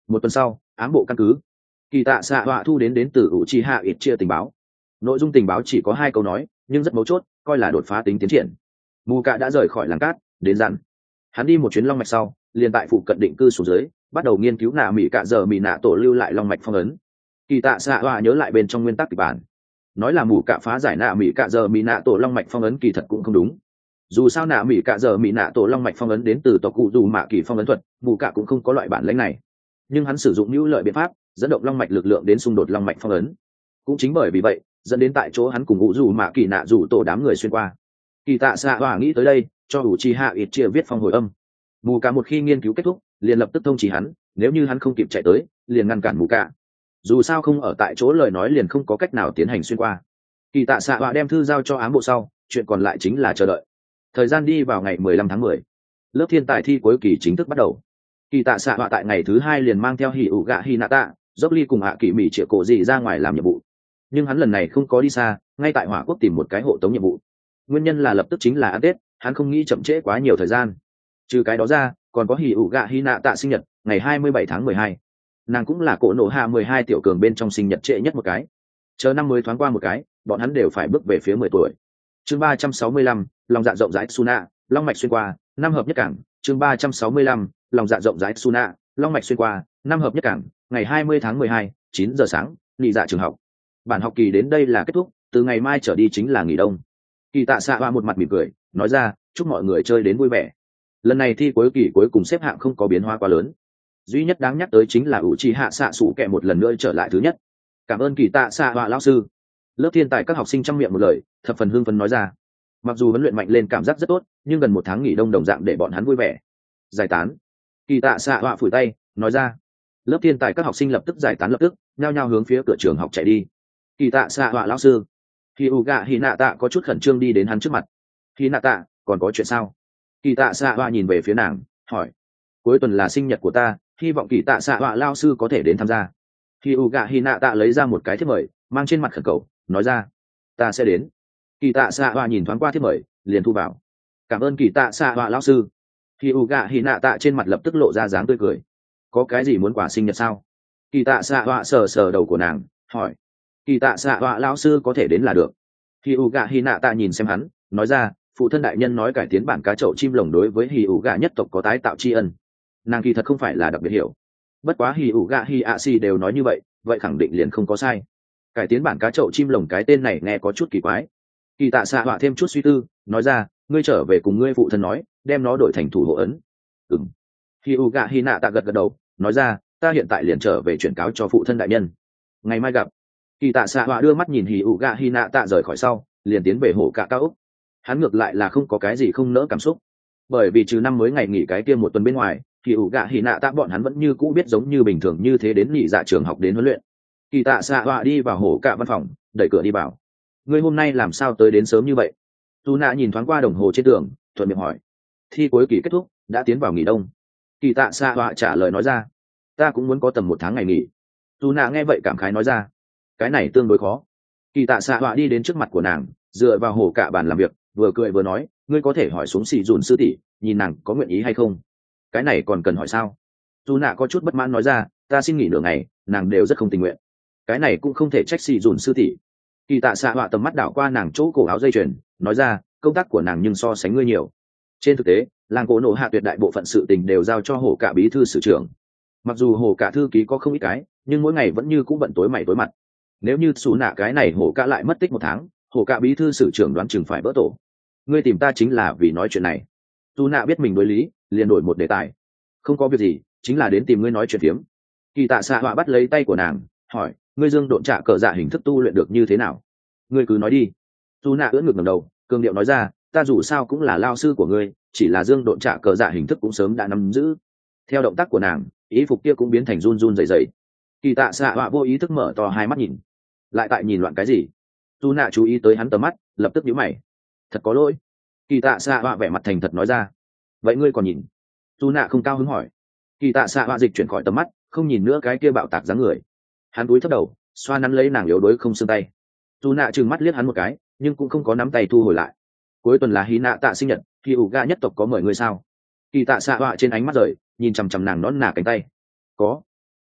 Một tuần sau, ám bộ căn cứ, kỳ tạ xạ họa thu đến từ ủ trì hạ ít chia tình báo. Nội dung tình báo chỉ có 2 câu nói, nhưng rất mấu chốt, coi là đột phá tính tiến triển. Mù cạ đã rời khỏi làng cát, đến dặn. Hắn đi một chuyến long mạch sau, liền tại phụ cận định cư xuống dưới, bắt đầu nghiên cứu nạ mỹ cạ giờ mỹ nạ tổ lưu lại long mạch phong ấn. Kỳ tạ xạ họa nhớ lại bên trong nguyên tắc kịch bản, nói là mù cạ phá giải nạ mỹ cạ giờ mỹ nạ tổ long mạch phong ấn kỳ thật cũng không đúng. Dù sao nạ mỹ cạ giờ mỹ nạ tổ long mạch phong ấn đến từ tộc cụ dù mạ kỳ phong ấn thuật, mù cạ cũng không có loại bản lĩnh này. Nhưng hắn sử dụng hữu lợi biện pháp, dẫn động long mạch lực lượng đến xung đột long mạch phong ấn. Cũng chính bởi vì vậy, dẫn đến tại chỗ hắn cùng ngũ dù mạ kỳ nạ dù tổ đám người xuyên qua. Kỳ tạ xạ họa nghĩ tới đây, cho ủ trì hạ ít chia viết phong hồi âm. Mù cạ một khi nghiên cứu kết thúc, liền lập tức thông chỉ hắn, nếu như hắn không kịp chạy tới, liền ngăn cản mù cạ. Dù sao không ở tại chỗ lời nói liền không có cách nào tiến hành xuyên qua. Kỳ tạ xạ họa đem thư giao cho ám bộ sau, chuyện còn lại chính là chờ đợi. Thời gian đi vào ngày 15 tháng 10, lớp thiên tài thi cuối kỳ chính thức bắt đầu. Kỳ tạ xạ họa tại ngày thứ 2 liền mang theo hỉ ủ gạ hinata, dốc ly cùng hạ kỳ mỹ triệu cổ gì ra ngoài làm nhiệm vụ. Nhưng hắn lần này không có đi xa, ngay tại hỏa quốc tìm một cái hộ tống nhiệm vụ. Nguyên nhân là lập tức chính là ăn Tết, hắn không nghĩ chậm trễ quá nhiều thời gian. Trừ cái đó ra, còn có hỉ ủ gạ hinata sinh nhật, ngày 27 tháng 12. Nàng cũng là cổ nổ hạ 12 tiểu cường bên trong sinh nhật trễ nhất một cái. Chờ năm mới thoáng qua một cái, bọn hắn đều phải bước về phía 10 tuổi. Chương 365, lòng dạ rộng rãi Suna, long mạch xuyên qua, năm hợp nhất cảng. Chương 365, lòng dạ rộng rãi Suna, long mạch xuyên qua, năm hợp nhất cảng, ngày 20 tháng 12, 9 giờ sáng, nghỉ dạ trường học. Bản học kỳ đến đây là kết thúc, từ ngày mai trở đi chính là nghỉ đông. Kỳ tạ xạ hoa một mặt mỉm cười, nói ra, chúc mọi người chơi đến vui vẻ. Lần này thi cuối kỳ cuối cùng xếp hạng không có biến hóa quá lớn. Duy nhất đáng nhắc tới chính là ủ trì hạ xạ sủ kẹ một lần nữa trở lại thứ nhất. Cảm ơn kỳ tạ xạ hoa lão sư. Lớp thiên tài các học sinh trong miệng một lời, thập phần hưng phấn nói ra. Mặc dù huấn luyện mạnh lên cảm giác rất tốt, nhưng gần 1 tháng nghỉ đông đồng dạng để bọn hắn vui vẻ. Giải tán. Kỳ tạ xạ hoa phủi tay, nói ra. Lớp thiên tài các học sinh lập tức giải tán lập tức, nhao nhao hướng phía cửa trường học chạy đi. Kỳ tạ xạ hoa lão sư. Khi Uga Hinata có chút khẩn trương đi đến hắn trước mặt. Hinata, còn có chuyện sao? Kỳ tạ xạ hoa nhìn về phía nàng, hỏi. Cuối tuần là sinh nhật của ta, hy vọng kỳ tạ xạ hoa lao sư có thể đến tham gia. Khi Uga Hinata lấy ra một cái thiếp mời, mang trên mặt khẩn cầu, nói ra. Ta sẽ đến. Kỳ tạ xạ hoa nhìn thoáng qua thiếp mời, liền thu vào. Cảm ơn kỳ tạ xạ hoa lao sư. Khi Uga Hinata trên mặt lập tức lộ ra dáng tươi cười. Có cái gì muốn quà sinh nhật sao? Kỳ tạ xạ hoa sờ sờ đầu của nàng, hỏi. Kỳ tạ xạ hoa lao sư có thể đến là được. Khi Uga Hinata nhìn xem hắn, nói ra, phụ thân đại nhân nói cải tiến bản cá chậu chim lồng đối với hì ủ gà nhất tộc có tái tạo tri ân. Nàng kỳ thật không phải là đặc biệt hiểu, bất quá hì ủ gà hi a si đều nói như vậy, vậy khẳng định liền không có sai. Cải tiến bản cá chậu chim lồng cái tên này nghe có chút kỳ quái. Kỳ tạ xạ họa thêm chút suy tư, nói ra, ngươi trở về cùng ngươi phụ thân nói, đem nó đổi thành thủ hộ ấn. Ừm. Hì ủ gà hi nạ tạ gật gật đầu, nói ra, ta hiện tại liền trở về chuyển cáo cho phụ thân đại nhân. Ngày mai gặp. Kỳ tạ xạ họa đưa mắt nhìn hì ủ gà hi nạ tạ rời khỏi sau, liền tiến về hồ cạ cao úc. Hắn ngược lại là không có cái gì không nỡ cảm xúc, bởi vì trừ năm mới ngày nghỉ cái kia một tuần bên ngoài, thì ủ gạ hỉ nạ tạ bọn hắn vẫn như cũ biết giống như bình thường như thế đến nghỉ dạ trường học đến huấn luyện. Kỳ tạ xạ họa đi vào hổ cạ văn phòng, đẩy cửa đi vào. Ngươi hôm nay làm sao tới đến sớm như vậy? Tu nạ nhìn thoáng qua đồng hồ trên tường, thuận miệng hỏi. Thi cuối kỳ kết thúc, đã tiến vào nghỉ đông. Kỳ tạ xạ họa trả lời nói ra. Ta cũng muốn có tầm 1 tháng ngày nghỉ. Tu nạ nghe vậy cảm khái nói ra. Cái này tương đối khó. Kỳ tạ xạ họa đi đến trước mặt của nàng, dựa vào hổ cạ bàn làm việc, vừa cười vừa nói, ngươi có thể hỏi xuống xì dùn sư tỷ, nhìn nàng có nguyện ý hay không. Cái này còn cần hỏi sao? Dù nạ có chút bất mãn nói ra, ta xin nghỉ nửa ngày, nàng đều rất không tình nguyện. Cái này cũng không thể trách xì dùn sư tỷ. Kỳ tạ xạ họa tầm mắt đảo qua nàng chỗ cổ áo dây chuyền, nói ra, công tác của nàng nhưng so sánh ngươi nhiều. Trên thực tế, làng cổ nổ hạ tuyệt đại bộ phận sự tình đều giao cho hổ cả bí thư sử trưởng. Mặc dù hổ cả thư ký có không ít cái, nhưng mỗi ngày vẫn như cũng bận tối mày tối mặt. Nếu như xù nạ cái này hổ cả lại mất tích 1 tháng, hổ cả bí thư sử trưởng đoán chừng phải vỡ tổ. Ngươi tìm ta chính là vì nói chuyện này. Tu nạ biết mình đối lý, liền đổi một đề tài. Không có việc gì, chính là đến tìm ngươi nói chuyện phiếm. Kỳ tạ xạ họa bắt lấy tay của nàng, hỏi, ngươi dương độn trạ cờ dạ hình thức tu luyện được như thế nào? Ngươi cứ nói đi. Tu nạ ưỡn ngực ngẩng đầu, cường điệu nói ra, ta dù sao cũng là lao sư của ngươi, chỉ là dương độn trạ cờ dạ hình thức cũng sớm đã nắm giữ. Theo động tác của nàng, ý phục kia cũng biến thành run run rẩy rẩy. Kỳ tạ xạ họa vô ý thức mở to hai mắt nhìn, lại tại nhìn loạn cái gì? Tu nạ chú ý tới hắn tầm mắt, lập tức nhíu mày. Thật có lỗi. Kỳ tạ xạ họa vẻ mặt thành thật nói ra. Vậy ngươi còn nhìn? Tu nạ không cao hứng hỏi. Kỳ tạ xạ họa dịch chuyển khỏi tầm mắt, không nhìn nữa cái kia bạo tạc dáng người. Hắn cúi thấp đầu, xoa nắn lấy nàng yếu đuối không xương tay. Tu nạ trừng mắt liếc hắn một cái, nhưng cũng không có nắm tay thu hồi lại. Cuối tuần là hí nạ tạ sinh nhật, kỳ ủ ga nhất tộc có mời ngươi sao? Kỳ tạ xạ họa trên ánh mắt rời, nhìn chằm chằm nàng nón nà cánh tay. Có.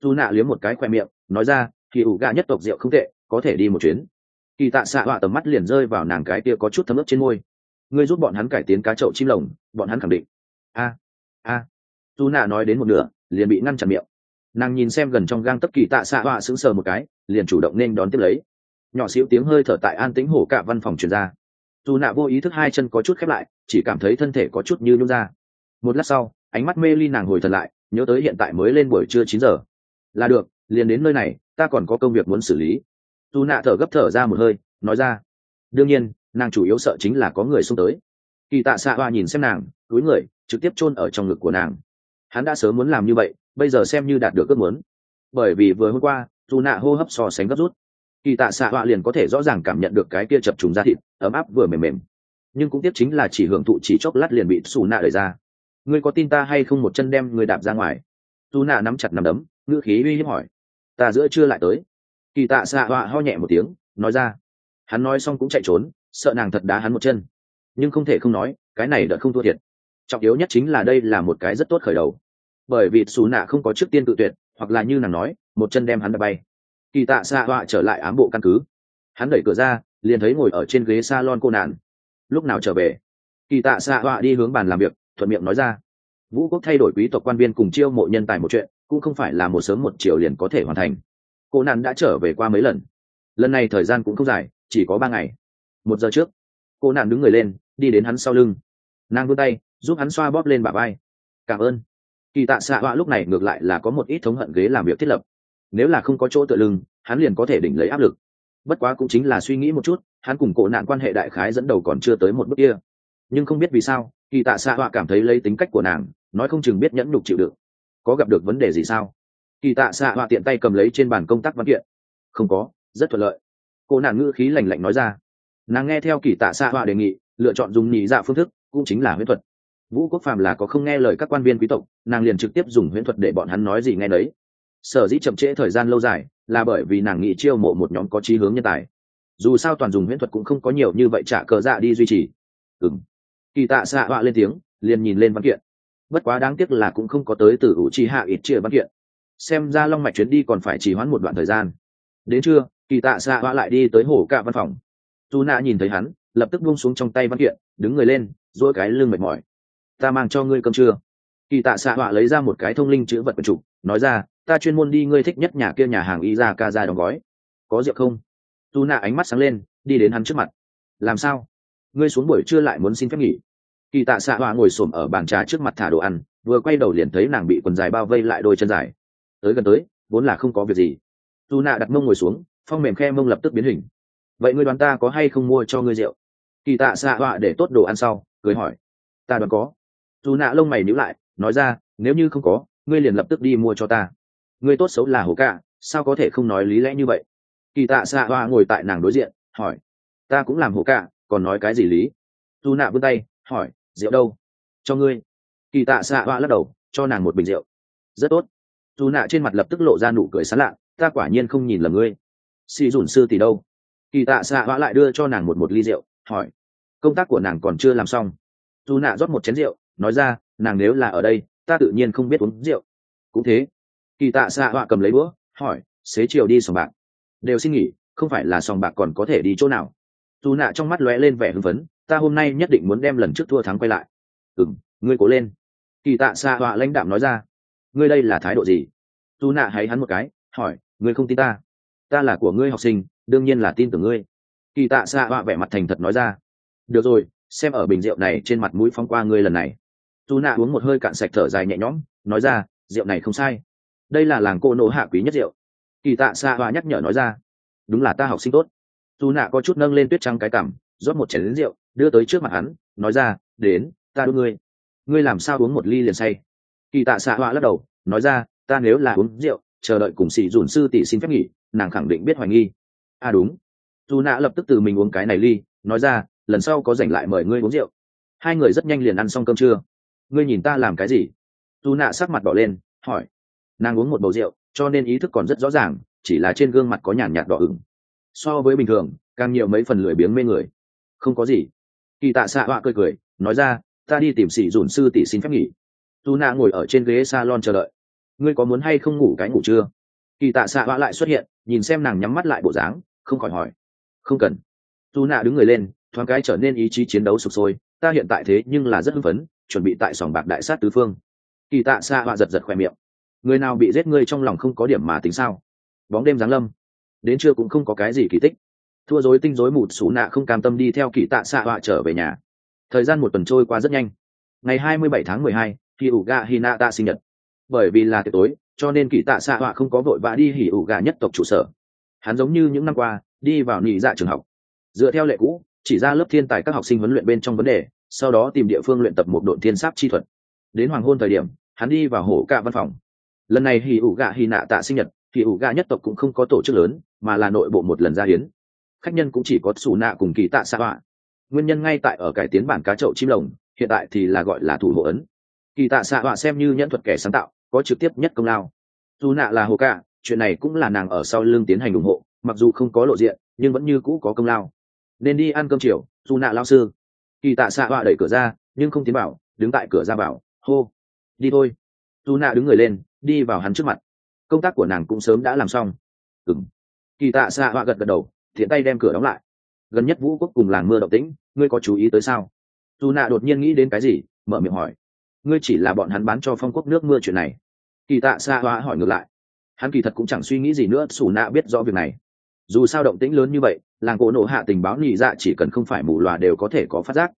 dù nạ liếm một cái khoe miệng nói ra kỳ ủ gà nhất tộc rượu không tệ, có thể đi một chuyến. Kỳ tạ xạ họa tầm mắt liền rơi vào nàng cái kia có chút thấm ướt trên môi. Ngươi giúp bọn hắn cải tiến cá chậu chim lồng, bọn hắn khẳng định. A dù nạ nói đến một nửa liền bị ngăn chặn miệng. Nàng nhìn xem gần trong gang tấc kỳ tạ xạ họa sững sờ một cái, liền chủ động nên đón tiếp lấy. Nhỏ xíu tiếng hơi thở tại an tĩnh hổ cả văn phòng truyền ra. Dù nạ vô ý thức hai chân có chút khép lại, chỉ cảm thấy thân thể có chút như nhún ra. Một lát sau, ánh mắt mê ly nàng hồi thần lại, nhớ tới hiện tại mới lên buổi trưa 9 giờ. Là được, liền đến nơi này, ta còn có công việc muốn xử lý. Dù nạ thở ra một hơi, nói ra. Đương nhiên, nàng chủ yếu sợ chính là có người xông tới. Kỳ tạ xạ hoa nhìn xem nàng, túi người trực tiếp chôn ở trong ngực của nàng. Hắn đã sớm muốn làm như vậy, bây giờ xem như đạt được ước muốn. Bởi vì vừa hôm qua dù nạ hô hấp so sánh gấp rút, kỳ tạ xạ họa liền có thể rõ ràng cảm nhận được cái kia chập trùng da thịt ấm áp vừa mềm mềm. Nhưng cũng tiếc chính là chỉ hưởng thụ chỉ chốc lát liền bị xù nạ đẩy ra. Ngươi có tin ta hay không một chân đem người đạp ra ngoài? Dù nạ nắm chặt nắm đấm, ngữ khí uy hiếp hỏi. Ta giữa trưa lại tới. Kỳ tạ xạ họa ho nhẹ một tiếng nói ra. Hắn nói xong cũng chạy trốn, sợ nàng thật đá hắn một chân. Nhưng không thể không nói, cái này đã không thua thiệt. Trọng yếu nhất chính là đây là một cái rất tốt khởi đầu, bởi vì xù nạ không có trước tiên tự tuyệt, hoặc là như nàng nói một chân đem hắn đập bay. Kỳ tạ xạ họa trở lại ám bộ căn cứ. Hắn đẩy cửa ra liền thấy ngồi ở trên ghế salon cô nạn. Lúc nào trở về? Kỳ tạ xạ họa đi hướng bàn làm việc, thuận miệng nói ra. Vũ quốc thay đổi quý tộc quan viên cùng chiêu mộ nhân tài một chuyện, cũng không phải là một sớm một chiều liền có thể hoàn thành. Cô nạn đã trở về qua mấy lần, lần này thời gian cũng không dài, chỉ có 3 ngày. 1 giờ trước, cô nạn đứng người lên, đi đến hắn sau lưng. Nàng vươn tay giúp hắn xoa bóp lên bả vai. Cảm ơn. Kỳ tạ xạ họa lúc này ngược lại là có một ít thống hận ghế làm việc thiết lập. Nếu là không có chỗ tựa lưng, hắn liền có thể đỉnh lấy áp lực. Bất quá cũng chính là suy nghĩ một chút, hắn cùng cổ nạn quan hệ đại khái dẫn đầu còn chưa tới một bước kia. Nhưng không biết vì sao, kỳ tạ xạ họa cảm thấy lấy tính cách của nàng, nói không chừng biết nhẫn nhục chịu đựng. Có gặp được vấn đề gì sao? Kỳ tạ xạ họa tiện tay cầm lấy trên bàn công tác văn kiện. Không có, rất thuận lợi. Cổ nạn ngữ khí lạnh lạnh nói ra. Nàng nghe theo kỳ tạ xạ họa đề nghị, lựa chọn dùng nhị dạ phương thức, cũng chính là huyễn thuật. Vũ quốc phàm là có không nghe lời các quan viên quý tộc, nàng liền trực tiếp dùng huyễn thuật để bọn hắn nói gì nghe đấy. Sở dĩ chậm trễ thời gian lâu dài là bởi vì nàng nghĩ chiêu mộ một nhóm có chí hướng nhân tài. Dù sao toàn dùng huyễn thuật cũng không có nhiều như vậy trả cờ dạ đi duy trì. Kỳ tạ xạ họa lên tiếng, liền nhìn lên văn kiện. Bất quá đáng tiếc là cũng không có tới từ ủ trì hạ ít chia văn kiện. Xem ra long mạch chuyến đi còn phải trì hoãn một đoạn thời gian. Đến trưa, kỳ tạ xạ họa lại đi tới hổ cả văn phòng. Tu nạ nhìn thấy hắn, lập tức buông xuống trong tay văn kiện, đứng người lên, duỗi cái lưng mệt mỏi. Ta mang cho ngươi cơm trưa. Kỳ tạ xạ họa lấy ra một cái thông linh chữ vật quần trục, nói ra, ta chuyên môn đi ngươi thích nhất nhà kia nhà hàng Izakaza đóng gói. Có rượu không? Tu nạ ánh mắt sáng lên, đi đến hắn trước mặt. Làm sao? Ngươi xuống buổi trưa lại muốn xin phép nghỉ? Kỳ tạ xạ họa ngồi xổm ở bàn trà trước mặt thả đồ ăn, vừa quay đầu liền thấy nàng bị quần dài bao vây lại đôi chân dài. Tới gần tới, vốn là không có việc gì. Tu nạ đặt mông ngồi xuống, phong mềm khe mông lập tức biến hình. Vậy ngươi đoán ta có hay không mua cho ngươi rượu? Kỳ tạ xạ họa để tốt đồ ăn sau, cười hỏi. Ta đoán có. Tu nạ lông mày nhíu lại, nói ra, nếu như không có, ngươi liền lập tức đi mua cho ta. Ngươi tốt xấu là hổ cả, sao có thể không nói lý lẽ như vậy? Kỳ tạ xạ họa ngồi tại nàng đối diện, hỏi. Ta cũng làm hổ cả, còn nói cái gì lý? Tu nạ vươn tay, hỏi, rượu đâu? Cho ngươi. Kỳ tạ xạ họa lắc đầu, cho nàng một bình rượu. Rất tốt. Tu nạ trên mặt lập tức lộ ra nụ cười sán lạ, ta quả nhiên không nhìn lầm ngươi. Sĩ dùn sư tỷ đâu? Kỳ tạ xạ họa lại đưa cho nàng một ly rượu, hỏi. Công tác của nàng còn chưa làm xong. Tu nạ rót một chén rượu, nói ra, nàng nếu là ở đây, ta tự nhiên không biết uống rượu. Cũng thế. Kỳ tạ xạ họa cầm lấy đũa, hỏi, xế chiều đi sòng bạc. Đều xin nghỉ, không phải là sòng bạc còn có thể đi chỗ nào? Tu nạ trong mắt lóe lên vẻ hưng phấn, ta hôm nay nhất định muốn đem lần trước thua thắng quay lại. Ngươi cố lên. Kỳ tạ xạ họa lãnh đạm nói ra. Ngươi đây là thái độ gì? Tu nạ háy hắn một cái, hỏi, ngươi không tin ta? Ta là của ngươi học sinh, đương nhiên là tin tưởng ngươi. Kỳ tạ xạ họa vẻ mặt thành thật nói ra. Được rồi, xem ở bình rượu này trên mặt mũi phóng qua ngươi lần này. Tu nạ uống một hơi cạn sạch thở dài nhẹ nhõm, nói ra, rượu này không sai. Đây là làng cô nô hạ quý nhất rượu. Kỳ tạ xạ họa nhắc nhở nói ra. Đúng là ta học sinh tốt. Tu nạ có chút nâng lên tuyết trắng cái cằm, rót một chén lớn rượu, đưa tới trước mặt hắn, nói ra, đến, ta đưa ngươi. Ngươi làm sao uống một ly liền say? Kỳ tạ xạ họa lắc đầu, nói ra, ta nếu là uống rượu, chờ đợi cùng sĩ dùn sư tỷ xin phép nghỉ, nàng khẳng định biết hoài nghi. À đúng. Tu nạ lập tức từ mình uống cái này ly, nói ra, lần sau có rảnh lại mời ngươi uống rượu. Hai người rất nhanh liền ăn xong cơm trưa. Ngươi nhìn ta làm cái gì? Tu nạ sắc mặt đỏ lên, hỏi. Nàng uống một bầu rượu, cho nên ý thức còn rất rõ ràng, chỉ là trên gương mặt có nhàn nhạt đỏ ửng. So với bình thường, càng nhiều mấy phần lười biếng mê người. Không có gì. Kỳ tạ xạ họa cười cười, nói ra, ta đi tìm sĩ dùn sư tỷ xin phép nghỉ. Tu nạ ngồi ở trên ghế salon chờ đợi. ngươi có muốn hay không ngủ cái ngủ trưa? Kỳ tạ xạ họa lại xuất hiện, nhìn xem nàng nhắm mắt lại bộ dáng, không khỏi hỏi. Không cần. Dù nạ đứng người lên, thoáng cái trở nên ý chí chiến đấu sục sôi, ta hiện tại thế nhưng là rất hưng phấn, chuẩn bị tại sòng bạc đại sát tứ phương. Kỳ tạ xạ họa giật giật khỏe miệng. Người nào bị giết ngươi trong lòng không có điểm mà tính sao? Bóng đêm giáng lâm, đến trưa cũng không có cái gì kỳ tích. Thua rối tinh rối mù Sú nạ không cam tâm đi theo Kỳ tạ xạ họa trở về nhà. Thời gian một tuần trôi qua rất nhanh. Ngày 27 tháng 12, thì ủ gạ Hinata sinh nhật. Bởi vì là tiệc tối, cho nên Kỳ tạ xạ họa không có vội vã đi hỉ ủ gạ nhất tộc trụ sở. Hắn giống như những năm qua, đi vào nhị dạ trường học. Dựa theo lệ cũ, chỉ ra lớp thiên tài các học sinh huấn luyện bên trong vấn đề, sau đó tìm địa phương luyện tập một độn thiên sát chi thuật. Đến hoàng hôn thời điểm, hắn đi vào hổ cả văn phòng. Lần này hỉ ủ gạ Hinata sinh nhật, hỉ ủ gạ nhất tộc cũng không có tổ chức lớn, mà là nội bộ một lần ra hiến. Khách nhân cũng chỉ có Sú nạ cùng Kỳ tạ xạ họa. Nguyên nhân ngay tại ở cải tiến bản cá chậu chim lồng, hiện tại thì là gọi là thủ hộ ấn. Kỳ tạ xạ họa xem như nhẫn thuật kẻ sáng tạo, có trực tiếp nhất công lao. Dù nạ là hồ cả, chuyện này cũng là nàng ở sau lưng tiến hành ủng hộ, mặc dù không có lộ diện nhưng vẫn như cũ có công lao. Nên đi ăn cơm chiều, dù nạ lao sư. Kỳ tạ xạ họa đẩy cửa ra nhưng không tiến vào, đứng tại cửa ra bảo hô đi thôi. Dù nạ đứng người lên, đi vào hắn trước mặt. Công tác của nàng cũng sớm đã làm xong. Ừm. Kỳ tạ xạ họa gật gật đầu, thiện tay đem cửa đóng lại. Gần nhất vũ quốc cùng làng mưa động tĩnh, ngươi có chú ý tới sao? Dù nạ đột nhiên nghĩ đến cái gì, mở miệng hỏi. Ngươi chỉ là bọn hắn bán cho phong quốc nước mưa chuyện này? Kỳ tạ xạ họa hỏi ngược lại. Hắn kỳ thật cũng chẳng suy nghĩ gì nữa, Sú nạ biết rõ việc này. Dù sao động tĩnh lớn như vậy, làng cổ nổ hạ tình báo nhị dạ chỉ cần không phải mù lòa đều có thể có phát giác.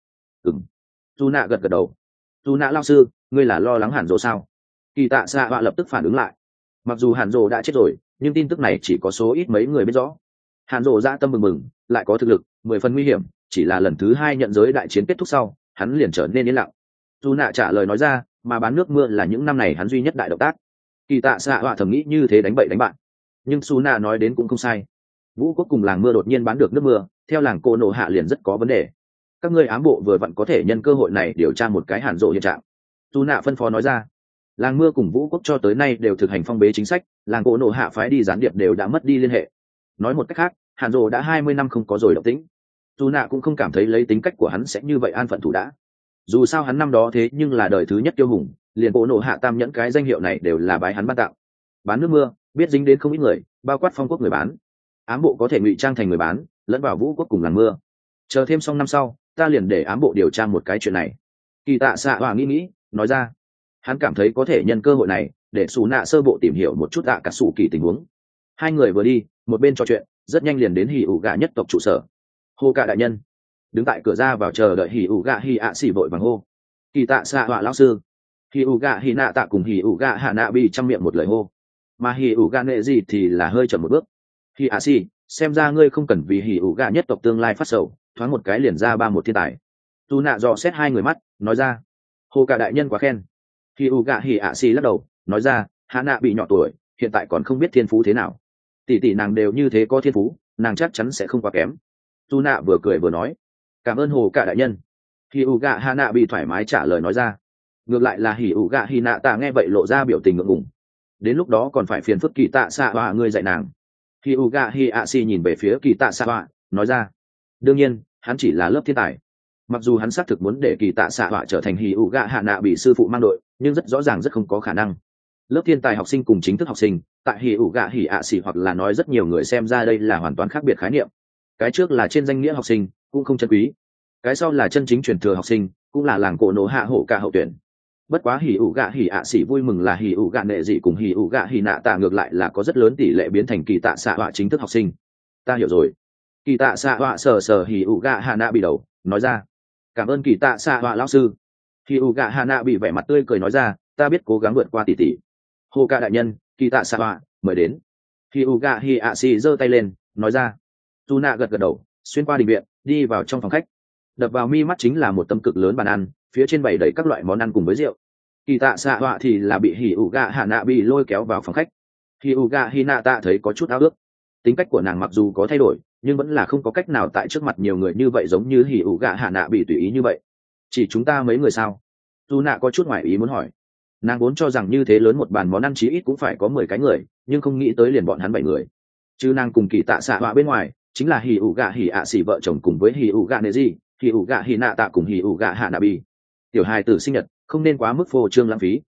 Dù nạ gật gật đầu. Dù nạ lao sư, ngươi là lo lắng Hàn Dỗ sao? Kỳ tạ xạ họa lập tức phản ứng lại. Mặc dù Hàn Dỗ đã chết rồi, nhưng tin tức này chỉ có số ít mấy người biết rõ. Hàn Dỗ dã tâm mừng mừng, lại có thực lực, 10 phần nguy hiểm, chỉ là lần thứ 2 nhận giới đại chiến kết thúc sau, hắn liền trở nên yên lặng. Dù nạ trả lời nói ra, mà bán nước mưa là những năm này hắn duy nhất đại động tác. Kỳ tạ xạ họa thầm nghĩ như thế đánh bậy đánh bạn, nhưng Sú nạ nói đến cũng không sai. Vũ quốc cùng làng mưa đột nhiên bán được nước mưa, theo làng cô nổ hạ liền rất có vấn đề. Các ngươi ám bộ vừa vặn có thể nhân cơ hội này điều tra một cái Hàn Dỗ hiện trạng. Sú nạ phân phó nói ra. Làng mưa cùng vũ quốc cho tới nay đều thực hành phong bế chính sách, làng cô nổ hạ phái đi gián điệp đều đã mất đi liên hệ. Nói một cách khác, Hàn Dỗ đã 20 năm không có rồi động tĩnh. Sú nạ cũng không cảm thấy lấy tính cách của hắn sẽ như vậy an phận thủ đã. Dù sao hắn năm đó thế nhưng là đời thứ nhất tiêu hùng, liền bộ nổ hạ tam nhẫn cái danh hiệu này đều là bái hắn ban tặng. Bán nước mưa biết dính đến không ít người, bao quát phong quốc người bán. Ám bộ có thể ngụy trang thành người bán, lẫn vào vũ quốc cùng làng mưa. Chờ thêm xong năm sau, ta liền để ám bộ điều tra một cái chuyện này. Kỳ tạ xạ họa nghĩ nói ra. Hắn cảm thấy có thể nhân cơ hội này để Sú nạ sơ bộ tìm hiểu một chút cả sủ kỳ tình huống. Hai người vừa đi một bên trò chuyện, rất nhanh liền đến hỉ ủ gạ nhất tộc trụ sở. Hô cả đại nhân đứng tại cửa ra vào chờ đợi hỉ ủ gạ hỉ ạ xỉ vội vàng hô. Kỳ tạ xạ họa lão sư. Hỉ ủ gạ hỉ nạ tạ cùng hỉ ủ gạ hạ nạ bị trong miệng một lời hô, mà hỉ ủ gạ nệ gì thì là hơi chậm một bước. Hỉ ạ xỉ, xem ra ngươi không cần vì hỉ ủ gạ nhất tộc tương lai phát sầu, thoáng một cái liền ra ba một thiên tài. Tu nạ dò xét hai người mắt, nói ra. Hồ cả đại nhân quá khen. Hỉ ủ gạ hỉ ạ xỉ lắc đầu, nói ra, hạ nạ bị nhỏ tuổi, hiện tại còn không biết thiên phú thế nào. Tỷ tỷ nàng đều như thế có thiên phú, nàng chắc chắn sẽ không quá kém. Tu nạ vừa cười vừa nói, cảm ơn hồ cả đại nhân. Hỉ ủ gạ hạ nạ bị thoải mái trả lời nói ra. Ngược lại là hỉ ủ gạ hỉ nạ tạ nghe vậy lộ ra biểu tình ngượng ngùng. Đến lúc đó còn phải phiền phức Kỳ tạ xạ họa ngươi dạy nàng. Hỉ ủ gạ hỉ ạ xỉ nhìn về phía Kỳ tạ xạ họa, nói ra. Đương nhiên hắn chỉ là lớp thiên tài, mặc dù hắn xác thực muốn để Kỳ tạ xạ họa trở thành hỉ ủ gạ hạ nạ bị sư phụ mang đội, nhưng rất rõ ràng rất không có khả năng. Lớp thiên tài học sinh cùng chính thức học sinh tại hỉ ủ gạ hỉ ạ xỉ hoặc là nói rất nhiều người xem ra đây là hoàn toàn khác biệt khái niệm. Cái trước là trên danh nghĩa học sinh, cũng không chân quý. Cái sau là chân chính truyền thừa học sinh, cũng là làng cổ nổ hạ hổ cả hậu tuyển. Bất quá hỉ ủ gạ hỉ ạ xỉ vui mừng là hỉ ủ gạ nệ dị cùng hỉ ủ gạ hỉ nạ tạ ngược lại là có rất lớn tỷ lệ biến thành Kỳ tạ xạ họa chính thức học sinh. Ta hiểu rồi. Kỳ tạ xạ họa sờ hỉ ủ gạ hạ nạ bị đầu, nói ra. Cảm ơn Kỳ tạ xạ họa lão sư. Hỉ ủ gạ hạ nạ bị vẻ mặt tươi cười nói ra, ta biết cố gắng vượt qua tỷ tỷ. Hồ ca đại nhân, Kỳ tạ xạ họa mời đến. Hỉ ủ gạ hỉ ạ xỉ giơ tay lên, nói ra. Tu nạ gật gật đầu, xuyên qua đình viện, đi vào trong phòng khách. Đập vào mi mắt chính là một tấm cực lớn bàn ăn, phía trên bày đầy các loại món ăn cùng với rượu. Kỳ tạ xạ họa thì là bị hỉ ủ gạ hạ nạ bị lôi kéo vào phòng khách. Hỉ ủ gạ hỉ nạ tạ thấy có chút ao ước. Tính cách của nàng mặc dù có thay đổi, nhưng vẫn là không có cách nào tại trước mặt nhiều người như vậy giống như hỉ ủ gạ hạ nạ bị tùy ý như vậy. Chỉ chúng ta mấy người sao? Tu nạ có chút ngoài ý muốn hỏi. Nàng vốn cho rằng như thế lớn một bàn món ăn chí ít cũng phải có 10 cái người, nhưng không nghĩ tới liền bọn hắn 7 người. Chứ nàng cùng Kỳ tạ xạ họa bên ngoài, chính là hỉ ủ gạ hỉ ạ xỉ vợ chồng cùng với hỉ ủ gạ nệ gì, hỉ ủ gạ hỉ nạ tạ cùng hỉ ủ gạ hạ nạ bị. Tiểu hài tử sinh nhật không nên quá mức phô trương lãng phí.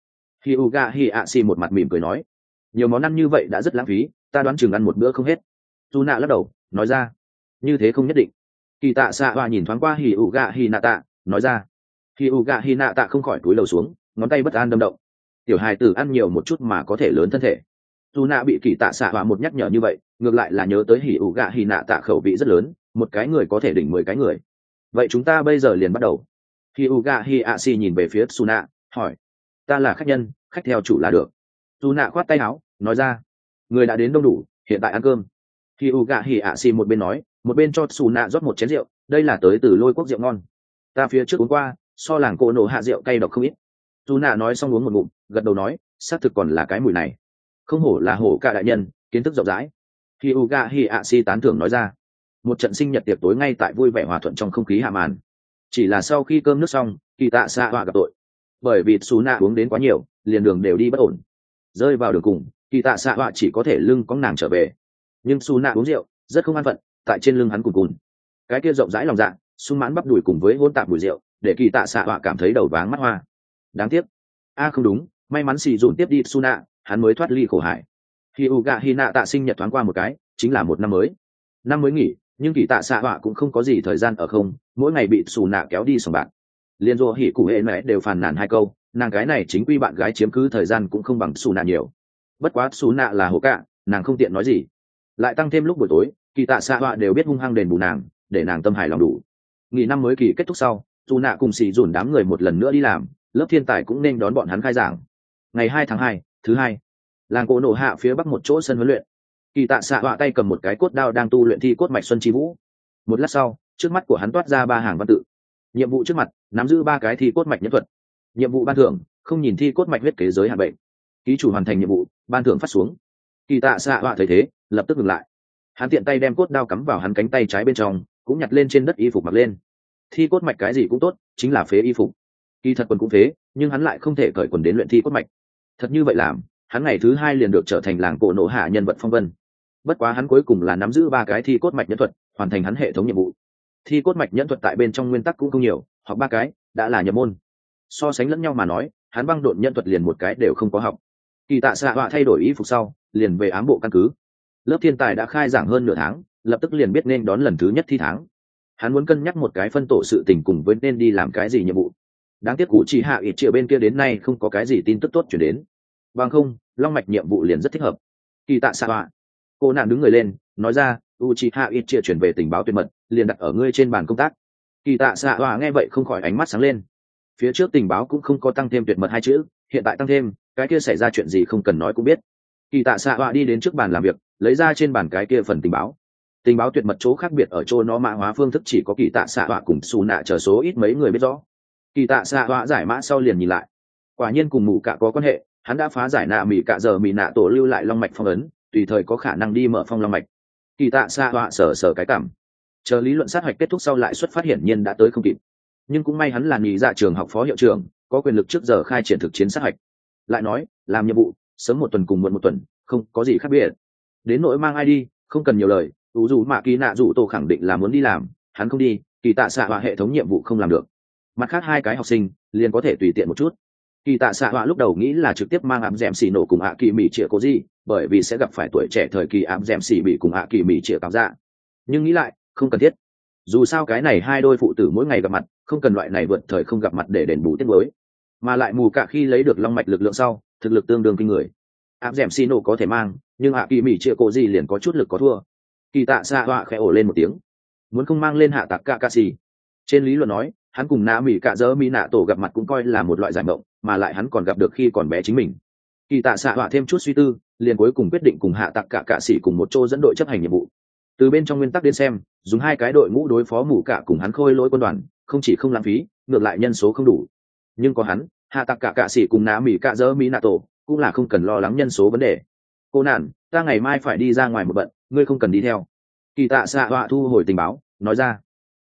Hyuga Hiashi một mặt mỉm cười nói, nhiều món ăn như vậy đã rất lãng phí, ta đoán chừng ăn một bữa không hết. Tu nạ lắc đầu nói ra, như thế không nhất định. Kỳ tạ xạ hòa nhìn thoáng qua Hyuga Hinata nói ra. Hyuga Hinata không khỏi cúi đầu xuống, ngón tay bất an đâm động. Tiểu hài tử ăn nhiều một chút mà có thể lớn thân thể. Tu nạ bị kỳ tạ xạ hòa một nhắc nhở như vậy, ngược lại là nhớ tới Hyuga Hinata khẩu vị rất lớn, một cái người có thể đỉnh 10 cái người. Vậy chúng ta bây giờ liền bắt đầu. Hyuga Hiashi nhìn về phía Suna hỏi, ta là khách nhân, khách theo chủ là được. Suna khoát tay áo nói ra, người đã đến đông đủ, hiện tại ăn cơm. Hyuga Hiashi một bên nói, một bên cho Suna rót một chén rượu, đây là tới từ Lôi Quốc rượu ngon, ta phía trước uống qua, so làng cổ nổ hạ rượu cay độc không ít. Suna nói xong uống một ngụm, gật đầu nói, xác thực còn là cái mùi này, không hổ là hổ cả đại nhân, kiến thức rộng rãi. Hyuga Hiashi tán thưởng nói ra. Một trận sinh nhật tiệc tối ngay tại vui vẻ hòa thuận trong không khí hạ màn. Chỉ là sau khi cơm nước xong, kỳ tạ xạ họa gặp tội, bởi vì Suna uống đến quá nhiều, liền đường đều đi bất ổn. Rơi vào đường cùng, kỳ tạ xạ họa chỉ có thể lưng cõng nàng trở về. Nhưng Suna uống rượu rất không an phận, tại trên lưng hắn cùn cùn. Cái kia rộng rãi lòng dạ, sung mãn bắp đùi cùng với hỗn tạp mùi rượu, để kỳ tạ xạ họa cảm thấy đầu váng mắt hoa. Đáng tiếc, không đúng, may mắn xì dùn tiếp đi Suna, hắn mới thoát ly khổ hải. Hyuga Hinata sinh nhật thoáng qua một cái, chính là một năm mới. Năm mới nghỉ, nhưng kỳ tạ xạ họa cũng không có gì thời gian ở không, mỗi ngày bị xù nạ kéo đi sòng bạc. Liên dô hỉ cụ hệ mẹ đều phàn nàn hai câu, nàng cái này chính quy bạn gái chiếm cứ thời gian cũng không bằng xù nạ nhiều. Bất quá xù nạ là hồ cạ, nàng không tiện nói gì. Lại tăng thêm lúc buổi tối, kỳ tạ xạ họa đều biết hung hăng đền bù nàng, để nàng tâm hài lòng đủ. Nghỉ năm mới kỳ kết thúc sau, xù nạ cùng xì dùn đám người một lần nữa đi làm, lớp thiên tài cũng nên đón bọn hắn khai giảng. Ngày 2 tháng 2, thứ hai, làng cổ nổ hạ phía bắc một chỗ sân huấn luyện. Kỳ tạ xạ họa tay cầm một cái cốt đao đang tu luyện thi cốt mạch xuân chi vũ. Một lát sau, trước mắt của hắn toát ra 3 hàng văn tự. Nhiệm vụ trước mặt, nắm giữ 3 cái thi cốt mạch nhẫn thuật. Nhiệm vụ ban thưởng, không nhìn thi cốt mạch huyết kế giới hạn bệnh. Ký chủ hoàn thành nhiệm vụ, ban thưởng phát xuống. Kỳ tạ xạ họa thấy thế, lập tức ngừng lại. Hắn tiện tay đem cốt đao cắm vào hắn cánh tay trái bên trong, cũng nhặt lên trên đất y phục mặc lên. Thi cốt mạch cái gì cũng tốt, chính là phế y phục. Kỳ thật quần cũng phế, nhưng hắn lại không thể cởi quần đến luyện thi cốt mạch. Thật như vậy làm, hắn ngày thứ 2 liền được trở thành làng cổ nổ hạ nhân vật phong vân. Bất quá hắn cuối cùng là nắm giữ 3 cái thi cốt mạch nhẫn thuật, hoàn thành hắn hệ thống nhiệm vụ. Thi cốt mạch nhẫn thuật tại bên trong nguyên tắc cũng không nhiều, học 3 cái đã là nhập môn. So sánh lẫn nhau mà nói, hắn băng độn nhẫn thuật liền một cái đều không có học. Kỳ tạ xạ họa thay đổi y phục sau, liền về ám bộ căn cứ. Lớp thiên tài đã khai giảng hơn nửa tháng, lập tức liền biết nên đón lần thứ nhất thi tháng. Hắn muốn cân nhắc một cái phân tổ sự tình cùng với nên đi làm cái gì nhiệm vụ. Đáng tiếc cụ chỉ hạ ít triệu bên kia đến nay không có cái gì tin tức tốt chuyển đến. Bằng không, long mạch nhiệm vụ liền rất thích hợp. Kỳ tạ xạ họa, cô nạn đứng người lên nói ra, Uchiha Itchia chuyển về tình báo tuyệt mật, liền đặt ở ngươi trên bàn công tác. Kỳ tạ xạ họa nghe vậy không khỏi ánh mắt sáng lên. Phía trước tình báo cũng không có tăng thêm tuyệt mật 2 chữ, hiện tại tăng thêm, cái kia xảy ra chuyện gì không cần nói cũng biết. Kỳ tạ xạ họa đi đến trước bàn làm việc, lấy ra trên bàn cái kia phần tình báo. Tình báo tuyệt mật chỗ khác biệt ở chỗ nó mã hóa phương thức chỉ có kỳ tạ xạ họa cùng xù nạ chờ số ít mấy người biết rõ. Kỳ tạ xạ họa giải mã sau liền nhìn lại, quả nhiên cùng mù cạ có quan hệ, hắn đã phá giải nạ mì cạ giờ mì nạ tổ lưu lại long mạch phong ấn, tùy thời có khả năng đi mở phong long mạch. Kỳ tạ xạ họa sờ cái cảm, chờ lý luận sát hạch kết thúc sau lại xuất phát hiển nhiên đã tới không kịp, nhưng cũng may hắn là nhị dạ trường học phó hiệu trưởng, có quyền lực trước giờ khai triển thực chiến sát hạch. Lại nói làm nhiệm vụ sớm 1 tuần cùng muộn 1 tuần không có gì khác biệt. Đến nỗi mang ai đi không cần nhiều lời, dù mà kỳ nạ dù tổ khẳng định là muốn đi làm, hắn không đi, kỳ tạ xạ họa hệ thống nhiệm vụ không làm được. Mặt khác 2 cái học sinh liền có thể tùy tiện một chút. Kỳ tạ xạ họa lúc đầu nghĩ là trực tiếp mang ám dẻm xì nổ cùng ạ kỳ mỹ chĩa cố gì, bởi vì sẽ gặp phải tuổi trẻ thời kỳ ám dẻm xì bị cùng ạ kỳ mỹ chĩa cáo dạ, nhưng nghĩ lại không cần thiết. Dù sao cái này 2 đôi phụ tử mỗi ngày gặp mặt, không cần loại này vượt thời không gặp mặt để đền bù tiết mới. Mà lại mù cả khi lấy được long mạch lực lượng sau, thực lực tương đương kinh người. Ám dẻm xì nổ có thể mang, nhưng ạ kỳ mỹ chĩa cố gì liền có chút lực có thua. Kỳ tạ xạ họa khẽ ổ lên một tiếng, muốn không mang lên hạ tạc cả xì. Trên lý luận nói, hắn cùng nạ mỹ cạ dơ mỹ nạ tổ gặp mặt cũng coi là một loại giải mộng, mà lại hắn còn gặp được khi còn bé chính mình. Kỳ tạ xạ họa thêm chút suy tư, liền cuối cùng quyết định cùng hạ tạc cả cạ sĩ cùng một chỗ dẫn đội chấp hành nhiệm vụ. Từ bên trong nguyên tắc đến xem, dùng 2 cái đội ngũ đối phó mù cả cùng hắn khôi lỗi quân đoàn, không chỉ không lãng phí, ngược lại nhân số không đủ. Nhưng có hắn, hạ tạc cả cạ sĩ cùng nạ mỹ cạ dơ mỹ nạ tổ cũng là không cần lo lắng nhân số vấn đề. Cô nản, ta ngày mai phải đi ra ngoài một bận, ngươi không cần đi theo. Kỳ tạ xạ họa thu hồi tình báo nói ra.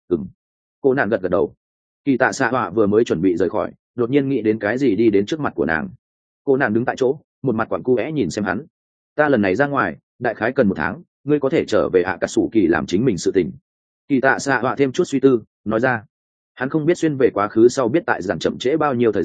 Cô nản gật đầu. Kỳ tạ xạ họa vừa mới chuẩn bị rời khỏi, đột nhiên nghĩ đến cái gì đi đến trước mặt của nàng. Cô nàng đứng tại chỗ, một mặt quặn cu é nhìn xem hắn. Ta lần này ra ngoài đại khái cần 1 tháng, ngươi có thể trở về ạ cả sủ kỳ làm chính mình sự tình. Kỳ tạ xạ họa thêm chút suy tư nói ra. Hắn không biết xuyên về quá khứ sau biết tại giảm chậm trễ bao nhiêu thời gian,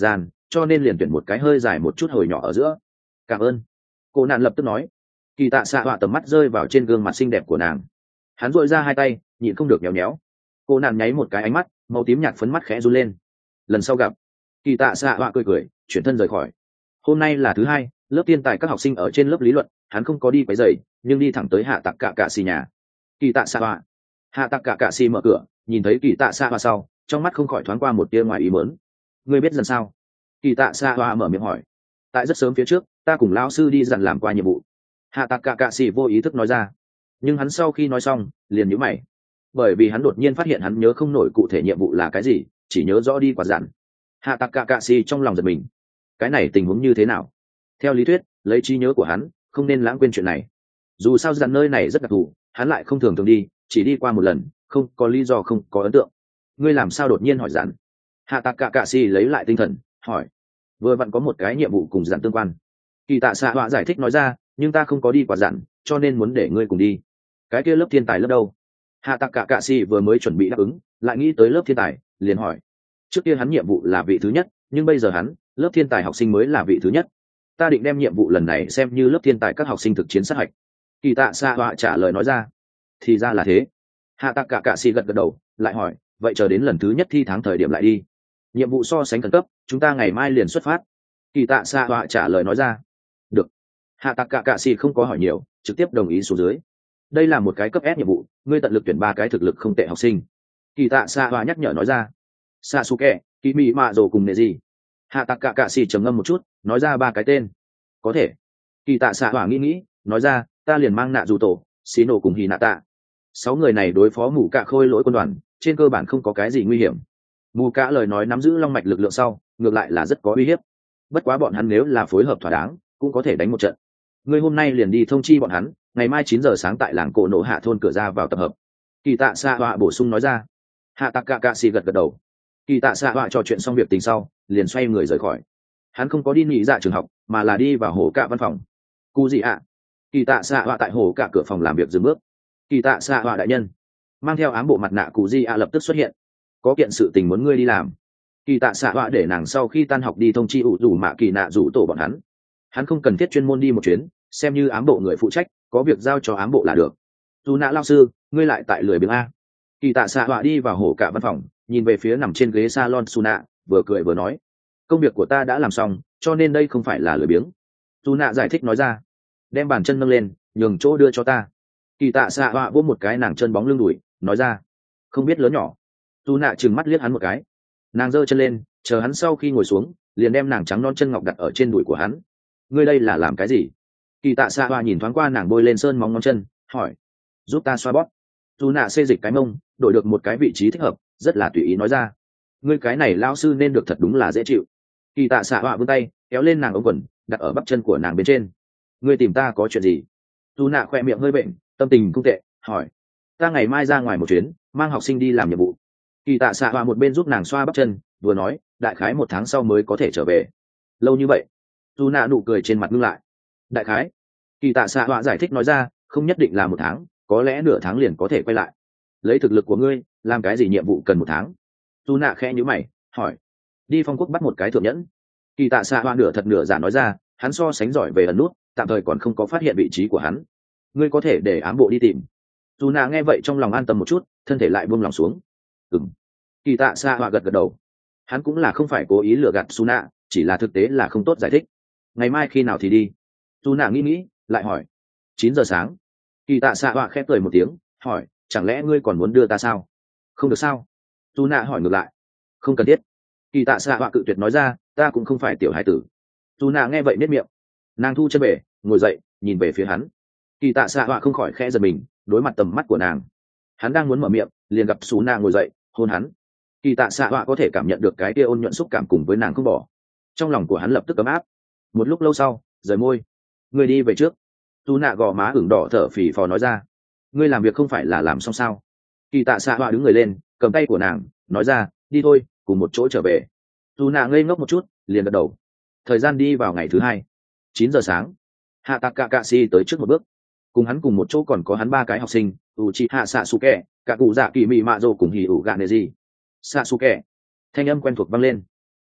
cho nên liền tuyển một cái hơi dài một chút hồi nhỏ ở giữa. Cảm ơn. Cô nạn lập tức nói. Kỳ tạ xạ họa tầm mắt rơi vào trên gương mặt xinh đẹp của nàng. Hắn dội ra hai tay nhịn không được nhéo nhéo. Cô nạn nháy một cái ánh mắt màu tím nhạt phấn mắt khẽ run lên. Lần sau gặp. Kỳ tạ xạ họa cười cười chuyển thân rời khỏi. Hôm nay là thứ hai, lớp tiên tài các học sinh ở trên lớp lý luận, hắn không có đi quấy rầy, nhưng đi thẳng tới hạ tặc cả xì nhà. Kỳ tạ xạ họa. Hạ tặc cả xì mở cửa, nhìn thấy kỳ tạ xạ họa sau, trong mắt không khỏi thoáng qua một tia ngoài ý muốn. Ngươi biết dần sao? Kỳ tạ xạ họa mở miệng hỏi. Tại rất sớm phía trước, ta cùng lão sư đi dần làm qua nhiệm vụ. Hạ tặc cả xì vô ý thức nói ra. Nhưng hắn sau khi nói xong liền nhíu mày, bởi vì hắn đột nhiên phát hiện hắn nhớ không nổi cụ thể nhiệm vụ là cái gì, chỉ nhớ rõ đi quả dặn. Hạ tặc cả xì trong lòng giật mình, cái này tình huống như thế nào? Theo lý thuyết lấy trí nhớ của hắn không nên lãng quên chuyện này, dù sao dặn nơi này rất đặc thù, hắn lại không thường thường đi, chỉ đi qua một lần, không có lý do không có ấn tượng. Ngươi làm sao đột nhiên hỏi dặn? Hạ tặc cả xì lấy lại tinh thần hỏi. Vừa vặn có một cái nhiệm vụ cùng dặn tương quan. Kỳ tạ xạ họa giải thích nói ra, nhưng ta không có đi quả dặn, cho nên muốn để ngươi cùng đi. Cái kia lớp thiên tài lớp đâu? Hạ tặc cả xì vừa mới chuẩn bị đáp ứng, lại nghĩ tới lớp thiên tài liền hỏi. Trước kia hắn nhiệm vụ là vị thứ nhất, nhưng bây giờ hắn lớp thiên tài học sinh mới là vị thứ nhất. Ta định đem nhiệm vụ lần này xem như lớp thiên tài các học sinh thực chiến sát hạch. Kỳ tạ xạ họa trả lời nói ra. Thì ra là thế. Hạ tặc cả xì gật gật đầu lại hỏi, vậy chờ đến lần thứ nhất thi tháng thời điểm lại đi. Nhiệm vụ so sánh khẩn cấp, chúng ta ngày mai liền xuất phát. Kỳ tạ xạ họa trả lời nói ra. Được. Hạ tặc cả xì không có hỏi nhiều, trực tiếp đồng ý xuống dưới. Đây là một cái cấp S nhiệm vụ, ngươi tận lực tuyển 3 cái thực lực không tệ học sinh. Kỳ tạ xạ họa nhắc nhở nói ra. Sasuke, Kimi mạ rồ cùng Neji. Hạ tặc cả xì trầm ngâm một chút nói ra 3 cái tên. Có thể. Kỳ tạ xạ họa nghĩ nói ra, ta liền mang nạ dù tổ, xí nổ cùng Hinata. 6 người này đối phó mù cạ khôi lỗi quân đoàn, trên cơ bản không có cái gì nguy hiểm. Mù cạ lời nói nắm giữ long mạch lực lượng sau, ngược lại là rất có uy hiếp. Bất quá bọn hắn nếu là phối hợp thỏa đáng, cũng có thể đánh một trận. Ngươi hôm nay liền đi thông chi bọn hắn, ngày mai 9 giờ sáng tại làng cổ nổ hạ thôn cửa ra vào tập hợp. Kỳ tạ xạ họa bổ sung nói ra. Hạ tặc cả xì gật đầu. Kỳ tạ xạ họa trò chuyện xong việc tình sau liền xoay người rời khỏi. Hắn không có đi nghỉ dạ trường học, mà là đi vào hồ cạ văn phòng. Cụ gì ạ? Kỳ tạ xạ họa tại hồ cạ cửa phòng làm việc dừng bước. Kỳ tạ xạ họa đại nhân, mang theo ám bộ mặt nạ cụ gì ạ lập tức xuất hiện. Có kiện sự tình muốn ngươi đi làm. Kỳ tạ xạ họa để nàng sau khi tan học đi thông chi ủ rủ mạ kỳ nạ rủ tổ bọn hắn. Hắn không cần thiết chuyên môn đi một chuyến, xem như ám bộ người phụ trách, có việc giao cho ám bộ là được. Dù nạ lao sư, ngươi lại tại lười biếng a. Kỳ tạ xạ họa đi vào hồ cạ văn phòng, nhìn về phía nằm trên ghế salon Suna, vừa cười vừa nói, công việc của ta đã làm xong, cho nên đây không phải là lười biếng. Suna giải thích nói ra. Đem bàn chân nâng lên, nhường chỗ đưa cho ta. Kỳ tạ xạ họa vỗ một cái nàng chân bóng lưng đùi, nói ra. Không biết lớn nhỏ. Suna trừng mắt liếc hắn một cái. Nàng giơ chân lên, chờ hắn sau khi ngồi xuống, liền đem nàng trắng non chân ngọc đặt ở trên đùi của hắn. Ngươi đây là làm cái gì? Kỳ tạ xạ họa nhìn thoáng qua nàng bôi lên sơn móng ngón chân, hỏi. Giúp ta xoa bóp. Suna xê dịch cái mông, đổi được một cái vị trí thích hợp, rất là tùy ý nói ra. Ngươi cái này lao sư nên được thật đúng là dễ chịu. Kỳ tạ xạ họa vươn tay kéo lên nàng ống quần, đặt ở bắp chân của nàng bên trên. Ngươi tìm ta có chuyện gì? Dù nạ khoe miệng hơi bệnh, tâm tình không tệ, hỏi. Ta ngày mai ra ngoài một chuyến, mang học sinh đi làm nhiệm vụ. Kỳ tạ xạ họa một bên giúp nàng xoa bắp chân, vừa nói, đại khái 1 tháng sau mới có thể trở về. Lâu như vậy? Dù nạ nụ cười trên mặt ngưng lại. Đại khái. Kỳ tạ xạ họa giải thích nói ra, không nhất định là 1 tháng, có lẽ nửa tháng liền có thể quay lại. Lấy thực lực của ngươi, làm cái gì nhiệm vụ cần 1 tháng? Dù nạ khẽ nhíu mày, hỏi. Đi phong quốc bắt một cái thượng nhẫn. Kỳ tạ xạ họa nửa thật nửa giả nói ra, hắn so sánh giỏi về ẩn nút, tạm thời còn không có phát hiện vị trí của hắn. Ngươi có thể để ám bộ đi tìm. Dù nạ nghe vậy trong lòng an tâm một chút, thân thể lại buông lòng xuống. Ừm. Kỳ tạ xạ họa gật đầu. Hắn cũng là không phải cố ý lừa gạt Su nạ, chỉ là thực tế là không tốt giải thích. Ngày mai khi nào thì đi? Su nạ nghĩ lại hỏi. 9 giờ sáng. Kỳ tạ xạ họa khẽ cười một tiếng, hỏi, chẳng lẽ ngươi còn muốn đưa ta sao? Không được sao? Su nạ hỏi ngược lại. Không cần thiết. Kỳ tạ xạ họa cự tuyệt nói ra, ta cũng không phải tiểu hải tử. Su nạ nghe vậy nết miệng. Nàng thu chân về, ngồi dậy, nhìn về phía hắn. Kỳ tạ xạ họa không khỏi khẽ giật mình, đối mặt tầm mắt của nàng. Hắn đang muốn mở miệng, liền gặp Su nạ ngồi dậy, hôn hắn. Kỳ tạ xạ họa có thể cảm nhận được cái kia ôn nhuận xúc cảm cùng với nàng không bỏ. Trong lòng của hắn lập tức ấm áp. Một lúc lâu sau, rời môi. Ngươi đi về trước. Su nạ gò má ửng đỏ thở phì phò nói ra. Ngươi làm việc không phải là làm xong sao? Kỳ tạ xạ họa đứng người lên, cầm tay của nàng, nói ra, đi thôi, cùng một chỗ trở về. Su nạ ngây ngốc một chút, liền gật đầu. Thời gian đi vào ngày thứ 2. 9 giờ sáng. Hạ tặc cả xì tới trước một bước. Cùng hắn cùng một chỗ còn có hắn 3 cái học sinh, Uchiha Sasuke, cả cụ dạ kỳ mị mạ rồ cùng hỉ ủ gạ nề gì. Sasuke. Thanh âm quen thuộc vang lên.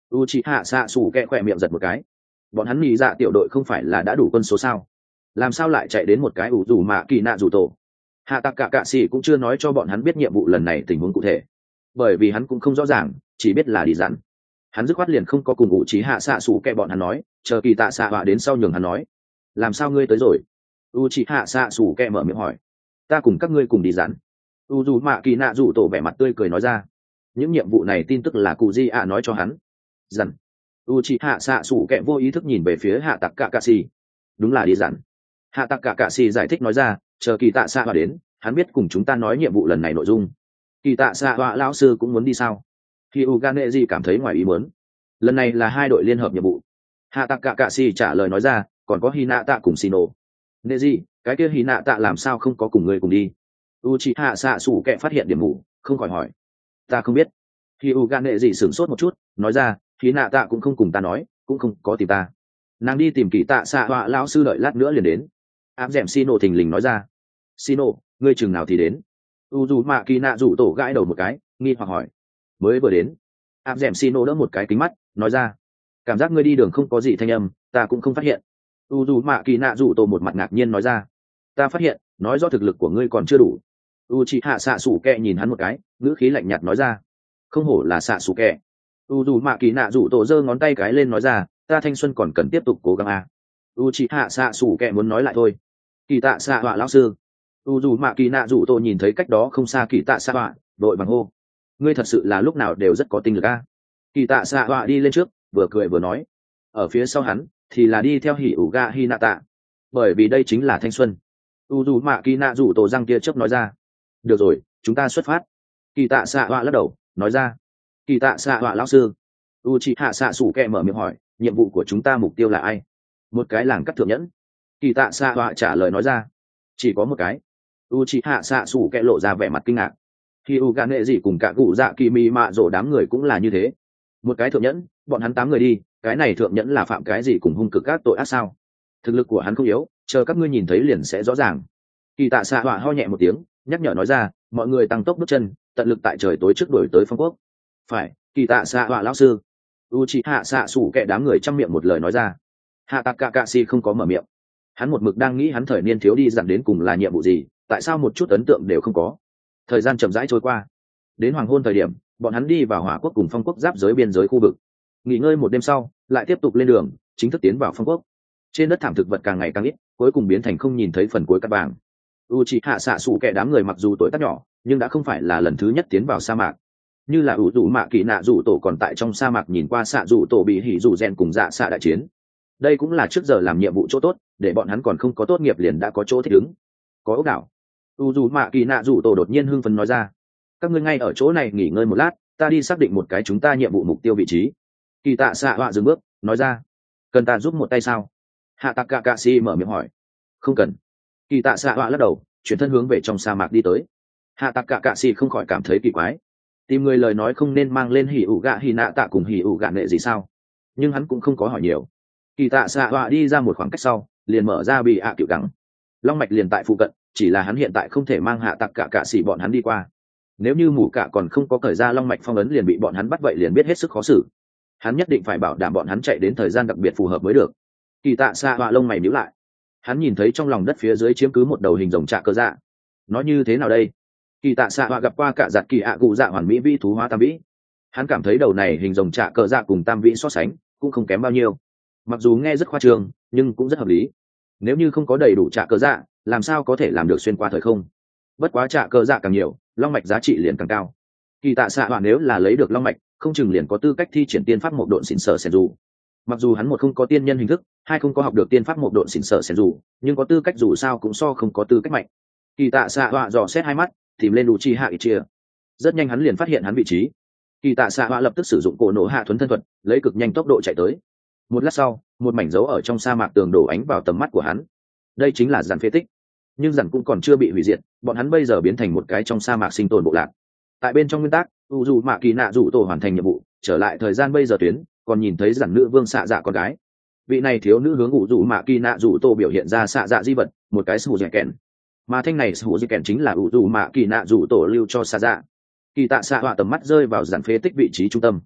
Uchiha Sasuke khỏe miệng giật một cái. Bọn hắn nghĩ dạ tiểu đội không phải là đã đủ quân số sao? Làm sao lại chạy đến một cái ủ rủ mạ kỳ nạ rủ tổ? Hạ tạc cả cạ xì cũng chưa nói cho bọn hắn biết nhiệm vụ lần này tình huống cụ thể, bởi vì hắn cũng không rõ ràng, chỉ biết là đi dặn. Hắn dứt khoát liền không có cùng Uchiha Sasuke bọn hắn nói, chờ kỳ tạ xạ họa đến sau nhường hắn nói. Làm sao ngươi tới rồi? Uchiha Sasuke mở miệng hỏi. Ta cùng các ngươi cùng đi dặn. Uzu mạ kỳ nạ rủ tổ vẻ mặt tươi cười nói ra. Những nhiệm vụ này tin tức là cụ di ạ nói cho hắn. Dặn. Uchiha Sasuke vô ý thức nhìn về phía hạ tạc cả cạ xì. Đúng là đi dặn. Hạ tạc cả cạ xì giải thích nói ra, chờ kỳ tạ xạ họa đến, hắn biết cùng chúng ta nói nhiệm vụ lần này nội dung. Kỳ tạ xạ họa lão sư cũng muốn đi sao? Khi Uganezi cảm thấy ngoài ý muốn. Lần này là hai đội liên hợp nhiệm vụ. Hạ tạc cả cạ xì trả lời nói ra, còn có Hinata cùng Shino. Neji, cái kia Hinata làm sao không có cùng người cùng đi? Uchiha Sasuke phát hiện điểm mù, không khỏi hỏi. Ta không biết. Khi Uganezi sửng sốt một chút, nói ra, Hinata cũng không cùng ta nói, cũng không có tìm ta. Nàng đi tìm kỳ tạ xạ họa lão sư, đợi lát nữa liền đến. Áp dẻm Shino thình lình nói ra. Shino, ngươi chừng nào thì đến? Uzumaki Kina rủ tổ gãi đầu một cái, nghi hoặc hỏi. Mới vừa đến. Áp dẻm Shino đỡ một cái kính mắt, nói ra. Cảm giác ngươi đi đường không có gì thanh âm, ta cũng không phát hiện. Uzumaki Kina rủ tổ một mặt ngạc nhiên nói ra. Ta phát hiện, nói do thực lực của ngươi còn chưa đủ. Uchiha Sasuke nhìn hắn một cái, ngữ khí lạnh nhạt nói ra. Không hổ là Sasuke. Uzumaki Kina rủ tổ giơ ngón tay cái lên nói ra, ta thanh xuân còn cần tiếp tục cố gắng à. Uchiha Sasuke muốn nói lại thôi. Kỳ tạ xạ họa lão sư. Uzumaki Kina rủ tổ nhìn thấy cách đó không xa kỳ tạ xạ họa, đội bằng hô. Ngươi thật sự là lúc nào đều rất có tinh lực à. Kỳ tạ xạ họa đi lên trước, vừa cười vừa nói. Ở phía sau hắn, thì là đi theo Hyuga Hinata. Bởi vì đây chính là thanh xuân. Uzumaki Kina rủ tổ răng kia chớp nói ra. Được rồi, chúng ta xuất phát. Kỳ tạ xạ họa lắc đầu, nói ra. Kỳ tạ xạ họa lão sư. Uchiha Sasuke mở miệng hỏi, nhiệm vụ của chúng ta mục tiêu là ai? Một cái làng cắt thượng nhẫn. Kỳ tạ xạ họa trả lời nói ra. Chỉ có một cái. Uchiha Sasuke lộ ra vẻ mặt kinh ngạc. Hyuga nghệ gì cùng cả cụ dạ kỳ mi mạ rổ đám người cũng là như thế. Một cái thượng nhẫn, bọn hắn 8 người đi, cái này thượng nhẫn là phạm cái gì cùng hung cực các tội ác sao? Thực lực của hắn không yếu, chờ các ngươi nhìn thấy liền sẽ rõ ràng. Kỳ tạ xạ họa ho nhẹ một tiếng, nhắc nhở nói ra, mọi người tăng tốc bước chân, tận lực tại trời tối trước đuổi tới phong quốc. Phải, kỳ tạ xạ họa lão sư. Uchiha Sasuke đám người trong miệng một lời nói ra. Hạ tạc cả cạ si không có mở miệng. Hắn một mực đang nghĩ hắn thời niên thiếu đi dặn đến cùng là nhiệm vụ gì, tại sao một chút ấn tượng đều không có. Thời gian chậm rãi trôi qua, đến hoàng hôn thời điểm, bọn hắn đi vào hỏa quốc cùng phong quốc giáp giới biên giới khu vực. Nghỉ ngơi một đêm sau, lại tiếp tục lên đường, chính thức tiến vào phong quốc. Trên đất thảm thực vật càng ngày càng ít, cuối cùng biến thành không nhìn thấy phần cuối cát vàng. Uchiha Sasuke đám người mặc dù tuổi tác nhỏ, nhưng đã không phải là lần thứ nhất tiến vào sa mạc. Như là Uzumaki Nạ rủ tổ còn tại trong sa mạc nhìn qua xạ rủ tổ bị hỉ rủ rèn cùng dạ xạ đại chiến. Đây cũng là trước giờ làm nhiệm vụ chỗ tốt, để bọn hắn còn không có tốt nghiệp liền đã có chỗ thích ứng. Có ốc đảo. Uzumaki Nạ rủ tổ đột nhiên hưng phấn nói ra. Các ngươi ngay ở chỗ này nghỉ ngơi một lát, ta đi xác định một cái chúng ta nhiệm vụ mục tiêu vị trí. Kỳ tạ xạ họa dừng bước, nói ra. Cần ta giúp một tay sao? Hạ tạc cả cạ si mở miệng hỏi. Không cần. Kỳ tạ xạ họa lắc đầu, chuyển thân hướng về trong sa mạc đi tới. Hạ tạc cả cạ si không khỏi cảm thấy kỳ quái. Tìm người lời nói không nên mang lên hỉ ủ gạ hỉ nạ tạ cùng hỉ ủ gạ nệ gì sao? Nhưng hắn cũng không có hỏi nhiều. Kỳ tạ xạ họa đi ra một khoảng cách sau, liền mở ra bị ạ cựu cẳng. Long mạch liền tại phụ cận, chỉ là hắn hiện tại không thể mang hạ tạc cả cạ xỉ bọn hắn đi qua. Nếu như mù cạ còn không có cởi ra long mạch phong ấn liền bị bọn hắn bắt, vậy liền biết hết sức khó xử. Hắn nhất định phải bảo đảm bọn hắn chạy đến thời gian đặc biệt phù hợp mới được. Kỳ tạ xạ họa lông mày nhíu lại. Hắn nhìn thấy trong lòng đất phía dưới chiếm cứ một đầu hình rồng trạ cơ dạ. Nói như thế nào đây? Kỳ tạ xạ họa gặp qua cả giặt kỳ ạ cụ dạ hoàn mỹ vĩ thú hóa tam vĩ. Hắn cảm thấy đầu này hình rồng trạ cơ dạ cùng tam vĩ so sánh cũng không kém bao nhiêu. Mặc dù nghe rất khoa trương, nhưng cũng rất hợp lý. Nếu như không có đầy đủ trạ cơ dạ, làm sao có thể làm được xuyên qua thời không? Bất quá trạ cơ dạ càng nhiều, long mạch giá trị liền càng cao. Kỳ tạ xạ họa nếu là lấy được long mạch, không chừng liền có tư cách thi triển tiên pháp một độn xỉn sở sẻn dù. Mặc dù hắn một không có tiên nhân hình thức, hai không có học được tiên pháp một độn xỉn sở sẻn dù, nhưng có tư cách dù sao cũng so không có tư cách mạnh. Kỳ tạ xạ họa dò xét hai mắt, tìm lên Uchiha Itachi. Rất nhanh hắn liền phát hiện hắn vị trí. Kỳ tạ xạ họa lập tức sử dụng cổ nổ hạ thuấn thân thuật, lấy cực nhanh tốc độ chạy tới. Một lát sau, một mảnh dấu ở trong sa mạc tường đổ ánh vào tầm mắt của hắn. Đây chính là giản phế tích. Nhưng giản cũng còn chưa bị hủy diệt, bọn hắn bây giờ biến thành một cái trong sa mạc sinh tồn bộ lạc. Tại bên trong nguyên tắc, Uzumaki Nạ rủ tổ hoàn thành nhiệm vụ, trở lại thời gian bây giờ tuyến, còn nhìn thấy giản nữ vương xạ dạ con gái. Vị này thiếu nữ hướng Uzumaki Nạ rủ tổ biểu hiện ra xạ dạ di vật, một cái sủ dẻ kèn. Mà thanh này sủ dẻ kèn chính là Uzumaki Nạ rủ tổ lưu cho xạ dạ. Kỳ tạ xạ họa tầm mắt rơi vào giản phế tích vị trí trung tâm.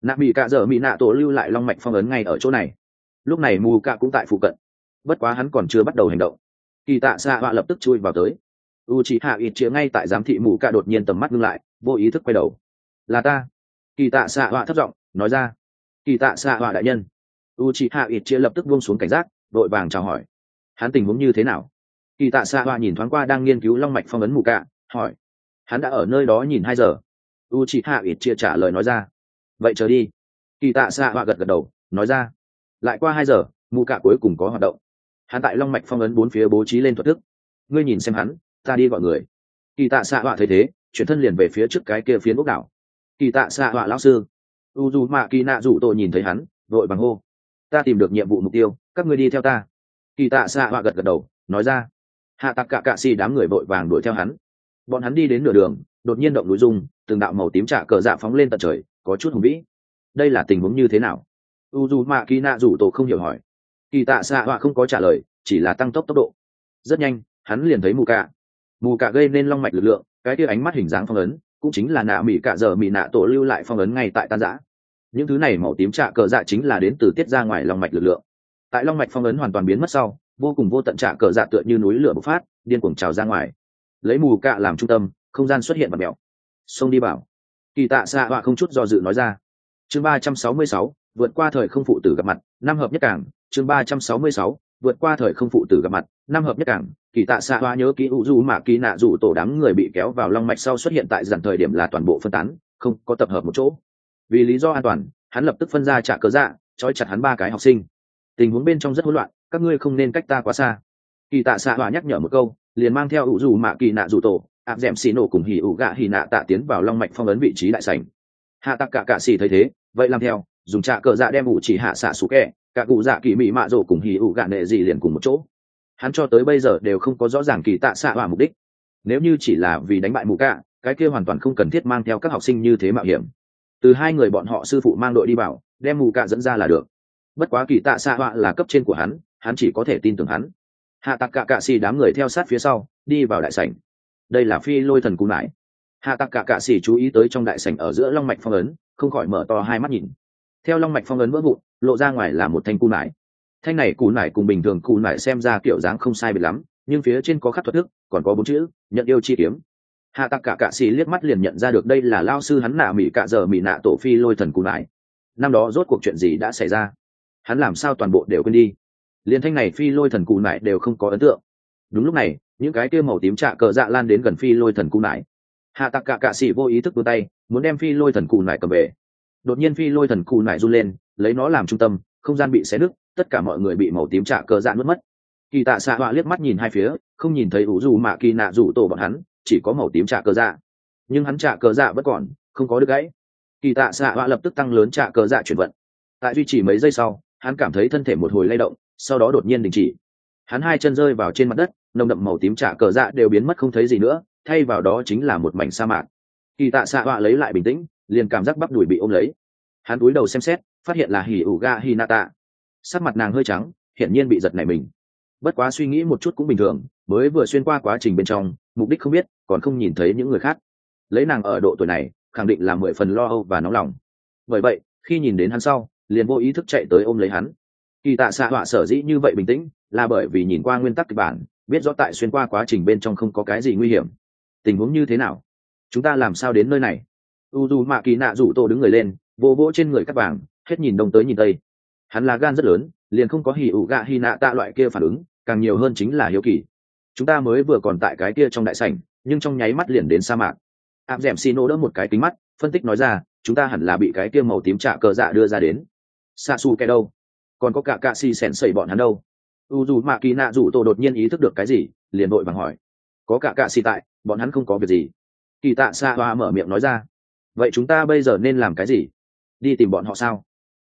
nạ mỹ cạ dở mỹ nạ tổ lưu lại long mạch phong ấn ngay ở chỗ này. Lúc này mù cạ cũng tại phụ cận, bất quá hắn còn chưa bắt đầu hành động. Kỳ tạ xạ họa lập tức chui vào tới. U chị hạ ít chĩa ngay tại giám thị mù cạ đột nhiên tầm mắt ngưng lại, vô ý thức quay đầu. Là ta. Kỳ tạ xạ họa thấp giọng nói ra. Kỳ tạ xạ họa đại nhân. U chị hạ ít chĩa lập tức buông xuống cảnh giác, đội vàng chào hỏi. Hắn tình huống như thế nào? Kỳ tạ xạ họa nhìn thoáng qua đang nghiên cứu long mạch phong ấn mù cạ, hỏi. Hắn đã ở nơi đó nhìn 2 giờ. U chị hạ ít chia trả lời nói ra. Vậy chờ đi. Kỳ tạ xạ họa gật gật đầu nói ra. Lại qua 2 giờ, mù cạ cuối cùng có hoạt động. Hắn tại long mạch phong ấn 4 phía bố trí lên thuật thức. Ngươi nhìn xem hắn, ta đi gọi người. Kỳ tạ xạ họa thấy thế, chuyển thân liền về phía trước cái kia phiến ốc đảo. Kỳ tạ xạ họa lão sư. U dù mạ kỳ nạ rủ tổ nhìn thấy hắn, vội bằng hô. Ta tìm được nhiệm vụ mục tiêu, các ngươi đi theo ta. Kỳ tạ xạ họa gật gật đầu nói ra. Hạ tặc cả cạ xì đám người vội vàng đuổi theo hắn. Bọn hắn đi đến nửa đường, đột nhiên động núi rung, từng đạo màu tím trả cờ dạ phóng lên tận trời, có chút hùng vĩ. Đây là tình huống như thế nào? U dù mạ kỳ nạ rủ tổ không hiểu hỏi. Kỳ tạ xạ họa không có trả lời, chỉ là tăng tốc độ. Rất nhanh hắn liền thấy mù cạ gây nên long mạch lực lượng, cái kia ánh mắt hình dáng phong ấn cũng chính là nạ mỹ cạ giờ mỹ nạ tổ lưu lại phong ấn ngay tại tan giã. Những thứ này màu tím trả cờ dạ chính là đến từ tiết ra ngoài long mạch lực lượng. Tại long mạch phong ấn hoàn toàn biến mất sau, vô cùng vô tận trả cờ dạ tựa như núi lửa bộc phát, điên cuồng trào ra ngoài. Lấy mù cạ làm trung tâm, không gian xuất hiện và mèo. Xông đi bảo. Kỳ tạ xạ họa không chút do dự nói ra. Chương 366, vượt qua thời không phụ tử gặp mặt, năm hợp nhất cảng. Chương 366, vượt qua thời không phụ tử gặp mặt, năm hợp nhất cảng. Kỳ tạ xạ họa nhớ kỹ u du mà kỳ nạ rủ tổ đám người bị kéo vào long mạch sau xuất hiện tại dàn thời điểm là toàn bộ phân tán, không có tập hợp một chỗ. Vì lý do an toàn, hắn lập tức phân ra trả cờ dạ, trói chặt hắn 3 cái học sinh. Tình huống bên trong rất hỗn loạn, các ngươi không nên cách ta quá xa. Kỳ tạ xạ họa nhắc nhở một câu, liền mang theo u du mà kỳ nạ rủ tổ, áp dẻm xì nổ cùng hỉ ủ gạ hỉ nạ tạ tiến vào long mạch phong ấn vị trí đại sảnh. Hạ tặc cả cạ xì thấy thế, vậy làm theo, dùng trả cờ dạ đem ủ chỉ hạ xạ sủ kẹ, cả cụ dạ kỳ mị mạ rổ cùng hỉ ủ gạ nệ gì liền cùng một chỗ. Hắn cho tới bây giờ đều không có rõ ràng kỳ tạ xạ họa mục đích. Nếu như chỉ là vì đánh bại mù cạ, cái kia hoàn toàn không cần thiết mang theo các học sinh như thế mạo hiểm. Từ 2 người bọn họ sư phụ mang đội đi bảo, đem mù cạ dẫn ra là được. Bất quá kỳ tạ xạ họa là cấp trên của hắn chỉ có thể tin tưởng hắn. Hạ tặc cả cạ xì đám người theo sát phía sau, đi vào đại sảnh. Đây là phi lôi thần cú nải. Hạ tặc cả cạ xì chú ý tới trong đại sảnh ở giữa long mạch phong ấn, không khỏi mở to 2 mắt nhìn. Theo long mạch phong ấn vỡ vụn, lộ ra ngoài là một thanh cú nải. Thanh này cú nải cùng bình thường cú nải xem ra kiểu dáng không sai biệt lắm, nhưng phía trên có khắc thuật thức, còn có 4 chữ nhận yêu chi kiếm. Hạ tặc cả cạ xì liếc mắt liền nhận ra được đây là lao sư hắn nạ mỹ cạ giờ mỹ nạ tổ phi lôi thần cú nải. Năm đó rốt cuộc chuyện gì đã xảy ra, hắn làm sao toàn bộ đều quên đi. Liên thanh này phi lôi thần cú nải đều không có ấn tượng. Đúng lúc này, những cái kia màu tím trạ cờ dạ lan đến gần phi lôi thần cú nải. Hạ tặc cả cạ xì vô ý thức vươn tay muốn đem phi lôi thần cú nải cầm về. Đột nhiên phi lôi thần cú nải run lên, lấy nó làm trung tâm, không gian bị xé nứt, tất cả mọi người bị màu tím trạ cờ dạ nuốt mất. Kỳ tạ xạ họa liếc mắt nhìn 2 phía, không nhìn thấy ủ dù mạ kỳ nạ rủ tổ bọn hắn, chỉ có màu tím trạ cờ dạ. Nhưng hắn trạ cờ dạ vẫn còn, không có đứt gãy. Kỳ tạ xạ họa lập tức tăng lớn trạ cờ dạ chuyển vận. Tại duy trì mấy giây sau, hắn cảm thấy thân thể một hồi lay động, sau đó đột nhiên đình chỉ. Hắn 2 chân rơi vào trên mặt đất, nồng đậm màu tím trạ cờ dạ đều biến mất không thấy gì nữa, thay vào đó chính là một mảnh sa mạc. Kỳ tạ xạ họa lấy lại bình tĩnh, liền cảm giác bắp đùi bị ôm lấy. Hắn cúi đầu xem xét, phát hiện là hỉ ủ ga hinata. Sắc mặt nàng hơi trắng, hiển nhiên bị giật nảy mình. Bất quá suy nghĩ một chút cũng bình thường, mới vừa xuyên qua quá trình bên trong, mục đích không biết, còn không nhìn thấy những người khác. Lấy nàng ở độ tuổi này, khẳng định là 10 phần lo âu và nóng lòng. Bởi vậy, khi nhìn đến hắn sau, liền vô ý thức chạy tới ôm lấy hắn. Kỳ tạ xạ họa sở dĩ như vậy bình tĩnh, là bởi vì nhìn qua nguyên tắc kịch bản, biết rõ tại xuyên qua quá trình bên trong không có cái gì nguy hiểm. Tình huống như thế nào? Chúng ta làm sao đến nơi này? U mạ kỳ nạ rủ tổ đứng người lên, vô vỗ trên người các vàng, hết nhìn đông tới nhìn tây. Hắn là gan rất lớn, liền không có hỉ ủ gạ hy nạ tạ loại kia phản ứng, càng nhiều hơn chính là hiếu kỳ. Chúng ta mới vừa còn tại cái kia trong đại sảnh, nhưng trong nháy mắt liền đến sa mạc. Áp dẻm xì nô đỡ một cái kính mắt, phân tích nói ra, chúng ta hẳn là bị cái kia màu tím trạ cờ dạ đưa ra đến. Sa su cái đâu? Còn có cả cạ xì sèn sẩy bọn hắn đâu? Mạ kỳ nạ rủ tổ đột nhiên ý thức được cái gì, liền vội vàng hỏi. Có cả cạ xì tại, bọn hắn không có việc gì. Kỳ tạ xạ hoa mở miệng nói ra. Vậy chúng ta bây giờ nên làm cái gì? Đi tìm bọn họ sao?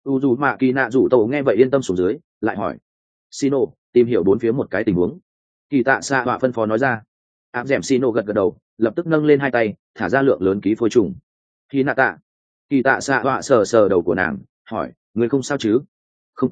Mạ kỳ nạ rủ tổ nghe vậy yên tâm xuống dưới, lại hỏi. Sino, tìm hiểu 4 phía một cái tình huống. Kỳ tạ xạ hoa phân phó nói ra. Áp dẻm Sino gật gật đầu, lập tức nâng lên 2 tay, thả ra lượng lớn ký phôi trùng. Hinata. Kỳ tạ xạ hoa sờ sờ đầu của nàng, hỏi, người không sao chứ? Không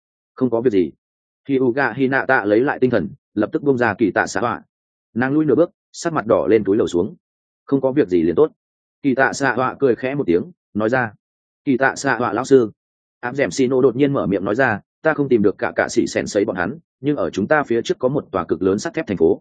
có việc gì. Hyuga Hinata lấy lại tinh thần, lập tức buông ra kỳ tạ xạ hoa. Nàng lui nửa bước, sắc mặt đỏ lên túi lầu xuống. Không có việc gì liền tốt. Kỳ tạ xạ hoa cười khẽ một tiếng, nói ra. Kỳ tạ xạ họa lão sư. Áp dẻm xì nổ đột nhiên mở miệng nói ra, ta không tìm được cả sĩ sèn sấy bọn hắn, nhưng ở chúng ta phía trước có một tòa cực lớn sắt thép thành phố.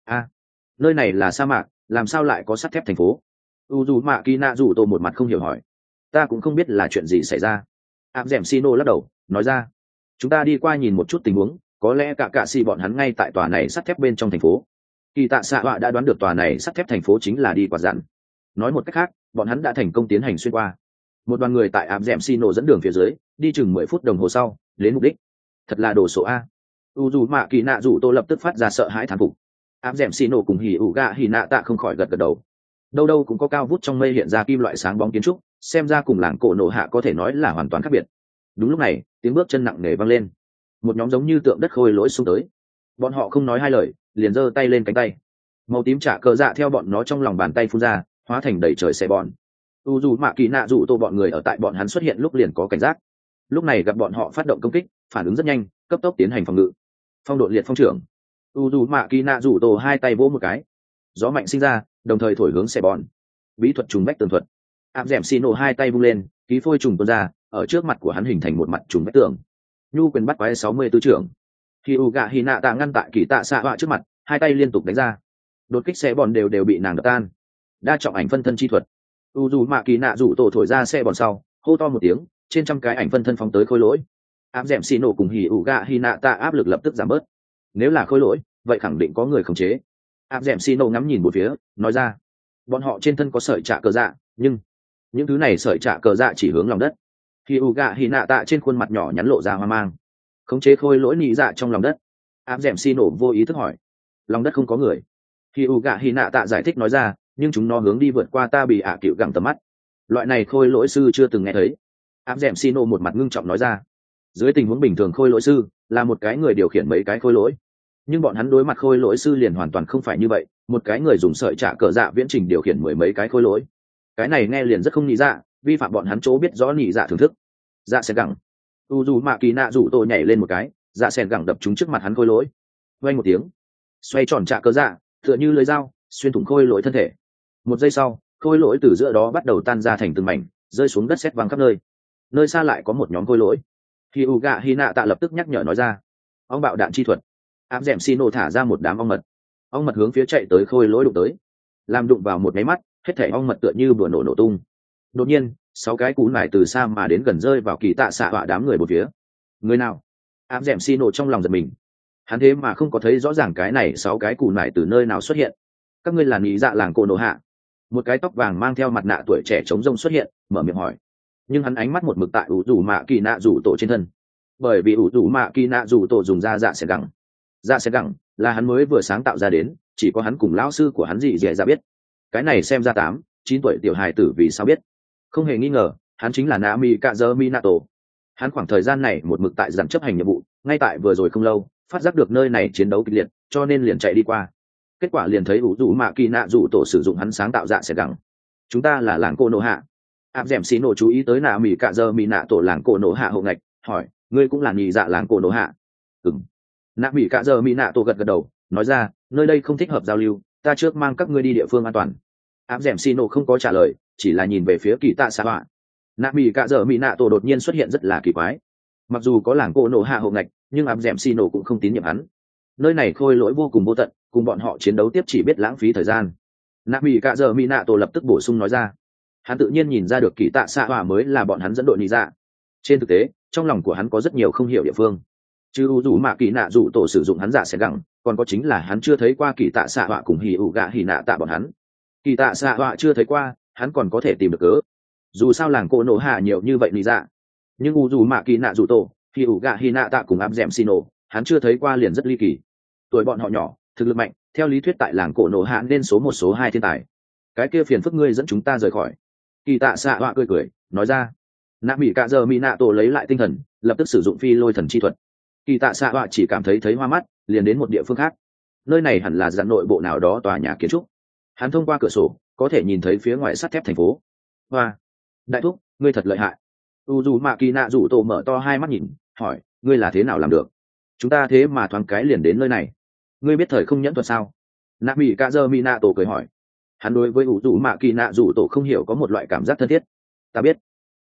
Nơi này là sa mạc, làm sao lại có sắt thép thành phố? U dù mạ kỳ nạ dù tô một mặt không hiểu hỏi. Ta cũng không biết là chuyện gì xảy ra. Áp dẻm xì nổ lắc đầu nói ra, chúng ta đi qua nhìn một chút tình huống, có lẽ cả sĩ bọn hắn ngay tại tòa này sắt thép bên trong thành phố. Kỳ tạ xạ họa đã đoán được tòa này sắt thép thành phố chính là đi quả dặn. Nói một cách khác, bọn hắn đã thành công tiến hành xuyên qua. Một đoàn người tại áp dẻm xì nổ dẫn đường phía dưới, đi chừng 10 phút đồng hồ sau đến mục đích. Thật là đồ sộ a. U dù mạ kỳ nạ dù tô lập tức phát ra sợ hãi thán phục. Áp dẻm xì nổ cùng hỉ ủ gạ hỉ nạ tạ không khỏi gật gật đầu. Đâu đâu cũng có cao vút trong mây hiện ra kim loại sáng bóng kiến trúc, xem ra cùng làng cổ nổ hạ có thể nói là hoàn toàn khác biệt. Đúng lúc này, tiếng bước chân nặng nề vang lên. Một nhóm giống như tượng đất khôi lỗi xung tới. Bọn họ không nói hai lời, liền giơ tay lên cánh tay. Màu tím trả cờ dạ theo bọn nó trong lòng bàn tay phun ra, hóa thành đầy trời xe bọn. U dù mạ kỳ nạ dù tô bọn người ở tại bọn hắn xuất hiện lúc liền có cảnh giác. Lúc này gặp bọn họ phát động công kích, phản ứng rất nhanh, cấp tốc tiến hành phòng ngự. Phong độ liệt phong trưởng. U dù mạ kỳ nạ dù tô hai tay vỗ một cái, gió mạnh sinh ra, đồng thời thổi hướng xe bọn. Bí thuật trùng bách tường thuật. Áp dẻm xì nổ hai tay vung lên, ký phôi trùng tuôn ra, ở trước mặt của hắn hình thành một mặt trùng bách tường. Nhu quyền bắt quái 64 trưởng. Khi u gạ hy nạ tạ ngăn tại kỳ tạ xạ họa trước mặt, hai tay liên tục đánh ra. Đột kích xe bọn đều bị nàng đập tan. Đa trọng ảnh phân thân chi thuật. U dù mạ kỳ nạ rủ tổ thổi ra xe bọn sau, hô to một tiếng, trên trăm cái ảnh phân thân phóng tới khôi lỗi. Áp dẻm xì nổ cùng hỉ ủ gạ hy nạ tạ áp lực lập tức giảm bớt. Nếu là khôi lỗi, vậy khẳng định có người khống chế. Áp dẻm xì nổ ngắm nhìn một phía, nói ra, bọn họ trên thân có sợi trạ cờ dạ, nhưng những thứ này sợi trạ cờ dạ chỉ hướng lòng đất. Hỉ ủ gạ hy nạ tạ trên khuôn mặt nhỏ nhắn lộ ra hoang mang. Khống chế khôi lỗi nị dạ trong lòng đất. Áp dẻm xì nổ vô ý thức hỏi, lòng đất không có người. Hỉ ủ gạ hy nạ tạ giải thích nói ra, nhưng chúng nó hướng đi vượt qua ta bị ạ cựu gẳng tầm mắt. Loại này khôi lỗi sư chưa từng nghe thấy. Áp dẻm xì nổ một mặt ngưng trọng nói ra, dưới tình huống bình thường khôi lỗi sư là một cái người điều khiển mấy cái khôi lỗi, nhưng bọn hắn đối mặt khôi lỗi sư liền hoàn toàn không phải như vậy, một cái người dùng sợi trả cờ dạ viễn trình điều khiển mười mấy cái khôi lỗi. Cái này nghe liền rất không nhị dạ, vi phạm bọn hắn chỗ biết rõ nhị dạ thưởng thức. Dạ sen gẳng. U dù mạ kỳ nạ rủ tổ nhảy lên một cái, dạ sen gẳng đập trúng trước mặt hắn khôi lỗi. Vang một tiếng, xoay tròn trả cờ dạ tựa như lưỡi dao xuyên thủng khôi lỗi thân thể. Một giây sau, khôi lỗi từ giữa đó bắt đầu tan ra thành từng mảnh, rơi xuống đất sét văng khắp nơi. Nơi xa lại có một nhóm khôi lỗi. Khi u gạ hy nạ tạ lập tức nhắc nhở nói ra, ong bạo đạn chi thuật. Áp dẻm xì nổ thả ra một đám ong mật hướng phía chạy tới khôi lỗi đụng tới, làm đụng vào một máy mắt, hết thảy ong mật tựa như bừa nổ tung. Đột nhiên, 6 cái cú nải từ xa mà đến gần rơi vào kỳ tạ xạ họa đám người một phía. Người nào? Áp dẻm xì nổ trong lòng giật mình. Hắn thế mà không có thấy rõ ràng cái này 6 cái cú nải từ nơi nào xuất hiện. Các ngươi là nhị dạ làng cổ nổ hạ? Một cái tóc vàng mang theo mặt nạ tuổi trẻ trống rông xuất hiện, mở miệng hỏi. Nhưng hắn ánh mắt một mực tại ủ rủ mạ kỳ nạ rủ tổ trên thân, bởi vì ủ rủ mạ kỳ nạ rủ tổ dùng ra dạ sẽ gẳng. Dạ sẽ gẳng là hắn mới vừa sáng tạo ra đến, chỉ có hắn cùng lão sư của hắn gì dễ ra biết. Cái này xem ra 8-9 tuổi tiểu hài tử vì sao biết. Không hề nghi ngờ, hắn chính là Nami Kazuo Minato. Hắn khoảng thời gian này một mực tại giảm chấp hành nhiệm vụ, ngay tại vừa rồi không lâu phát giác được nơi này chiến đấu kịch liệt, cho nên liền chạy đi qua. Kết quả liền thấy ủ rủ mạ kỳ nạ rủ tổ sử dụng hắn sáng tạo dạ sẽ gẳng. Chúng ta là làng cô nổ hạ. Áp dẻm xí nổ chú ý tới nạ mỹ cạ dơ mỹ nạ tổ làng cổ nổ hạ hậu ngạch, hỏi, ngươi cũng là nhị dạ làng cổ nổ hạ? Ừm. Nạ mỹ cạ dơ mỹ nạ tổ gật gật đầu, nói ra, nơi đây không thích hợp giao lưu, ta trước mang các ngươi đi địa phương an toàn. Áp dẻm xí nổ không có trả lời, chỉ là nhìn về phía kỳ tạ xạ họa. Nạ mỹ cạ dơ mỹ nạ tổ đột nhiên xuất hiện rất là kỳ quái. Mặc dù có làng cổ nổ hạ hậu ngạch, nhưng áp dẻm xí nổ cũng không tín nhiệm hắn. Nơi này khôi lỗi vô cùng vô tận, cùng bọn họ chiến đấu tiếp chỉ biết lãng phí thời gian. Nạ mỹ cạ dơ mỹ nạ tổ lập tức bổ sung nói ra, hắn tự nhiên nhìn ra được kỳ tạ xạ họa mới là bọn hắn dẫn đội lý dạ. Trên thực tế, trong lòng của hắn có rất nhiều không hiểu địa phương. Chứ u dù mạ kỳ nạ dù tổ sử dụng hắn dạ sẽ gẳng, còn có chính là hắn chưa thấy qua kỳ tạ xạ họa cùng hì ủ gạ hì nạ tạ bọn hắn. Kỳ tạ xạ họa chưa thấy qua, hắn còn có thể tìm được cớ. Dù sao làng cổ nổ hạ nhiều như vậy lý dạ, nhưng u dù mạ kỳ nạ dù tổ, hì ủ gạ hì nạ tạ cùng áp dẻm xì nổ, hắn chưa thấy qua liền rất ly kỳ. Tuổi bọn họ nhỏ, thực lực mạnh, theo lý thuyết tại làng cổ nổ hạ nên số 1 số 2 thiên tài. Cái kia phiền phức ngươi dẫn chúng ta rời khỏi. Kỳ tạ xạ họa cười nói ra. Nạ mỹ cạ giờ mỹ nạ tổ lấy lại tinh thần, lập tức sử dụng phi lôi thần chi thuật. Kỳ tạ xạ họa chỉ cảm thấy hoa mắt, liền đến một địa phương khác. Nơi này hẳn là dạng nội bộ nào đó tòa nhà kiến trúc. Hắn thông qua cửa sổ có thể nhìn thấy phía ngoài sắt thép thành phố. Hoa, đại thúc, ngươi thật lợi hại. U dù mạ kỳ nạ rủ tổ mở to hai mắt nhìn, hỏi, ngươi là thế nào làm được? Chúng ta thế mà thoáng cái liền đến nơi này. Ngươi biết thời không nhẫn thuật sao? Nạ mỹ cạ giờ mỹ nạ tổ cười hỏi. Hắn đối với ủ rủ mạ kỳ nạ rủ tổ không hiểu có một loại cảm giác thân thiết. Ta biết.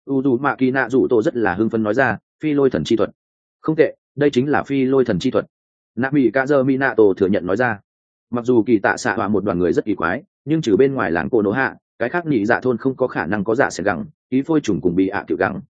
u dù mạ kỳ nạ rủ tổ rất là hưng phấn nói ra, phi lôi thần chi thuật. Không tệ, đây chính là phi lôi thần chi thuật. nạ mỹ cạ dơ mỹ nạ tổ thừa nhận nói ra. Mặc dù kỳ tạ xạ họa một đoàn người rất kỳ quái, nhưng trừ bên ngoài làng cô nỗ hạ, cái khác nhị dạ thôn không có khả năng có dạ sẽ gẳng ý phôi trùng cùng bị ạ tiểu gẳng.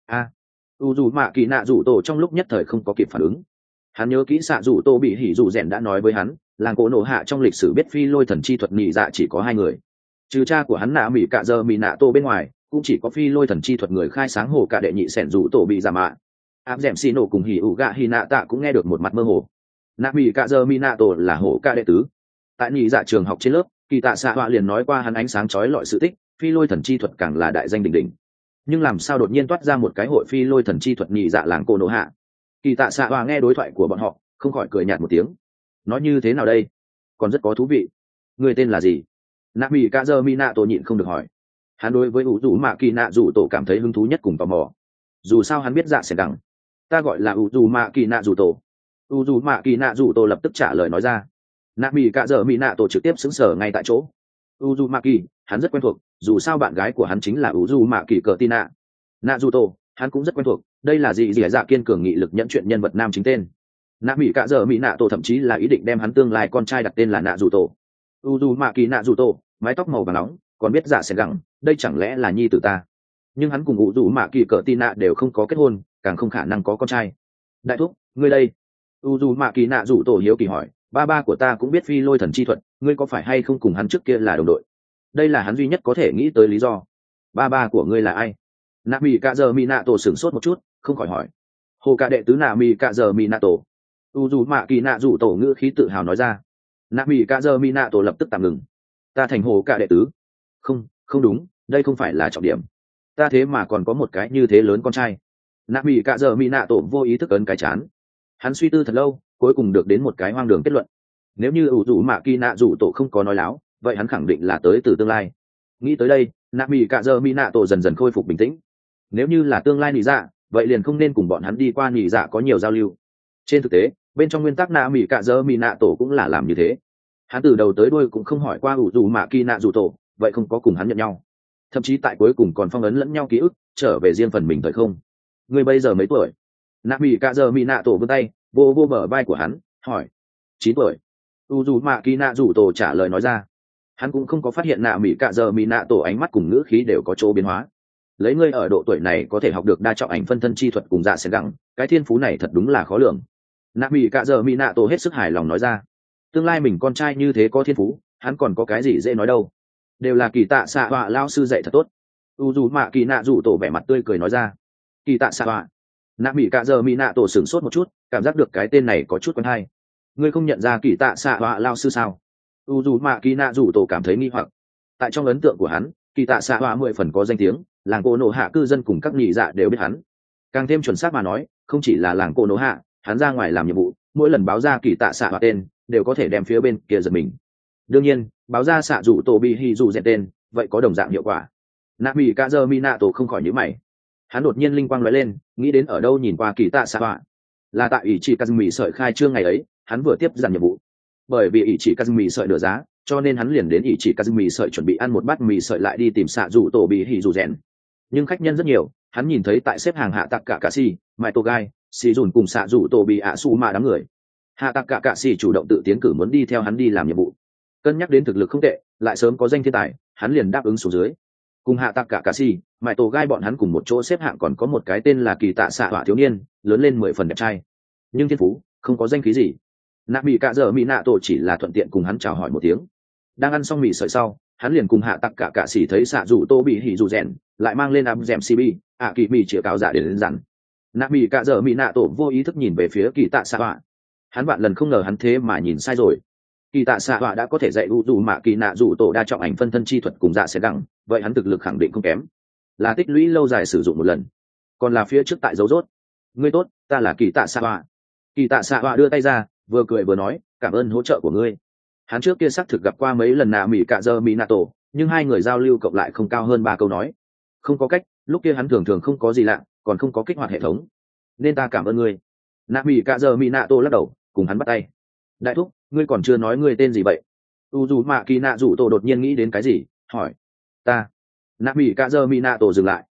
U dù mạ kỳ nạ rủ tổ trong lúc nhất thời không có kịp phản ứng. Hắn nhớ kỹ xạ rủ tô bị hỉ rủ rèn đã nói với hắn, làng cổ nổ hạ trong lịch sử biết phi lôi thần chi thuật nhị dạ chỉ có hai người, trừ cha của hắn nạ mỹ cạ dơ mỹ nạ tô bên ngoài, cũng chỉ có phi lôi thần chi thuật người khai sáng hồ cả đệ nhị sẻn rủ tổ bị giả mạ. Áp dẻm xì nổ cùng hỉ ủ gạ hỉ nạ tạ cũng nghe được một mặt mơ hồ. Nạ mỹ cạ dơ mỹ nạ tổ là hồ ca đệ tứ. Tại nhị dạ trường học trên lớp, kỳ tạ xạ họa liền nói qua hắn ánh sáng chói lọi sự tích, phi lôi thần chi thuật càng là đại danh đỉnh đỉnh. Nhưng làm sao đột nhiên toát ra một cái hội phi lôi thần chi thuật nhị dạ làng cổ nổ hạ? Kỳ tạ xạ họa nghe đối thoại của bọn họ, không khỏi cười nhạt một tiếng. Nói như thế nào đây? Còn rất có thú vị. Người tên là gì? Nạ mỹ cạ dơ mỹ nạ tổ nhịn không được hỏi. Hắn đối với ủ rủ mạ kỳ nạ rủ tổ cảm thấy hứng thú nhất cùng tò mò. Dù sao hắn biết dạ sẽ đằng. Ta gọi là ủ rủ mạ kỳ nạ rủ tổ. ủ rủ mạ kỳ nạ rủ tổ lập tức trả lời nói ra. Nạ mỹ cạ dơ mỹ nạ tổ trực tiếp xứng sở ngay tại chỗ. ủ rủ mạ kỳ, hắn rất quen thuộc, dù sao bạn gái của hắn chính là ủ rủ mạ kỳ cờ tin nạ. Nạ rủ tổ, hắn cũng rất quen thuộc, đây là gì dạ kiên cường nghị lực nhẫn chuyện nhân vật nam chính tên. Nạ mỹ cạ dơ mỹ nạ tổ thậm chí là ý định đem hắn tương lai con trai đặt tên là nạ rủ tổ. ủ rủ mạ kỳ nạ rủ tổ, mái tóc màu vàng nóng, còn biết dạ sẽ gẳng, đây chẳng lẽ là nhi tử ta? Nhưng hắn cùng ủ rủ mạ kỳ cờ tin nạ đều không có kết hôn, càng không khả năng có con trai. Đại thúc, ngươi đây? ủ rủ mạ kỳ nạ rủ tổ hiếu kỳ hỏi. Ba của ta cũng biết phi lôi thần chi thuật, ngươi có phải hay không cùng hắn trước kia là đồng đội? Đây là hắn duy nhất có thể nghĩ tới lý do. Ba của ngươi là ai? Nạ mỹ cạ giờ mỹ nạ tổ sửng sốt một chút, không khỏi hỏi. Hồ cả đệ tứ nạ mỹ cạ giờ mỹ nạ tổ. ủ rủ mạ kỳ nạ rủ tổ ngữ khí tự hào nói ra. Nạ mỹ cạ giờ mỹ nạ tổ lập tức tạm ngừng. Ta thành hồ cả đệ tứ? Không đúng, đây không phải là trọng điểm. Ta thế mà còn có một cái như thế lớn con trai. Nạ mỹ cạ giờ mỹ nạ tổ vô ý thức ấn cái chán. Hắn suy tư thật lâu, cuối cùng được đến một cái hoang đường kết luận. Nếu như ủ rủ mạ kỳ nạ rủ tổ không có nói láo, vậy hắn khẳng định là tới từ tương lai. Nghĩ tới đây, nạ mỹ cạ giờ mỹ nạ tổ dần dần khôi phục bình tĩnh. Nếu như là tương lai nỉ dạ, vậy liền không nên cùng bọn hắn đi qua nỉ dạ có nhiều giao lưu. Trên thực tế, bên trong nguyên tắc nạ mỹ cạ giờ mỹ nạ tổ cũng là làm như thế. Hắn từ đầu tới đuôi cũng không hỏi qua ủ rủ mạ kỳ nạ rủ tổ, vậy không có cùng hắn nhận nhau. Thậm chí tại cuối cùng còn phong ấn lẫn nhau ký ức, trở về riêng phần mình thời không. Ngươi bây giờ mấy tuổi? Nạ mỹ cạ giờ mỹ nạ tổ vươn tay vô bờ vai của hắn, hỏi. 9 tuổi. u dù mạ kỳ nạ rủ tổ trả lời nói ra. Hắn cũng không có phát hiện nạ mỹ cạ giờ mỹ nạ tổ ánh mắt cùng ngữ khí đều có chỗ biến hóa. Lấy ngươi ở độ tuổi này có thể học được đa trọng ảnh phân thân chi thuật cùng dạ sẽ gẳng, cái thiên phú này thật đúng là khó lường. Nạ mỹ cạ giờ mỹ nạ tổ hết sức hài lòng nói ra. Tương lai mình con trai như thế có thiên phú, hắn còn có cái gì dễ nói đâu. Đều là kỳ tạ xạ họa lao sư dạy thật tốt. u dù mạ kỳ nạ rủ tổ vẻ mặt tươi cười nói ra. Kỳ tạ xạ họa. Nạ mỹ cạ giờ mỹ nạ tổ sửng sốt một chút, cảm giác được cái tên này có chút quen hay. Ngươi không nhận ra kỳ tạ xạ họa lao sư sao? u dù mạ kỳ nạ rủ tổ cảm thấy nghi hoặc. Tại trong ấn tượng của hắn, kỳ tạ xạ họa 10 phần có danh tiếng, làng cổ nổ hạ cư dân cùng các nhị dạ đều biết hắn. Càng thêm chuẩn xác mà nói, không chỉ là làng cổ nổ hạ, hắn ra ngoài làm nhiệm vụ, mỗi lần báo ra kỳ tạ xạ họa tên, đều có thể đem phía bên kia giật mình. Đương nhiên, báo ra xạ rủ tổ bị hì rủ dẹn tên, vậy có đồng dạng hiệu quả. Nạ mỹ cạ giờ mỹ nạ tổ không khỏi nhíu mày. Hắn đột nhiên linh quang lóe lên, nghĩ đến ở đâu nhìn qua kỳ tạ xạ họa. Là tại ủy chỉ kazumi sợi khai trương ngày ấy, hắn vừa tiếp dàn nhiệm vụ. Bởi vì ủy chỉ kazumi sợi nửa giá, cho nên hắn liền đến ủy chỉ kazumi sợi chuẩn bị ăn một bát mì sợi lại đi tìm xạ rủ tổ bị hỉ rủ rèn. Nhưng khách nhân rất nhiều, hắn nhìn thấy tại xếp hàng hạ tặc cả cạ si, mai tô gai, xì dùn cùng xạ rủ tổ bị ạ su mà đám người. Hạ tặc cả cạ si chủ động tự tiến cử muốn đi theo hắn đi làm nhiệm vụ. Cân nhắc đến thực lực không tệ, lại sớm có danh thiên tài, hắn liền đáp ứng xuống dưới. Cùng hạ tặc cả cạ si, mai tô gai bọn hắn cùng một chỗ xếp hạng còn có một cái tên là kỳ tạ xạ họa thiếu niên, lớn lên 10 phần đẹp trai, nhưng thiên phú không có danh khí gì. Nạ mỹ cạ dở mỹ nạ tổ chỉ là thuận tiện cùng hắn chào hỏi một tiếng. Đang ăn xong mì sợi sau, hắn liền cùng hạ tặc cả cạ xỉ thấy xạ rủ tô bị hỉ rủ rèn, lại mang lên áp dèm cb ạ kỳ mì chĩa cáo giả để lên dặn. Nạ mỹ cạ dở mỹ nạ tổ vô ý thức nhìn về phía kỳ tạ xạ họa. Hắn vạn lần không ngờ hắn thế mà nhìn sai rồi. Kỳ tạ xạ họa đã có thể dạy u dù mạ kỳ nạ rủ tổ đa trọng ảnh phân thân chi thuật cùng dạ sẽ đẳng, vậy hắn thực lực khẳng định không kém, là tích lũy lâu dài sử dụng một lần. Còn là phía trước tại dấu rốt. Ngươi tốt, ta là kỳ tạ xạ họa. Kỳ tạ xạ họa đưa tay ra, vừa cười vừa nói, cảm ơn hỗ trợ của ngươi. Hắn trước kia xác thực gặp qua mấy lần nạ mỹ cạ dơ mỹ nạ tổ, nhưng hai người giao lưu cộng lại không cao hơn 3 câu nói. Không có cách, lúc kia hắn thường thường không có gì lạ, còn không có kích hoạt hệ thống, nên ta cảm ơn ngươi. Nạ mỹ cạ dơ mỹ nạ tổ lắc đầu, cùng hắn bắt tay. Đại thúc, ngươi còn chưa nói ngươi tên gì vậy? u dù mạ kỳ nạ rủ tổ đột nhiên nghĩ đến cái gì, hỏi. Ta. Nạ mỹ cạ dơ mỹ nạ tổ dừng lại.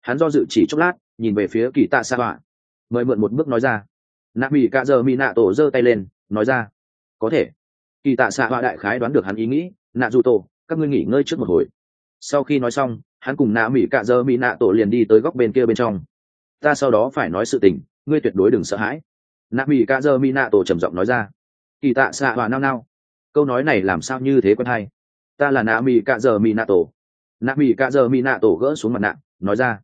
Hắn do dự chỉ chốc lát, nhìn về phía kỳ tạ xạ họa. Mời mượn một bước nói ra. Nạ mỹ cạ giờ mỹ nạ tổ giơ tay lên nói ra. Có thể. Kỳ tạ xạ họa đại khái đoán được hắn ý nghĩ. Nạ dù tổ, các ngươi nghỉ ngơi trước một hồi. Sau khi nói xong, hắn cùng nạ mỹ cạ giờ mỹ nạ tổ liền đi tới góc bên kia bên trong. Ta sau đó phải nói sự tình, ngươi tuyệt đối đừng sợ hãi. Nạ mỹ cạ giờ mỹ nạ tổ trầm giọng nói ra. Kỳ tạ xạ họa nao nao. Câu nói này làm sao như thế quen hay. Ta là nạ mỹ cạ giờ mỹ nạ tổ. Nạ mỹ cạ giờ mỹ nạ tổ gỡ xuống mặt nạ nói ra.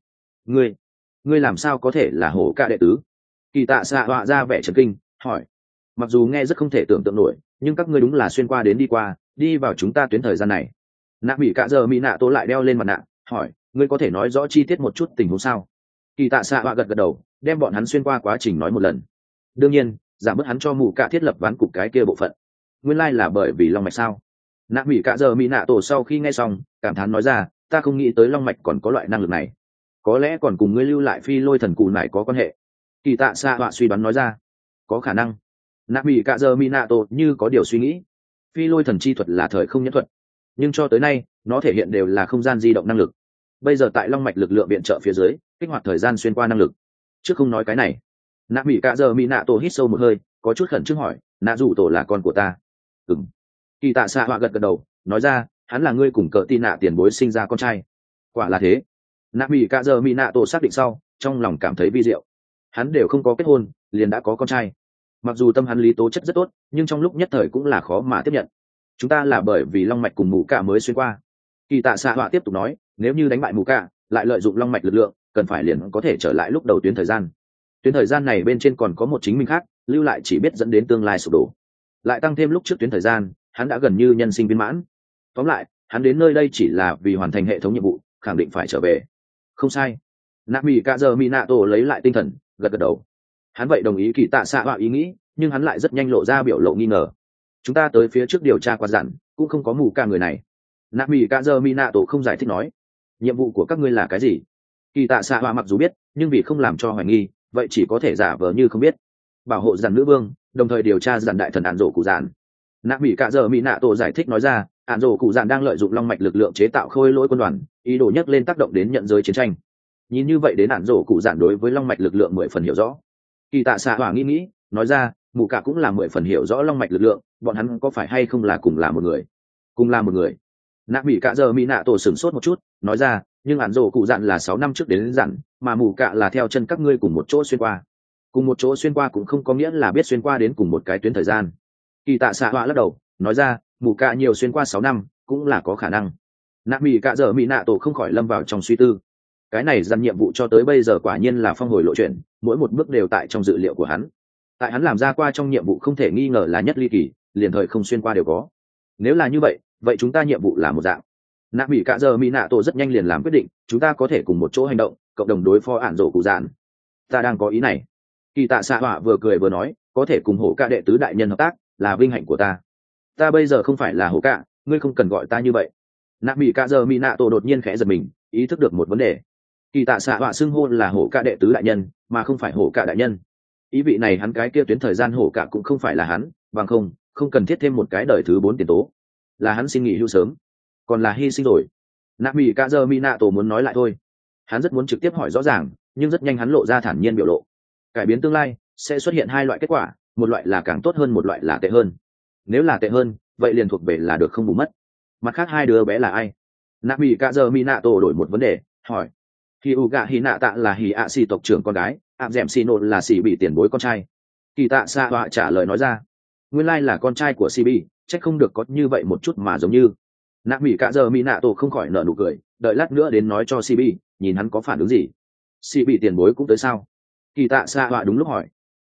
Ngươi làm sao có thể là hổ ca đệ tứ? Kỳ tạ xạ họa ra vẻ trấn kinh hỏi. Mặc dù nghe rất không thể tưởng tượng nổi, nhưng các ngươi đúng là xuyên qua đến đi qua, đi vào chúng ta tuyến thời gian này. Nạ mỹ cạ giờ mỹ nạ tổ lại đeo lên mặt nạ hỏi, ngươi có thể nói rõ chi tiết một chút tình huống sao? Kỳ tạ xạ họa gật gật đầu, đem bọn hắn xuyên qua quá trình nói một lần. Đương nhiên, giảm bớt hắn cho mù cạ thiết lập ván cục cái kia bộ phận. Nguyên lai là bởi vì long mạch sao? Nạ mỹ cạ giờ mỹ nạ tổ sau khi nghe xong cảm thán nói ra, ta không nghĩ tới long mạch còn có loại năng lực này, có lẽ còn cùng ngươi lưu lại phi lôi thần cù này có quan hệ. Kỳ tạ xạ họa suy đoán nói ra. Có khả năng. Nạ mỹ cạ giờ mỹ nạ tổ như có điều suy nghĩ. Phi lôi thần chi thuật là thời không nhẫn thuật, nhưng cho tới nay nó thể hiện đều là không gian di động năng lực. Bây giờ tại long mạch lực lượng viện trợ phía dưới, kích hoạt thời gian xuyên qua năng lực. Trước không nói cái này, nạ mỹ cạ giờ mỹ nạ tổ hít sâu một hơi, có chút khẩn trương hỏi, nạ rủ tổ là con của ta? Ừm. Kỳ tạ xạ họa gật gật đầu nói ra, hắn là ngươi cùng cỡ tin nạ tiền bối sinh ra con trai. Quả là thế. Nạ mỹ cạ giờ mỹ nạ tổ xác định sau, trong lòng cảm thấy vi diệu. Hắn đều không có kết hôn liền đã có con trai, mặc dù tâm hắn lý tố chất rất tốt, nhưng trong lúc nhất thời cũng là khó mà tiếp nhận. Chúng ta là bởi vì long mạch cùng mù cạ mới xuyên qua. Kỳ tạ xạ họa tiếp tục nói, nếu như đánh bại mù cạ lại lợi dụng long mạch lực lượng, cần phải liền có thể trở lại lúc đầu tuyến thời gian. Tuyến thời gian này bên trên còn có một chính mình khác, lưu lại chỉ biết dẫn đến tương lai sụp đổ, lại tăng thêm lúc trước tuyến thời gian hắn đã gần như nhân sinh viên mãn. Tóm lại, hắn đến nơi đây chỉ là vì hoàn thành hệ thống nhiệm vụ, khẳng định phải trở về. Không sai. Nạ mỹ cạ giờ mỹ nạ tổ lấy lại tinh thần, gật gật đầu. Hắn vậy đồng ý kỳ tạ xạ họa ý nghĩ, nhưng hắn lại rất nhanh lộ ra biểu lộ nghi ngờ. Chúng ta tới phía trước điều tra qua dặn, cũng không có mù ca người này. Nạ mỹ cạ giờ mỹ nạ tổ không giải thích nói. Nhiệm vụ của các ngươi là cái gì? Kỳ tạ xạ họa mặc dù biết, nhưng vì không làm cho hoài nghi, vậy chỉ có thể giả vờ như không biết. Bảo hộ dặn nữ vương, đồng thời điều tra dặn đại thần ạn rổ cụ dặn. Nạ mỹ cạ giờ mỹ nạ tổ giải thích nói ra, ạn rổ cụ dặn đang lợi dụng long mạch lực lượng chế tạo khôi lỗi quân đoàn, ý đồ nhắc lên tác động đến nhận giới chiến tranh. Nhìn như vậy đến ạn rổ cụ dặn đối với long mạch lực lượng 10 phần hiểu rõ. Kỳ tạ xạ hỏa nghĩ nói ra, mù cả cũng là 10 phần hiểu rõ long mạch lực lượng, bọn hắn có phải hay không là cùng là một người? Cùng là một người. Nạ mỹ cạ giờ mỹ nạ tổ sửng sốt một chút nói ra, nhưng ạn rổ cụ dặn là 6 năm trước đến dặn, mà mù cả là theo chân các ngươi cùng một chỗ xuyên qua. Cùng một chỗ xuyên qua cũng không có nghĩa là biết xuyên qua đến cùng một cái tuyến thời gian. Kỳ tạ xạ hỏa lắc đầu nói ra, mù cả nhiều xuyên qua 6 năm cũng là có khả năng. Nạ mỹ cạ giờ mỹ nạ tổ không khỏi lâm vào trong suy tư. Cái này dặn nhiệm vụ cho tới bây giờ quả nhiên là phong hồi lộ chuyện, mỗi một bước đều tại trong dự liệu của hắn. Tại hắn làm ra qua trong nhiệm vụ không thể nghi ngờ là nhất ly kỳ, liền thời không xuyên qua đều có. Nếu là như vậy chúng ta nhiệm vụ là một dạng. Nạ mỹ cạ giờ mỹ nạ tổ rất nhanh liền làm quyết định, chúng ta có thể cùng một chỗ hành động, cộng đồng đối phó ản rổ cụ dạn. Ta đang có ý này. Kỳ tạ xạ họa vừa cười vừa nói, có thể cùng hổ ca đệ tứ đại nhân hợp tác là vinh hạnh của ta. Ta bây giờ không phải là hổ ca, ngươi không cần gọi ta như vậy. Nạ mỹ cạ giờ mỹ nạ tổ đột nhiên khẽ giật mình, ý thức được một vấn đề. Kỳ tạ xạ họa xưng hô là hổ ca đệ tứ đại nhân, mà không phải hổ ca đại nhân. Ý vị này hắn cái kia tuyến thời gian hổ ca cũng không phải là hắn, bằng không cần thiết thêm một cái đời thứ 4 tiền tố. Là hắn xin nghỉ hưu sớm, còn là hy sinh rồi. Nạ mỹ cạ giờ mỹ nạ tổ muốn nói lại thôi. Hắn rất muốn trực tiếp hỏi rõ ràng, nhưng rất nhanh hắn lộ ra thản nhiên biểu lộ. Cải biến tương lai sẽ xuất hiện hai loại kết quả, một loại là càng tốt hơn, một loại là tệ hơn. Nếu là tệ hơn, vậy liền thuộc về là được không bù mất. Mặt khác hai đứa bé là ai? Nạ mỹ cạ giờ mỹ nạ tổ đổi một vấn đề hỏi. Hi u gạ hi nạ tạ là hi ạ xì tộc trưởng con gái, ảm dẻm xì nộ là xì bị tiền bối con trai. Kỳ tạ xạ họa trả lời nói ra. Nguyên lai là con trai của xì bị, chắc không được có như vậy một chút mà giống như. Nạ mỹ cạ giờ mỹ nạ tổ không khỏi nở nụ cười, đợi lát nữa đến nói cho xì bị, nhìn hắn có phản ứng gì. Xì bị tiền bối cũng tới sao? Kỳ tạ xạ họa đúng lúc hỏi.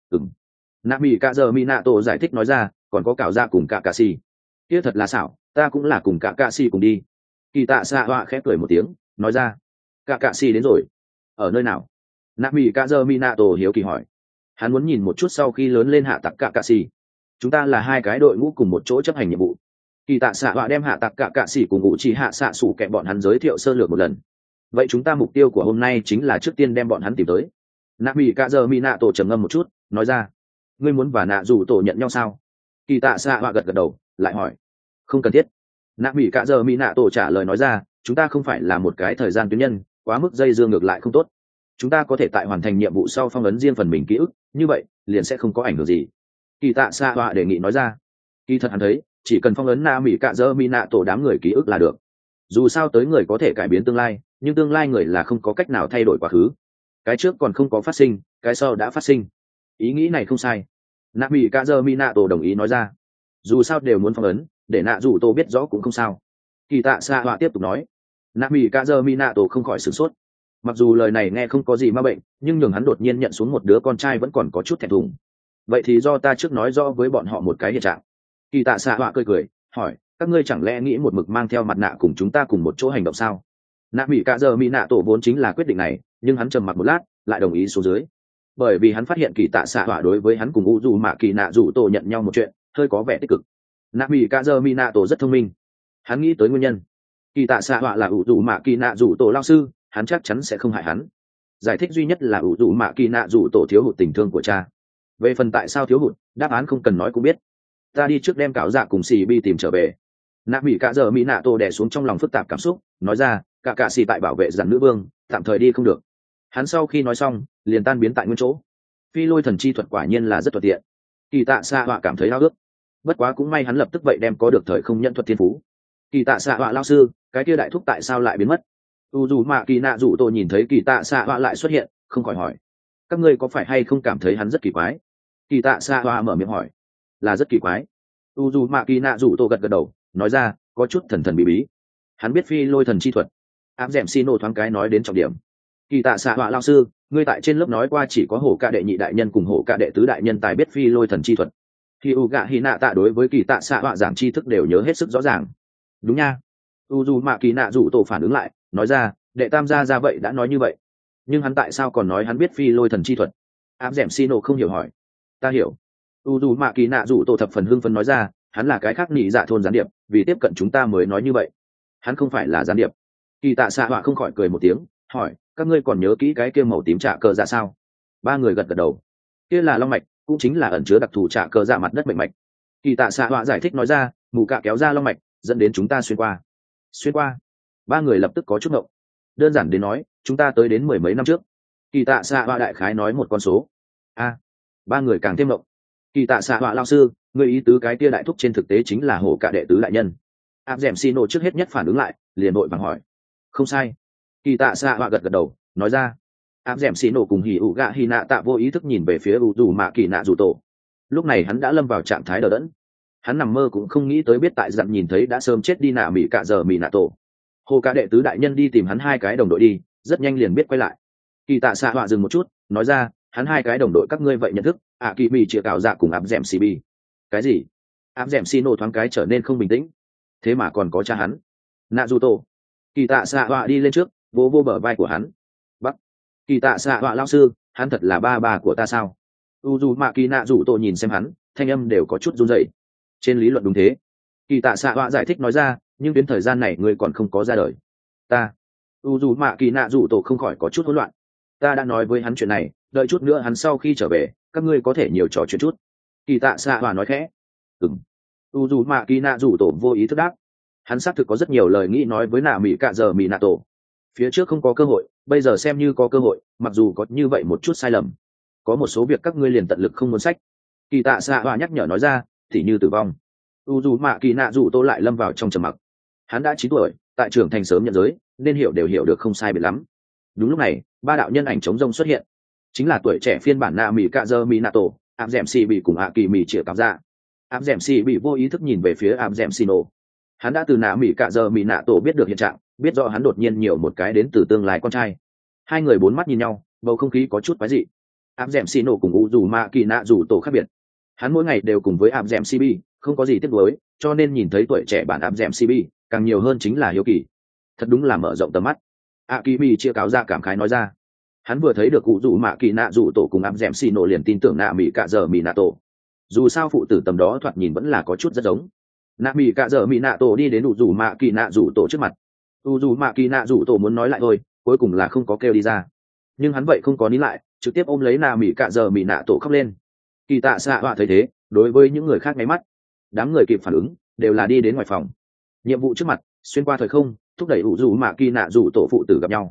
Nạ mỹ cạ giờ mỹ nạ tổ giải thích nói ra, còn có cảo ra cùng cả cạ xì. Kia thật là xảo, ta cũng là cùng cả cạ xì cùng đi. Kỳ tạ xạ họa khẽ cười một tiếng nói ra. Cả cạ xì đến rồi. Ở nơi nào? Nạ mỹ cạ giờ mỹ nạ tổ hiếu kỳ hỏi. Hắn muốn nhìn một chút sau khi lớn lên hạ tặc cả cạ xì. Chúng ta là hai cái đội ngũ cùng một chỗ chấp hành nhiệm vụ. Kỳ tạ xạ họa đem hạ tặc cả cạ xì cùng ngụ chỉ hạ xạ sủ kẹ bọn hắn giới thiệu sơ lược một lần. Vậy chúng ta mục tiêu của hôm nay chính là trước tiên đem bọn hắn tìm tới. Nạ mỹ cạ giờ mỹ nạ tổ trầm ngâm một chút nói ra. Ngươi muốn và nạ dù tổ nhận nhau sao? Kỳ tạ xạ họa gật gật đầu lại hỏi. Không cần thiết. Nạ mỹ cạ giờ mỹ nạ tổ trả lời nói ra, chúng ta không phải là một cái thời gian tuyến nhân, quá mức dây dưa ngược lại không tốt. Chúng ta có thể tại hoàn thành nhiệm vụ sau phong ấn riêng phần mình ký ức, như vậy liền sẽ không có ảnh hưởng gì. Kỳ tạ xạ họa đề nghị nói ra. Kỳ thật hắn thấy chỉ cần phong ấn Na Mỹ Cạ Dơ Mi Nạ Tổ đám người ký ức là được. Dù sao tới người có thể cải biến tương lai, nhưng tương lai người là không có cách nào thay đổi quá khứ. Cái trước còn không có phát sinh, cái sau đã phát sinh. Ý nghĩ này không sai. Na Mỹ Cạ Dơ Mi Nạ Tổ đồng ý nói ra. Dù sao đều muốn phong ấn, để nạ dù tô biết rõ cũng không sao. Kỳ tạ xạ họa tiếp tục nói. Na Mỹ Cạ Dơ Mi Nạ Tổ không khỏi sửng sốt. Mặc dù lời này nghe không có gì ma bệnh, nhưng nhường hắn đột nhiên nhận xuống một đứa con trai vẫn còn có chút thẹn thùng. Vậy thì do ta trước nói rõ với bọn họ một cái hiện trạng. Kỳ tạ xạ họa cười cười hỏi, các ngươi chẳng lẽ nghĩ một mực mang theo mặt nạ cùng chúng ta cùng một chỗ hành động sao? Nạ mỹ cạ giờ mỹ nạ tổ vốn chính là quyết định này, nhưng hắn trầm mặc một lát lại đồng ý xuống dưới, bởi vì hắn phát hiện kỳ tạ xạ họa đối với hắn cùng u dù mạ kỳ nạ dù tổ nhận nhau một chuyện hơi có vẻ tích cực. Nạ mỹ cạ giờ mỹ nạ tổ rất thông minh, hắn nghĩ tới nguyên nhân. Kỳ tạ xạ họa là u dù mạ kỳ nạ dù tổ lao sư, hắn chắc chắn sẽ không hại hắn. Giải thích duy nhất là u dù mạ kỳ nạ dù tổ thiếu hụt tình thương của cha. Về phần tại sao thiếu hụt, đáp án không cần nói cũng biết. Ta đi trước đem cáo dạ cùng xì bi tìm trở về. Nạ mỹ cạ giờ mỹ nạ tổ đè xuống trong lòng phức tạp cảm xúc, nói ra, cả xì tại bảo vệ dàn nữ vương tạm thời đi không được. Hắn sau khi nói xong liền tan biến tại nguyên chỗ. Phi lôi thần chi thuật quả nhiên là rất thuận tiện. Kỳ tạ xạ họa cảm thấy háo ước, bất quá cũng may hắn lập tức vậy đem có được thời không nhận thuật thiên phú. Kỳ tạ xạ họa lao sư, cái kia đại thúc tại sao lại biến mất? U dù mạ kỳ nạ dù tôi nhìn thấy kỳ tạ xạ họa lại xuất hiện, không khỏi hỏi, các ngươi có phải hay không cảm thấy hắn rất kỳ quái? Kỳ tạ xạ họa mở miệng hỏi. Là rất kỳ quái. U dù mạ kỳ nạ dù tô gật gật đầu nói ra, có chút thần thần bí bí. Hắn biết phi lôi thần chi thuật. Áp dẻm xi nô thoáng cái nói đến trọng điểm. Kỳ tạ xạ họa lao sư, ngươi tại trên lớp nói qua chỉ có hổ ca đệ nhị đại nhân cùng hổ ca đệ tứ đại nhân tài biết phi lôi thần chi thuật. Khi u gạ hy nạ tạ đối với kỳ tạ xạ họa giảng tri thức đều nhớ hết sức rõ ràng. Đúng nha. U dù mạ kỳ nạ dù tổ phản ứng lại nói ra, đệ tam gia ra vậy đã nói như vậy, nhưng hắn tại sao còn nói hắn biết phi lôi thần chi thuật? Áp dẻm xi nô không hiểu hỏi. Ta hiểu. U dù mạ kỳ nạ dù tổ thập phần hưng phấn nói ra, hắn là cái khác nị dạ thôn gián điệp, vì tiếp cận chúng ta mới nói như vậy. Hắn không phải là gián điệp. Kỳ tạ xạ họa không khỏi cười một tiếng hỏi, các ngươi còn nhớ kỹ cái kia màu tím trạ cờ dạ sao? Ba người gật gật đầu. Kia là long mạch, cũng chính là ẩn chứa đặc thù trạ cờ dạ mặt đất mệnh mạch. Kỳ tạ xạ họa giải thích nói ra, mù cạ kéo ra long mạch dẫn đến chúng ta xuyên qua. Ba người lập tức có chút ngộng. Đơn giản đến nói, chúng ta tới đến mười mấy năm trước. Kỳ tạ xạ họa đại khái nói một con số. Ba người càng thêm ngộng. Kỳ tạ xạ họa lao sư, người ý tứ cái kia đại thúc trên thực tế chính là hổ cả đệ tứ đại nhân. Áp dẻm xi nổ trước hết nhất phản ứng lại liền vội vàng hỏi. Không sai. Kỳ tạ xạ họa gật gật đầu nói ra. Áp dẻm xi nổ cùng hỉ ụ gạ hy nạ tạ vô ý thức nhìn về phía u dù mạ kỳ nạ dù tổ. Lúc này hắn đã lâm vào trạng thái đờ đẫn. Hắn nằm mơ cũng không nghĩ tới biết tại dặn nhìn thấy đã sớm chết đi nạ mỹ cạ giờ mỹ nạ tổ. Hồ cả đệ tứ đại nhân đi tìm hắn hai cái đồng đội đi, rất nhanh liền biết quay lại. Kỳ tạ xạ họa dừng một chút nói ra, hắn hai cái đồng đội các ngươi vậy nhận thức, kỳ mì chĩa cào dạ cùng áp dẻm cb. Cái gì? Áp dẻm xi nổ thoáng cái trở nên không bình tĩnh. Thế mà còn có cha hắn, nạ dù tổ. Kỳ tạ xạ họa đi lên trước vô vô bờ vai của hắn. Bắc. Kỳ tạ xạ họa lao sư, hắn thật là ba của ta sao? U dù mạ kỳ nạ dù tổ nhìn xem hắn, thanh âm đều có chút run rẩy. Trên lý luận đúng thế. Kỳ tạ xạ họa giải thích nói ra, nhưng đến thời gian này ngươi còn không có ra đời. Ta. U dù mạ kỳ nạ dù tổ không khỏi có chút hỗn loạn. Ta đã nói với hắn chuyện này, đợi chút nữa hắn sau khi trở về các ngươi có thể nhiều trò chuyện chút. Kỳ tạ xạ họa nói khẽ. U dù mạ kỳ nạ dù tổ vô ý thức đáp. Hắn xác thực có rất nhiều lời nghĩ nói với nạ mỹ cạ giờ mỹ nạ tổ. Phía trước không có cơ hội, bây giờ xem như có cơ hội, mặc dù có như vậy một chút sai lầm. Có một số việc các ngươi liền tận lực không muốn sách. Kỳ tạ xạ họa nhắc nhở nói ra, thì như tử vong. U dù mạ kỳ nạ dù tổ lại lâm vào trong trầm mặc. Hắn đã 9 tuổi, tại trưởng thành sớm nhận giới, nên hiểu đều hiểu được không sai biệt lắm. Đúng lúc này, ba đạo nhân ảnh chống rông xuất hiện, chính là tuổi trẻ phiên bản nạ mỹ cạ dơ mỹ nạ tổ, áp dẻm xì bị cùng kỳ mì chĩa cắm ra. Áp dẻm xì bị vô ý thức nhìn về phía áp dẻm xì nổ. Hắn đã từ nạ mỹ cạ dơ mỹ nạ tổ biết được hiện trạng, biết rõ hắn đột nhiên nhiều một cái đến từ tương lai con trai. Hai người bốn mắt nhìn nhau, bầu không khí có chút quái dị. Áp dẻm xì nổ cùng u dù mạ kỳ nạ dù tổ khác biệt. Hắn mỗi ngày đều cùng với áp dẻm xì bị, không có gì tiếc nuối, cho nên nhìn thấy tuổi trẻ bản áp dẻm xì bị, càng nhiều hơn chính là hiếu kỳ. Thật đúng là mở rộng tầm mắt. Kỳ mì chia cáo ra cảm khái nói ra. Hắn vừa thấy được cụ rủ mạ kỳ nạ rủ tổ cùng áp dẻm xì nổ liền tin tưởng nạ mỹ cạ dở mỹ nạ tổ. Dù sao phụ tử tầm đó thoạt nhìn vẫn là có chút rất giống. Nạ mỹ cạ dở mỹ nạ tổ đi đến u rủ mạ kỳ nạ rủ tổ trước mặt. U rủ mạ kỳ nạ rủ tổ muốn nói lại thôi, cuối cùng là không có kêu đi ra. Nhưng hắn vậy không có nín lại, trực tiếp ôm lấy nạ mỹ cạ dở mỹ nạ tổ khóc lên. Kỳ tạ xạ họa thấy thế, đối với những người khác nháy mắt. Đám người kịp phản ứng đều là đi đến ngoài phòng. Nhiệm vụ trước mặt, xuyên qua thời không, thúc đẩy u rủ mạ kỳ nạ rủ tổ phụ tử gặp nhau.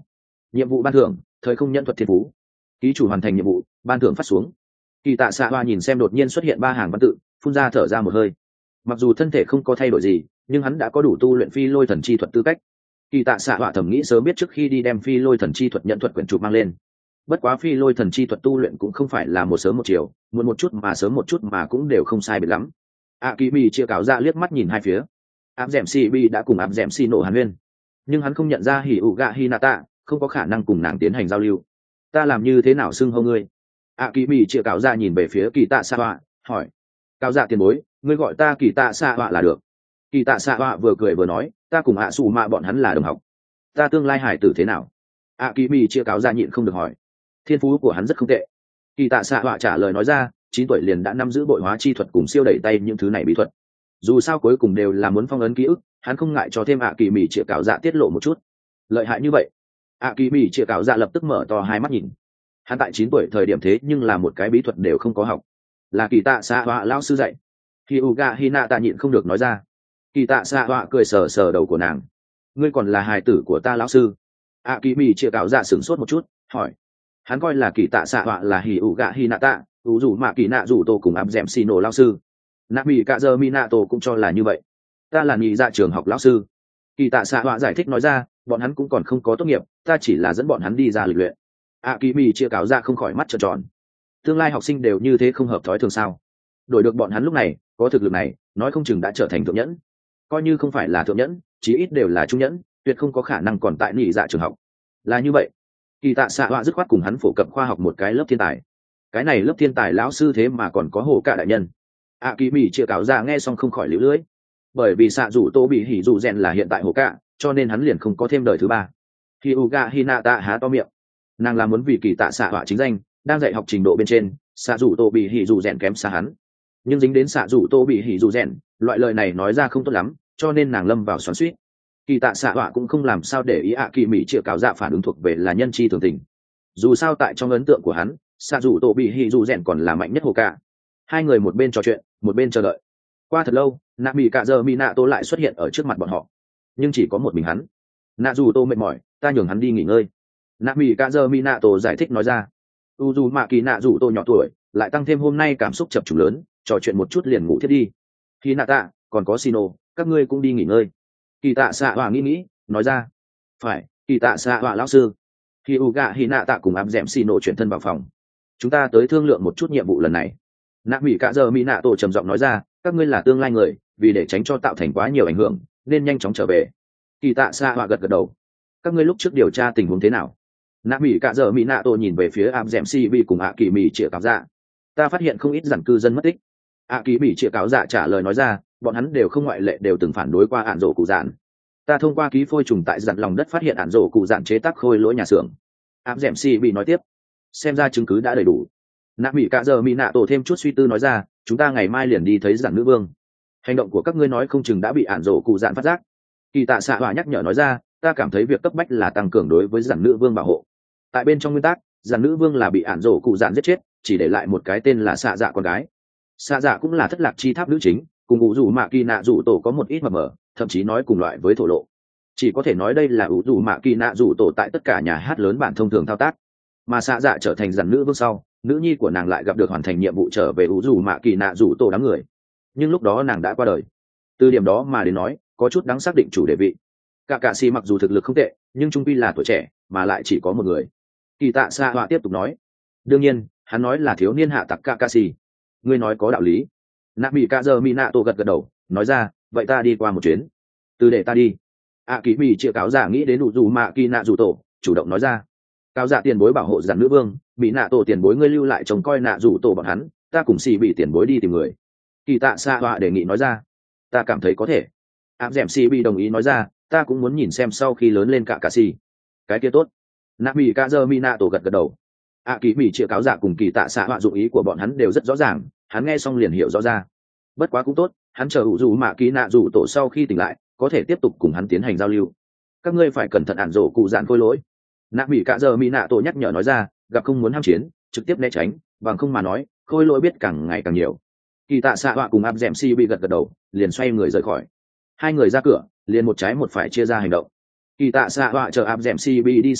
Nhiệm vụ ban thưởng: thời không nhận thuật thiên phú. Ký chủ hoàn thành nhiệm vụ, ban thưởng phát xuống. Kỳ tạ xạ hoa nhìn xem đột nhiên xuất hiện 3 hàng văn tự, phun ra thở ra một hơi. Mặc dù thân thể không có thay đổi gì, nhưng hắn đã có đủ tu luyện phi lôi thần chi thuật tư cách. Kỳ tạ xạ hoa thầm nghĩ sớm biết trước khi đi đem phi lôi thần chi thuật nhận thuật quyển trục mang lên. Bất quá phi lôi thần chi thuật tu luyện cũng không phải là một sớm một chiều, muộn một chút mà sớm một chút mà cũng đều không sai biệt lắm. Kỳ Mị chia cáo ra liếc mắt nhìn hai phía. Áp dẻm CB đã cùng áp dẻm xì nổ hàn huyên, nhưng hắn không nhận ra Hỉ ủ gạ Hinata, không có khả năng cùng nàng tiến hành giao lưu. Ta làm như thế nào xưng hô ngươi? Kỳ Mị chia cáo ra nhìn về phía Kỳ Tạ Sa Họa, hỏi. Cáo dạ tiền bối, ngươi gọi ta Kỳ Tạ Sa Họa là được. Kỳ Tạ Sa Họa vừa cười vừa nói, ta cùng Sủ Mạ bọn hắn là đồng học. Ta tương lai hải tử thế nào? Kỳ Mị chia cáo ra nhịn không được hỏi. Thiên phú của hắn rất không tệ. Kỳ Tạ Sa Họa trả lời nói ra, 9 tuổi liền đã nắm giữ bội hóa chi thuật cùng siêu đẩy tay những thứ này bí thuật. Dù sao cuối cùng đều là muốn phong ấn ký ức, hắn không ngại cho thêm Kỳ Mị chia cáo dạ tiết lộ một chút. Lợi hại như vậy? Kỳ Mị chia cáo dạ lập tức mở to hai mắt nhìn. Hắn tại 9 tuổi thời điểm thế nhưng là một cái bí thuật đều không có học, là Kỳ Tạ Sa Họa lão sư dạy. Hyuga Hinata nhịn không được nói ra. Kỳ Tạ Sa Họa cười sờ sờ đầu của nàng. Ngươi còn là hài tử của ta lão sư? Kỳ Mị chia cáo dạ sửng sốt một chút, hỏi. Hắn coi là Kỳ Tạ Sa Họa là Hyuga Hinata, dù mà Kỳ Nạ dù tô cùng áp dẻm xì nổ lão sư. Nabi cả giờ Minato cũng cho là như vậy. Ta là nhị dạ trường học lão sư. Kỳ Tạ Sa Họa giải thích nói ra, bọn hắn cũng còn không có tốt nghiệp, ta chỉ là dẫn bọn hắn đi ra lịch luyện. Kỳ Mị chia cáo ra không khỏi mắt trợn tròn. Tương lai học sinh đều như thế không hợp thói thường sao? Đổi được bọn hắn lúc này, có thực lực này, nói không chừng đã trở thành thượng nhẫn. Coi như không phải là thượng nhẫn, chí ít đều là trung nhẫn, tuyệt không có khả năng còn tại nhị dạ trường học. Là như vậy. Kỳ Tạ Sa Họa dứt khoát cùng hắn phổ cập khoa học một cái lớp thiên tài. Cái này lớp thiên tài lão sư thế mà còn có Hổ Cả đại nhân. Kỳ Mị chia cáo ra nghe xong không khỏi liễu lưỡi. Bởi vì xạ rủ tô bị hỉ rủ rèn là hiện tại Hổ Cả, cho nên hắn liền không có thêm đời thứ ba. Hyuga Hinata há to miệng. Nàng là muốn vì Kỳ Tạ Sa Họa chính danh, đang dạy học trình độ bên trên, xạ rủ tô bị hỉ rủ rèn kém xa hắn. Nhưng dính đến xạ rủ tô bị hỉ rủ rèn, loại lời này nói ra không tốt lắm, cho nên nàng lâm vào xoắn xuýt. Kỳ Tạ Sa Họa cũng không làm sao để ý Kỳ Mị chia cáo dạ phản ứng thuộc về là nhân chi thường tình. Dù sao tại trong ấn tượng của hắn, xạ rủ tô bị hỉ rủ rèn còn là mạnh nhất Hổ Cả. Hai người một bên trò chuyện, một bên chờ đợi. Qua thật lâu, Nabi cả giờ Minato lại xuất hiện ở trước mặt bọn họ, nhưng chỉ có một mình hắn. Nạ dù tô mệt mỏi, ta nhường hắn đi nghỉ ngơi. Nabi cả giờ Minato giải thích nói ra. Uzumaki nạ dù tô nhỏ tuổi, lại tăng thêm hôm nay cảm xúc chập trùng lớn, trò chuyện một chút liền ngủ thiết đi. Hinata, còn có Shino, các ngươi cũng đi nghỉ ngơi. Kỳ Tạ Sa Họa nghĩ, nói ra. Phải, Kỳ Tạ Sa Họa lão sư. Hyuga Hinata cùng áp dẻm Shino chuyển thân vào phòng. Chúng ta tới thương lượng một chút nhiệm vụ lần này. Nabi cả giờ Minato trầm giọng nói ra, các ngươi là tương lai người, vì để tránh cho tạo thành quá nhiều ảnh hưởng, nên nhanh chóng trở về. Kỳ Tạ Sa Họa gật gật đầu. Các ngươi lúc trước điều tra tình huống thế nào? Nabi cả giờ Minato nhìn về phía áp dẻm CB cùng Kỳ Mị chia cáo dạ. Ta phát hiện không ít giản cư dân mất tích. Kỳ Mị chia cáo dạ trả lời nói ra, bọn hắn đều không ngoại lệ đều từng phản đối qua ản rổ cụ dạn. Ta thông qua ký phôi trùng tại giản lòng đất phát hiện ản rổ cụ dạn chế tác khôi lỗi nhà xưởng. Áp dẻm CB nói tiếp, xem ra chứng cứ đã đầy đủ. Nabi cả giờ Minato thêm chút suy tư nói ra, chúng ta ngày mai liền đi thấy giản nữ vương. Hành động của các ngươi nói không chừng đã bị ản rổ cụ dạn phát giác. Kỳ Tạ Sa Họa nhắc nhở nói ra, ta cảm thấy việc cấp bách là tăng cường đối với giản nữ vương bảo hộ. Tại bên trong nguyên tắc, giản nữ vương là bị ản rổ cụ dạn giết chết, chỉ để lại một cái tên là xạ dạ con gái. Xạ dạ cũng là thất lạc chi tháp nữ chính, cùng ủ dù mạ kỳ nạ dù tổ có một ít mập mờ, thậm chí nói cùng loại với thổ lộ. Chỉ có thể nói đây là ủ dù mạ kỳ nạ dù tổ tại tất cả nhà hát lớn bản thông thường thao tác. Mà xạ dạ trở thành giản nữ vương sau, nữ nhi của nàng lại gặp được hoàn thành nhiệm vụ trở về ủ dù mạ kỳ nạ dù tổ đám người. Nhưng lúc đó nàng đã qua đời. Từ điểm đó mà đến nói, có chút đáng xác định chủ đề vị. Cả xì mặc dù thực lực không tệ, nhưng trung pi là tuổi trẻ, mà lại chỉ có một người. Kỳ Tạ Sa Họa tiếp tục nói, đương nhiên hắn nói là thiếu niên hạ tặc Kakashi. Ngươi nói có đạo lý. Nabi cả giờ Minato gật gật đầu, nói ra, vậy ta đi qua một chuyến. Từ để ta đi. Kỳ Mị chia cáo giả nghĩ đến đủ dù mạ kỳ nạ dù tổ, chủ động nói ra. Cáo giả tiền bối bảo hộ giản nữ vương, bị nạ tổ tiền bối ngươi lưu lại trông coi nạ dù tổ bọn hắn, ta cùng xì bị tiền bối đi tìm người. Kỳ Tạ Sa Họa đề nghị nói ra. Ta cảm thấy có thể. Áp dẻm xì bị đồng ý nói ra, ta cũng muốn nhìn xem sau khi lớn lên Kakashi. Cái kia tốt. Nabi cả giờ Minato gật gật đầu. Kỳ Mị chia cáo giả cùng Kỳ Tạ Sa Họa dụng ý của bọn hắn đều rất rõ ràng, hắn nghe xong liền hiểu rõ ra. Bất quá cũng tốt, hắn chờ ủ dù mạ kỳ nạ dù tổ sau khi tỉnh lại, có thể tiếp tục cùng hắn tiến hành giao lưu. Các ngươi phải cẩn thận ản rổ cụ dạn khôi lỗi. Nabi cả giờ Minato nhắc nhở nói ra, gặp không muốn ham chiến, trực tiếp né tránh, bằng không mà nói, khôi lỗi biết càng ngày càng nhiều. Kỳ Tạ Sa Họa cùng áp dẻm si bị gật gật đầu, liền xoay người rời khỏi. Hai người ra cửa, liền một trái một phải chia ra hành động. Kỳ Tạ Sa Họa chờ áp dẻm si bị đi xa sau,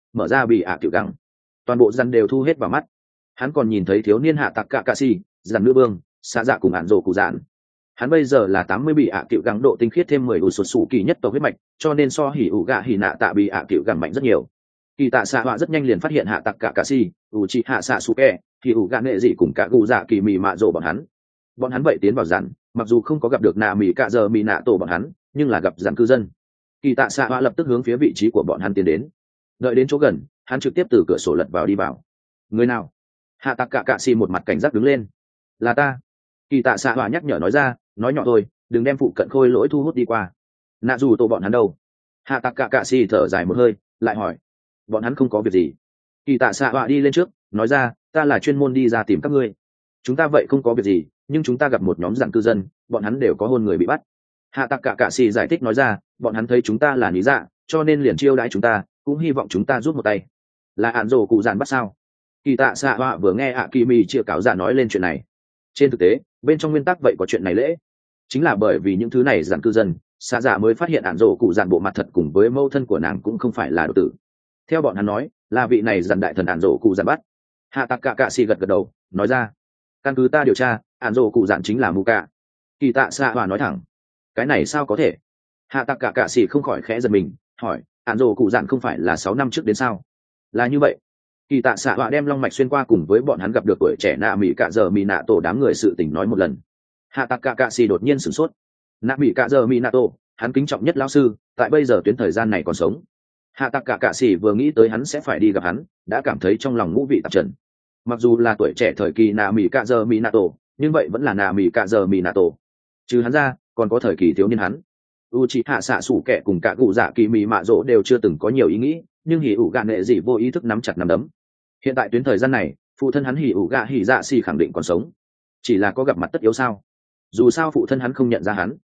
mở ra bị ạ tiểu gắng. Toàn bộ dàn đều thu hết vào mắt. Hắn còn nhìn thấy thiếu niên hạ tặc cả cạ xì, dàn nữ vương xạ dạ cùng ạn rổ cụ dạn. Hắn bây giờ là 80 bị ạ tiểu gắng độ tinh khiết thêm 10 ủ sụt sủ kỳ nhất tộc huyết mạch, cho nên so hỉ ủ gạ hỉ nạ tạ bị ạ tiểu gắng mạnh rất nhiều. Kỳ tạ xạ họa rất nhanh liền phát hiện hạ tặc cả cạ xì, ủ trị hạ xạ sủ kẹ, hỉ ủ gạ nệ dị cùng cả gù dạ kỳ mì mạ rổ bọn hắn vậy tiến vào dàn, mặc dù không có gặp được nạ mì cạ giờ mì nạ tổ bọn hắn, nhưng là gặp dàn cư dân. Kỳ tạ xạ họa lập tức hướng phía vị trí của bọn hắn tiến đến. Đợi đến chỗ gần, hắn trực tiếp từ cửa sổ lật vào đi vào. Người nào? Hạ tặc cả cạ xì một mặt cảnh giác đứng lên. Là ta. Kỳ tạ xạ họa nhắc nhở nói ra, nói nhỏ thôi, đừng đem phụ cận khôi lỗi thu hút đi qua. Nạ dù tổ bọn hắn đâu? Hạ tặc cả cạ xì thở dài một hơi, lại hỏi. Bọn hắn không có việc gì. Kỳ tạ xạ họa đi lên trước, nói ra, ta là chuyên môn đi ra tìm các ngươi. Chúng ta vậy không có việc gì, nhưng chúng ta gặp một nhóm dạng cư dân, bọn hắn đều có hôn người bị bắt. Hạ tặc cả cạ xì giải thích nói ra, bọn hắn thấy chúng ta là lý dạ, cho nên liền chiêu đãi chúng ta, cũng hy vọng chúng ta giúp một tay. Là ạn rổ cụ dạn bắt sao? Kỳ tạ xạ họa vừa nghe ạ kỳ mì chia cáo dạ nói lên chuyện này. Trên thực tế, bên trong nguyên tắc vậy có chuyện này lễ, chính là bởi vì những thứ này dạng cư dân, xạ dạ mới phát hiện ạn rổ cụ dạn bộ mặt thật cùng với mâu thân của nàng cũng không phải là độc tử. Theo bọn hắn nói, là vị này dàn đại thần ạn rổ cụ dạn bắt. Hạ tặc cả cạ xì gật gật đầu, nói ra, căn cứ ta điều tra, ạn rổ cụ dạn chính là mù cạ. Kỳ tạ xạ họa nói thẳng, cái này sao có thể? Hạ tặc cả cạ xì không khỏi khẽ giật mình, hỏi, ạn rổ cụ dạn không phải là 6 năm trước đến sao? Là như vậy. Kỳ tạ xạ họa đem long mạch xuyên qua cùng với bọn hắn gặp được tuổi trẻ nạ mỹ cạ giờ mỹ nạ tổ đám người sự tình nói một lần. Hạ tặc cả cạ xì đột nhiên sửng sốt. Nạ mỹ cạ giờ mỹ nạ tổ, hắn kính trọng nhất lão sư, tại bây giờ tuyến thời gian này còn sống. Hạ tặc cả cạ xì vừa nghĩ tới hắn sẽ phải đi gặp hắn, đã cảm thấy trong lòng ngũ vị tạp trần. Mặc dù là tuổi trẻ thời kỳ nạ mỹ cạ giờ mỹ nạ tổ, nhưng vậy vẫn là nạ mỹ cạ giờ mỹ nạ tổ. Trừ hắn ra, còn có thời kỳ thiếu niên hắn. Uchiha xạ sủ kẻ cùng cả cụ dạ kỳ mỹ mạ rỗ đều chưa từng có nhiều ý nghĩ, nhưng hỉ ủ gạ nệ dị vô ý thức nắm chặt nắm đấm. Hiện tại tuyến thời gian này, phụ thân hắn hỉ ủ gạ hỉ dạ xì khẳng định còn sống, chỉ là có gặp mặt tất yếu sao? Dù sao phụ thân hắn không nhận ra hắn.